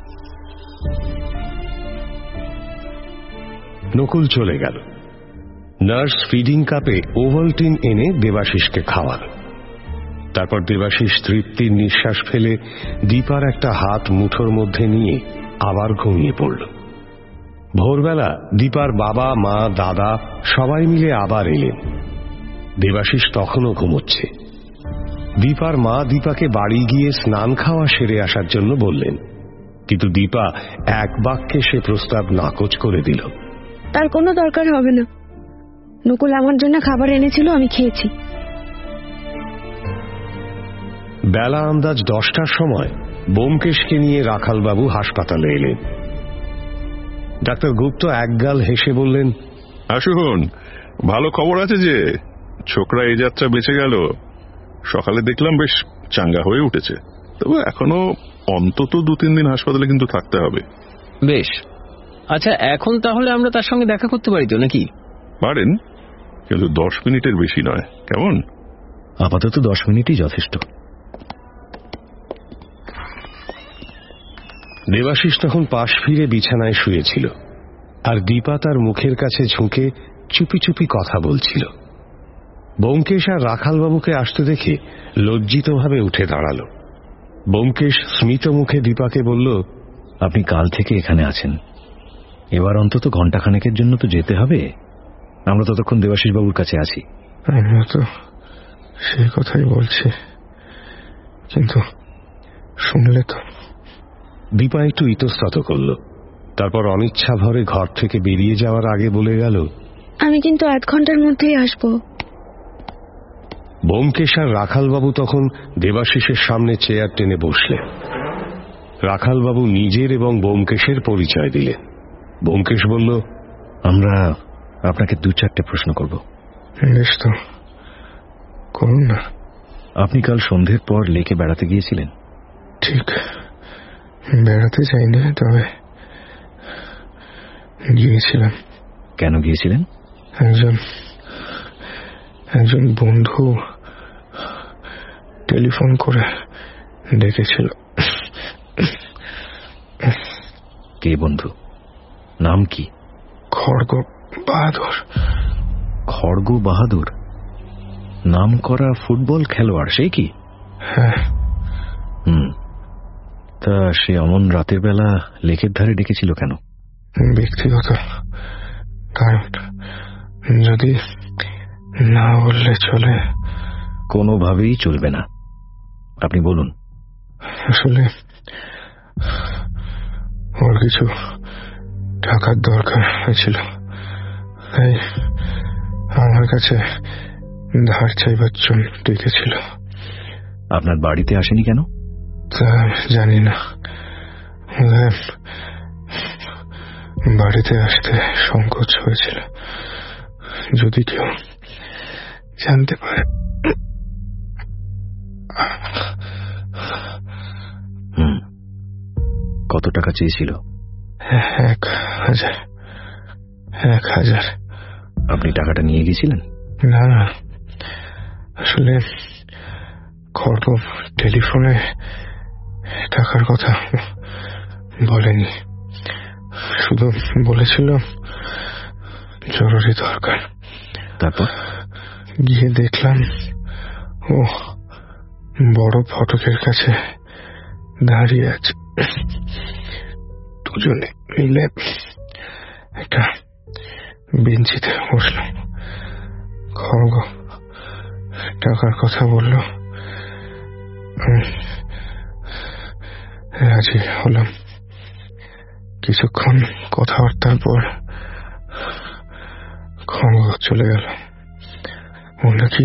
নকুল চলে গেল। নার্স ফিডিং কাপে ওভালটিন এনে দেবাশিসকে খাওয়াল। তারপর দেবাশিস তৃপ্তির নিঃশ্বাস ফেলে দীপার একটা হাত মুঠোর মধ্যে নিয়ে আবার ঘুমিয়ে পড়ল। ভোরবেলা দীপার বাবা, মা, দাদা সবাই মিলে আবার এলেন। দেবাশিস তখনও ঘুমোচ্ছে। দীপার মা দীপাকে বাড়ি গিয়ে স্নান খাওয়া সেরে আসার জন্য বললেন, কিন্তু দীপা এক বাক্যে সে প্রস্তাব নাকচ করে দিল। তার কোনো দরকার হবে না, নকুল আমার জন্য খাবার এনেছিল, আমি খেয়েছি। বেলা আন্দাজ 10টার সময় ব্যোমকেশকে নিয়ে রাখালবাবু হাসপাতালে এলেন। ডাক্তার গুপ্ত একগাল হেসে বললেন, আসুন, ভালো খবর আছে যে ছোকরা এই যাত্রা বেঁচে গেল। সকালে দেখলাম বেশ চাঙ্গা হয়ে উঠেছে, তবে এখনো অন্তত 2-3 দিন হাসপাতালে কিন্তু থাকতে হবে। বেশ, আচ্ছা এখন তাহলে আমরা তার সঙ্গে দেখা করতে পারি তো নাকি? পারেন, কিন্তু 10 মিনিটের বেশি নয়, কেমন? আপাতত 10 মিনিটই যথেষ্ট। দেবাশিস তখন পাশ ফিরে বিছানায় শুয়েছিল, আর দীপা তার মুখের কাছে ঝুঁকে চুপি চুপি কথা বলছিল। ব্যোমকেশ আর রাখালবাবুকে আসতে দেখে লজ্জিতভাবে উঠে দাঁড়াল। ব্যোমকেশ স্মিত মুখে দীপাকে বলল, আপনি কাল থেকে এখানে আছেন, এবার অন্তত ঘণ্টাখানেকের জন্য তো যেতে হবে। আমরা ততক্ষণ দেবাশিস বাবুর কাছে আছি। আমিও তো সেই কথাই বলছি, কিন্তু শুনলে তো। দীপা একটু ইতস্তত করল, তারপর অনিচ্ছা ভরে ঘর থেকে বেরিয়ে যাওয়ার আগে বলে গেল, আমি কিন্তু 1 ঘন্টার মধ্যেই আসবো। ব্যোমকেশ আর রাখালবাবু তখন দেবাশিসের সামনে চেয়ার টেনে বসলেন। রাখালবাবু নিজের এবং ব্যোমকেশের পরিচয় দিলেন। ব্যোমকেশ বলল, আমরা আপনাকে 2-4টে প্রশ্ন করব। বেশ তো, করুন না। আপনি কাল সন্ধ্যের পর লেকে বেড়াতে গিয়েছিলেন? ঠিক বেড়াতে যাইনি, তবে গিয়েছিলাম। কেন গিয়েছিলেন? একজন বন্ধু টেলিফোন করে ডেকেছিল। কে বন্ধু? নাম কি? খড়গ বাহাদুর। খড়গ বাহাদুর? নাম করা ফুটবল খেলোয়াড়, সে কি? হ্যাঁ। তা সে অমন রাতের বেলা লেকের ধারে ডেকেছিল কেন? ব্যক্তিগত কারণ, যদি না বললে চলে। কোনোভাবেই চলবে না, আপনি বলুন। আসলে ওর কিছু টাকার দরকার হয়েছিল, তাই আমার কাছে ধার চাইবার জন্য ডেকেছিল। আপনার বাড়িতে আসেনি কেন? তা জানি না, বাড়িতে আসতে সংকোচ হয়েছিল, যদি কেউ জানতে পারে। কত টাকা চেয়েছিল? 1,000। আপনি টাকাটা নিয়ে গেছিলেন? না, আসলে খড়গ টেলিফোনে টাকার কথা বলেনি, শুধু বলেছিল জরুরি দরকার। তারপর গিয়ে দেখলাম ও বড় ফটকের কাছে দাঁড়িয়ে আছে। দুজনে মিলে একটা বেঞ্চিতে বসলাম। খড়গ টাকার কথা বলল, আমি রাজি হলাম। কিছুক্ষণ কথাবার্তার পর খড়গ চলে গেল। ও নাকি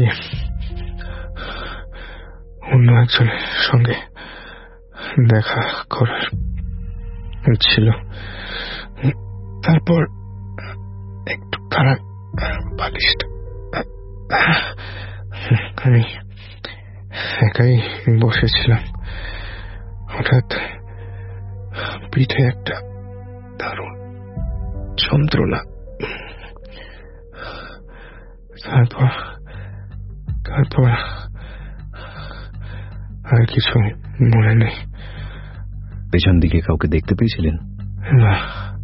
অন্য একজনের সঙ্গে দেখা করার ছিল। তারপর একটু খারাপ বালিশটা আমি একাই বসেছিলাম। হঠাৎ পিঠে একটা দারুণ যন্ত্রণা। তারপর আর কিছু মনে নেই। পেছন দিকে কাউকে দেখতে পেয়েছিলেন? না,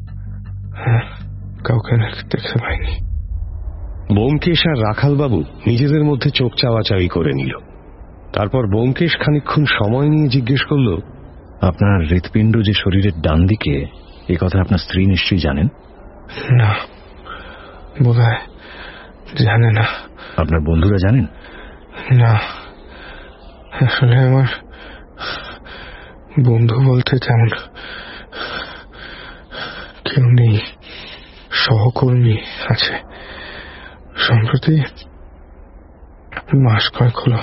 কাউকে দেখতে পাইনি। ব্যোমকেশ আর রাখালবাবু নিজেদের মধ্যে চোখ চাওয়াচাওয়ি করে নিল। তারপর ব্যোমকেশ খানিকক্ষণ সময় নিয়ে জিজ্ঞেস করল, আপনার হৃৎপিণ্ড যে শরীরের ডান দিকে, এ কথা আপনার স্ত্রী নিশ্চয়ই জানেন? না, বোধহয় জানে না। আপনার বন্ধুরা জানেন? না, আসলে আমার বন্ধু বলতে তেমন কেউ নেই। সহকর্মী আছে। সম্প্রতি মাস কয়েক হলো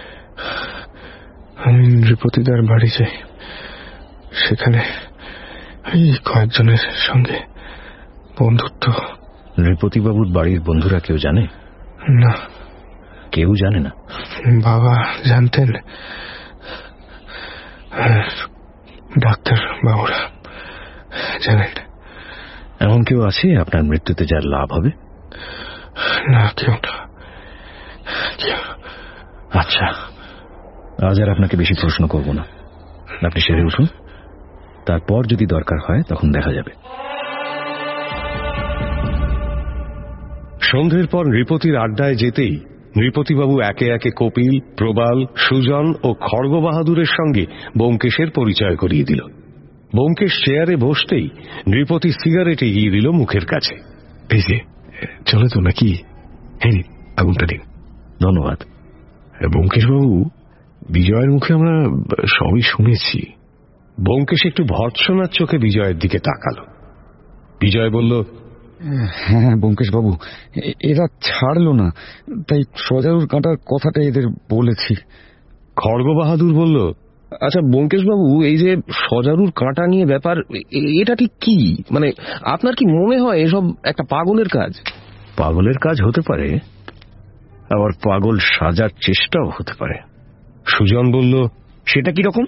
আমি নৃপতিদার বাড়ি যাই। সেখানে এই কয়েকজনের সঙ্গে বন্ধুত্ব। নৃপতিবাবুর বাড়ির বন্ধুরা কেউ জানে? না, কেউ জানে না। বাবা জানতেন, ডাক্তার বাবুরা জানেন। এমন কেউ আছে আপনার মৃত্যুতে যার লাভ হবে? না, কেউ না। আচ্ছা, আজ আর আপনাকে বেশি প্রশ্ন করব না, আপনি সেরে উঠুন। তারপর যদি দরকার হয় তখন দেখা যাবে। সন্ধ্যের পর নৃপতির আড্ডায় যেতেই নৃপতিবাবু একে একে কপিল, প্রবাল, সুজন ও খড়গ বাহাদুরের সঙ্গে ব্যোমকেশের পরিচয় করিয়ে দিল। ব্যোমকেশ চেয়ারে বসতেই নৃপতি সিগারেট এগিয়ে দিল মুখের কাছে। এই যে, চলে তো নাকি? এই আগুনটা দিন। ধন্যবাদ। ব্যোমকেশবাবু, বিজয়ের মুখে আমরা সবই শুনেছি। ব্যোমকেশ একটু ভর্ৎসনার চোখে বিজয়ের দিকে তাকাল। বিজয় বলল, হ্যাঁ ব্যোমকেশ বাবু, এরা ছাড়লো না, তাই সজারুর কাঁটার কথাটা এদের বলেছি। খড়গ বাহাদুর বলল, আচ্ছা ব্যোমকেশ বাবু, এই যে সজারুর কাঁটা নিয়ে ব্যাপার, এটা ঠিক কি? মানে আপনার কি মনে হয় এসব একটা পাগলের কাজ? পাগলের কাজ হতে পারে, আবার পাগল সাজার চেষ্টাও হতে পারে। সুজন বলল, সেটা কিরকম?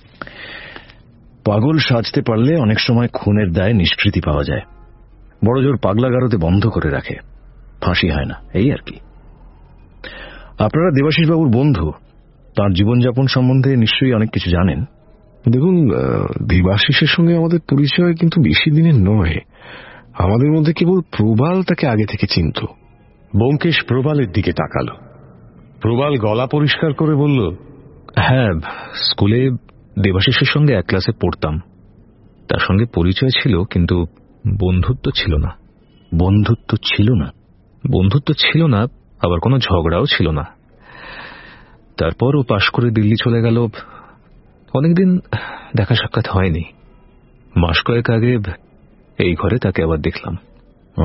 পাগল সাজতে পারলে অনেক সময় খুনের দায়ে নিষ্কৃতি পাওয়া যায়, বড়জোর পাগলাগারোতে বন্ধ করে রাখে, ফাঁসি হয় না, এই আর কি। আপনারা দেবাশিস বাবুর বন্ধু, তাঁর জীবনযাপন সম্বন্ধে নিশ্চয়ই অনেক কিছু জানেন। দেখুন, দেবাশিসের সঙ্গে আমাদের পরিচয় কিন্তু বেশি দিনের নয়। আমাদের মধ্যে কেবল প্রবাল তাকে আগে থেকে চিনত। ব্যোমকেশ প্রবালের দিকে তাকালো। প্রবাল গলা পরিষ্কার করে বলল, হ্যাঁ, স্কুলে দেবাশিসের সঙ্গে এক ক্লাসে পড়তাম, তার সঙ্গে পরিচয় ছিল, কিন্তু বন্ধুত্ব ছিল না। বন্ধুত্ব ছিল না? বন্ধুত্ব ছিল না, আবার কোনো ঝগড়াও ছিল না। তারপর ও পাশ করে দিল্লি চলে গেল, অনেকদিন দেখা সাক্ষাৎ হয়নি। মাস কয়েক আগে এই ঘরে তাকে আবার দেখলাম। ও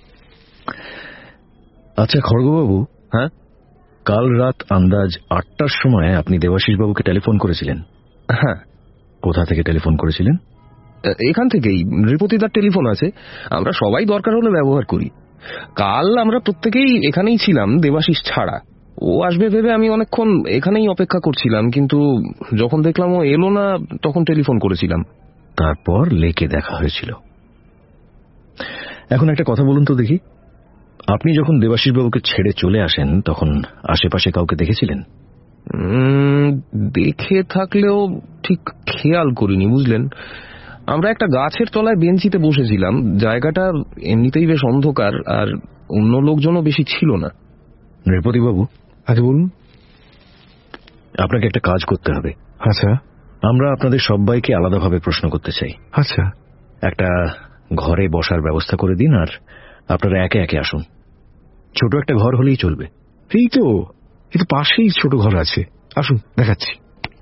আচ্ছা খড়গবাবু, হ্যাঁ, কাল রাত আন্দাজ 8টার সময় আপনি দেবাশিস বাবুকে টেলিফোন করেছিলেন? হ্যাঁ। কোথা থেকে টেলিফোন করেছিলেন? এখান থেকেই, নৃপতিদার টেলিফোন আছে, আমরা সবাই দরকার হলে ব্যবহার করি। কাল আমরা প্রত্যেকেই এখানেই ছিলাম, দেবাশিস ছাড়া। ও আসবে ভেবে আমি অনেকক্ষণ এখানেই অপেক্ষা করছিলাম, কিন্তু যখন দেখলাম ও এলো না, তখন টেলিফোন করেছিলাম। তারপর লেকে দেখা হয়েছিল। এখন একটা কথা বলুন তো দেখি, আপনি যখন দেবাশিস বাবুকে ছেড়ে চলে আসেন তখন আশেপাশে কাউকে দেখেছিলেন? দেখে থাকলেও ঠিক খেয়াল করিনি, বুঝলেন। আমরা একটা গাছের তলায় বেঞ্চিতে বসেছিলাম, জায়গাটা এমনিতেই বেশ অন্ধকার, আর অন্য লোকজনও বেশি ছিল না। নৃপতিবাবু, আচ্ছা বলুন। আপনাকে একটা কাজ করতে হবে। আচ্ছা। আমরা আপনাদের সবাইকে আলাদাভাবে প্রশ্ন করতে চাই। আচ্ছা। একটা ঘরে বসার ব্যবস্থা করে দিন, আর আপনারা একে একে আসুন। ছোট একটা ঘর হলেই চলবে। এই তো পাশেই ছোট ঘর আছে, আসুন দেখাচ্ছি।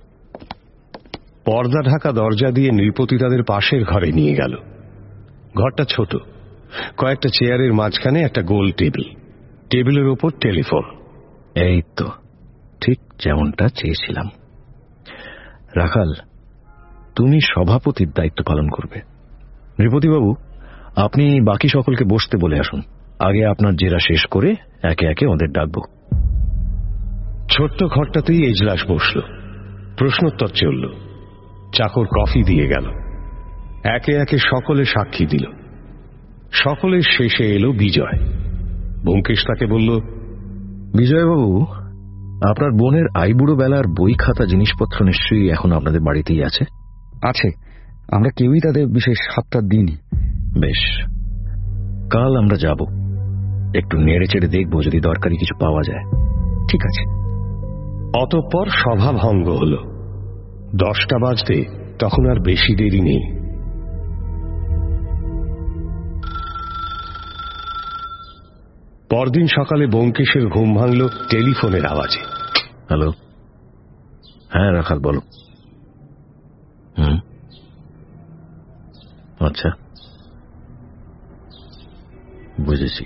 পর্দা ঢাকা দরজা দিয়ে নৃপতি তাদের পাশের ঘরে নিয়ে গেল। ঘরটা ছোট, কয়েকটা চেয়ারের মাঝখানে একটা গোল টেবিল, টেবিলের ওপর টেলিফোন। এই তো ঠিক যেমনটা চেয়েছিলাম। রাখাল, তুমি সভাপতির দায়িত্ব পালন করবে। নৃপতিবাবু, আপনি বাকি সকলকে বসতে বলে আসুন। আগে আপনার জেরা শেষ করে একে একে ওদের ডাকব। ছোট্ট ঘরটাতেই এজলাস বসল, প্রশ্নোত্তর চলল, চাকর কফি দিয়ে গেল, একে একে সকলে সাক্ষী দিল। সকলের শেষে এলো বিজয়। ব্যোমকেশ তাকে বলল, বিজয়বাবু, আপনার বোনের আইবুড়ো বেলার বই খাতা জিনিসপত্র নিশ্চয়ই এখন আপনাদের বাড়িতেই আছে? আছে, আমরা কেউই তাদের বিশেষ হাতটা দিইনি। বেশ, কাল আমরা যাব, একটু নেড়ে চেড়ে দেখব যদি দরকারি কিছু পাওয়া যায়। ঠিক আছে। অতঃপর সভা ভঙ্গ হল। 10টা বাজতে তখন আর বেশি দেরি নেই। পরদিন সকালে ব্যোমকেশের ঘুম ভাঙল টেলিফোনের আওয়াজে। হ্যালো। হ্যাঁ রাখাল, বলো। আচ্ছা, বুঝেছি।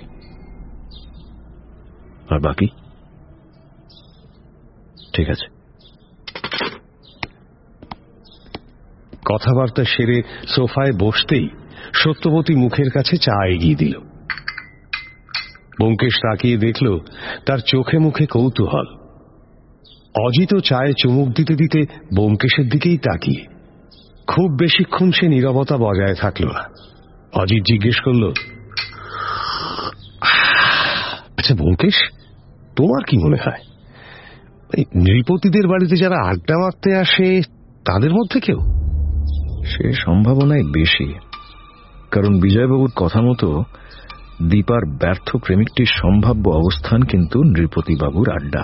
আর বাকি? ঠিক আছে। কথাবার্তা সেরে সোফায় বসতেই সত্যবতী মুখের কাছে চা এগিয়ে দিল। ব্যোমকেশ তাকিয়ে দেখল তার চোখে মুখে কৌতূহল। অজিত চায়ে চুমুক দিতে দিতে ব্যোমকেশের দিকেই তাকিয়ে। খুব বেশিক্ষণ সে নীরবতা বজায় থাকল না। অজিত জিজ্ঞেস করল, আচ্ছা ব্যোমকেশ, তোমার কি মনে হয় নৃপতিদের বাড়িতে যারা আড্ডা মারতে আসে তাদের মধ্যে কেউ? সে সম্ভাবনাই বেশি, কারণ বিজয়বাবুর কথা মতো দীপার ব্যর্থ প্রেমিকটির সম্ভাব্য অবস্থান কিন্তু নৃপতিবাবুর আড্ডা।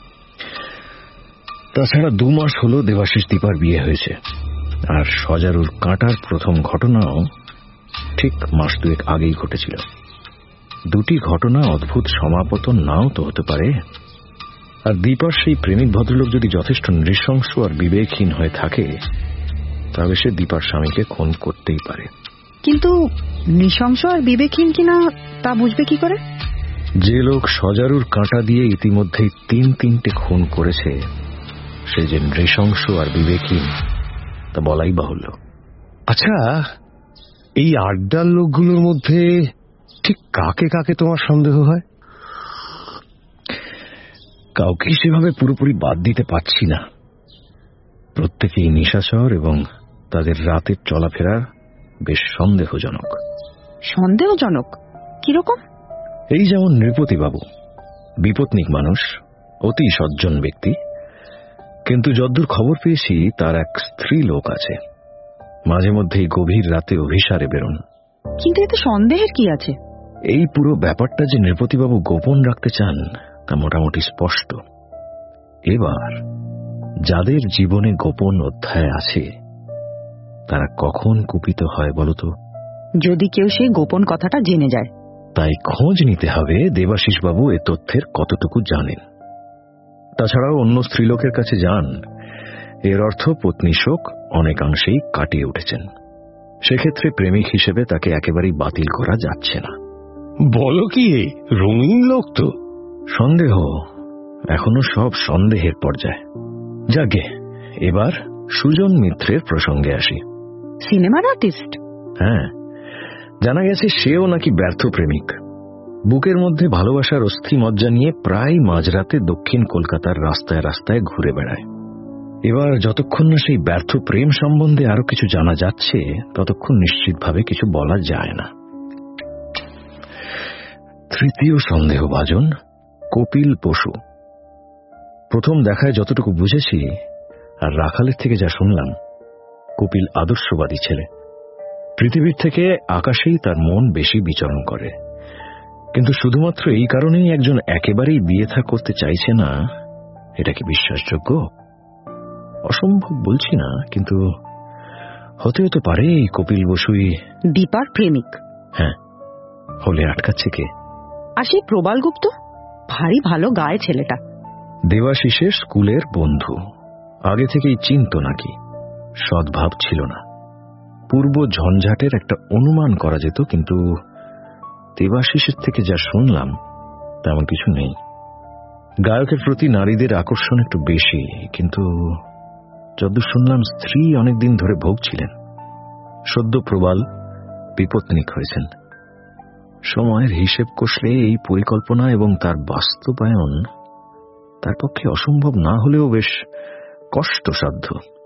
তাছাড়া 2 মাস হল দেবাশিস দীপার বিয়ে হয়েছে, আর সজারুর কাঁটার প্রথম ঘটনাও ঠিক মাস 2 আগেই ঘটেছিল। 2টি ঘটনা অদ্ভুত সমাপতন নাও তো হতে পারে। আর দীপার সেই প্রেমিক ভদ্রলোক যদি যথেষ্ট নৃশংস আর বিবেকহীন হয়ে থাকে, তবে সে দীপার স্বামীকে খুন করতেই পারে। কিন্তু নৃশংস আর বিবেকহীন কিনা তা বুঝবে কি করে? যে লোক সজারুর কাঁটা দিয়ে ইতিমধ্যেই 3-3টে খুন করেছে সে যে নৃশংস আর বিবেকহীন তা বলাই বাহুল্য। আচ্ছা, এই আড্ডার লোকগুলোর মধ্যে ঠিক কাকে কাকে তোমার সন্দেহ হয়? কাউকে সেভাবে পুরোপুরি বাদ দিতে পারছি না। প্রত্যেকেই নিশাচর এবং তাদের রাতের চলাফেরা বেশ সন্দেহজনক। সন্দেহজনক কিরকম? এই যেমন নৃপতিবাবু, বিপত্নিক মানুষ, অতি সজ্জন ব্যক্তি, কিন্তু যদ্দূর খবর পেয়েছি তার এক স্ত্রী লোক আছে। মাঝে মধ্যেই গভীর রাতে অভিসারে বেরোন। কিন্তু এতে সন্দেহের কি আছে? এই পুরো ব্যাপারটা যে নৃপতিবাবু গোপন রাখতে চান তা মোটামুটি স্পষ্ট। এবার যাদের জীবনে গোপন অধ্যায় আছে তারা কখন কুপিত হয় বলতো? যদি কেউ সেই গোপন কথাটা জেনে যায়। তাই খোঁজ নিতে হবে দেবাশিসবাবু এ তথ্যের কতটুকু জানেন। তাছাড়াও অন্য স্ত্রীলোকের কাছে যান, এর অর্থ পত্নী শোক অনেকাংশেই কাটিয়ে উঠেছেন। সেক্ষেত্রে প্রেমিক হিসেবে তাকে একেবারেই বাতিল করা যাচ্ছে না। বলো কি, রঙিন লোক তো। সন্দেহ এখনো সব সন্দেহের পর্যায়ে। যাকে এবার সুজন মিত্রের প্রসঙ্গে আসি। সিনেমার আর্টিস্ট? হ্যাঁ, জানা গেছে সেও নাকি ব্যর্থ প্রেমিক। বুকের মধ্যে ভালোবাসার অস্থি মজ্জা নিয়ে প্রায় মাঝরাতে দক্ষিণ কলকাতার রাস্তায় রাস্তায় ঘুরে বেড়ায়। এবার যতক্ষণ না সেই ব্যর্থ প্রেম সম্বন্ধে আরো কিছু জানা যাচ্ছে ততক্ষণ নিশ্চিতভাবে কিছু বলা যায় না। তৃতীয় সন্দেহভাজন কপিল বসু। প্রথম দেখায় যতটুকু বুঝেছি আর রাখালের থেকে যা শুনলাম, কপিল আদর্শবাদী ছেলে। পৃথিবীর থেকে আকাশেই তার মন বেশি বিচরণ করে, কিন্তু শুধুমাত্র এই কারণেই একজন একেবারেই বিয়ে থা করতে চাইছে না, এটা কি বিশ্বাসযোগ্য? অসম্ভব বলছি না, কিন্তু হতেও তো পারে এই কপিল বসুই দীপার প্রেমিক। হ্যাঁ, হলে আটকাচ্ছে কে? আর সেই প্রবাল গুপ্ত, ভারী ভালো গায়ে ছেলেটা। দেবাশিসের স্কুলের বন্ধু, আগে থেকেই চিনত নাকি, সদ্ভাব ছিল না। পূর্ব ঝঞ্ঝাটের একটা অনুমান করা যেত, কিন্তু দেবাশিসের থেকে যা শুনলাম তেমন কিছু নেই। গায়কের প্রতি নারীদের আকর্ষণ একটু বেশি, কিন্তু যদ্দূর শুনলাম স্ত্রী অনেকদিন ধরে ভোগছিলেন। সদ্য প্রবাল বিপত্নিক হয়েছেন। সময়ের হিসেব কষলে এই পরিকল্পনা এবং তার বাস্তবায়ন তার পক্ষে অসম্ভব না হলেও বেশ কষ্টসাধ্য।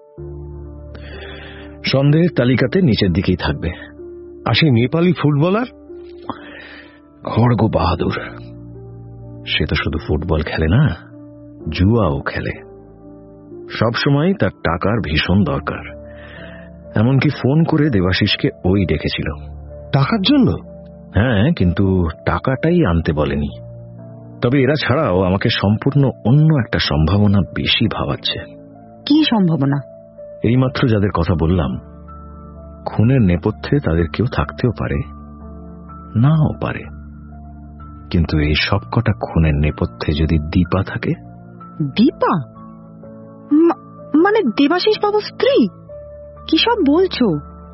সন্দেহের তালিকাতে নিচের দিকেই থাকবে। আসে নেপালি ফুটবলার খড়গ বাহাদুর। সে তো শুধু ফুটবল খেলে না, জুয়াও খেলে। সবসময় তার টাকার ভীষণ দরকার। এমনকি ফোন করে দেবাশিসকে ওই ডেকেছিল। টাকার জন্য? হ্যাঁ, কিন্তু টাকাটাই আনতে বলেনি। তবে এরা ছাড়াও আমাকে সম্পূর্ণ অন্য একটা সম্ভাবনা বেশি ভাবাচ্ছে। কি সম্ভাবনা? এইমাত্র যাদের কথা বললাম, খুনের নেপথ্যে তাদের কেউ থাকতেও পারে, নাও পারে। কিন্তু এই সবকটা খুনের নেপথ্যে যদি দীপা থাকে। দীপা মানে দেবাশিস বাবুর স্ত্রী? কি সব বলছো?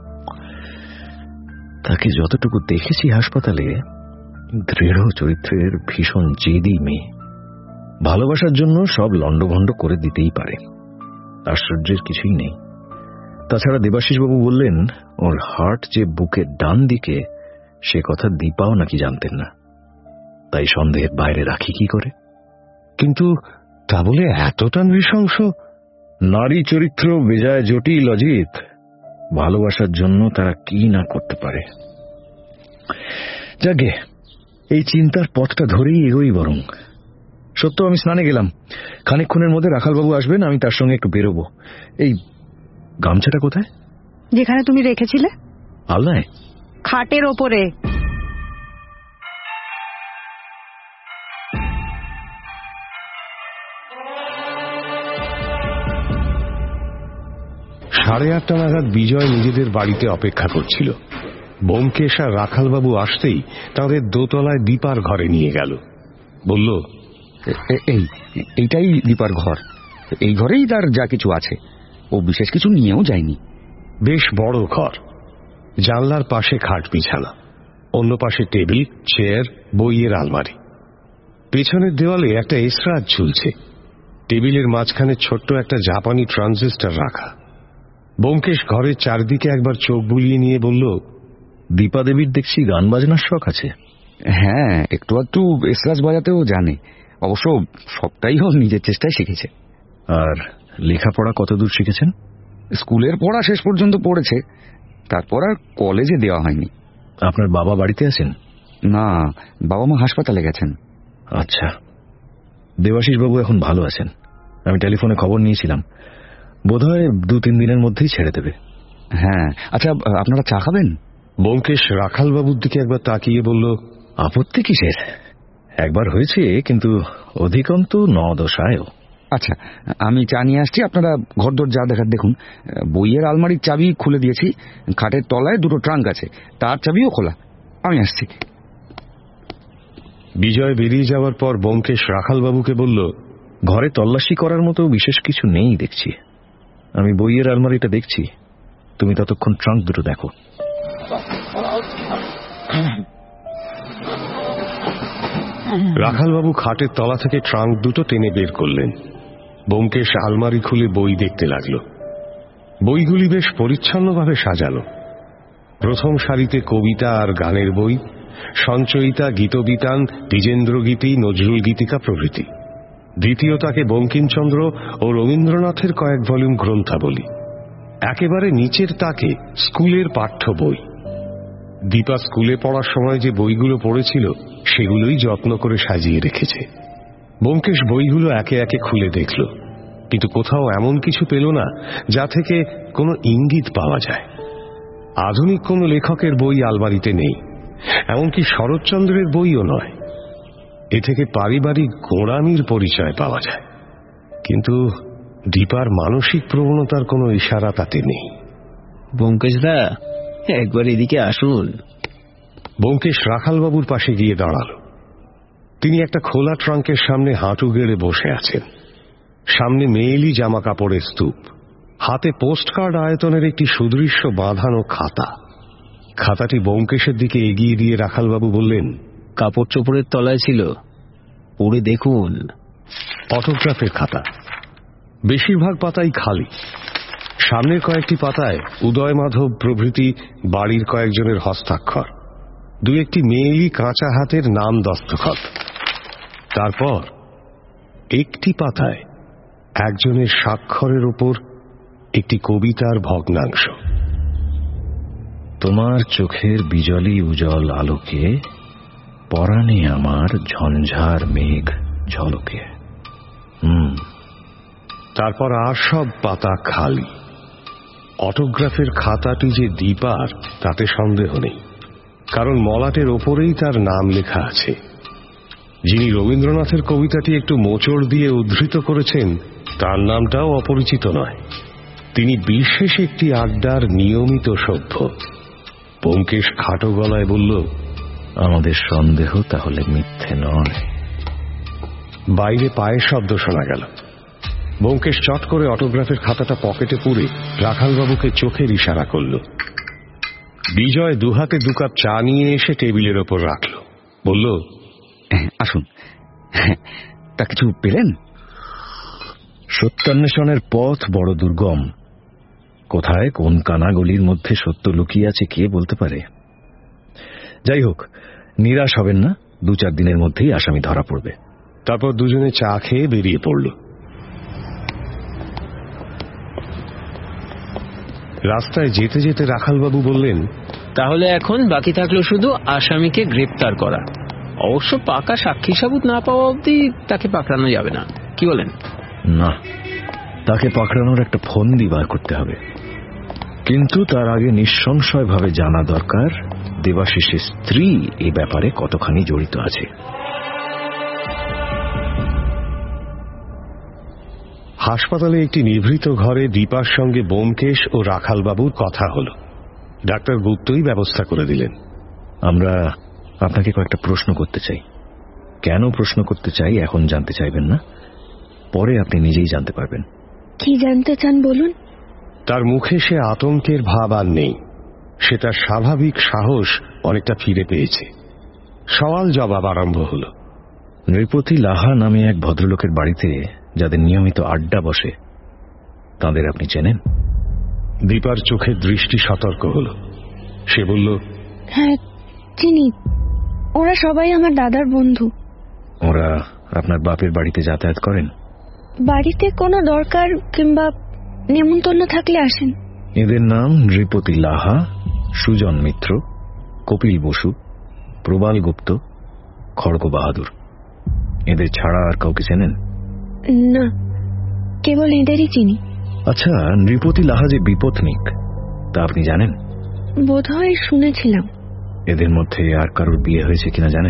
তাকে যতটুকু দেখেছি হাসপাতালে, দৃঢ় চরিত্রের, ভীষণ জেদি মেয়ে। ভালোবাসার জন্য সব লন্ডভন্ড করে দিতেই পারে, আশ্চর্যের কিছুই নেই। তাছাড়া দেবাশিসবাবু বললেন ওর হার্ট যে বুকের ডান দিকে, সে কথা দীপাও নাকি জানতেন না। তাই সন্দেহের বাইরে রাখি কি করে? কিন্তু তা বলে এতটা নৃশংস? নারী চরিত্র বেজায় জটিল অজিত। ভালোবাসার জন্য তারা কি না করতে পারে। যাকে এই চিন্তার পথটা ধরেই এগোই বরং। সত্য, আমি স্নানে গেলাম। খানিকক্ষণের মধ্যে রাখালবাবু আসবেন, আমি তার সঙ্গে একটু বেরোবো। এই গামছাটা কোথায়? যেখানে তুমি রেখেছিলে। আলনায়? খাটের ওপরে। সাড়ে 8টা নাগাদ বিজয় নিজেদের বাড়িতে অপেক্ষা করছিল। ব্যোমকেশ আর রাখালবাবু আসতেই তাঁদের দোতলায় দীপার ঘরে নিয়ে গেল। বলল, এইটাই দীপার ঘর। এই ঘরেই তার যা কিছু আছে। ও বিশেষ কিছু নিয়েও যায়নি। বেশ বড় ঘর। জানলার পাশে খাট বিছানা, অন্য পাশে টেবিল, চেয়ার, বইয়ের আলমারি। পেছনের দেওয়ালে একটা এসরাজ ঝুলছে। টেবিলের মাঝখানে ছোট্ট একটা জাপানি ট্রানজিস্টর রাখা। ব্যোমকেশ ঘরের চারদিকে একবার চোখ বুলিয়ে নিয়ে বলল, দীপা দেবীর দেখছি গান বাজনার শখ আছে। হ্যাঁ, একটু একটু এসরাজ বাজাতেও জানে। অবশ্য সবটাই ও নিজের চেষ্টায় শিখেছে। আর লেখাপড়া কতদূর শিখেছেন? স্কুলের পড়া শেষ পর্যন্ত পড়েছে, তারপর আর কলেজে দেওয়া হয়নি। আপনার বাবা বাড়িতে আছেন? না, বাবা মা হাসপাতালে গেছেন। আচ্ছা, দেবাশিস বাবু এখন ভালো আছেন। আমি টেলিফোনে খবর নিয়েছিলাম, বোধহয় 2-3 দিনের মধ্যেই ছেড়ে দেবে। হ্যাঁ, আচ্ছা আপনারা চা খাবেন? ব্যোমকেশ রাখাল বাবুর দিকে একবার তাকিয়ে বলল, আপত্তি কিসের? একবার হয়েছে, কিন্তু অধিকন্তু 9-10। আচ্ছা, আমি চা নিয়ে আসছি, আপনারা ঘরদোর যা দেখার দেখুন। বইয়ের আলমারির চাবি খুলে দিয়েছি, খাটের তলায় 2টো ট্রাঙ্ক আছে, তার চাবিও খোলা। আমি আসছি। বিজয় বেরিয়ে যাওয়ার পর ব্যোমকেশ রাখাল বাবুকে বলল, ঘরে তল্লাশি করার মতো বিশেষ কিছু নেই দেখছি। আমি বইয়ের আলমারিটা দেখছি, তুমি ততক্ষণ ট্রাঙ্ক দুটো দেখো। রাখাল বাবু খাটের তলা থেকে ট্রাঙ্ক দুটো টেনে বের করলেন। ব্যোমকেশ আলমারি খুলে বই দেখতে লাগল। বইগুলি বেশ পরিচ্ছন্নভাবে সাজানো। প্রথম সারিতে কবিতা আর গানের বই, সঞ্চয়িতা, গীতবিতান, দ্বিজেন্দ্রগীতি, নজরুল গীতিকা প্রভৃতি। দ্বিতীয় তাকে বঙ্কিমচন্দ্র ও রবীন্দ্রনাথের কয়েক ভলিউম গ্রন্থাবলী। একেবারে নিচের তাকে স্কুলের পাঠ্য বই। দীপা স্কুলে পড়ার সময় যে বইগুলো পড়েছিল সেগুলোই যত্ন করে সাজিয়ে রেখেছে। ব্যোমকেশ বইগুলো একে একে খুলে দেখল, কিন্তু কোথাও এমন কিছু পেল না যা থেকে কোনো ইঙ্গিত পাওয়া যায়। আধুনিক কোনো লেখকের বই আলমারিতে নেই, এমনকি শরৎচন্দ্রের বইও নয়। এ থেকে পারিবারিক গোঁড়ামির পরিচয় পাওয়া যায়, কিন্তু দীপার মানসিক প্রবণতার কোনো ইশারা তাতে নেই। ব্যোমকেশদা, একবার এদিকে আসুন। ব্যোমকেশ রাখালবাবুর পাশে গিয়ে দাঁড়াল। তিনি একটা খোলা ট্রাঙ্কের সামনে হাঁটু গেড়ে বসে আছেন। সামনে মেয়েলি জামা কাপড়ের স্তূপ, হাতে পোস্টকার্ড আয়তনের একটি সুদৃশ্য বাঁধানো খাতা। খাতাটি ব্যোমকেশের দিকে এগিয়ে দিয়ে রাখালবাবু বললেন, কাপড় চোপড়ের তলায় ছিল, পড়ে দেখুন। অটোগ্রাফের খাতা। বেশিরভাগ পাতাই খালি। সামনের কয়েকটি পাতায় উদয় মাধব প্রভৃতি বাড়ির কয়েকজনের হস্তাক্ষর, 2-1টি মেয়েলি কাঁচা হাতের নাম দস্তখত। তারপর একটি পাতায় একজনের স্বাক্ষরের উপর একটি কবিতার ভগ্নাংশ। তোমার চোখের বিজলি উজ্জ্বল আলোকে পরাণে আমার ঝঞ্ঝার মেঘ ঝলকে। তারপর আর সব পাতা খালি। অটোগ্রাফের খাতাটি যে দীপার তাতে সন্দেহ নেই, কারণ মলাটের ওপরেই তার নাম লেখা আছে। যিনি রবীন্দ্রনাথের কবিতাটি একটু মোচড় দিয়ে উদ্ধৃত করেছেন তার নামটাও অপরিচিত নয়। তিনি বিশেষ একটি আড্ডার নিয়মিত সভ্য। ব্যোমকেশ খাটো গলায় বলল, আমাদের সন্দেহ তাহলে মিথ্যে নয়। বাইরে পায়ের শব্দ শোনা গেল। ব্যোমকেশ চট করে অটোগ্রাফের খাতাটা পকেটে পুরে রাখালবাবুকে চোখের ইশারা করল। বিজয় 2 হাতে 2 কাপ চা নিয়ে এসে টেবিলের ওপর রাখল। বলল, আসুন। তা কিছু পেলেন? সত্যান্বেষণের পথ বড় দুর্গম। কোথায় কোন কানাগলির মধ্যে সত্য লুকিয়ে আছে কে বলতে পারে। যাই হোক, নিরাশ হবেন না, 2-4 দিনের মধ্যেই আসামি ধরা পড়বে। তারপর দুজনে চা খেয়ে বেরিয়ে পড়ল। রাস্তায় যেতে যেতে রাখালবাবু বললেন, তাহলে এখন বাকি থাকলো শুধু আসামিকে গ্রেপ্তার করা। অবশ্য পাকা সাক্ষী সাবুত না পাওয়া অবধি তাকে পাকড়ানো যাবে না, কি বলেন? না, তাকে পাকড়ানোর একটা ফন্দি বার করতে হবে, কিন্তু তার আগে নিঃসংশয়ভাবে জানা দরকার দেবাশিসের স্ত্রী এই ব্যাপারে কতখানি জড়িত আছে। হাসপাতালে একটি নিভৃত ঘরে দীপার সঙ্গে ব্যোমকেশ ও রাখালবাবুর কথা হল। ডাক্তার গুপ্তই ব্যবস্থা করে দিলেন। আমরা আপনাকে কয়েকটা প্রশ্ন করতে চাই। কেন প্রশ্ন করতে চাই এখন জানতে চাইবেন না, পরে আপনি নিজেই জানতে পারবেন। কি জানতে চান বলুন। তার মুখে সে আতঙ্কের ভাব আর নেই। সে তার স্বাভাবিক সাহস অনেকটা ফিরে পেয়েছে। সওয়াল জবাব আরম্ভ হল। নৃপতি লাহা নামে এক ভদ্রলোকের বাড়িতে যাদের নিয়মিত আড্ডা বসে, তাদের আপনি চেনেন? দীপার চোখের দৃষ্টি সতর্ক হল। সে বলল, হ্যাঁ চিনি, ওরা সবাই আমার দাদার বন্ধু। ওরা আপনার বাপের বাড়িতে যাতায়াত করেন? বাড়িতে কোনো দরকার কিংবা নেমন্তন্ন থাকলে আসেন। এদের নাম নৃপতি লাহা, সুজন মিত্র, কপিল বসু, প্রবাল গুপ্ত, খড়গ বাহাদুর। এদের ছাড়া আর কাউকে চেনেন? না, কেবল এদেরই চিনি। আচ্ছা, নৃপতি লাহা যে বিপত্নিক তা আপনি জানেন? বোধহয় শুনেছিলাম। এদের মধ্যে আর কারোর বিয়ে হয়েছে কিনা জানেন?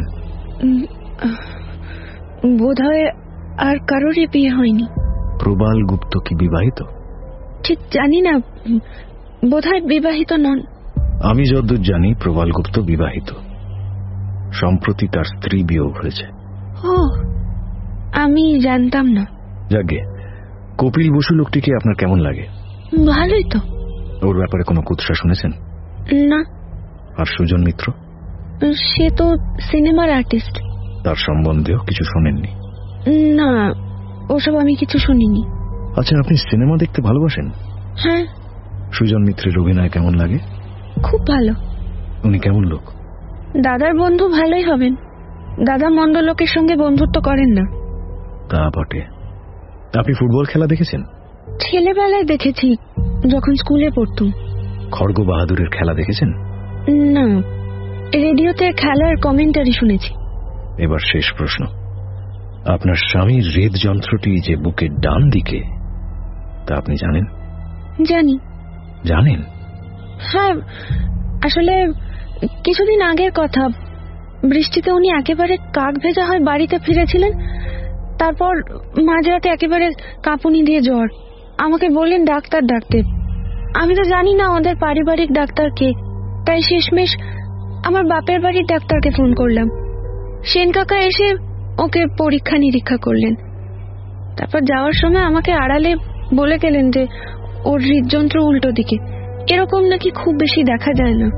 বোধহয় আর কারোরই বিয়ে হয়নি। প্রবাল গুপ্ত কি বিবাহিত? ঠিক জানি না, বোধহয় বিবাহিত নন। আমি যতদূর জানি প্রবাল গুপ্ত বিবাহিত। সম্প্রতি তার স্ত্রী বিয়োগ হয়েছে। ও, আমি জানতাম না। যাকে কপিল বসু লোকটিকে আপনার কেমন লাগে? ভালোই তো। ওর ব্যাপারে কোনো কুৎসা শুনেছেন? না। আর সুজন মিত্র? সে তো সিনেমার আর্টিস্ট। তার সম্বন্ধেও কিছু শোনেননি? না, ওসব আমি কিছু শুনিনি। আচ্ছা, আপনি সিনেমা দেখতে ভালোবাসেন? হ্যাঁ। সুজন মিত্রের অভিনয় কেমন লাগে? খুব ভালো। উনি কেমন লোক? দাদার বন্ধু ভালোই হবেন। দাদা মন্দ লোকের সঙ্গে বন্ধুত্ব করেন না। তা বটে। আপনি ফুটবল খেলা দেখেছেন? ছেলেবেলায় দেখেছি, যখন স্কুলে পড়তুম। খড়গ বাহাদুরের খেলা দেখেছেন? না, রেডিওতে খেলার কমেন্টারি শুনেছি। এবার শেষ প্রশ্ন। আপনার স্বামীর হৃদযন্ত্রটি যে বুকের ডান দিকে, তা আপনি জানেন? জানি। জানেন? হ্যাঁ, আসলে কিছুদিন আগের কথা। বৃষ্টিতে উনি একেবারে কাক ভেজা হয়ে বাড়িতে ফিরেছিলেন। তারপর মাঝরাতে একেবারে কাঁপুনি দিয়ে জ্বর। আমাকে বললেন ডাক্তার ডাকতে। আমি তো জানি না ওদের পারিবারিক ডাক্তার কে, তাই শেষমেশ আমার বাপের বাড়ির ডাক্তারকে ফোন করলাম। সেন কাকা এসে ওকে পরীক্ষা নিরীক্ষা করলেন। তারপর যাওয়ার সময় আমাকে আড়ালে বলে গেলেন যে ওর হৃদযন্ত্র উল্টো দিকে। এরকম নাকি খুব বেশি দেখা যায় না।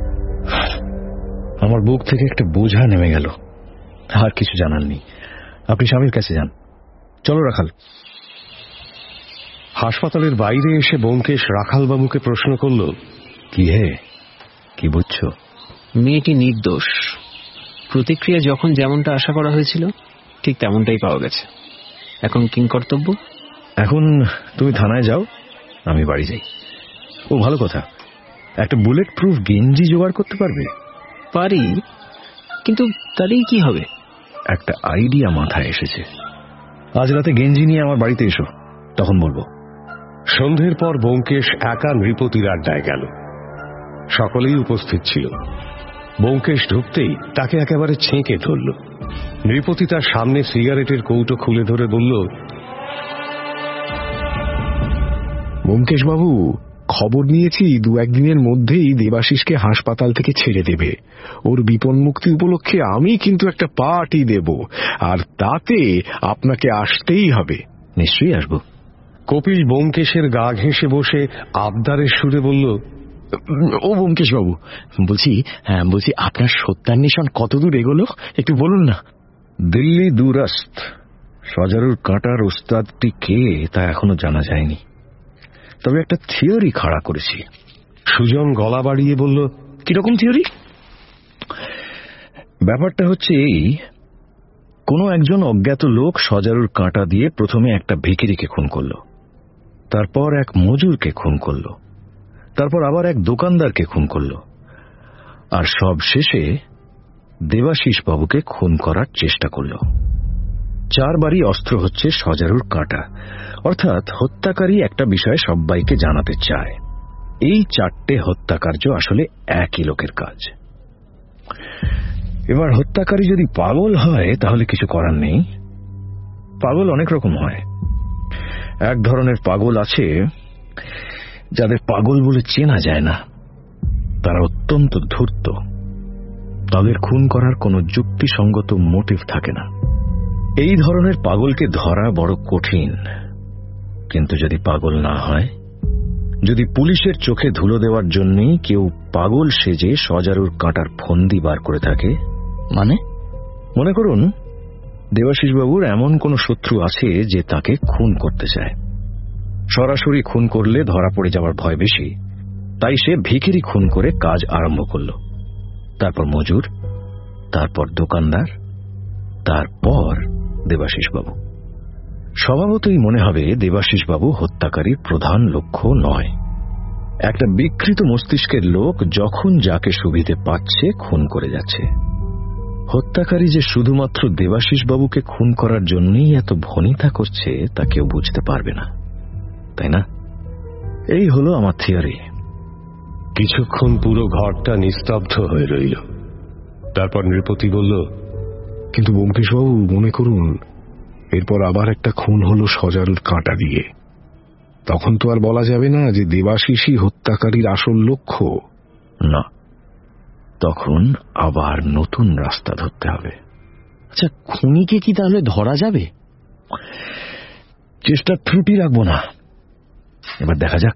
আমার বুক থেকে একটা বোঝা নেমে গেল। আর কিছু জানার নেই। আপনি স্বামীর কাছে যান। চলো রাখাল। হাসপাতালের বাইরে এসে ব্যোমকেশ রাখালবাবুকে প্রশ্ন করল, কি হে, কি বুঝছো? মেয়েটি নির্দোষ। প্রতিক্রিয়া যখন যেমনটা আশা করা হয়েছিল ঠিক তেমনটাই পাওয়া গেছে। এখন কি কর্তব্য? এখন তুমি থানায় যাও, আমি বাড়ি যাই। ও ভালো কথা, একটা বুলেট প্রুফ গেঞ্জি জোগাড় করতে পারবে? পারি, কিন্তু তাহলেই কি হবে? একটা আইডিয়া মাথায় এসেছে। আজ রাতে গেঞ্জি নিয়ে আমার বাড়িতে এসো, তখন বলবো। সন্ধ্যের পর ব্যোমকেশ একা নৃপতির আড্ডায় গেল। সকলেই উপস্থিত ছিল। ব্যোমকেশ ঢুকতেই তাকে একেবারে ছেঁকে ধরল। নৃপতি তার সামনে সিগারেটের কৌটো খুলে ধরে বলল, ব্যোমকেশ বাবু, খবর নিয়েছি 2-1 দিনের মধ্যেই দেবাশিসকে হাসপাতাল থেকে ছেড়ে দেবে। ওর বিপদ মুক্তি উপলক্ষে আমি কিন্তু একটা পার্টি দেব, আর তাতে আপনাকে আসতেই হবে। নিশ্চয়ই আসবো। কপিল ব্যোমকেশের গা ঘেঁষে বসে আবদারের সুরে বলল, ও ব্যোমকেশ বাবু, বলছি আপনার সত্যান্বেষণ কতদূর এগোলো একটু বলুন না। দিল্লি দূরস্থ সজারুর কাঁটার ওস্তাদটি কে তা এখনো জানা যায়নি, তবে একটা থিওরি খাড়া করেছি। সুজন গলা বাড়িয়ে বলল, কিরকম থিওরি? ব্যাপারটা হচ্ছে এই, কোনো একজন অজ্ঞাত লোক সজারুর কাঁটা দিয়ে প্রথমে একটা ভিখিরিকে খুন করল, তারপর এক মজুরকে খুন করল, তারপর আবার এক দোকানদারকে খুন করল, আর সব শেষে দেবাশিস বাবুকে খুন করার চেষ্টা করল। 4 বারই অস্ত্র হচ্ছে সজারুর কাঁটা, অর্থাৎ হত্যাকারী একটা বিষয় সবাইকে জানাতে চায়। এই 4টে হত্যাকার্য আসলে একই লোকের কাজ। এবার হত্যাকারী যদি পাগল হয় তাহলে কিছু করার নেই। পাগল অনেক রকম হয়। এক ধরনের পাগল আছে যাদের পাগল বলে চেনা যায় না, তারা অত্যন্ত ধূর্ত। তাদের খুন করার কোনো যুক্তিসঙ্গত মোটিভ থাকে না। এই ধরনের পাগলকে ধরা বড় কঠিন, কিন্তু যদি পাগল না হয় যদি পুলিশের চোখে ধুলো দেওয়ার জন্যই কেউ পাগল সেজে সজারুর কাঁটার ফন্দি বার করে থাকে, মানে মনে করুন দেবাশিসবাবুর এমন কোন শত্রু আছে যে তাকে খুন করতে চায়। সরাসরি খুন করলে ধরা পড়ে যাওয়ার ভয় বেশি, তাই সে ভিখিরি খুন করে কাজ আরম্ভ করল। তারপর মজুর, তারপর দোকানদার, তারপর দেবাশিসবাবু। স্বভাবতই মনে হবে দেবাশিসবাবু হত্যাকারীর প্রধান লক্ষ্য নয়। একটা বিকৃত মস্তিষ্কের লোক যখন যাকে সুবিধে পাচ্ছে খুন করে যাচ্ছে। হত্যাকারী যে শুধুমাত্র দেবাশিসবাবুকে খুন করার জন্যই এত ভনিতা করছে তা কেউ বুঝতে পারবে না, তাই না? এই হলো আমার থিওরি। কিছুক্ষণ পুরো ঘরটা নিস্তব্ধ হয়ে রইল। তারপর নৃপতি বলল, কিন্তু ব্যোমকেশবাবু, মনে করুন এরপর আবার একটা খুন হলো সজারুর কাঁটা দিয়ে, তখন তো আর বলা যাবে না যে দেবাশিসই হত্যাকারীর আসল লক্ষ্য। না, তখন আবার নতুন রাস্তা ধরতে হবে। আচ্ছা, খুনিকে কি তাহলে ধরা যাবে? চেষ্টার ত্রুটি রাখবো না, এবার দেখা যাক।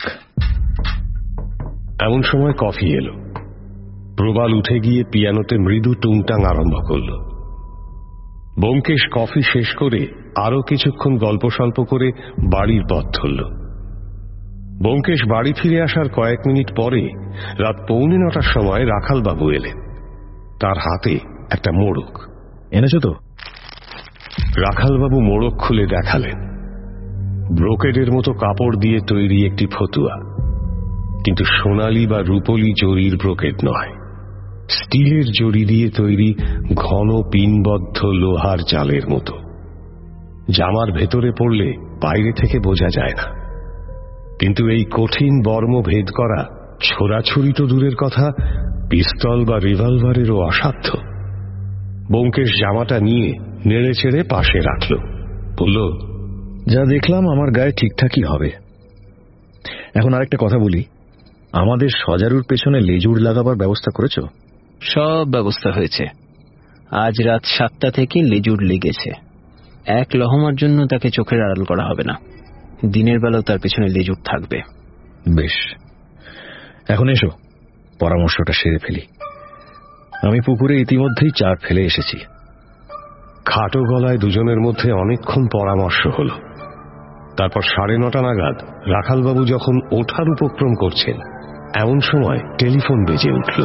এমন সময় কফি এলো। প্রবাল উঠে গিয়ে পিয়ানোতে মৃদু টুংটাং আরম্ভ করল। ব্যোমকেশ কফি শেষ করে আরো কিছুক্ষণ গল্প স্বল্প করে বাড়ির পথ ধরল। ব্যোমকেশ বাড়ি ফিরে আসার কয়েক মিনিট পরে রাত 8:45টার সময় রাখালবাবু এলেন। তার হাতে একটা মোড়ক। এনেছো তো? রাখালবাবু মোড়ক খুলে দেখালেন। ব্রোকেডের মতো কাপড় দিয়ে তৈরি একটি ফতুয়া, কিন্তু সোনালী বা রূপলি জরির ব্রোকেড নয়, স্টিলের জড়ি দিয়ে তৈরি ঘন পিনবদ্ধ লোহার জালের মতো। জামার ভেতরে পড়লে বাইরে থেকে বোঝা যায় না, কিন্তু এই কঠিন বর্ম ভেদ করা ছোড়াছুরি তো দূরের কথা, পিস্তল বা রিভলভারেরও অসাধ্য। ব্যোমকেশ জামাটা নিয়ে নেড়ে চেড়ে পাশে রাখল, বলল, যা দেখলাম আমার গায়ে ঠিকঠাকই হবে। এখন আরেকটা কথা বলি, আমাদের সজারুর পেছনে লেজুর লাগাবার ব্যবস্থা করেছ? সব ব্যবস্থা হয়েছে। আজ রাত 7টা থেকে লেজুর লেগেছে। এক লহমার জন্য তাকে চোখের আড়াল করা হবে না। দিনের বেলাও তার পেছনে লেজুর থাকবে। বেশ, এখন এসো পরামর্শটা সেরে ফেলি। আমি পুকুরে ইতিমধ্যেই চার ফেলে এসেছি। খাটো গলায় দুজনের মধ্যে অনেকক্ষণ পরামর্শ হল। তারপর 9:30 নাগাদ রাখালবাবু যখন ওঠার উপক্রম করছেন, এমন সময় টেলিফোন বেজে উঠল।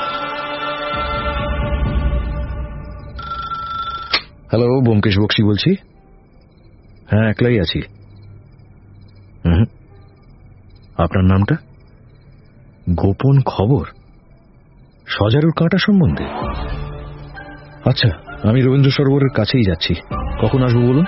হ্যালো, ব্যোমকেশ বক্সি বলছি। হ্যাঁ, একলাই আছি। আপনার নামটা? গোপন খবর সজারুর কাঁটা সম্বন্ধে? আচ্ছা, আমি রবীন্দ্র সরোবরের কাছেই যাচ্ছি। কখন আসবো বলুন?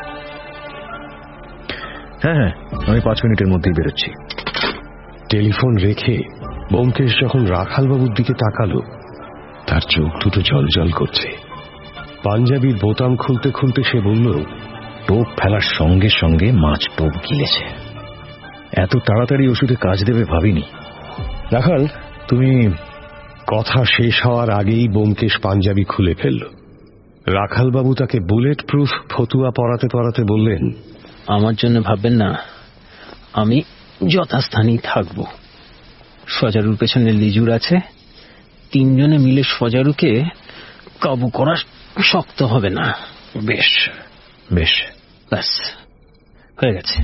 হ্যাঁ হ্যাঁ, আমি 5 মিনিটের মধ্যেই বেরোচ্ছি। টেলিফোন রেখে ব্যোমকেশ যখন রাখালবাবুর দিকে তাকালো, তার চোখ দুটো জলজল করছে। পাঞ্জাবির বোতাম খুলতে খুলতে সে বলল, টোপ ফেলার সঙ্গে সঙ্গে মাছ টোপ গিলেছে। এত তাড়াতাড়ি ওষুধে কাজ দেবে ভাবিনি। রাখাল, তুমি... কথা শেষ হওয়ার আগেই ব্যোমকেশ পাঞ্জাবি খুলে ফেলল। রাখালবাবু তাকে বুলেট প্রুফ ফতুয়া পরাতে পরাতে বললেন, আমার জন্য ভাববেন না, আমি যথাস্থানেই থাকব। সজারুর পেছনে লিজুর আছে। 3 জনে মিলে সজারুকে কাবু করা শক্ত হবে না। বেশ বেশ, ব্যাস হয়ে গেছে।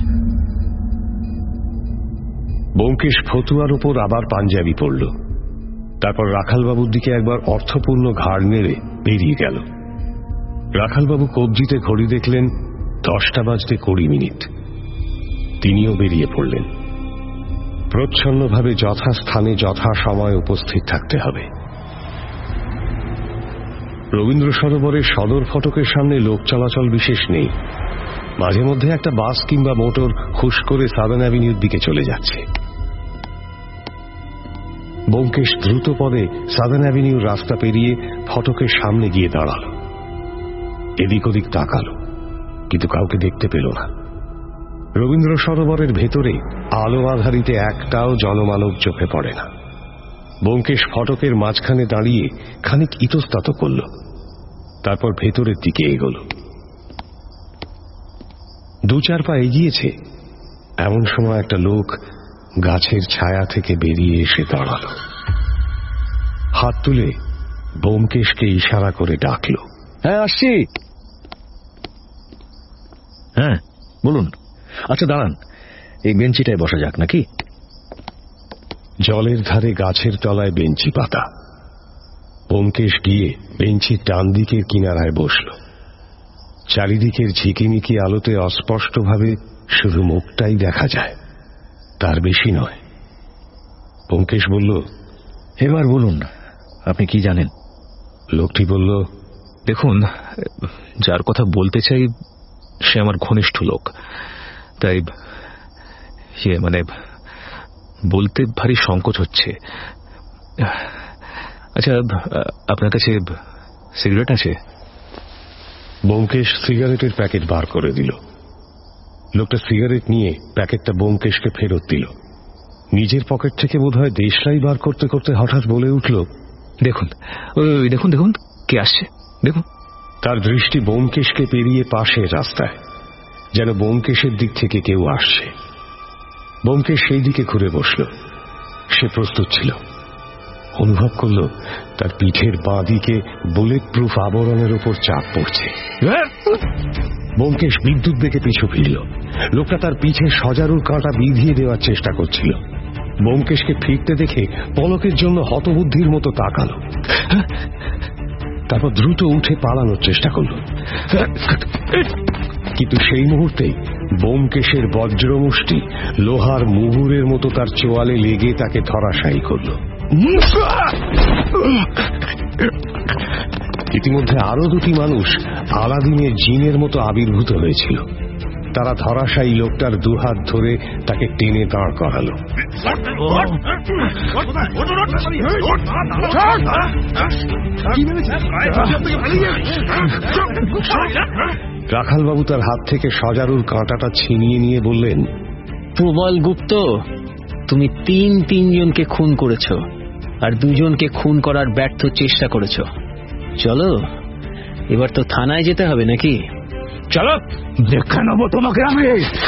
ব্যোমকেশ ফতুয়ার উপর আবার পাঞ্জাবি পরল। তারপর রাখালবাবুর দিকে একবার অর্থপূর্ণ ঘাড় নেড়ে বেরিয়ে গেল। রাখালবাবু কবজিতে ঘড়ি দেখলেন 10:20 তিনিও বেরিয়ে পড়লেন। প্রচ্ছন্নভাবে যথাস্থানে যথাসময়ে উপস্থিত থাকতে হবে। রবীন্দ্র সরোবরের সদর ফটকের সামনে লোক চলাচল বিশেষ নেই। মাঝে মধ্যে একটা বাস কিংবা মোটর খুশ করে সাদার্ন অ্যাভিনিউর দিকে চলে যাচ্ছে। ব্যোমকেশ দ্রুত পদে সাদার্ন অ্যাভিনিউর রাস্তা পেরিয়ে ফটকের সামনে গিয়ে দাঁড়াল। এদিক ওদিক তাকালো, কিন্তু কাউকে দেখতে পেল না। রবীন্দ্র সরোবরের ভেতরে আলো আধারিতে একটাও জনমানব চোখে পড়ে না। ব্যোমকেশ ফটকের মাঝখানে দাঁড়িয়ে খানিক ইতস্তত করল, তারপর ভেতরের দিকে এগোল। 2-4 পা এগিয়েছে, এমন সময় একটা লোক গাছের ছায়া থেকে বেরিয়ে এসে দাঁড়াল। হাত তুলে ব্যোমকেশকে ইশারা করে ডাকল। হ্যাঁ, আসছি। হ্যাঁ, বলুন। আচ্ছা দাঁড়ান, এই বেঞ্চিটায় বসা যাক নাকি? জলের ধারে গাছের তলায় বেঞ্চি পাতা। ব্যোমকেশ গিয়ে বেঞ্চির ডান দিকের কিনারায় বসল। চারিদিকের ঝিকিমিকি আলোতে অস্পষ্টভাবে শুধু মুখটাই দেখা যায়, তার বেশি নয়। ব্যোমকেশ বলল, এবার বলুন, আপনি কি জানেন? লোকটি বলল, দেখুন, যার কথা বলতে চাই সে আমার ঘনিষ্ঠ লোক, তাই মানে বলতে ভারী সংকোচ হচ্ছে। আচ্ছা, আপনার কাছে সিগারেট আছে? ব্যোমকেশ সিগারেটের প্যাকেট বার করে দিল। লোকটা সিগারেট নিয়ে প্যাকেটটা ব্যোমকেশকে ফেরত দিল। নিজের পকেট থেকে বোধহয় দেশলাই বার করতে করতে হঠাৎ বলে উঠল, দেখুন, দেখুন দেখুন কে আসছে, দেখুন। তার দৃষ্টি ব্যোমকেশকে পেরিয়ে পাশের রাস্তায়, যেন ব্যোমকেশের দিক থেকে কেউ আসছে। ব্যোমকেশ সেই দিকে ঘুরে বসল। সে প্রস্তুত ছিল। অনুভব করল তার পিঠের বাঁ দিকে বুলেট প্রুফ আবরণের ওপর চাপ পড়ছে। ব্যোমকেশ বিদ্যুৎ বেগে পিছু ফিরল। লোকটা তার পিঠে সজারুর কাঁটা বিধিয়ে দেওয়ার চেষ্টা করছিল। ব্যোমকেশকে ফিরতে দেখে পলকের জন্য হতবুদ্ধির মতো তাকালো, তারপর দ্রুত উঠে পালানোর চেষ্টা করল। কিন্তু সেই মুহূর্তেই ব্যোমকেশের বজ্রমুষ্টি লোহার মুগুরের মতো তার চোয়ালে লেগে তাকে ধরাশায়ী করল। ইতিমধ্যে আরো দুটি মানুষ আলাদিনের জিনের মতো আবির্ভূত হয়েছিল। তারা ধরাশায়ী লোকটার দুহাত ধরে তাকে টেনে দাঁড় করালো। রাখালবাবু তার হাত থেকে সজারুর কাঁটাটা ছিনিয়ে নিয়ে বললেন, প্রবল গুপ্ত, তুমি তিনজনকে খুন করেছ আর দুজনকে খুন করার ব্যর্থ চেষ্টা করেছ। চলো, এবার তো থানায় যেতে হবে নাকি? চলো, দেখে নেবো তোমাকে আমি।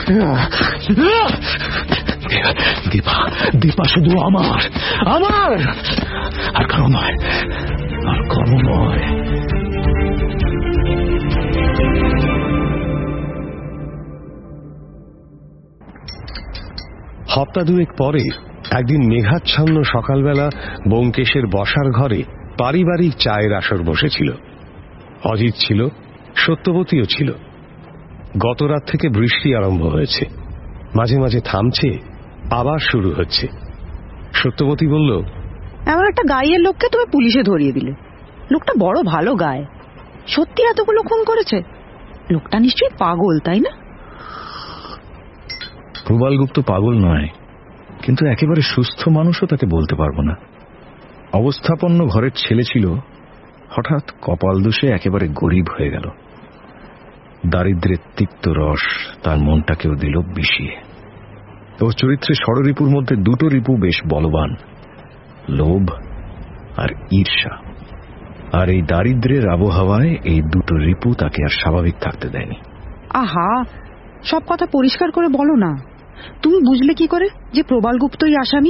দীপা শুধু আমার, আর কারো নয়, আর কারো নয়। হপ্তা দুয়েক পরে একদিন মেঘাচ্ছন্ন সকালবেলা ব্যোমকেশের বসার ঘরে পারিবারিক চায়ের আসর বসেছিল। অজিত ছিল, সত্যবতীও ছিল। গত রাত থেকে বৃষ্টি আরম্ভ হয়েছে, মাঝে মাঝে থামছে, আবার শুরু হচ্ছে। সত্যবতী বলল, এমন একটা গাইয়ের লোককে তুমি পুলিশে ধরিয়ে দিলে। লোকটা বড় ভালো গায়, সত্যি এতগুলো খুন করেছে? লোকটা নিশ্চয়ই পাগল, তাই না? প্রবালগুপ্ত পাগল নয়, কিন্তু একেবারে সুস্থ মানুষও তাকে বলতে পারবো না। অবস্থাপন্ন ঘরের ছেলে ছিল, হঠাৎ কপাল দোষে একেবারে গরিব হয়ে গেল। দারিদ্র্যের তিক্ত রস তার মনটাকেও দিল বিষিয়ে। ওর চরিত্রে ষড়রিপুর মধ্যে দুটো রিপু বেশ বলবান, লোভ আর ঈর্ষা। আর এই দারিদ্র্যের আবহাওয়ায় এই দুটো রিপু তাকে আর স্বাভাবিক থাকতে দেয়নি। আহা, সব কথা পরিষ্কার করে বলো না। তুমি বুঝলে কি করে যে প্রবালগুপ্তই আসামি?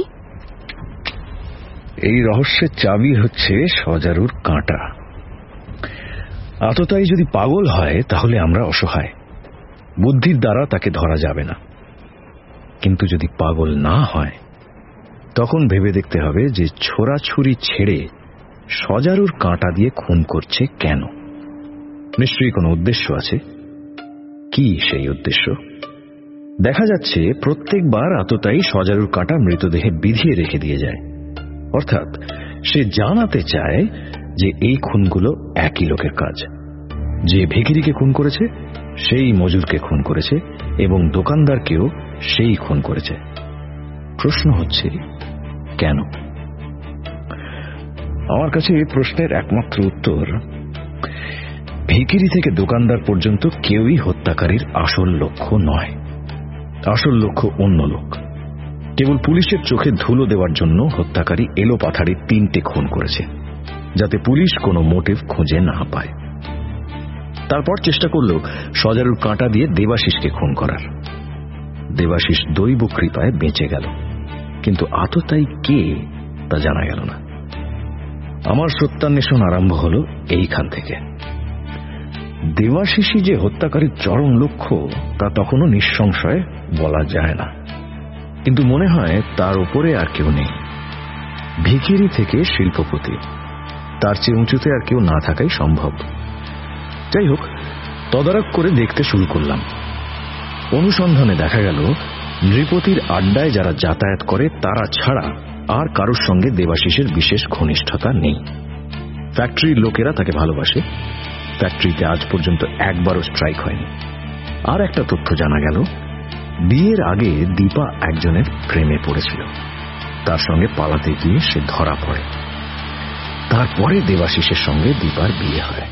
এই রহস্যের চাবি হচ্ছে সজারুর কাঁটা। আততায়ী যদি পাগল হয় তাহলে আমরা অসহায়, বুদ্ধির দ্বারা তাকে ধরা যাবে না। কিন্তু যদি পাগল না হয় তখন ভেবে দেখতে হবে যে ছোড়াছুরি ছেড়ে সজারুর কাঁটা দিয়ে খুন করছে কেন। নিশ্চয়ই কোনো উদ্দেশ্য আছে। কি সেই উদ্দেশ্য? দেখা যাচ্ছে প্রত্যেকবার আততায়ী সজারুর কাঁটা মৃতদেহে বিধিয়ে রেখে দিয়ে যায়। অর্থাৎ সে জানাতে চায় যে এই খুনগুলো একই লোকের কাজ। যে ভিখিরিকে খুন করেছে সেই মজুরকে খুন করেছে এবং দোকানদারকেও সেই খুন করেছে। প্রশ্ন হচ্ছে কেন? আমার কাছে এই প্রশ্নের একমাত্র উত্তর, ভিখিরি থেকে দোকানদার পর্যন্ত কেউই হত্যাকারীর আসল লক্ষ্য নয়। আসল লক্ষ্য অন্য লোক। কেবল পুলিশের চোখে ধুলো দেওয়ার জন্য হত্যাকারী এলোপাথাড়ি 3টে খুন করেছে, যাতে পুলিশ কোনো মোটিভ খুঁজে না পায়। তারপর চেষ্টা করল সজারুর কাঁটা দিয়ে দেবাশিসকে খুন করার। দেবাশিস দৈব কৃপায় বেঁচে গেল। কিন্তু আততায়ী কে তা জানা গেল না। আমার সত্যান্বেষণ আরম্ভ হল এইখান থেকে। দেবাশিসই যে হত্যাকারীর চরম লক্ষ্য তা তখনও নিঃসংশয়ে বলা যায় না, কিন্তু মনে হয় তার উপরে আর কেউ নেই। ভিখিরি থেকে শিল্পপতি, তার চেয়ে উঁচুতে আর কেউ না থাকাই সম্ভব। যাই হোক, তদারক করে দেখতে শুরু করলাম। অনুসন্ধানে দেখা গেল নৃপতির আড্ডায় যারা যাতায়াত করে তারা ছাড়া আর কারোর সঙ্গে দেবাশিসের বিশেষ ঘনিষ্ঠতা নেই। ফ্যাক্টরির লোকেরা তাকে ভালোবাসে, ফ্যাক্টরিতে আজ পর্যন্ত একবারও স্ট্রাইক হয়নি। আর একটা তথ্য জানা গেল, বিয়ের আগে দীপা একজনের প্রেমে পড়েছিল, তার সঙ্গে পালাতে গিয়ে সে ধরা পড়ে, তারপরে দেবাশিসের সঙ্গে দীপার বিয়ে হয়।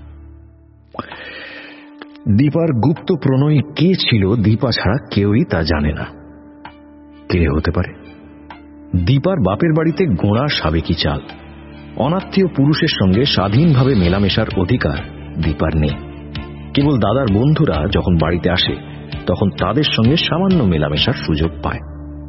দীপার গুপ্ত প্রণয়ী কে ছিল দীপা ছাড়া কেউই তা জানে না। কে হতে পারে? দীপার বাপের বাড়িতে গোঁড়া সাবেকি চাল, অনাত্মীয় পুরুষের সঙ্গে স্বাধীনভাবে মেলামেশার অধিকার দীপার নেই। কেবল দাদার বন্ধুরা যখন বাড়িতে আসে তখন তাদের সঙ্গে সামান্য মেলামেশার সুযোগ পায়।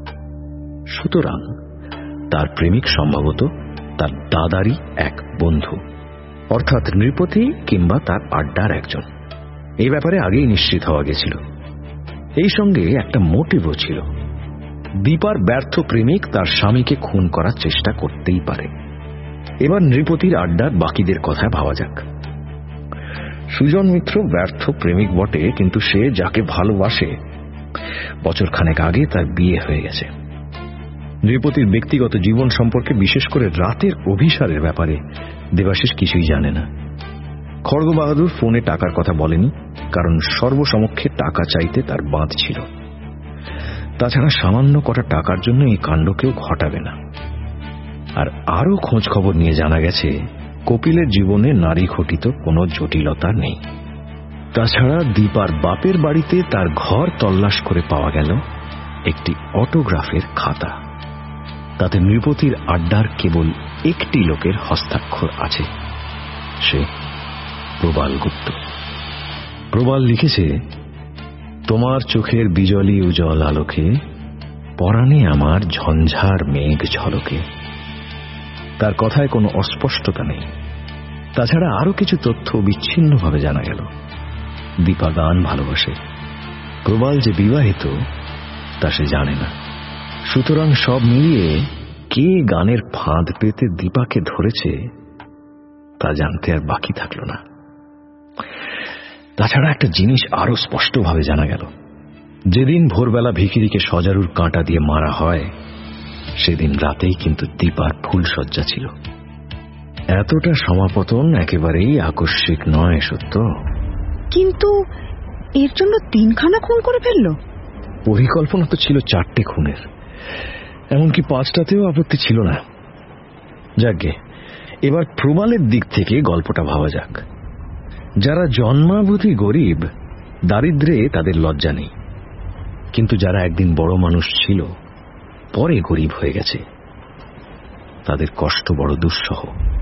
সুতরাং তার প্রেমিক সম্ভবত তার দাদারই এক বন্ধু, অর্থাৎ নৃপতি কিংবা তার আড্ডার একজন। এই ব্যাপারে আগেই নিশ্চিত হওয়া গেছিল। এই সঙ্গে একটা মোটিভও ছিল। দীপার ব্যর্থ প্রেমিক তার স্বামীকে খুন করার চেষ্টা করতেই পারে। এবার নৃপতির আড্ডার বাকিদের কথা ভাবা যাক। সুজন মিত্র ব্যর্থ প্রেমিক বটে, কিন্তু সে যাকে ভালোবাসে, বছরখানেক আগে তার বিয়ে হয়ে গেছে। নৃপতির ব্যক্তিগত জীবন সম্পর্কে, বিশেষ করে রাতের অভিসারের ব্যাপারে দেবাশিস কিছুই জানে না। খড়গ বাহাদুর ফোনে টাকার কথা বলেনি, কারণ সর্বসমক্ষে টাকা চাইতে তার বাঁধ ছিল। তাছাড়া সামান্য কটা টাকার জন্য এই কাণ্ড কেউ ঘটাবে না। আর আরো খোঁজ খবর নিয়ে জানা গেছে কপিলের জীবনে নারী ঘটিত কোনো জটিলতা নেই। তাছাড়া দীপার বাপের বাড়িতে তার ঘর তল্লাশ করে পাওয়া গেল একটি অটোগ্রাফের খাতা। তাতে নৃপতির আড্ডার কেবল একটি লোকের হস্তাক্ষর আছে, সে প্রবাল গুপ্ত। প্রবাল লিখেছে, তোমার চোখের বিজলি উজ্জ্বল আলোকে পরাণে আমার ঝঞ্ঝার মেঘ ঝলকে। তার কথায় কোনো অস্পষ্টতা নেই। তাছাড়া আরো কিছু তথ্য বিচ্ছিন্নভাবে জানা গেল। দীপা গান ভালোবাসে, প্রবাল যে বিবাহিত তা সে জানে না। সুতরাং সব মিলিয়ে কে গানের ফাঁদ পেতে দীপাকে ধরেছে তা জানতে আর বাকি থাকল না। তাছাড়া একটা জিনিস আরো স্পষ্টভাবে জানা গেল, যেদিন ভোরবেলা ভিখিরিকে সজারুর কাঁটা দিয়ে মারা হয় সেদিন রাতেই কিন্তু দীপার ফুলশয্যা ছিল। এতটা সমাপতন একেবারেই আকস্মিক নয় সত্য। কিন্তু এর জন্য 3খানা খুন করে ফেললো। পরিকল্পনা তো ছিল 4টে খুনের, এমনকি 5টাতেও আপত্তি ছিল না। যাকগে, এবার প্রবালের দিক থেকে গল্পটা ভাবা যাক। যারা জন্মাবধি গরিব, দারিদ্রে তাদের লজ্জা নেই, কিন্তু যারা একদিন বড় মানুষ ছিল পরে গরিব হয়ে গেছে, তাদের কষ্ট বড় দুঃসহ।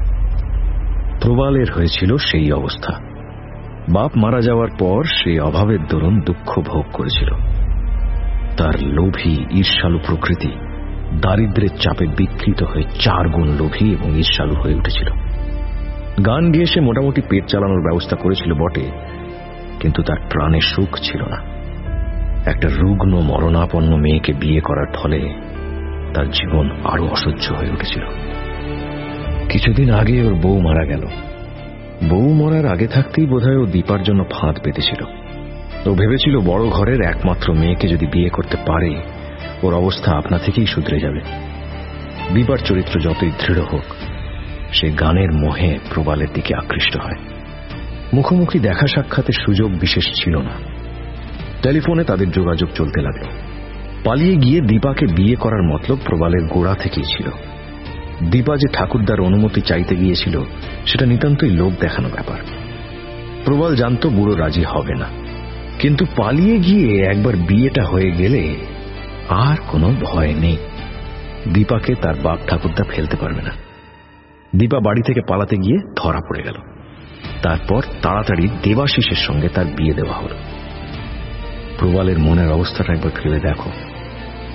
প্রবালের হয়েছিল সেই অবস্থা। বাপ মারা যাওয়ার পর সে অভাবের দরুন দুঃখ ভোগ করেছিল। তার লোভী ঈর্ষালু প্রকৃতি দারিদ্রের চাপে বিকৃত হয়ে 4 গুণ লোভী এবং ঈর্ষালু হয়ে উঠেছিল। গান গেয়ে সে মোটামুটি পেট চালানোর ব্যবস্থা করেছিল বটে, কিন্তু তার প্রাণে সুখ ছিল না। একটা রুগ্ন মরণাপন্ন মেয়েকে বিয়ে করার ফলে তার জীবন আরো অসহ্য হয়ে উঠেছিল। কিছুদিন আগে ওর বউ মারা গেল। বউ মরার আগে থাকতেই বোধহয় ও দীপার জন্য ফাঁদ পেতেছিল। ও ভেবেছিল বড় ঘরের একমাত্র মেয়েকে যদি বিয়ে করতে পারে ওর অবস্থা আপনা থেকেই শুধরে যাবে। দীপার চরিত্র যতই দৃঢ় হোক, সে গানের মোহে প্রবালের দিকে আকৃষ্ট হয়। মুখোমুখি দেখা সাক্ষাতের সুযোগ বিশেষ ছিল না। টেলিফোনে তাদের যোগাযোগ চলতে লাগলো। পালিয়ে গিয়ে দীপাকে বিয়ে করার মতলব প্রবালের গোড়া থেকেই ছিল। দীপা যে ঠাকুরদার অনুমতি চাইতে গিয়েছিল সেটা নিতান্তই লোক দেখানো ব্যাপার। প্রবাল জানত বুড়ো রাজি হবে না, কিন্তু পালিয়ে গিয়ে একবার বিয়েটা হয়ে গেলে আর কোনো ভয় নেই। দীপাকে তার বাপ ঠাকুরদা ফেলতে পারবে না। দীপা বাড়ি থেকে পালাতে গিয়ে ধরা পড়ে গেল। তারপর তাড়াতাড়ি দেবাশিসের সঙ্গে তার বিয়ে দেওয়া হল। প্রবালের মনের অবস্থাটা একবার ভেবে দেখো।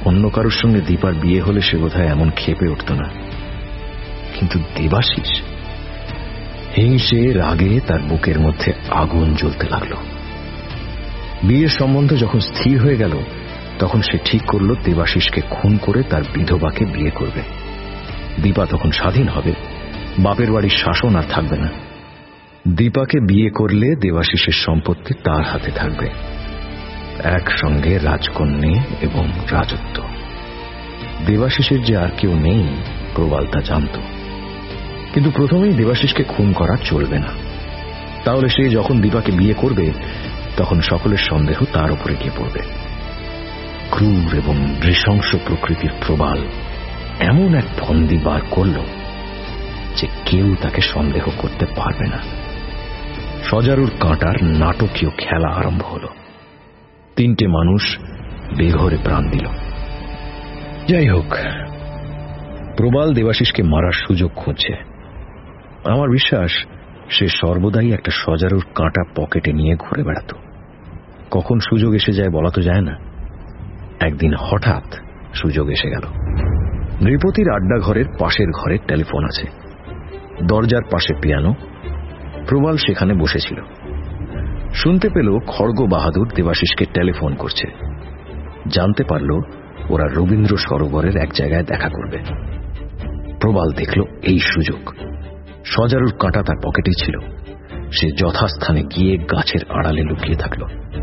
অন্য কারোর সঙ্গে দীপার বিয়ে হলে সে বোধহয় এমন ক্ষেপে উঠত না, কিন্তু দেবাশিস, হিংসে রাগে তার বুকের মধ্যে আগুন জ্বলতে লাগল। বিয়ের সম্বন্ধ যখন স্থির হয়ে গেল তখন সে ঠিক করল দেবাশিসকে খুন করে তার বিধবাকে বিয়ে করবে। দীপা তখন স্বাধীন হবে, বাপের বাড়ির শাসন আর থাকবে না। দীপাকে বিয়ে করলে দেবাশিসের সম্পত্তি তার হাতে থাকবে, একসঙ্গে রাজকন্যা এবং রাজত্ব। দেবাশিসের যে আর কেউ নেই প্রবাল তা জানত, কিন্তু প্রথমেই দেবাশিসকে খুন করা চলবে না। তাহলে সে যখন দীপাকে বিয়ে করবে তখন সকলের সন্দেহ তার উপরে গিয়ে পড়বে। ক্রূর এবং নৃশংস প্রকৃতির প্রবাল এমন এক ফন্দি বার করল যে কেউ তাকে সন্দেহ করতে পারবে না। সজারুর কাঁটার নাটকীয় খেলা আরম্ভ হল। 3টে মানুষ বেঘরে প্রাণ দিল। যাই হোক, প্রবাল দেবাশিসকে মারার সুযোগ খুঁজছে। আমার বিশ্বাস সে সর্বদাই একটা সজারুর কাঁটা পকেটে নিয়ে ঘুরে বেড়াত। কখন সুযোগ এসে যায় বলা তো যায় না। একদিন হঠাৎ সুযোগ এসে গেল। নৃপতির আড্ডা ঘরের পাশের ঘরে টেলিফোন আছে, দরজার পাশে পিয়ানো। প্রবাল সেখানে বসেছিল। শুনতে পেল খড়গ বাহাদুর দেবাশিসকে টেলিফোন করছে। জানতে পারল ওরা রবীন্দ্র সরোবরের এক জায়গায় দেখা করবে। প্রবাল দেখল এই সুযোগ। সজারুর কাঁটা তার পকেটেই ছিল। সে যথাস্থানে গিয়ে গাছের আড়ালে লুকিয়ে থাকল।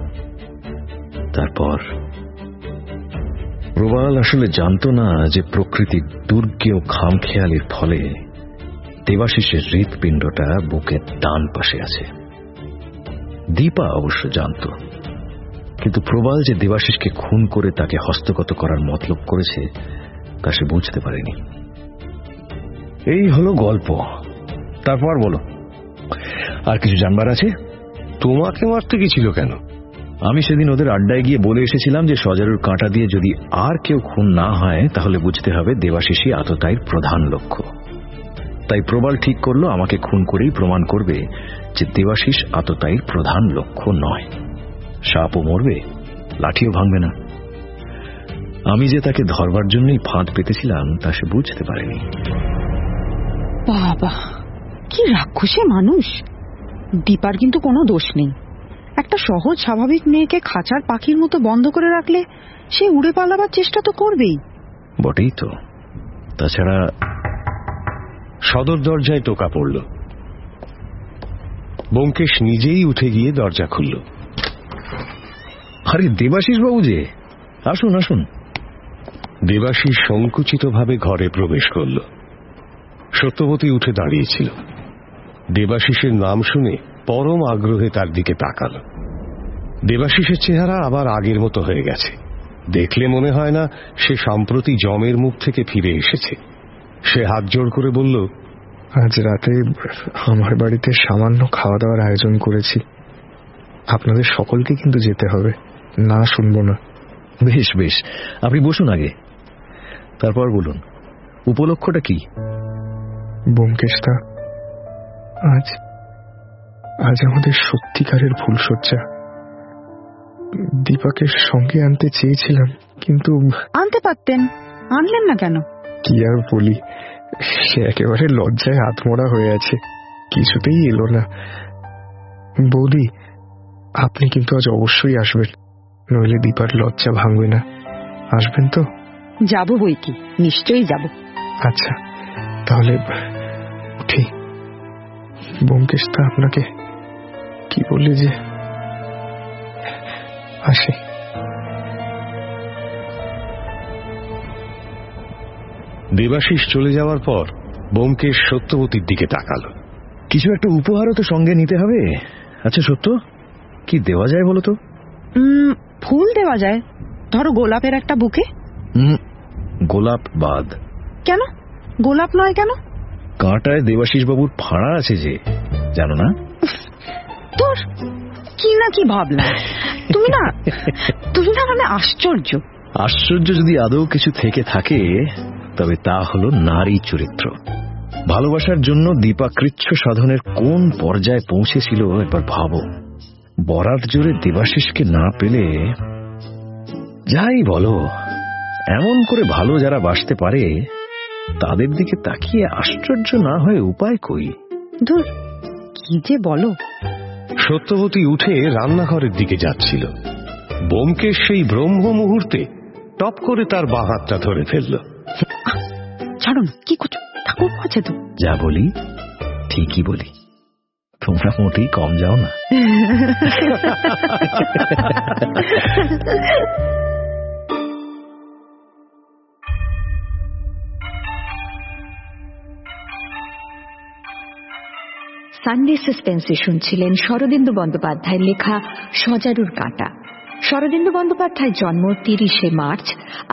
তারপর প্রবাল আসলে জানত না যে প্রকৃতির দুর্গেয় খামখেয়ালির ফলে দেবাশিসের হৃৎপিণ্ডটা বুকের ডান পাশে আছে। দীপা অবশ্য জানত, কিন্তু প্রবাল যে দেবাশিসকে খুন করে তাকে হস্তগত করার মতলব করেছে তা সে বুঝতে পারেনি। এই হলো গল্প। তারপর বলো, আর কিছু জানবার আছে? তোমাকে মারতে গেছিল কেন? আমি সেদিন ওদের আড্ডায় গিয়ে বলে এসেছিলাম যে সজারুর কাঁটা দিয়ে যদি আর কেউ খুন না হয় তাহলে বুঝতে হবে দেবাশিসই আততায়ীর প্রধান লক্ষ্য। তাই প্রবাল ঠিক করলো আমাকে খুন করেই প্রমাণ করবে যে দেবাশিস আততায়ীর প্রধান লক্ষ্য নয়। সাপও মরবে, লাঠিও ভাঙবে না। আমি যে তাকে ধরবার জন্যই ফাঁদ পেতেছিলাম তা সে বুঝতে পারেনি। বাবা, কি রাক্ষসী মানুষ! দীপার কিন্তু কোনো দোষ নেই। একটা সহজ স্বাভাবিক মেয়েকে খাঁচার পাখির মতো বন্ধ করে রাখলে সে উড়ে পালাবার চেষ্টা তো করবেই। বটেই তো। তাছাড়া সদর দরজায় টোকা পড়ল। ব্যোমকেশ নিজেই উঠে গিয়ে দরজা খুলল। আরে দেবাশিস বাবু যে, আসুন আসুন। দেবাশিস সংকুচিতভাবে ঘরে প্রবেশ করল। সত্যবতী উঠে দাঁড়িয়েছিল। দেবাশিসের নাম শুনে পরম আগ্রহে তার দিকে তাকাল। দেবাশিসের চেহারা আবার আগের মতো হয়ে গেছে। দেখলে মনে হয় না সে সম্প্রতি যমের মুখ থেকে ফিরে এসেছে। সে হাত জোড় করে বলল, আজ রাতে আমার বাড়িতে সামান্য খাওয়া দাওয়ার আয়োজন করেছি। আপনাদের সকলকে কিন্তু যেতে হবে, না শুনবো না। বেশ বেশ, আপনি বসুন আগে। তারপর বলুন, উপলক্ষটা কি? ব্যোমকেশদা, আজ আমাদের সত্যিকারের ফুলশয্যা। দীপাকে সঙ্গে আনতে চেয়েছিলাম, কিন্তু আনতে পারতেন, আনলেন না কেন? কি আর বলি, সে একেবারে লজ্জায় আত্মরা হয়ে আছে, কিছুতেই এলো না। বৌদি, আপনি কিন্তু আজ অবশ্যই আসবেন, নইলে দীপার লজ্জা ভাঙবে না। আসবেন তো? যাবো বই কি, নিশ্চয়ই যাব। আচ্ছা, তাহলে উঠি। ব্যোমকেশদা আপনাকে কি বললে যে, আসি। দেবাশিস চলে যাওয়ার পর ব্যোমকেশ সত্যবতীর দিকে তাকাল। কিছু একটা উপহারও তো সঙ্গে নিতে হবে। আচ্ছা সত্য, কি দেওয়া যায় বলো তো? ফুল দেওয়া যায়, ধরো গোলাপের একটা বুকে। গোলাপ বাদ। কেন গোলাপ নয় কেন? কাঁটায় দেবাশিস বাবুর ফাঁড়া আছে যে, জানো না? তোর কি না কি ভাবলাম। তুমি না মানে আশ্চর্য। আশ্চর্য যদি আদৌ কিছু থেকে থাকে তবে তা হলো নারী চরিত্র। ভালোবাসার জন্য দীপা কৃচ্ছ সাধনের কোন পর্যায়ে পৌঁছেছিল একবার ভাবো। বরাত জোরে দেবাশিসকে না পেলে, যাই বলো, এমন করে ভালো যারা বাসতে পারে তাদের দিকে তাকিয়ে আশ্চর্য না হয়ে উপায় কই? ধুর, কি যে বলো। সত্যবতী উঠে রান্নাঘরের দিকে যাচ্ছিল। ব্যোমকেশ সেই ব্রহ্ম মুহূর্তে টপ করে তার বাঁ হাতটা ধরে ফেলল। ছাড়ো না, কি করছো? ঠাকুর আছে তো। যা বলি ঠিকই বলি, তোমরা মোটেই কম যাও না। সানডে সাসপেন্সে শুনছিলেন শরদিন্দু বন্দ্যোপাধ্যায়ের লেখা সজারুর কাঁটা। শরদিন্দু বন্দ্যোপাধ্যায়ের জন্ম 30 মার্চ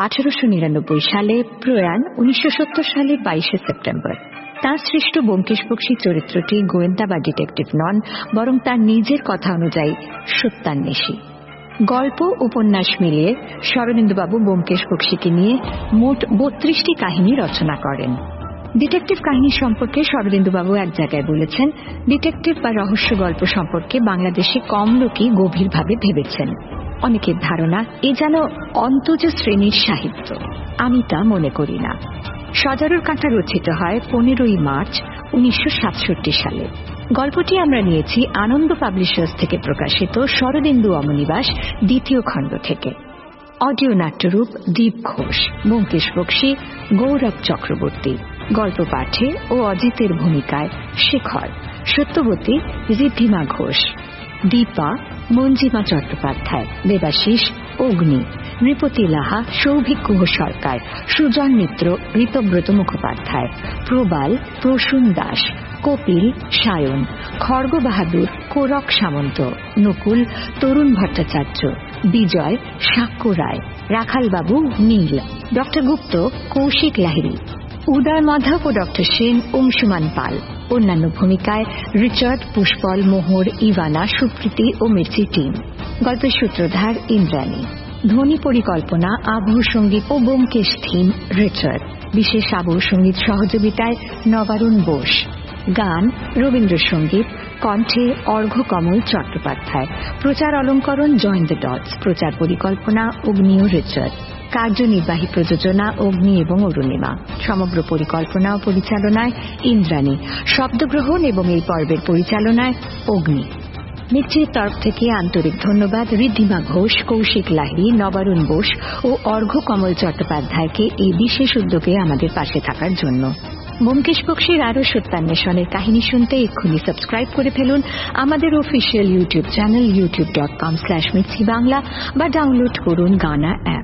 1899 সালে, প্রয়াণ 1970 সালের 22 সেপ্টেম্বর। তাঁর সৃষ্ট ব্যোমকেশ বক্সী চরিত্রটি গোয়েন্দা বা ডিটেকটিভ নন, বরং তার নিজের কথা অনুযায়ী সত্যান্বেষী। গল্প উপন্যাস মিলিয়ে শরদিন্দুবাবু ব্যোমকেশ বক্সীকে নিয়ে মোট 32টি কাহিনী রচনা করেন। ডিটেকটিভ কাহিনী সম্পর্কে শরদিন্দুবাবু এক জায়গায় বলেছেন, ডিটেকটিভ বা রহস্য গল্প সম্পর্কে বাংলাদেশে কম লোকই গভীরভাবে ভেবেছেন। অনেকের ধারণা এ যেন অন্তজ শ্রেণীর সাহিত্য। আমি তা মনে করি না। সজারুর কাঁটা রচিত হয় 15 মার্চ 1967 সালে। গল্পটি আমরা নিয়েছি আনন্দ পাবলিশার্স থেকে প্রকাশিত শরদিন্দু অমনিবাস 2য় খণ্ড থেকে। অডিও নাট্যরূপ দীপ ঘোষ, ব্যোমকেশ বক্সী গৌরব চক্রবর্তী, গল্প পাঠে ও অজিতের ভূমিকায় শেখর, সত্যবতী ঋদ্ধিমা ঘোষ, দীপা মঞ্জিমা চট্টোপাধ্যায়, দেবাশিস অগ্নি, নৃপতি লাহা সৌভিক গুহ সরকার, সুজন মিত্র ঋতব্রত মুখোপাধ্যায়, প্রবাল প্রসূন দাস, কপিল সায়ন, খড়গ বাহাদুর কোরক সামন্ত, নকুল তরুণ ভট্টাচার্য, বিজয় সাক্ষ্য রায়, রাখালবাবু নীল, ডক্টর গুপ্ত কৌশিক লাহিড়ী, উদয় মাধব ও ডক্টর সেন অংশুমান পাল। অন্যান্য ভূমিকায় রিচার্ড, পুষ্পল, মোহর, ইভানা, সুপ্রীতি ও মির্চি টিম। গল্পের সূত্রধার ইন্দ্রাণী। ধ্বনি পরিকল্পনা, আবহ সঙ্গীত ও ব্যোমকেশ থিম রিচার্ড। বিশেষ আবহ সঙ্গীত সহযোগিতায় নবারুণ বোস। গান রবীন্দ্রসঙ্গীত, কণ্ঠে অর্ঘ্য কমল চট্টোপাধ্যায়। প্রচার অলঙ্করণ জয়েন দ্য ডটস। প্রচার পরিকল্পনা অগ্নি ও রিচার্ড। কার্যনির্বাহী প্রযোজনা অগ্নি এবং অরুণিমা। সমগ্র পরিকল্পনা ও পরিচালনায় ইন্দ্রাণী। শব্দগ্রহণ এবং এই পর্বের পরিচালনায় অগ্নি। মির্চির তরফ থেকে আন্তরিক ধন্যবাদ ঋদ্ধিমা ঘোষ, কৌশিক লাহিড়ী, নবারুণ বোস ও অর্ঘ্য কমল চট্টোপাধ্যায়কে এই বিশেষ উদ্যোগে আমাদের পাশে থাকার জন্য। ব্যোমকেশ বক্সীর আরও সত্যান্বেষণের কাহিনী শুনতে এক্ষুনি সাবস্ক্রাইব করে ফেলুন আমাদের অফিসিয়াল ইউটিউব চ্যানেল youtube.com/mirchibangla বা ডাউনলোড করুন গানা অ্যাপ।